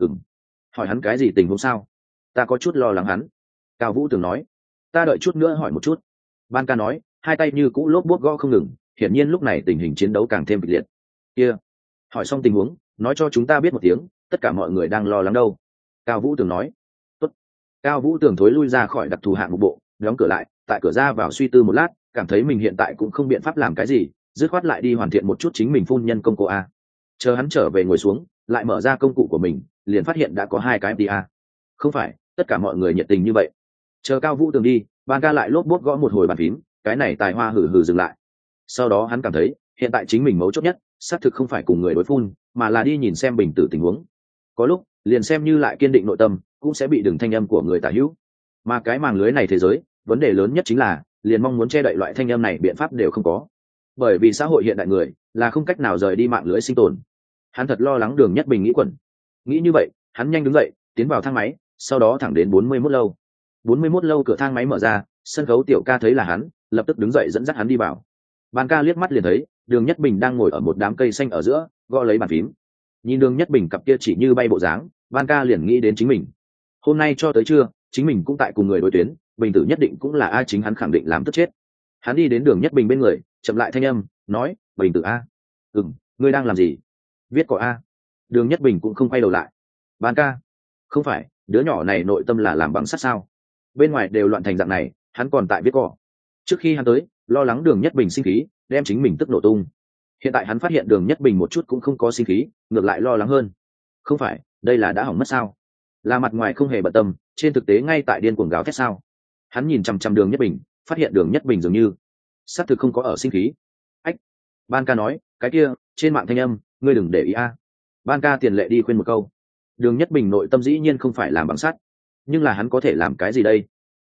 Hỏi hắn cái gì tình huống sao? Ta có chút lo lắng hắn. Cao Vũ Tường nói, ta đợi chút nữa hỏi một chút. Ban ca nói, hai tay như cũ lốp bốp gõ không ngừng, hiển nhiên lúc này tình hình chiến đấu càng thêm kịch liệt. Kia, hỏi xong tình huống, nói cho chúng ta biết một tiếng, tất cả mọi người đang lo lắng đâu. Cao Vũ Tường nói, tốt. Cao Vũ Tường thối lui ra khỏi đặc thù hạng mục bộ, đóng cửa lại, tại cửa ra vào suy tư một lát, cảm thấy mình hiện tại cũng không biện pháp làm cái gì, dứt khoát lại đi hoàn thiện một chút chính mình phun nhân công cụ a. Chờ hắn trở về ngồi xuống, lại mở ra công cụ của mình, liền phát hiện đã có 2 cái FTA. Không phải, tất cả mọi người nhiệt tình như vậy. Chờ Cao Vũ Tường đi, Ban Ca lại lốp bốt gõ một hồi bàn phím, cái này tài hoa hừ hừ dừng lại. Sau đó hắn cảm thấy, hiện tại chính mình mấu chốt nhất, xác thực không phải cùng người đối phun, mà là đi nhìn xem bình tử tình huống. Có lúc, liền xem như lại kiên định nội tâm, cũng sẽ bị đường thanh âm của người tả hữu. Mà cái màng lưới này thế giới, vấn đề lớn nhất chính là, liền mong muốn che đậy loại thanh âm này biện pháp đều không có. Bởi vì xã hội hiện đại người, là không cách nào rời đi mạng lưới sinh tồn. Hắn thật lo lắng Đường Nhất Bình nghĩ quẩn. Nghĩ như vậy, hắn nhanh đứng dậy, tiến vào thang máy, sau đó thẳng đến 41 lâu. 41 lâu cửa thang máy mở ra, sân khấu tiểu ca thấy là hắn, lập tức đứng dậy dẫn dắt hắn đi vào. Ban Ca liếc mắt liền thấy, Đường Nhất Bình đang ngồi ở một đám cây xanh ở giữa, gõ lấy bàn phím. Nhìn Đường Nhất Bình cặp kia chỉ như bay bộ dáng, Ban Ca liền nghĩ đến chính mình. Hôm nay cho tới trưa, chính mình cũng tại cùng người đối tuyến, bình tử nhất định cũng là ai chính hắn khẳng định làm tức chết. Hắn đi đến Đường Nhất Bình bên người, chậm lại thanh âm, nói, bình tử a. Ngươi đang làm gì? Viết cỏ a. Đường Nhất Bình cũng không quay đầu lại. Ban Ca, không phải, đứa nhỏ này nội tâm là làm bằng sắt sao? Bên ngoài đều loạn thành dạng này, hắn còn tại viết cỏ. Trước khi hắn tới, lo lắng Đường Nhất Bình sinh khí, đem chính mình tức nổ tung. Hiện tại hắn phát hiện Đường Nhất Bình một chút cũng không có sinh khí, ngược lại lo lắng hơn. Không phải, đây là đã hỏng mất sao? Là mặt ngoài không hề bận tâm, trên thực tế ngay tại điên cuồng gào thét sao? Hắn nhìn chằm chằm Đường Nhất Bình, phát hiện Đường Nhất Bình dường như xác thực không có ở sinh khí. Ách. Ban Ca nói, cái kia, trên mạng thanh âm, ngươi đừng để ý a. Ban Ca tiền lệ đi khuyên một câu. Đường Nhất Bình nội tâm dĩ nhiên không phải làm bằng sắt, nhưng là hắn có thể làm cái gì đây?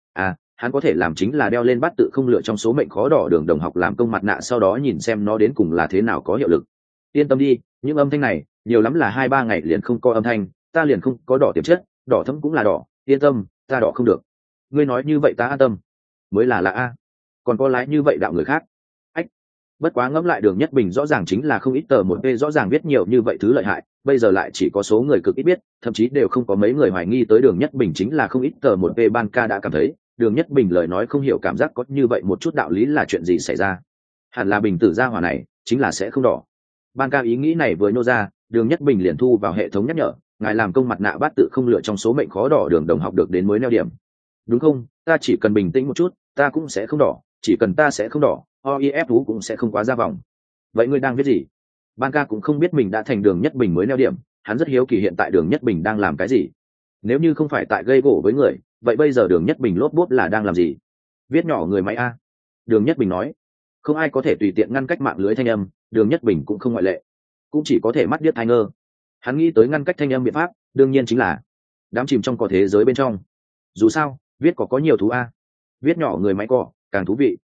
Hắn có thể làm chính là đeo lên bát tự không lựa trong số mệnh khó đỏ Đường đồng học làm công mặt nạ, sau đó nhìn xem nó đến cùng là thế nào có hiệu lực. Yên tâm đi, những âm thanh này nhiều lắm là 2-3 ngày liền không có âm thanh, ta liền không có đỏ tiềm chất, đỏ thẫm cũng là đỏ, yên tâm, ta đỏ không được. Ngươi nói như vậy ta an tâm. Mới là a. Còn có lái như vậy đạo người khác. Ách. Bất quá ngẫm lại Đường Nhất Bình rõ ràng chính là không ít tờ một p, rõ ràng biết nhiều như vậy thứ lợi hại, bây giờ lại chỉ có số người cực ít biết, thậm chí đều không có mấy người hoài nghi tới Đường Nhất Bình chính là không ít tờ một p. Ban Ca đã cảm thấy Đường Nhất Bình lời nói không hiểu cảm giác có như vậy một chút đạo lý, là chuyện gì xảy ra. Hẳn là bình tử gia hỏa này chính là sẽ không đỏ. Ban Ca ý nghĩ này vừa nô ra, Đường Nhất Bình liền thu vào hệ thống nhắc nhở, ngài làm công mặt nạ bát tự không lựa trong số mệnh khó đỏ Đường đồng học được đến mới neo điểm. Đúng không, ta chỉ cần bình tĩnh một chút, ta cũng sẽ không đỏ, chỉ cần ta sẽ không đỏ, oif cũng sẽ không quá ra vòng. Vậy ngươi đang viết gì? Ban Ca cũng không biết mình đã thành Đường Nhất Bình mới neo điểm, hắn rất hiếu kỳ hiện tại Đường Nhất Bình đang làm cái gì. Nếu như không phải tại gây gổ với người, vậy bây giờ Đường Nhất Bình lốp bốp là đang làm gì? Viết nhỏ người máy a. Đường Nhất Bình nói, không ai có thể tùy tiện ngăn cách mạng lưới thanh âm, Đường Nhất Bình cũng không ngoại lệ, cũng chỉ có thể mắt điếc tai ngơ. Hắn nghĩ tới ngăn cách thanh âm biện pháp, đương nhiên chính là đám chìm trong cỏ thế giới bên trong. Dù sao, viết có nhiều thú a. Viết nhỏ người máy cỏ càng thú vị.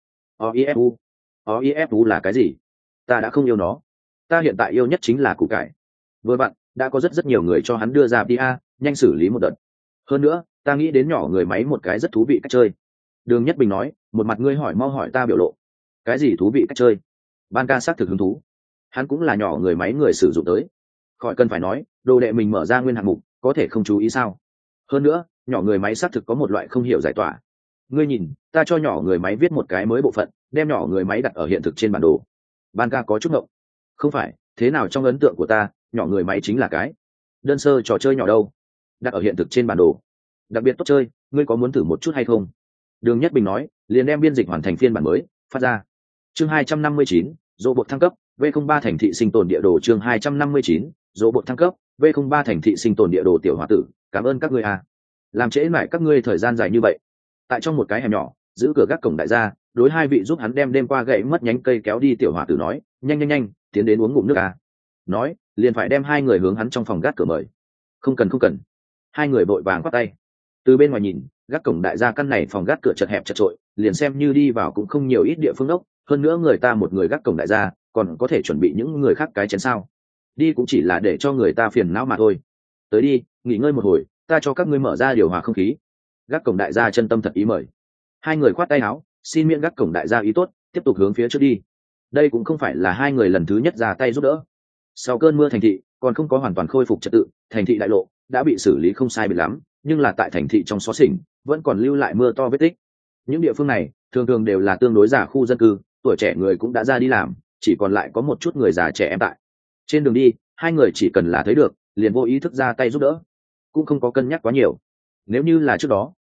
Oifu là cái gì? Ta đã không yêu nó, ta hiện tại yêu nhất chính là củ cải. Vừa vặn đã có rất nhiều người cho hắn đưa ra pa, nhanh xử lý một đợt. Hơn nữa ta nghĩ đến nhỏ người máy một cái rất thú vị cách chơi. Đường Nhất Bình nói, một mặt ngươi hỏi mau hỏi ta biểu lộ. Cái gì thú vị cách chơi? Ban Ca xác thực hứng thú, hắn cũng là nhỏ người máy người sử dụng tới, khỏi cần phải nói, đồ đệ mình mở ra nguyên hạng mục có thể không chú ý sao? Hơn nữa nhỏ người máy xác thực có một loại không hiểu giải tỏa. Ngươi nhìn, ta cho nhỏ người máy viết một cái mới bộ phận, đem nhỏ người máy đặt ở hiện thực trên bản đồ. Ban Ca có chút ngộng. Không phải, thế nào trong ấn tượng của ta, nhỏ người máy chính là cái đơn sơ trò chơi nhỏ đâu, đặt ở hiện thực trên bản đồ đặc biệt tốt chơi, ngươi có muốn thử một chút hay không? Đường Nhất Bình nói, liền đem biên dịch hoàn thành phiên bản mới phát ra. Chương 259, dỗ bột thăng cấp, V03 thành thị sinh tồn địa đồ. Chương 259, dỗ bột thăng cấp, V03 thành thị sinh tồn địa đồ. Tiểu hòa tử, cảm ơn các ngươi à. Làm trễ mãi các ngươi thời gian dài như vậy. Tại trong một cái hẻm nhỏ, giữ cửa gác cổng đại gia, đối 2 vị giúp hắn đem đêm qua gãy mất nhánh cây kéo đi. Tiểu hòa tử nói, nhanh, tiến đến uống ngụm nước à. Nói, liền phải đem 2 người hướng hắn trong phòng gác cửa mời. Không cần. 2 người vội vàng quát tay. Từ bên ngoài nhìn, gác cổng đại gia căn này phòng gác cửa chật hẹp chật trội, liền xem như đi vào cũng không nhiều ít địa phương ốc, hơn nữa người ta một người gác cổng đại gia, còn có thể chuẩn bị những người khác cái chén sao? Đi cũng chỉ là để cho người ta phiền não mà thôi. Tới đi, nghỉ ngơi một hồi, ta cho các ngươi mở ra điều hòa không khí. Gác cổng đại gia chân tâm thật ý mời. 2 người khoát tay áo, xin miễn gác cổng đại gia ý tốt, tiếp tục hướng phía trước đi. Đây cũng không phải là 2 người lần thứ nhất ra tay giúp đỡ. Sau cơn mưa thành thị còn không có hoàn toàn khôi phục trật tự, thành thị đại lộ đã bị xử lý không sai biệt lắm, nhưng là tại thành thị trong xó xỉnh vẫn còn lưu lại mưa to vết tích. Những địa phương này thường đều là tương đối già khu dân cư, tuổi trẻ người cũng đã ra đi làm, chỉ còn lại có một chút người già trẻ em tại. Trên đường đi, 2 người chỉ cần là thấy được liền vô ý thức ra tay giúp đỡ, cũng không có cân nhắc quá nhiều. Nếu như là trước đó,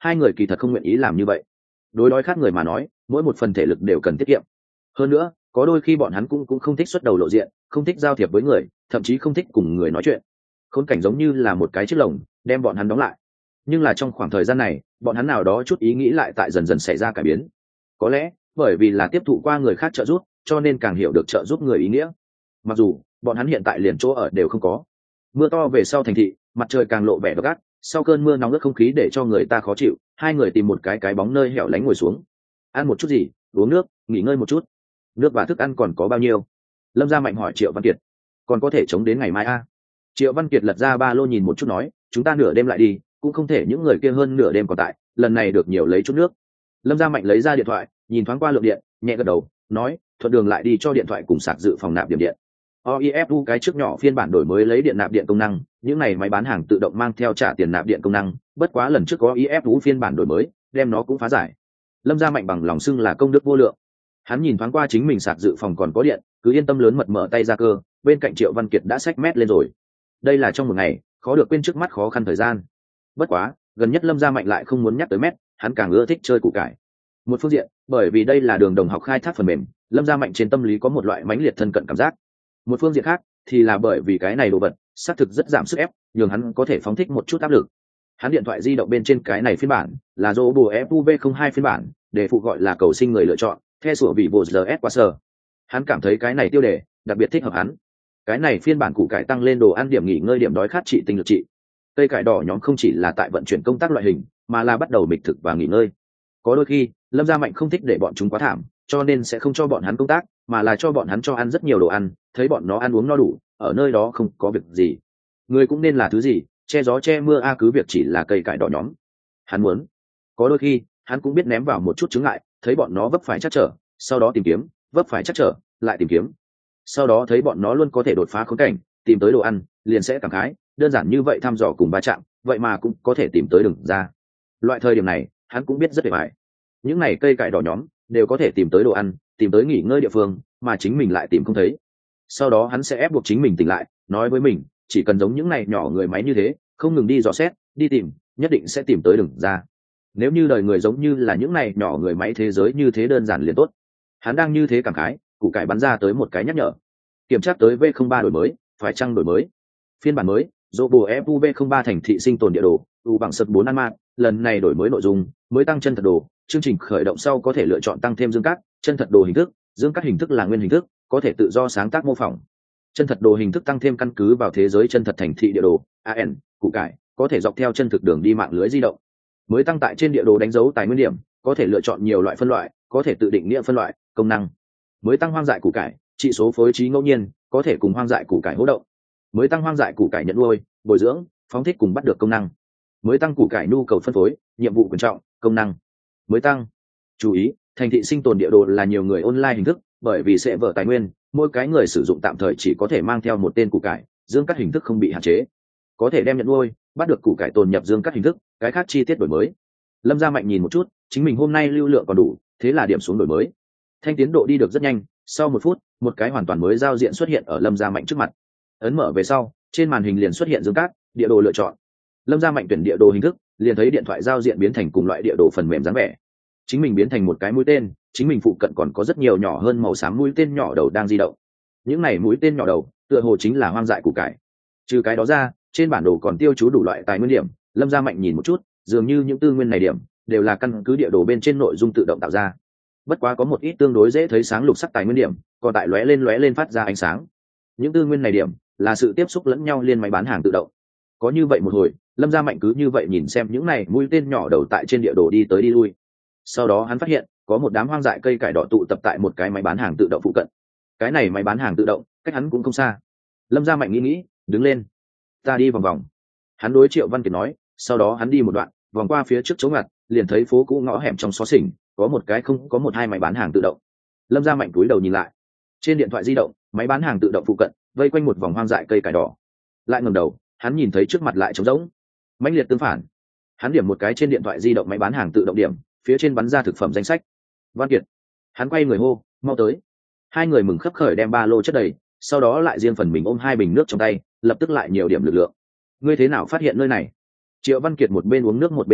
hai người kỳ thật không nguyện ý làm như vậy. Đối đói khát người mà nói, mỗi một phần thể lực đều cần tiết kiệm. Hơn nữa, có đôi khi bọn hắn cũng không thích xuất đầu lộ diện, không thích giao thiệp với người, thậm chí không thích cùng người nói chuyện. Khốn cảnh giống như là một cái chiếc lồng đem bọn hắn đóng lại. Nhưng là trong khoảng thời gian này, bọn hắn nào đó chút ý nghĩ lại tại dần dần xảy ra cải biến. Có lẽ bởi vì là tiếp thụ qua người khác trợ giúp, cho nên càng hiểu được trợ giúp người ý nghĩa. Mặc dù bọn hắn hiện tại liền chỗ ở đều không có. Mưa to về sau thành thị, mặt trời càng lộ vẻ độc ác, sau cơn mưa nóng ướt không khí để cho người ta khó chịu. Hai người tìm một cái bóng nơi hẻo lánh ngồi xuống, ăn một chút gì, uống nước, nghỉ ngơi một chút. Nước và thức ăn còn có bao nhiêu? Lâm Gia Mạnh hỏi Triệu Văn Kiệt. Còn có thể chống đến ngày mai a? Triệu Văn Kiệt lật ra ba lô nhìn một chút nói, chúng ta nửa đêm lại đi, cũng không thể những người kia hơn nửa đêm còn tại, lần này được nhiều lấy chút nước. Lâm Gia Mạnh lấy ra điện thoại, nhìn thoáng qua lượng điện, nhẹ gật đầu, nói, thuận đường lại đi cho điện thoại cùng sạc dự phòng nạp điểm điện. OIFU cái trước nhỏ phiên bản đổi mới lấy điện nạp điện công năng, những này máy bán hàng tự động mang theo trả tiền nạp điện công năng, bất quá lần trước có OIFU phiên bản đổi mới, đem nó cũng phá giải. Lâm Gia Mạnh bằng lòng xưng là công đức vô lượng. Hắn nhìn thoáng qua chính mình sạc dự phòng còn có điện, cứ yên tâm lớn mật mở tay ra cơ, bên cạnh Triệu Văn Kiệt đã xách mét lên rồi. Đây là trong một ngày, khó được quên trước mắt khó khăn thời gian. Bất quá, gần nhất Lâm Gia Mạnh lại không muốn nhắc tới mét, hắn càng ưa thích chơi củ cải. Một phương diện, bởi vì đây là đường đồng học khai thác phần mềm, Lâm Gia Mạnh trên tâm lý có một loại mãnh liệt thân cận cảm giác. Một phương diện khác, thì là bởi vì cái này đồ vật, xác thực rất giảm sức ép, nhường hắn có thể phóng thích một chút áp lực. Hắn điện thoại di động bên trên cái này phiên bản là Robo FUV02 phiên bản, để phụ gọi là cầu sinh người lựa chọn, theo sủa vị bộ GS qua sở. Hắn cảm thấy cái này tiêu đề đặc biệt thích hợp hắn. Cái này phiên bản củ cải tăng lên đồ ăn điểm nghỉ ngơi điểm đói khát trị tinh lực trị. Cây cải đỏ nhóm không chỉ là tại vận chuyển công tác loại hình, mà là bắt đầu mịch thực và nghỉ ngơi. Có đôi khi, Lâm Gia Mạnh không thích để bọn chúng quá thảm, cho nên sẽ không cho bọn hắn công tác, mà là cho bọn hắn cho ăn rất nhiều đồ ăn, thấy bọn nó ăn uống no đủ, ở nơi đó không có việc gì. Người cũng nên là thứ gì, che gió che mưa cứ việc chỉ là cây cải đỏ nhóm. Hắn muốn. Có đôi khi, hắn cũng biết ném vào một chút chướng ngại, thấy bọn nó vấp phải chắc trở, sau đó tìm kiếm, vấp phải chắc trở, lại tìm kiếm. Sau đó thấy bọn nó luôn có thể đột phá khốn cảnh, tìm tới đồ ăn, liền sẽ cảm khái, đơn giản như vậy thăm dò cùng va chạm, vậy mà cũng có thể tìm tới đường ra. Loại thời điểm này, hắn cũng biết rất để bài. Những này cây cải đỏ nhóm đều có thể tìm tới đồ ăn, tìm tới nghỉ ngơi địa phương, mà chính mình lại tìm không thấy. Sau đó hắn sẽ ép buộc chính mình tỉnh lại, nói với mình, chỉ cần giống những này nhỏ người máy như thế, không ngừng đi dò xét, đi tìm, nhất định sẽ tìm tới đường ra. Nếu như đời người giống như là những này nhỏ người máy thế giới như thế đơn giản liền tốt. Hắn đang như thế cảm khái, củ cải bắn ra tới một cái nhắc nhở. Kiểm tra tới V03 đổi mới, phải chăng đổi mới? Phiên bản mới, Robo FUV03 thành thị sinh tồn địa đồ, bằng sật 4 ăn mạng, lần này đổi mới nội dung, mới tăng chân thật đồ, chương trình khởi động sau có thể lựa chọn tăng thêm dương cát, chân thật đồ hình thức, dương cát hình thức là nguyên hình thức, có thể tự do sáng tác mô phỏng. Chân thật đồ hình thức tăng thêm căn cứ vào thế giới chân thật thành thị địa đồ, AN, củ cải, có thể dọc theo chân thực đường đi mạng lưới di động. Mới tăng tại trên địa đồ đánh dấu tài nguyên điểm, có thể lựa chọn nhiều loại phân loại, có thể tự định nghĩa phân loại, công năng. Mới tăng hoang dại củ cải, trị số phối trí ngẫu nhiên, có thể cùng hoang dại củ cải hỗ động. Mới tăng hoang dại củ cải nhận nuôi, bồi dưỡng, phóng thích cùng bắt được công năng. Mới tăng củ cải nhu cầu phân phối, nhiệm vụ quan trọng, công năng. Mới tăng. Chú ý, thành thị sinh tồn địa đồ là nhiều người online hình thức, bởi vì sẽ vở tài nguyên, mỗi cái người sử dụng tạm thời chỉ có thể mang theo một tên củ cải, dương các hình thức không bị hạn chế. Có thể đem nhận nuôi, bắt được củ cải tồn nhập dương các hình thức, cái khác chi tiết đổi mới. Lâm Gia Mạnh nhìn một chút, chính mình hôm nay lưu lượng còn đủ, thế là điểm xuống đổi mới. Thanh tiến độ đi được rất nhanh, sau 1 phút, một cái hoàn toàn mới giao diện xuất hiện ở Lâm Gia Mạnh trước mặt. Ấn mở về sau, trên màn hình liền xuất hiện dương các, địa đồ lựa chọn. Lâm Gia Mạnh tuyển địa đồ hình thức, liền thấy điện thoại giao diện biến thành cùng loại địa đồ phần mềm dáng vẻ. Chính mình biến thành một cái mũi tên, chính mình phụ cận còn có rất nhiều nhỏ hơn màu xám mũi tên nhỏ đầu đang di động. Những này mũi tên nhỏ đầu, tựa hồ chính là hoang dại củ cải. Trừ cái đó ra, trên bản đồ còn tiêu chú đủ loại tài nguyên điểm. Lâm Gia Mạnh nhìn một chút, dường như những tư nguyên này điểm đều là căn cứ địa đồ bên trên nội dung tự động tạo ra. Bất quá có một ít tương đối dễ thấy sáng lục sắc tài nguyên điểm, còn tại lóe lên phát ra ánh sáng. Những tư nguyên này điểm là sự tiếp xúc lẫn nhau liên máy bán hàng tự động. Có như vậy một hồi, Lâm Gia Mạnh cứ như vậy nhìn xem những này mũi tên nhỏ đầu tại trên địa đồ đi tới đi lui. Sau đó hắn phát hiện có một đám hoang dại cây cải đỏ tụ tập tại một cái máy bán hàng tự động phụ cận. Cái này máy bán hàng tự động cách hắn cũng không xa. Lâm Gia Mạnh nghĩ đứng lên, ta đi vòng vòng. Hắn đối Triệu Văn Kiệt nói, sau đó hắn đi một đoạn, vòng qua phía trước chỗ ngặt, liền thấy phố cũ ngõ hẻm trong xó xỉnh có một cái không có một hai máy bán hàng tự động. Lâm Gia Mạnh cúi đầu nhìn lại, trên điện thoại di động, máy bán hàng tự động phụ cận vây quanh một vòng hoang dại cây cải đỏ. Lại ngẩng đầu, hắn nhìn thấy trước mặt lại trống rỗng. Mãnh liệt tương phản, hắn điểm một cái trên điện thoại di động máy bán hàng tự động điểm, phía trên bắn ra thực phẩm danh sách. Văn Kiệt. Hắn quay người hô, mau tới. Hai người mừng khấp khởi đem ba lô chất đầy, sau đó lại riêng phần mình ôm 2 bình nước trong tay, lập tức lại nhiều điểm lực lượng. Ngươi thế nào phát hiện nơi này? Triệu Văn Kiệt một bên uống nước một bên nói,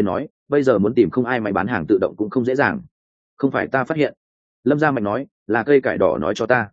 bây giờ muốn tìm không ai máy bán hàng tự động cũng không dễ dàng. Không phải ta phát hiện. Lâm Gia Mạnh nói, là cây cải đỏ nói cho ta.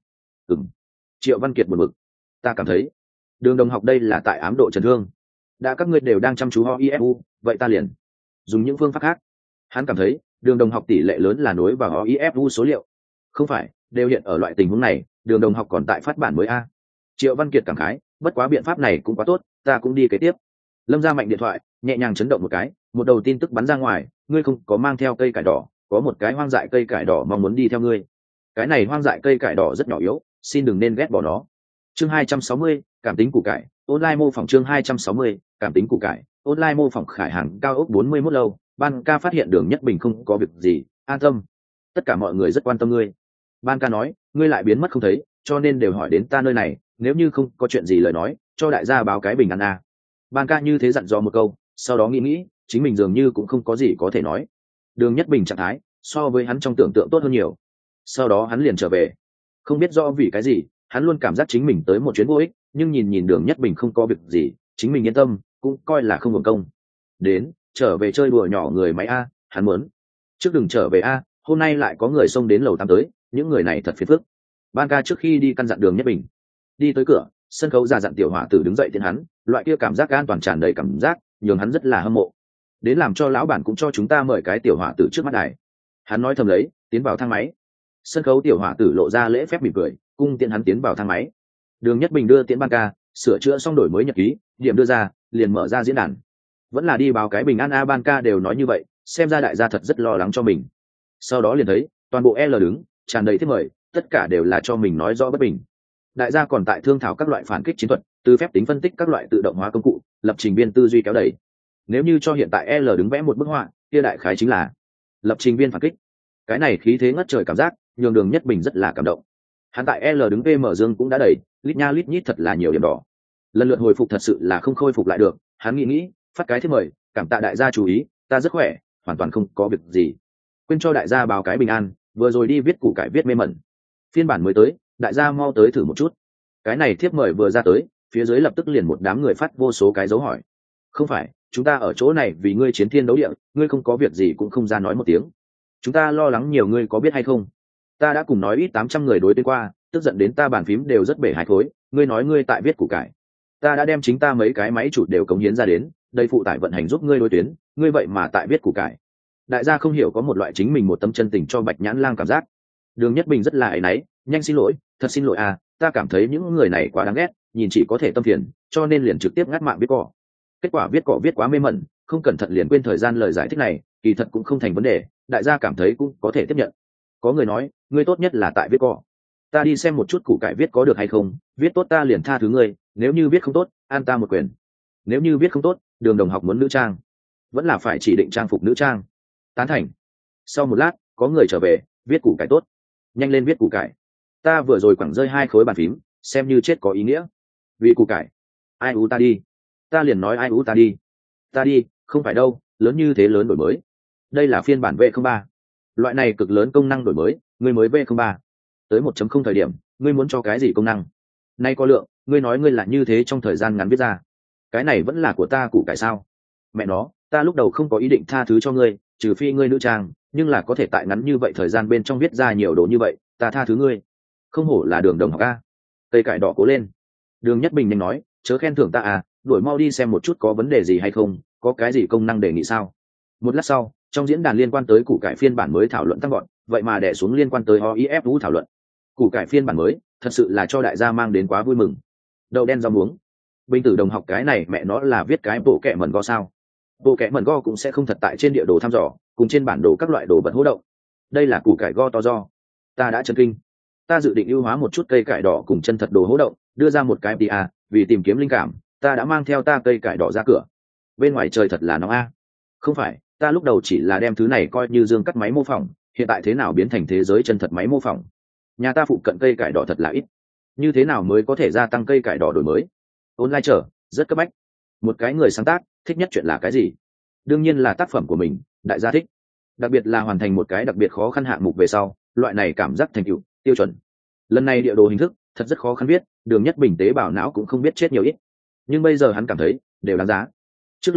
Triệu Văn Kiệt buồn bực. Ta cảm thấy Đường Đồng học đây là tại ám độ Trần Thương. Đã các ngươi đều đang chăm chú ho ifu, vậy ta liền dùng những phương pháp khác. Hắn cảm thấy Đường Đồng học tỷ lệ lớn là nối vào ho ifu số liệu. Không phải, đều hiện ở loại tình huống này, Đường Đồng học còn tại phát bản mới a. Triệu Văn Kiệt cảm khái, bất quá biện pháp này cũng quá tốt, ta cũng đi kế tiếp. Lâm Gia Mạnh điện thoại nhẹ nhàng chấn động một cái, một đầu tin tức bắn ra ngoài, ngươi không có mang theo cây cải đỏ, có một cái hoang dại cây cải đỏ mong muốn đi theo ngươi. Cái này hoang dại cây cải đỏ rất nhỏ yếu, xin đừng nên ghét bỏ nó. Chương 260, cảm tính củ cải, online mô phỏng. Chương 260, cảm tính củ cải, online mô phỏng. Khải Hàng cao ốc 41 lâu, Ban Ca phát hiện Đường Nhất Bình không có việc gì, an tâm. Tất cả mọi người rất quan tâm ngươi. Ban Ca nói, ngươi lại biến mất không thấy, cho nên đều hỏi đến ta nơi này, nếu như không có chuyện gì lời nói, cho đại gia báo cái bình an a. Ban Ca như thế dặn dò một câu, sau đó nghĩ, chính mình dường như cũng không có gì có thể nói. Đường Nhất Bình trạng thái so với hắn trong tưởng tượng tốt hơn nhiều. Sau đó hắn liền trở về, không biết do vì cái gì, hắn luôn cảm giác chính mình tới một chuyến vô ích, nhưng nhìn Đường Nhất Bình không có việc gì, chính mình yên tâm, cũng coi là không hưởng công. Đến, trở về chơi đùa nhỏ người máy a, hắn muốn. Trước đừng trở về a, hôm nay lại có người xông đến lầu 8 tới, những người này thật phiền phức. Ban Ca trước khi đi căn dặn Đường Nhất Bình. Đi tới cửa, sân khấu già dặn tiểu hỏa tử đứng dậy tiễn hắn, loại kia cảm giác an toàn tràn đầy cảm giác, nhường hắn rất là hâm mộ. Đến làm cho lão bản cũng cho chúng ta mời cái tiểu hỏa tử trước mắt đài. Hắn nói thầm lấy, tiến vào thang máy. Sân khấu tiểu hỏa tử lộ ra lễ phép mỉm cười, cung tiễn hắn tiến vào thang máy. Đường Nhất Bình đưa tiễn Ban Ca, sửa chữa xong đổi mới nhật ký, điểm đưa ra, liền mở ra diễn đàn. Vẫn là đi báo cái bình an a. Ban Ca đều nói như vậy, xem ra đại gia thật rất lo lắng cho mình. Sau đó liền thấy toàn bộ L đứng tràn đầy thiết mời, tất cả đều là cho mình nói rõ bất bình. Đại gia còn tại thương thảo các loại phản kích chiến thuật, từ phép tính phân tích các loại tự động hóa công cụ, lập trình viên tư duy kéo đẩy. Nếu như cho hiện tại L đứng vẽ một bức họa, kia đại khái chính là lập trình viên phản kích. Cái này khí thế ngất trời cảm giác, nhường Đường Nhất Bình rất là cảm động. Hắn tại L đứng PM dương cũng đã đẩy, lít nha lít nhít thật là nhiều điểm đỏ. Lần lượt hồi phục thật sự là không khôi phục lại được, hắn nghĩ, phát cái thiết mời, cảm tạ đại gia chú ý, ta rất khỏe, hoàn toàn không có việc gì. Quên cho đại gia báo cái bình an, vừa rồi đi viết củ cải viết mê mẩn. Phiên bản mới tới, đại gia mau tới thử một chút. Cái này thiếp mời vừa ra tới, phía dưới lập tức liền một đám người phát vô số cái dấu hỏi. Không phải, chúng ta ở chỗ này vì ngươi chiến thiên đấu địa, ngươi không có việc gì cũng không ra nói một tiếng. Chúng ta lo lắng nhiều, ngươi có biết hay không? Ta đã cùng nói ít 800 người đối tuyến qua, tức giận đến ta bàn phím đều rất bể hai khối. Ngươi nói ngươi tại viết củ cải, ta đã đem chính ta mấy cái máy chủ đều cống hiến ra đến, đây phụ tải vận hành giúp ngươi đối tuyến, ngươi vậy mà tại viết củ cải. Đại gia không hiểu có một loại chính mình một tấm chân tình cho Bạch Nhãn Lang cảm giác. Đường Nhất Bình rất là áy náy, nhanh xin lỗi, thật xin lỗi à, ta cảm thấy những người này quá đáng ghét, nhìn chỉ có thể tâm phiền, cho nên liền trực tiếp ngắt mạng viết cỏ. Kết quả viết cỏ viết quá mê mẩn, không cẩn thận liền quên thời gian lời giải thích này, kỳ thật cũng không thành vấn đề, đại gia cảm thấy cũng có thể tiếp nhận. Có người nói, ngươi tốt nhất là tại viết cỏ. Ta đi xem một chút củ cải viết có được hay không, viết tốt ta liền tha thứ ngươi, nếu như viết không tốt, an ta một quyền. Nếu như viết không tốt, Đường đồng học muốn nữ trang, vẫn là phải chỉ định trang phục nữ trang. Tán thành. Sau một lát, có người trở về, viết củ cải tốt, nhanh lên viết củ cải. Ta vừa rồi quẳng rơi 2 khối bàn phím, xem như chết có ý nghĩa. Vì củ cải, ai ú ta đi. Ta liền nói ai ú ta đi. Ta đi, không phải đâu, lớn như thế lớn đổi mới. Đây là phiên bản V03. Loại này cực lớn công năng đổi mới, ngươi mới V03. Tới 1.0 thời điểm, ngươi muốn cho cái gì công năng? Nay có lượng, ngươi nói ngươi là như thế trong thời gian ngắn viết ra. Cái này vẫn là của ta củ cải sao? Mẹ nó, ta lúc đầu không có ý định tha thứ cho ngươi, trừ phi ngươi nữ trang, nhưng là có thể tại ngắn như vậy thời gian bên trong viết ra nhiều đồ như vậy, ta tha thứ ngươi. Không hổ là Đường đồng học a. Cây cải đỏ cố lên. Đường Nhất Bình nhanh nói, chớ khen thưởng ta à, đuổi mau đi xem một chút có vấn đề gì hay không, có cái gì công năng đề nghị sao. Một lát sau, trong diễn đàn liên quan tới củ cải phiên bản mới thảo luận tăng gọn, vậy mà đè xuống liên quan tới OIFU thảo luận. Củ cải phiên bản mới, thật sự là cho đại gia mang đến quá vui mừng. Đậu đen rau muống. Bình tử đồng học cái này mẹ nó là viết cái bộ kệ mẩn go sao? Bộ kệ mẩn go cũng sẽ không thật tại trên địa đồ thăm dò, cùng trên bản đồ các loại đồ vật hỗ động. Đây là củ cải go to do. Ta đã chấn kinh. Ta dự định ưu hóa một chút cây cải đỏ cùng chân thật đồ hỗ động, đưa ra một cái PA, vì tìm kiếm linh cảm, ta đã mang theo ta cây cải đỏ ra cửa. Bên ngoài trời thật là nóng a. Không phải, ta lúc đầu chỉ là đem thứ này coi như dương cắt máy mô phỏng, hiện tại thế nào biến thành thế giới chân thật máy mô phỏng. Nhà ta phụ cận cây cải đỏ thật là ít. Như thế nào mới có thể gia tăng cây cải đỏ đổi mới? Online trở, rất cấp bách. Một cái người sáng tác, thích nhất chuyện là cái gì? Đương nhiên là tác phẩm của mình, đại gia thích. Đặc biệt là hoàn thành một cái đặc biệt khó khăn hạng mục về sau, loại này cảm giác thành tựu, tiêu chuẩn. Lần này địa đồ hình thức, thật rất khó khăn viết, Đường Nhất Bình tế bào não cũng không biết chết nhiều ít. Nhưng bây giờ hắn cảm thấy, đều đáng giá. Trước lúc này,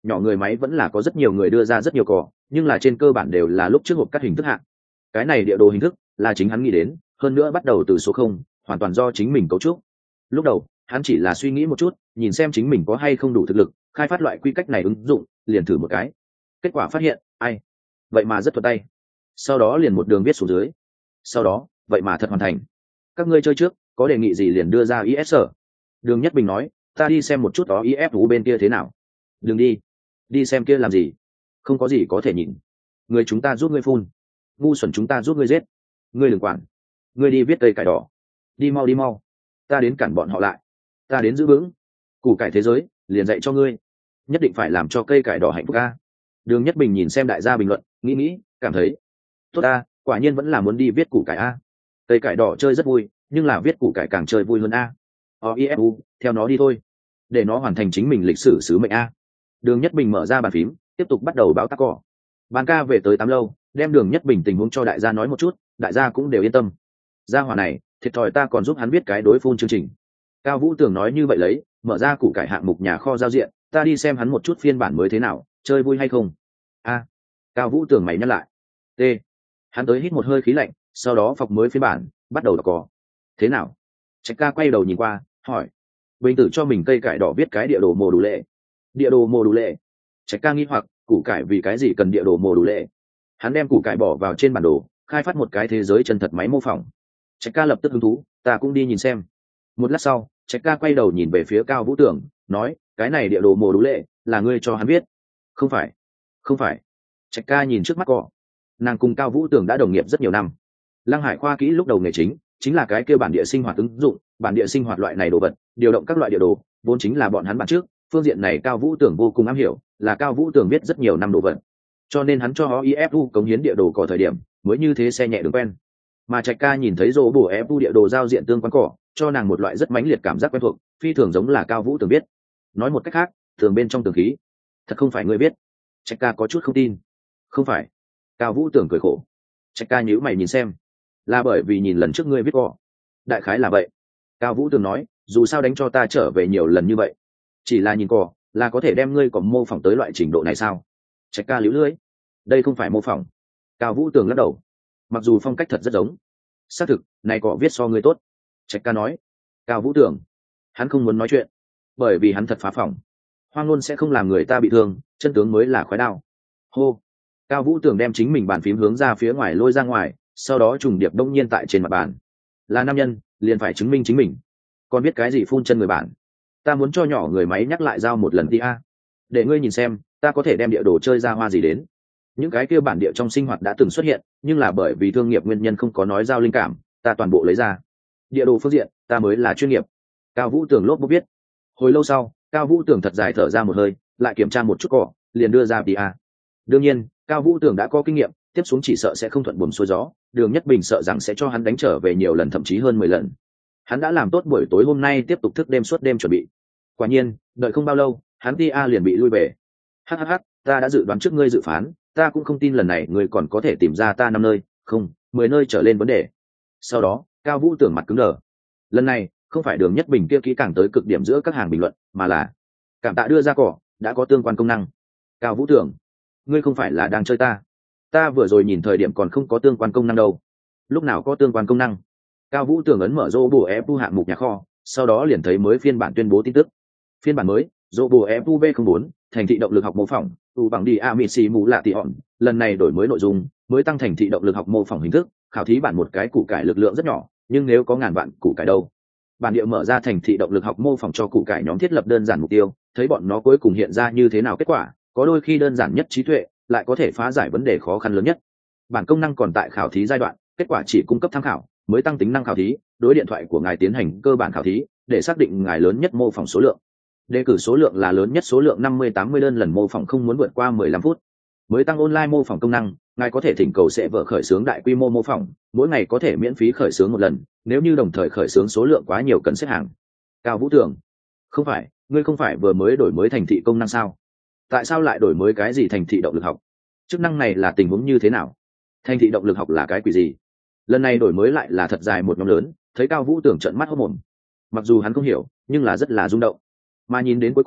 nhỏ người máy vẫn là có rất nhiều người đưa ra rất nhiều cỏ, nhưng là trên cơ bản đều là lúc trước hộp các hình thức hạng. Cái này địa đồ hình thức là chính hắn nghĩ đến, hơn nữa bắt đầu từ số 0, hoàn toàn do chính mình cấu trúc. Lúc đầu hắn chỉ là suy nghĩ một chút, nhìn xem chính mình có hay không đủ thực lực khai phát loại quy cách này ứng dụng, liền thử một cái. Kết quả phát hiện ai vậy mà rất thuận tay, sau đó liền một đường viết xuống dưới, sau đó vậy mà thật hoàn thành. Các ngươi chơi trước, có đề nghị gì liền đưa ra is sở. Đường Nhất Bình nói, ta đi xem một chút đó ifu bên kia thế nào. Đừng đi, đi xem kia làm gì, không có gì có thể nhìn. Người chúng ta giúp ngươi phun, ngu xuẩn chúng ta giúp ngươi giết. Ngươi đừng quản, ngươi đi viết cây cải đỏ, đi mau đi mau, ta đến cản bọn họ lại, ta đến giữ vững củ cải thế giới, liền dạy cho ngươi, nhất định phải làm cho cây cải đỏ hạnh phúc a. Đường Nhất Bình nhìn xem đại gia bình luận, nghĩ cảm thấy tốt a, quả nhiên vẫn là muốn đi viết củ cải a. Cây cải đỏ chơi rất vui, nhưng là viết củ cải càng chơi vui hơn a. oifu theo nó đi thôi, để nó hoàn thành chính mình lịch sử sứ mệnh a. Đường Nhất Bình mở ra bàn phím, tiếp tục bắt đầu báo tác cỏ. Bàn ca về tới 8 lâu, đem Đường Nhất Bình tình huống cho đại gia nói một chút, đại gia cũng đều yên tâm. Gia hỏa này thiệt thòi ta còn giúp hắn viết cái đối phun chương trình. Cao Vũ Tường nói như vậy lấy, mở ra củ cải hạng mục nhà kho giao diện, ta đi xem hắn một chút phiên bản mới thế nào, chơi vui hay không. A. Cao Vũ Tường mày nhắc lại. T. Hắn tới hít một hơi khí lạnh, sau đó phọc mới phiên bản, bắt đầu đọc cỏ. Thế nào? Trạch Ca quay đầu nhìn qua, hỏi. Bình tử cho mình cây cải đỏ viết cái địa đồ mô đủ lệ. Địa đồ mô đủ lệ? Trạch Ca nghi hoặc, củ cải vì cái gì cần địa đồ mô đủ lệ? Hắn đem củ cải bỏ vào trên bản đồ, khai phát một cái thế giới chân thật máy mô phỏng. Trạch Ca lập tức hứng thú, ta cũng đi nhìn xem. Một lát sau, Trạch Ca quay đầu nhìn về phía Cao Vũ Tường, nói, cái này địa đồ mô đủ lệ là ngươi cho hắn viết? Không phải. Trạch Ca nhìn trước mắt cỏ. Nàng cùng Cao Vũ Tường đã đồng nghiệp rất nhiều năm. Lăng Hải khoa kỹ lúc đầu nghề chính là cái kia bản địa sinh hoạt ứng dụng, bản địa sinh hoạt loại này đồ vật, điều động các loại địa đồ, vốn chính là bọn hắn bản trước, phương diện này Cao Vũ Tường vô cùng am hiểu, là Cao Vũ Tường biết rất nhiều năm đồ vật. Cho nên hắn cho OIFU cống hiến địa đồ cỏ thời điểm, mới như thế xe nhẹ đường quen. Mà Trạch Ca nhìn thấy rô bổ fu địa đồ giao diện tương quan cỏ, cho nàng một loại rất mãnh liệt cảm giác quen thuộc, phi thường giống là Cao Vũ Tường biết. Nói một cách khác, tường bên trong tường khí, thật không phải ngươi biết. Trạch Ca có chút không tin. Không phải. Cao Vũ Tường cười khổ. Trạch Ca nhíu mày nhìn xem, là bởi vì nhìn lần trước ngươi viết cỏ. Đại khái là vậy. Cao Vũ Tường nói, dù sao đánh cho ta trở về nhiều lần như vậy, chỉ là nhìn cỏ là có thể đem ngươi còn mô phỏng tới loại trình độ này sao? Trạch Ca liễu lưỡi, đây không phải mô phỏng. Cao Vũ Tường lắc đầu, mặc dù phong cách thật rất giống. Xác thực, này cỏ viết so ngươi tốt. Trạch Ca nói. Cao Vũ Tường, hắn không muốn nói chuyện, bởi vì hắn thật phá phỏng. Hoang ngôn sẽ không làm người ta bị thương, chân tướng mới là khói đao. Hô. Cao Vũ Tường đem chính mình bàn phím hướng ra phía ngoài lôi ra ngoài, sau đó trùng điệp đông nhiên tại trên mặt bàn. Là nam nhân, liền phải chứng minh chính mình. Còn biết cái gì phun chân người bản? Ta muốn cho nhỏ người máy nhắc lại giao một lần đi a. Để ngươi nhìn xem, ta có thể đem địa đồ chơi ra hoa gì đến. Những cái kia bản địa trong sinh hoạt đã từng xuất hiện, nhưng là bởi vì thương nghiệp nguyên nhân không có nói giao linh cảm, ta toàn bộ lấy ra. Địa đồ phương diện, ta mới là chuyên nghiệp. Cao Vũ Tường lốp bốp biết. Hồi lâu sau, Cao Vũ Tường thật dài thở ra một hơi, lại kiểm tra một chút cỏ, liền đưa ra đi a. Đương nhiên, Cao Vũ Tường đã có kinh nghiệm, tiếp xuống chỉ sợ sẽ không thuận buồm xuôi gió. Đường Nhất Bình sợ rằng sẽ cho hắn đánh trở về nhiều lần, thậm chí hơn 10 lần. Hắn đã làm tốt buổi tối hôm nay tiếp tục thức đêm suốt đêm chuẩn bị. Quả nhiên, đợi không bao lâu, hắn tia liền bị lui về. Hắc, ta đã dự đoán trước ngươi dự phán, ta cũng không tin lần này ngươi còn có thể tìm ra ta 5 nơi, không, 10 nơi trở lên vấn đề. Sau đó, Cao Vũ Tường mặt cứng đờ. Lần này, không phải Đường Nhất Bình kia kỹ càng tới cực điểm giữa các hàng bình luận, mà là cảm tạ đưa ra cỏ, đã có tương quan công năng. Cao Vũ Tường, ngươi không phải là đang chơi ta? Ta vừa rồi nhìn thời điểm còn không có tương quan công năng đâu. Lúc nào có tương quan công năng? Cao Vũ Tường ấn mở Robo FU hạng mục nhà kho, sau đó liền thấy mới phiên bản tuyên bố tin tức. Phiên bản mới, Robo FU V04, thành thị động lực học mô phỏng, tu bằng đi Amici mù lạ tị hòn. Lần này đổi mới nội dung, mới tăng thành thị động lực học mô phỏng hình thức, khảo thí bản một cái củ cải lực lượng rất nhỏ, nhưng nếu có ngàn vạn củ cải đâu. Bản địa mở ra thành thị động lực học mô phỏng cho củ cải nhóm thiết lập đơn giản mục tiêu, thấy bọn nó cuối cùng hiện ra như thế nào kết quả, có đôi khi đơn giản nhất trí tuệ, lại có thể phá giải vấn đề khó khăn lớn nhất. Bản công năng còn tại khảo thí giai đoạn, kết quả chỉ cung cấp tham khảo, mới tăng tính năng khảo thí, đối điện thoại của ngài tiến hành cơ bản khảo thí, để xác định ngài lớn nhất mô phỏng số lượng. Đề cử số lượng là lớn nhất số lượng 50-80 đơn lần mô phỏng không muốn vượt qua 15 phút. Mới tăng online mô phỏng công năng, ngài có thể thỉnh cầu sẽ vở khởi xướng đại quy mô mô phỏng, mỗi ngày có thể miễn phí khởi xướng một lần, nếu như đồng thời khởi xướng số lượng quá nhiều cần xếp hàng. Cao Vũ Tường, không phải, ngươi không phải vừa mới đổi mới thành thị công năng sao? Tại sao lại đổi mới cái gì thành thị động lực học? Chức năng này là tình huống như thế nào? Thành thị động lực học là cái quỷ gì? Lần này đổi mới lại là thật dài một nhóm lớn, thấy Cao Vũ Tường trợn mắt hốt mồm. Mặc dù hắn không hiểu, nhưng là rất là rung động. Mà nhìn đến cuối cùng,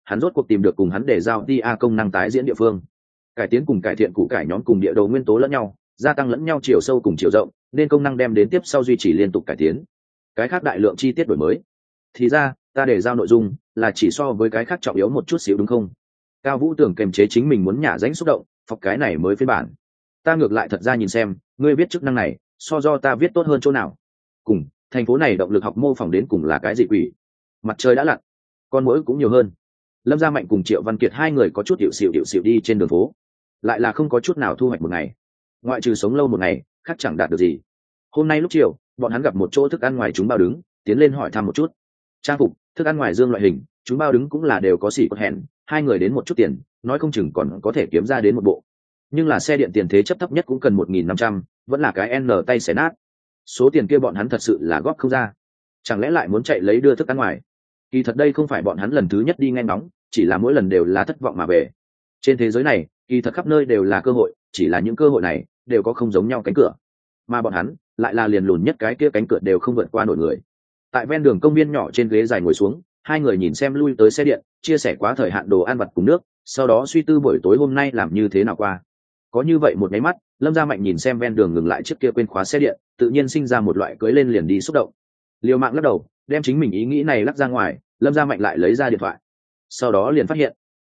hắn rốt cuộc tìm được cùng hắn để giao đi công năng tái diễn địa phương. Cải tiến cùng cải thiện củ cải nhóm cùng địa đồ nguyên tố lẫn nhau, gia tăng lẫn nhau chiều sâu cùng chiều rộng, nên công năng đem đến tiếp sau duy trì liên tục cải tiến. Cái khác đại lượng chi tiết đổi mới. Thì ra, ta để giao nội dung là chỉ so với cái khác trọng yếu một chút xíu đúng không? Cao Vũ tưởng kềm chế chính mình muốn nhả ránh xúc động, phọc cái này mới phiên bản. Ta ngược lại thật ra nhìn xem, ngươi viết chức năng này, so do ta viết tốt hơn chỗ nào? Cùng, thành phố này động lực học mô phỏng đến cùng là cái gì quỷ? Mặt trời đã lặn, con muỗi cũng nhiều hơn. Lâm Gia Mạnh cùng Triệu Văn Kiệt hai người có chút điệu xịu đi trên đường phố, lại là không có chút nào thu hoạch một ngày, ngoại trừ sống lâu một ngày, khác chẳng đạt được gì. Hôm nay lúc chiều, bọn hắn gặp một chỗ thức ăn ngoài chúng bao đứng, tiến lên hỏi thăm một chút. Trang phục, thức ăn ngoài dương loại hình, chúng bao đứng cũng là đều có xỉ cột hẹn, hai người đến một chút tiền, nói không chừng còn có thể kiếm ra đến một bộ. Nhưng là xe điện tiền thế chấp thấp nhất cũng cần 1.500, vẫn là cái N tay xé nát. Số tiền kia bọn hắn thật sự là góp không ra. Chẳng lẽ lại muốn chạy lấy đưa thức ăn ngoài? Kỳ thật đây không phải bọn hắn lần thứ nhất đi nghe ngóng, chỉ là mỗi lần đều là thất vọng mà về. Trên thế giới này, kỳ thật khắp nơi đều là cơ hội, chỉ là những cơ hội này đều có không giống nhau cánh cửa. Mà bọn hắn lại là liền lùn nhất cái kia cánh cửa đều không vượt qua nổi người. Tại ven đường công viên nhỏ trên ghế dài ngồi xuống, hai người nhìn xem lui tới xe điện, chia sẻ quá thời hạn đồ ăn vặt cùng nước, sau đó suy tư buổi tối hôm nay làm như thế nào qua. Có như vậy một cái mắt, Lâm Gia Mạnh nhìn xem ven đường ngừng lại chiếc kia quên khóa xe điện, tự nhiên sinh ra một loại cưới lên liền đi xúc động. Liều mạng lắc đầu, đem chính mình ý nghĩ này lắc ra ngoài, Lâm Gia Mạnh lại lấy ra điện thoại. Sau đó liền phát hiện,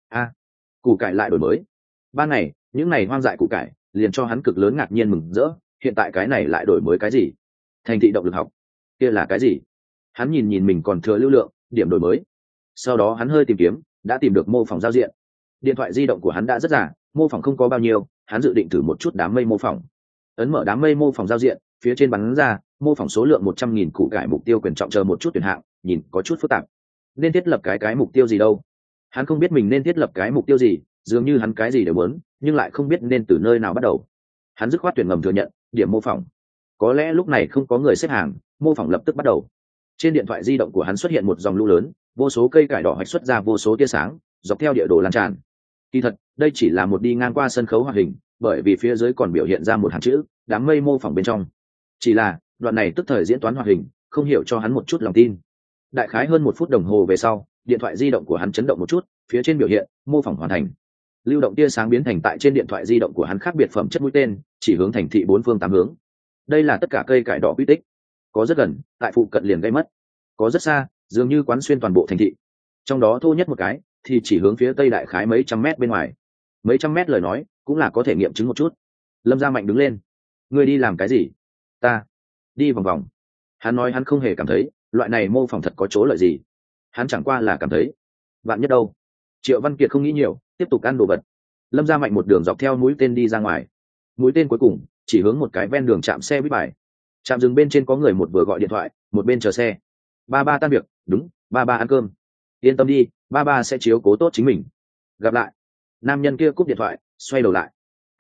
củ cải lại đổi mới. Ban ngày, những này hoang dại củ cải, liền cho hắn cực lớn ngạc nhiên mừng rỡ, hiện tại cái này lại đổi mới cái gì? Thành thị động lực học. Kia là cái gì? Hắn nhìn mình còn thừa lưu lượng, điểm đổi mới. Sau đó hắn hơi tìm kiếm, đã tìm được mô phỏng giao diện. Điện thoại di động của hắn đã rất giả, mô phỏng không có bao nhiêu, hắn dự định thử một chút đám mây mô phỏng. Ấn mở đám mây mô phỏng giao diện, phía trên bắn ra mô phỏng số lượng 100.000 củ cải mục tiêu quyền trọng chờ một chút tuyển hạng, nhìn có chút phức tạp. Nên thiết lập cái mục tiêu gì đâu? Hắn không biết mình nên thiết lập cái mục tiêu gì, dường như hắn cái gì đều muốn, nhưng lại không biết nên từ nơi nào bắt đầu. Hắn dứt khoát tuyển ngầm thừa nhận, điểm mô phỏng. Có lẽ lúc này không có người xếp hàng, mô phỏng lập tức bắt đầu. Trên điện thoại di động của hắn xuất hiện một dòng lũ lớn, vô số cây cải đỏ hoạch xuất ra vô số tia sáng, dọc theo địa đồ lan tràn. Kỳ thật, đây chỉ là một đi ngang qua sân khấu hoạt hình, bởi vì phía dưới còn biểu hiện ra một hàng chữ, đám mây mô phỏng bên trong. Chỉ là, đoạn này tức thời diễn toán hoạt hình, không hiểu cho hắn một chút lòng tin. Đại khái hơn 1 phút đồng hồ về sau, điện thoại di động của hắn chấn động một chút, phía trên biểu hiện, mô phỏng hoàn thành. Lưu động tia sáng biến thành tại trên điện thoại di động của hắn khác biệt phẩm chất mũi tên, chỉ hướng thành thị 4 phương 8 hướng. Đây là tất cả cây cải đỏ quy tích. Có rất gần, tại phụ cận liền gây mất. Có rất xa, dường như quán xuyên toàn bộ thành thị. Trong đó thô nhất một cái, thì chỉ hướng phía tây đại khái mấy trăm mét bên ngoài. Mấy trăm mét lời nói, cũng là có thể nghiệm chứng một chút. Lâm Gia Mạnh đứng lên. Ngươi đi làm cái gì? Ta đi vòng vòng. Hắn nói hắn không hề cảm thấy loại này mô phỏng thật có chỗ lợi gì. Hắn chẳng qua là cảm thấy vạn nhất đâu. Triệu Văn Kiệt không nghĩ nhiều, tiếp tục ăn đồ vật. Lâm Gia Mạnh một đường dọc theo mũi tên đi ra ngoài. Mũi tên cuối cùng chỉ hướng một cái ven đường trạm xe buýt bài. Trạm dừng bên trên có người một vừa gọi điện thoại, một bên chờ xe. Ba ba tan việc. Đúng, ba ba ăn cơm. Yên tâm đi, ba ba sẽ chiếu cố tốt chính mình. Gặp lại. Nam nhân kia cúp điện thoại, xoay đầu lại.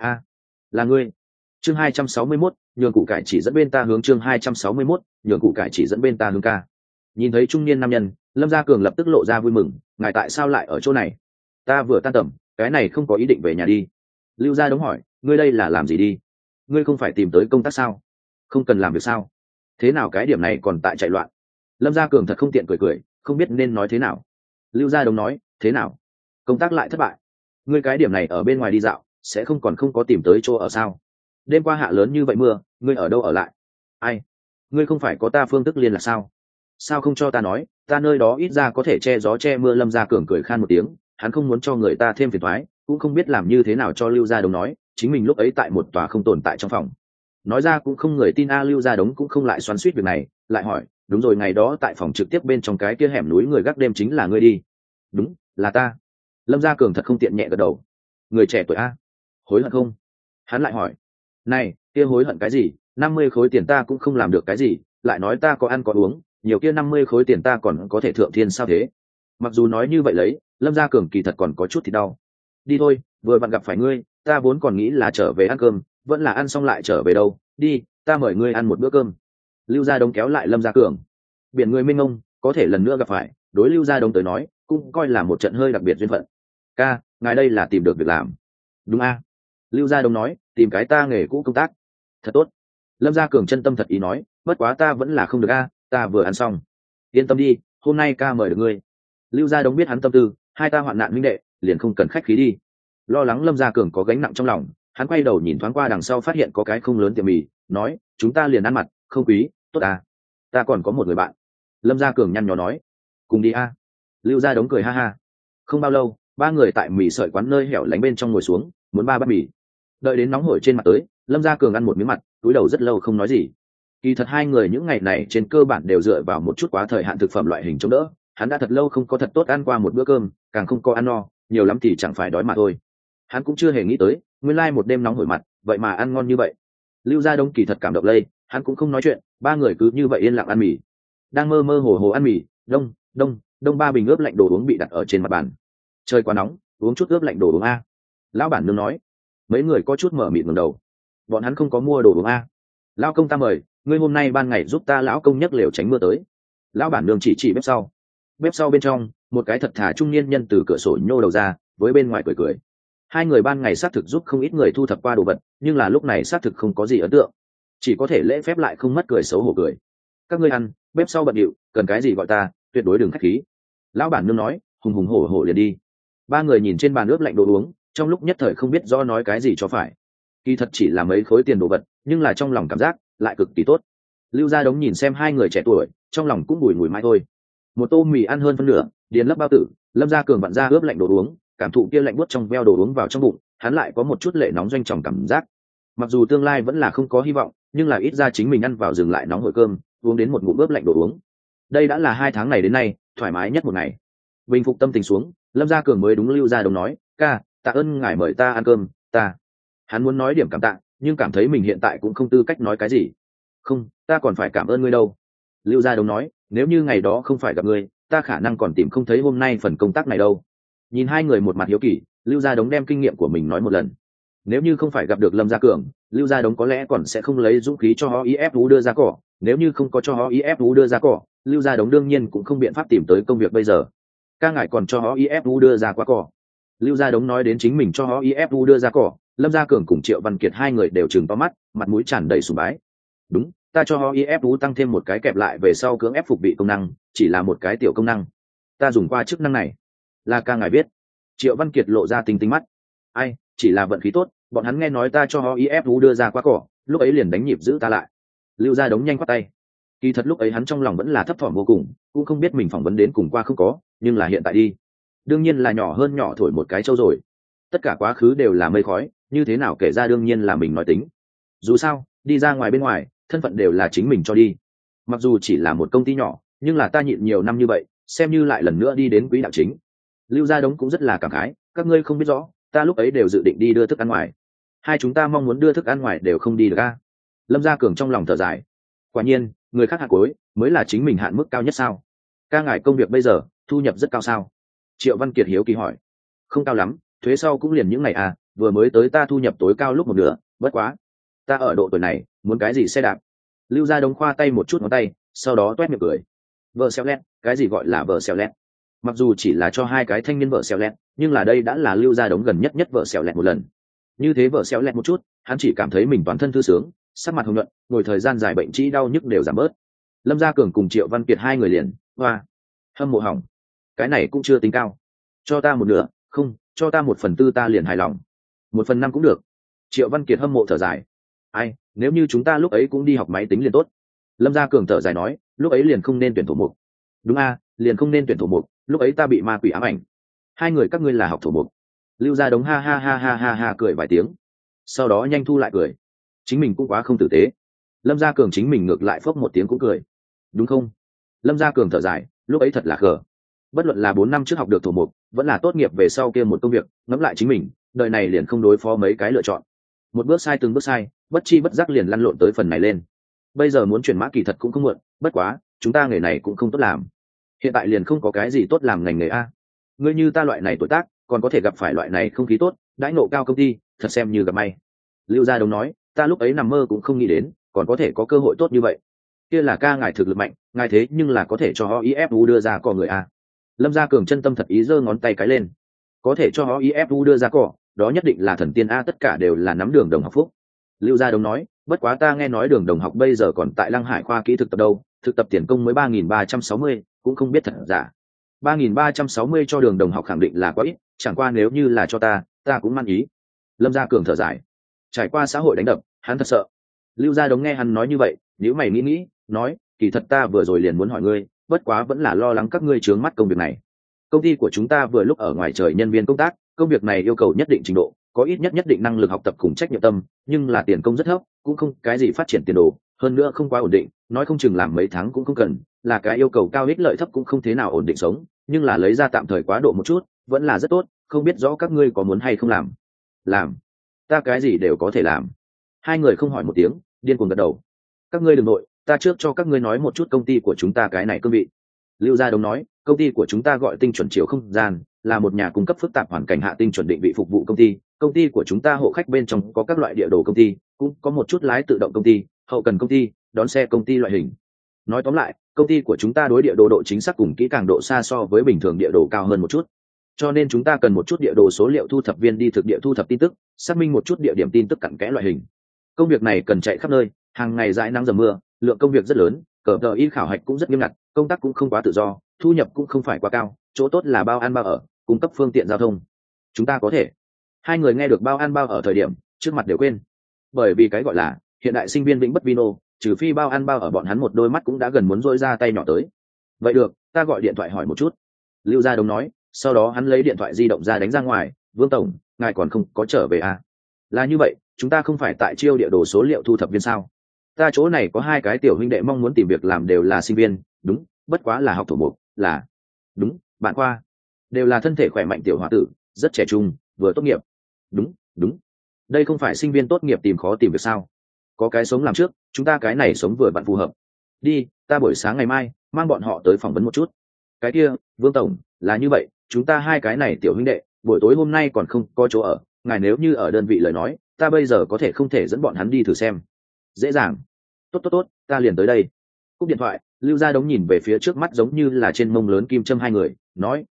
Là ngươi. Chương 261, nhường củ cải chỉ dẫn bên ta hướng. Chương 261, nhường củ cải chỉ dẫn bên ta hướng ca. Nhìn thấy trung niên nam nhân, Lâm Gia Cường lập tức lộ ra vui mừng. Ngài tại sao lại ở chỗ này? Ta vừa tan tầm, cái này không có ý định về nhà đi. Lưu Gia Đống hỏi, ngươi đây là làm gì đi? Ngươi không phải tìm tới công tác sao? Không cần làm việc sao? Thế nào cái điểm này còn tại chạy loạn? Lâm Gia Cường thật không tiện cười, không biết nên nói thế nào. Lưu Gia Đống nói, thế nào? Công tác lại thất bại. Ngươi cái điểm này ở bên ngoài đi dạo, sẽ không có tìm tới chỗ ở sao? Đêm qua hạ lớn như vậy mưa, ngươi ở đâu ở lại? Ai? Ngươi không phải có ta phương thức liên lạc sao? Sao không cho ta nói, ta nơi đó ít ra có thể che gió che mưa. Lâm Gia Cường cười khan một tiếng, hắn không muốn cho người ta thêm phiền toái, cũng không biết làm như thế nào cho Lưu Gia Đống nói, chính mình lúc ấy tại một tòa không tồn tại trong phòng. Nói ra cũng không người tin. Lưu Gia Đống cũng không lại xoắn xuýt việc này, lại hỏi, đúng rồi, ngày đó tại phòng trực tiếp bên trong cái kia hẻm núi người gác đêm chính là ngươi đi? Đúng, là ta. Lâm Gia Cường thật không tiện nhẹ gật đầu. Người trẻ tuổi a, hối hận không? Hắn lại hỏi, này, kia hối hận cái gì? 50 khối tiền ta cũng không làm được cái gì, lại nói ta có ăn có uống, nhiều kia 50 khối tiền ta còn có thể thượng thiên sao thế? Mặc dù nói như vậy lấy, Lâm Gia Cường kỳ thật còn có chút thì đau. Đi thôi, vừa vặn gặp phải ngươi, ta vốn còn nghĩ là trở về ăn cơm, vẫn là ăn xong lại trở về đâu. Đi, ta mời ngươi ăn một bữa cơm. Lưu Gia Đống kéo lại Lâm Gia Cường. Biển người mênh mông, có thể lần nữa gặp phải, đối Lưu Gia Đống tới nói, cũng coi là một trận hơi đặc biệt duyên phận. Ca, ngài đây là tìm được việc làm? Đúng a. Lưu Gia Đống nói, tìm cái ta nghề cũ công tác. Thật tốt. Lâm Gia Cường chân tâm thật ý nói, bất quá ta vẫn là không được a, ta vừa ăn xong. Yên tâm đi, hôm nay ca mời được ngươi. Lưu Gia Đống biết hắn tâm tư, hai ta hoạn nạn huynh đệ liền không cần khách khí đi. Lo lắng Lâm Gia Cường có gánh nặng trong lòng, hắn quay đầu nhìn thoáng qua đằng sau, phát hiện có cái không lớn tiệm mì, nói chúng ta liền ăn mặt, không quý, tốt à. Ta còn có một người bạn. Lâm Gia Cường nhăn nhó nói, cùng đi a. Lưu Gia Đống cười ha ha. Không bao lâu, ba người tại mì sợi quán nơi hẻo lánh bên trong ngồi xuống, muốn ba bát mì. Đợi đến nóng hổi trên mặt tới, Lâm Gia Cường ăn một miếng mặt, cúi đầu rất lâu không nói gì. Kỳ thật hai người những ngày này trên cơ bản đều dựa vào một chút quá thời hạn thực phẩm loại hình chống đỡ, hắn đã thật lâu không có thật tốt ăn qua một bữa cơm, càng không có ăn no, nhiều lắm thì chẳng phải đói mà thôi. Hắn cũng chưa hề nghĩ tới, nguyên lai một đêm nóng hổi mặt, vậy mà ăn ngon như vậy. Lưu Gia Đông kỳ thật cảm động lây, hắn cũng không nói chuyện, ba người cứ như vậy yên lặng ăn mì. Đang mơ mơ hồ hồ ăn mì, đông ba bình ướp lạnh đồ uống bị đặt ở trên mặt bàn. Trời quá nóng, uống chút ướp lạnh đồ uống a. Lão bản nương nói. Mấy người có chút mở mịt ngẩng đầu. Bọn hắn không có mua đồ uống a. Lão công ta mời, ngươi hôm nay ban ngày giúp ta lão công nhấc lều tránh mưa tới. Lão bản nương chỉ bếp sau. Bếp sau bên trong, một cái thật thà trung niên nhân từ cửa sổ nhô đầu ra, với bên ngoài cười cười. Hai người ban ngày xác thực giúp không ít người thu thập qua đồ vật, nhưng là lúc này xác thực không có gì ấn tượng, chỉ có thể lễ phép lại không mất cười xấu hổ cười. Các ngươi ăn, bếp sau bận điệu, cần cái gì gọi ta, tuyệt đối đừng khách khí. Lão bản nương nói, hùng hùng hổ hổ liền đi. Ba người nhìn trên bàn ướp lạnh đồ uống, trong lúc nhất thời không biết do nói cái gì cho phải. Kỳ thật chỉ là mấy khối tiền đồ vật, nhưng là trong lòng cảm giác lại cực kỳ tốt. Lưu Gia Đống nhìn xem hai người trẻ tuổi, trong lòng cũng bùi ngùi mãi thôi. Một tô mì ăn hơn phân nửa, điền lấp bao tử, Lâm Gia Cường vặn ra ướp lạnh đồ uống, cảm thụ kia lạnh buốt trong veo đồ uống vào trong bụng, hắn lại có một chút lệ nóng doanh tròng cảm giác. Mặc dù tương lai vẫn là không có hy vọng, nhưng là ít ra chính mình ăn vào dừng lại nóng hổi cơm, uống đến một ngụm ướp lạnh đồ uống. Đây đã là 2 tháng này đến nay thoải mái nhất một ngày. Bình phục tâm tình xuống, Lâm Gia Cường mới đúng Lưu Gia Đống nói, ca, tạ ơn ngài mời ta ăn cơm, ta. Hắn muốn nói điểm cảm tạ, nhưng cảm thấy mình hiện tại cũng không tư cách nói cái gì. Không, ta còn phải cảm ơn ngươi đâu. Lưu Gia Đống nói, nếu như ngày đó không phải gặp ngươi, ta khả năng còn tìm không thấy hôm nay phần công tác này đâu. Nhìn hai người một mặt hiếu kỳ, Lưu Gia Đống đem kinh nghiệm của mình nói một lần. Nếu như không phải gặp được Lâm Gia Cường, Lưu Gia Đống có lẽ còn sẽ không lấy dũng khí cho HIFU đưa ra cỏ. Nếu như không có cho HIFU đưa ra cỏ, Lưu Gia Đống đương nhiên cũng không biện pháp tìm tới công việc bây giờ. Ca ngài còn cho HIFU đưa ra quá cỏ. Lưu Gia Đống nói đến chính mình cho HIFU đưa ra cỏ, Lâm Gia Cường cùng Triệu Văn Kiệt hai người đều trừng to mắt, mặt mũi tràn đầy sùng bái. Đúng, ta cho HIFU tăng thêm một cái kẹp lại về sau cưỡng ép phục vị công năng, chỉ là một cái tiểu công năng. Ta dùng qua chức năng này. Là ca ngài biết. Triệu Văn Kiệt lộ ra tinh tinh mắt. Ai, chỉ là vận khí tốt, bọn hắn nghe nói ta cho HIFU đưa ra quá cỏ, lúc ấy liền đánh nhịp giữ ta lại. Lưu Gia Đống nhanh quát tay. Kỳ thật lúc ấy hắn trong lòng vẫn là thấp thỏm vô cùng, cũng không biết mình phỏng vấn đến cùng qua không có, nhưng là hiện tại đi, đương nhiên là nhỏ hơn nhỏ thổi một cái trâu rồi. Tất cả quá khứ đều là mây khói, như thế nào kể ra đương nhiên là mình nói tính. Dù sao, đi ra ngoài bên ngoài, thân phận đều là chính mình cho đi. Mặc dù chỉ là một công ty nhỏ, nhưng là ta nhịn nhiều năm như vậy, xem như lại lần nữa đi đến quỹ đạo chính. Lưu Gia Đống cũng rất là cảm khái, các ngươi không biết rõ, ta lúc ấy đều dự định đi đưa thức ăn ngoài. Hai chúng ta mong muốn đưa thức ăn ngoài đều không đi được a. Lâm Gia Cường trong lòng thở dài. Quả nhiên, người khác hạn cuối mới là chính mình hạn mức cao nhất sao? Ca ngài công việc bây giờ thu nhập rất cao sao? Triệu Văn Kiệt hiếu kỳ hỏi. Không cao lắm, thuế sau cũng liền những ngày à, vừa mới tới ta thu nhập tối cao lúc một nửa, bất quá. Ta ở độ tuổi này, muốn cái gì xe đạp? Lưu Gia Đống khoa tay một chút ngón tay, sau đó toét miệng cười. Vợ xéo lét, cái gì gọi là vợ xéo lét? Mặc dù chỉ là cho hai cái thanh niên vợ xéo lét, nhưng là đây đã là Lưu Gia Đống gần nhất vợ xéo lét một lần. Như thế vợ xéo lét một chút, hắn chỉ cảm thấy mình toàn thân thư sướng, sắc mặt hồng nhuận, ngồi thời gian dài bệnh trĩ đau nhức đều giảm bớt. Lâm Gia Cường cùng Triệu Văn Kiệt hai người liền, hoa, hâm mộ hỏng. Cái này cũng chưa tính cao, cho ta một nửa, không, cho ta 1/4 ta liền hài lòng. 1/5 cũng được. Triệu Văn Kiệt hâm mộ thở dài. Ai, nếu như chúng ta lúc ấy cũng đi học máy tính liền tốt. Lâm Gia Cường thở dài nói, lúc ấy liền không nên tuyển thổ mục. Đúng a, liền không nên tuyển thổ mục, lúc ấy ta bị ma quỷ ám ảnh. Hai người các ngươi là học thổ mục. Lưu Gia Đống ha ha ha ha ha ha cười vài tiếng, sau đó nhanh thu lại cười. Chính mình cũng quá không tử tế. Lâm Gia Cường chính mình ngược lại phốc một tiếng cũng cười. Đúng không? Lâm Gia Cường thở dài, lúc ấy thật là khờ. Bất luận là 4 năm trước học được thổ mục, vẫn là tốt nghiệp về sau kia một công việc, ngẫm lại chính mình, đời này liền không đối phó mấy cái lựa chọn. Một bước sai từng bước sai, bất chi bất giác liền lăn lộn tới phần này lên. Bây giờ muốn chuyển mã kỳ thật cũng không muộn, bất quá, chúng ta nghề này cũng không tốt làm. Hiện tại liền không có cái gì tốt làm ngành nghề a. Ngươi như ta loại này tuổi tác, còn có thể gặp phải loại này không khí tốt, đãi ngộ cao công ty, thật xem như gặp may. Lưu Gia Đống nói, ta lúc ấy nằm mơ cũng không nghĩ đến, còn có thể có cơ hội tốt như vậy. Kia là ca ngài thực lực mạnh, ngài thế nhưng là có thể cho HIFU đưa ra cỏ người a. Lâm Gia Cường chân tâm thật ý giơ ngón tay cái lên. Có thể cho HIFU đưa ra cỏ, đó nhất định là thần tiên a, tất cả đều là nắm Đường Đồng học phúc. Lưu Gia Đống nói, bất quá ta nghe nói Đường Đồng học bây giờ còn tại Lăng Hải khoa kỹ thực tập đâu, thực tập tiền công mới 3.360, cũng không biết thật giả. 3.360 cho Đường đồng học khẳng định là quá ít, chẳng qua nếu như là cho ta cũng mang ý. Lâm Gia Cường thở dài, trải qua xã hội đánh đập, hắn thật sợ. Lưu Gia Đống nghe hắn nói như vậy, nếu mày nghĩ, nói, kỳ thật ta vừa rồi liền muốn hỏi ngươi, bất quá vẫn là lo lắng các ngươi chướng mắt công việc này. Công ty của chúng ta vừa lúc ở ngoài trời nhân viên công tác, công việc này yêu cầu nhất định trình độ, có ít nhất định năng lực học tập cùng trách nhiệm tâm, nhưng là tiền công rất thấp, cũng không cái gì phát triển tiền đồ, hơn nữa không quá ổn định, nói không chừng làm mấy tháng cũng không cần, là cái yêu cầu cao ích lợi thấp cũng không thế nào ổn định sống, nhưng là lấy ra tạm thời quá độ một chút, vẫn là rất tốt, không biết rõ các ngươi có muốn hay không làm. Làm, ta cái gì đều có thể làm. Hai người không hỏi một tiếng, điên cuồng gật đầu. Các ngươi đừng nội, ta trước cho các ngươi nói một chút công ty của chúng ta cái này cương vị. Lưu Gia Đông nói, công ty của chúng ta gọi Tinh chuẩn chiếu không gian, là một nhà cung cấp phức tạp hoàn cảnh hạ tinh chuẩn định vị phục vụ công ty. Công ty của chúng ta hộ khách bên trong có các loại địa đồ công ty, cũng có một chút lái tự động công ty, hậu cần công ty, đón xe công ty loại hình. Nói tóm lại, công ty của chúng ta đối địa đồ độ chính xác cùng kỹ càng độ xa so với bình thường địa đồ cao hơn một chút. Cho nên chúng ta cần một chút địa đồ số liệu thu thập viên đi thực địa thu thập tin tức, xác minh một chút địa điểm tin tức cặn kẽ loại hình. Công việc này cần chạy khắp nơi, hàng ngày dãi nắng dầm mưa, lượng công việc rất lớn, cờ tờ in khảo hạch cũng rất nghiêm ngặt, công tác cũng không quá tự do, thu nhập cũng không phải quá cao, chỗ tốt là bao ăn bao ở, cung cấp phương tiện giao thông. Chúng ta có thể. Hai người nghe được bao ăn bao ở thời điểm, trước mặt đều quên. Bởi vì cái gọi là hiện đại sinh viên vĩnh bất vino, trừ phi bao ăn bao ở, bọn hắn một đôi mắt cũng đã gần muốn rỗi ra tay nhỏ tới. Vậy được, ta gọi điện thoại hỏi một chút. Lưu Gia Đông nói, sau đó hắn lấy điện thoại di động ra đánh ra ngoài. Vương tổng, ngài còn không có trở về à? Là như vậy, chúng ta không phải tại chiêu địa đồ số liệu thu thập viên sao? Ta chỗ này có hai cái tiểu huynh đệ mong muốn tìm việc làm, đều là sinh viên. Đúng, bất quá là học thổ mục, là đúng, bạn khoa, đều là thân thể khỏe mạnh tiểu h o a tử, rất trẻ trung, vừa tốt nghiệp. Đúng, đây không phải sinh viên tốt nghiệp tìm khó tìm việc sao? Có cái sống làm trước, chúng ta cái này sống vừa bạn phù hợp. Đi, ta buổi sáng ngày mai mang bọn họ tới phỏng vấn một chút. Cái kia, Vương tổng, là như vậy, chúng ta hai cái này tiểu huynh đệ buổi tối hôm nay còn không có chỗ ở, ngài nếu như ở đơn vị lời nói, ta bây giờ có thể không thể dẫn bọn hắn đi thử xem? Dễ dàng. Tốt, ta liền tới đây. Cúp điện thoại, Lưu Gia Đống nhìn về phía trước mắt giống như là trên mông lớn kim châm hai người, nói,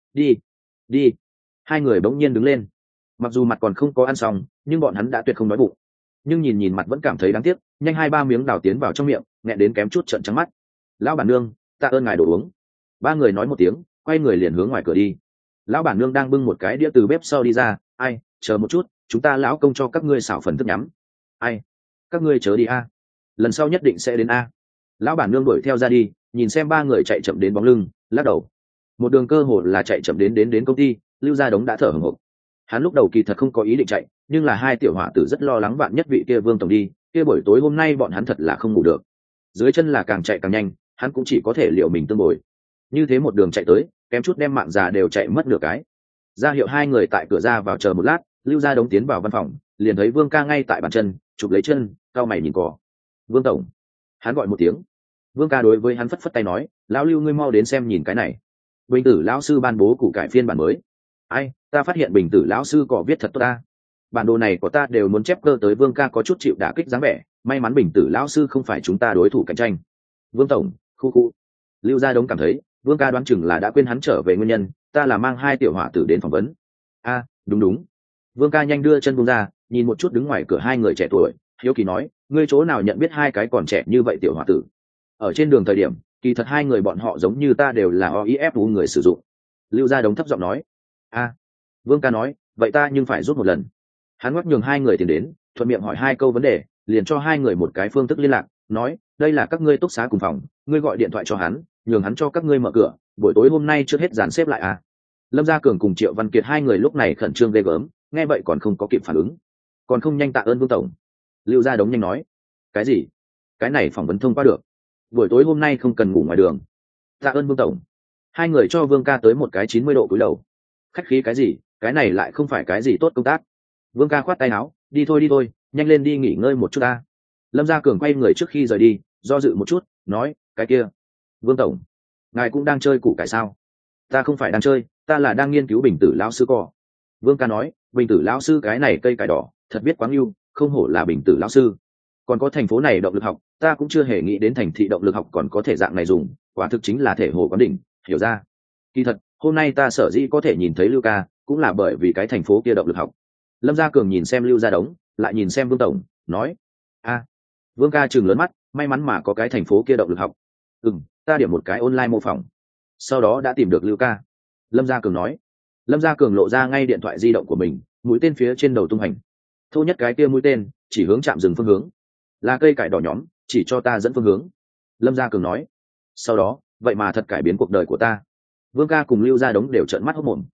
đi. Hai người bỗng nhiên đứng lên. Mặc dù mặt còn không có ăn xong, nhưng bọn hắn đã tuyệt không đói bụng. Nhưng nhìn mặt vẫn cảm thấy đáng tiếc, nhanh 2-3 miếng đào tiến vào trong miệng, nghẹn đến kém chút trợn trắng mắt. Lão bản nương, tạ ơn ngài đồ uống. Ba người nói một tiếng, quay người liền hướng ngoài cửa đi. Lão bản nương đang bưng một cái đĩa từ bếp sau đi ra. Ai, chờ một chút, chúng ta lão công cho các ngươi xảo phần thức nhắm. Ai, các ngươi chớ đi a, lần sau nhất định sẽ đến a. Lão bản nương đuổi theo ra đi, nhìn xem ba người chạy chậm đến bóng lưng, lắc đầu. Một đường cơ hồ là chạy chậm đến công ty. Lưu Gia Đống đã thở hổn hộc. Hắn lúc đầu kỳ thật không có ý định chạy, nhưng là hai tiểu hỏa tử rất lo lắng vạn nhất vị kia Vương tổng đi, kia buổi tối hôm nay bọn hắn thật là không ngủ được. Dưới chân là càng chạy càng nhanh, hắn cũng chỉ có thể liệu mình tương bồi. Như thế một đường chạy tới, kém chút đem mạng già đều chạy mất nửa cái. Ra hiệu hai người tại cửa ra vào chờ một lát. Lưu Gia Đống tiến vào văn phòng, liền thấy Vương ca ngay tại bàn chân chụp lấy chân, cao mày nhìn cỏ. Vương tổng, hắn gọi một tiếng. Vương ca đối với hắn phất phất tay nói, lão Lưu, ngươi mau đến xem nhìn cái này. Bình tử lão sư ban bố củ cải phiên bản mới. Ai, ta phát hiện Bình tử lão sư cỏ viết thật tốt ta. Bản đồ này của ta đều muốn chép cơ tới. Vương ca có chút chịu đả kích dáng vẻ, may mắn Bình tử lão sư không phải chúng ta đối thủ cạnh tranh. Vương tổng, khu. Lưu Gia Đống cảm thấy Vương ca đoán chừng là đã quên hắn trở về nguyên nhân, ta là mang hai tiểu hỏa tử đến phỏng vấn. A, đúng. Vương ca nhanh đưa chân buông ra, nhìn một chút đứng ngoài cửa hai người trẻ tuổi, hiếu kỳ nói, ngươi chỗ nào nhận biết hai cái còn trẻ như vậy tiểu hỏa tử? Ở trên đường thời điểm, kỳ thật hai người bọn họ giống như ta đều là OIFU người sử dụng. Lưu Gia Đống thấp giọng nói. A. Vương ca nói, vậy ta nhưng phải rút một lần. Hắn ngoắc nhường hai người tiền đến, thuận miệng hỏi hai câu vấn đề, liền cho hai người một cái phương thức liên lạc, nói, đây là các ngươi túc xá cùng phòng, ngươi gọi điện thoại cho hắn, nhường hắn cho các ngươi mở cửa, buổi tối hôm nay trước hết dàn xếp lại à. Lâm Gia Cường cùng Triệu Văn Kiệt hai người lúc này khẩn trương ghê gớm, nghe vậy còn không có kịp phản ứng. Còn không nhanh tạ ơn Vương tổng. Lưu Gia Đống nhanh nói. Cái gì? Cái này phỏng vấn thông qua được, buổi tối hôm nay không cần ngủ ngoài đường. Tạ ơn Vương tổng. Hai người cho Vương ca tới một cái 90 độ cúi đầu. Khách khí cái gì, cái này lại không phải cái gì tốt công tác. Vương ca khoát tay áo, đi thôi, nhanh lên đi nghỉ ngơi một chút ta. Lâm Gia Cường quay người trước khi rời đi, do dự một chút, nói, cái kia, Vương tổng, ngài cũng đang chơi củ cải sao? Ta không phải đang chơi, ta là đang nghiên cứu Bình tử lão sư cỏ. Vương ca nói, Bình tử lão sư cái này cây cải đỏ thật biết quáng yêu, không hổ là Bình tử lão sư. Còn có thành phố này động lực học, ta cũng chưa hề nghĩ đến thành thị động lực học còn có thể dạng này dùng, quả thực chính là thể hồ quán đỉnh. Hiểu ra. Kỳ thật hôm nay ta sở dĩ có thể nhìn thấy Lưu ca, cũng là bởi vì cái thành phố kia động lực học. Lâm Gia Cường nhìn xem Lưu Gia Đống, lại nhìn xem Vương tổng, nói, a. Vương ca trừng lớn mắt, may mắn mà có cái thành phố kia động lực học. Ta điểm một cái online mô phỏng, sau đó đã tìm được Lưu ca. Lâm Gia Cường nói. Lâm Gia Cường lộ ra ngay điện thoại di động của mình, mũi tên phía trên đầu tung hành. Thô nhất cái kia mũi tên chỉ hướng chạm rừng phương hướng, là cây cải đỏ nhóm, chỉ cho ta dẫn phương hướng. Lâm Gia Cường nói. Sau đó vậy mà thật cải biến cuộc đời của ta. Vương ca cùng Lưu Gia Đống đều trợn mắt hốc mồm.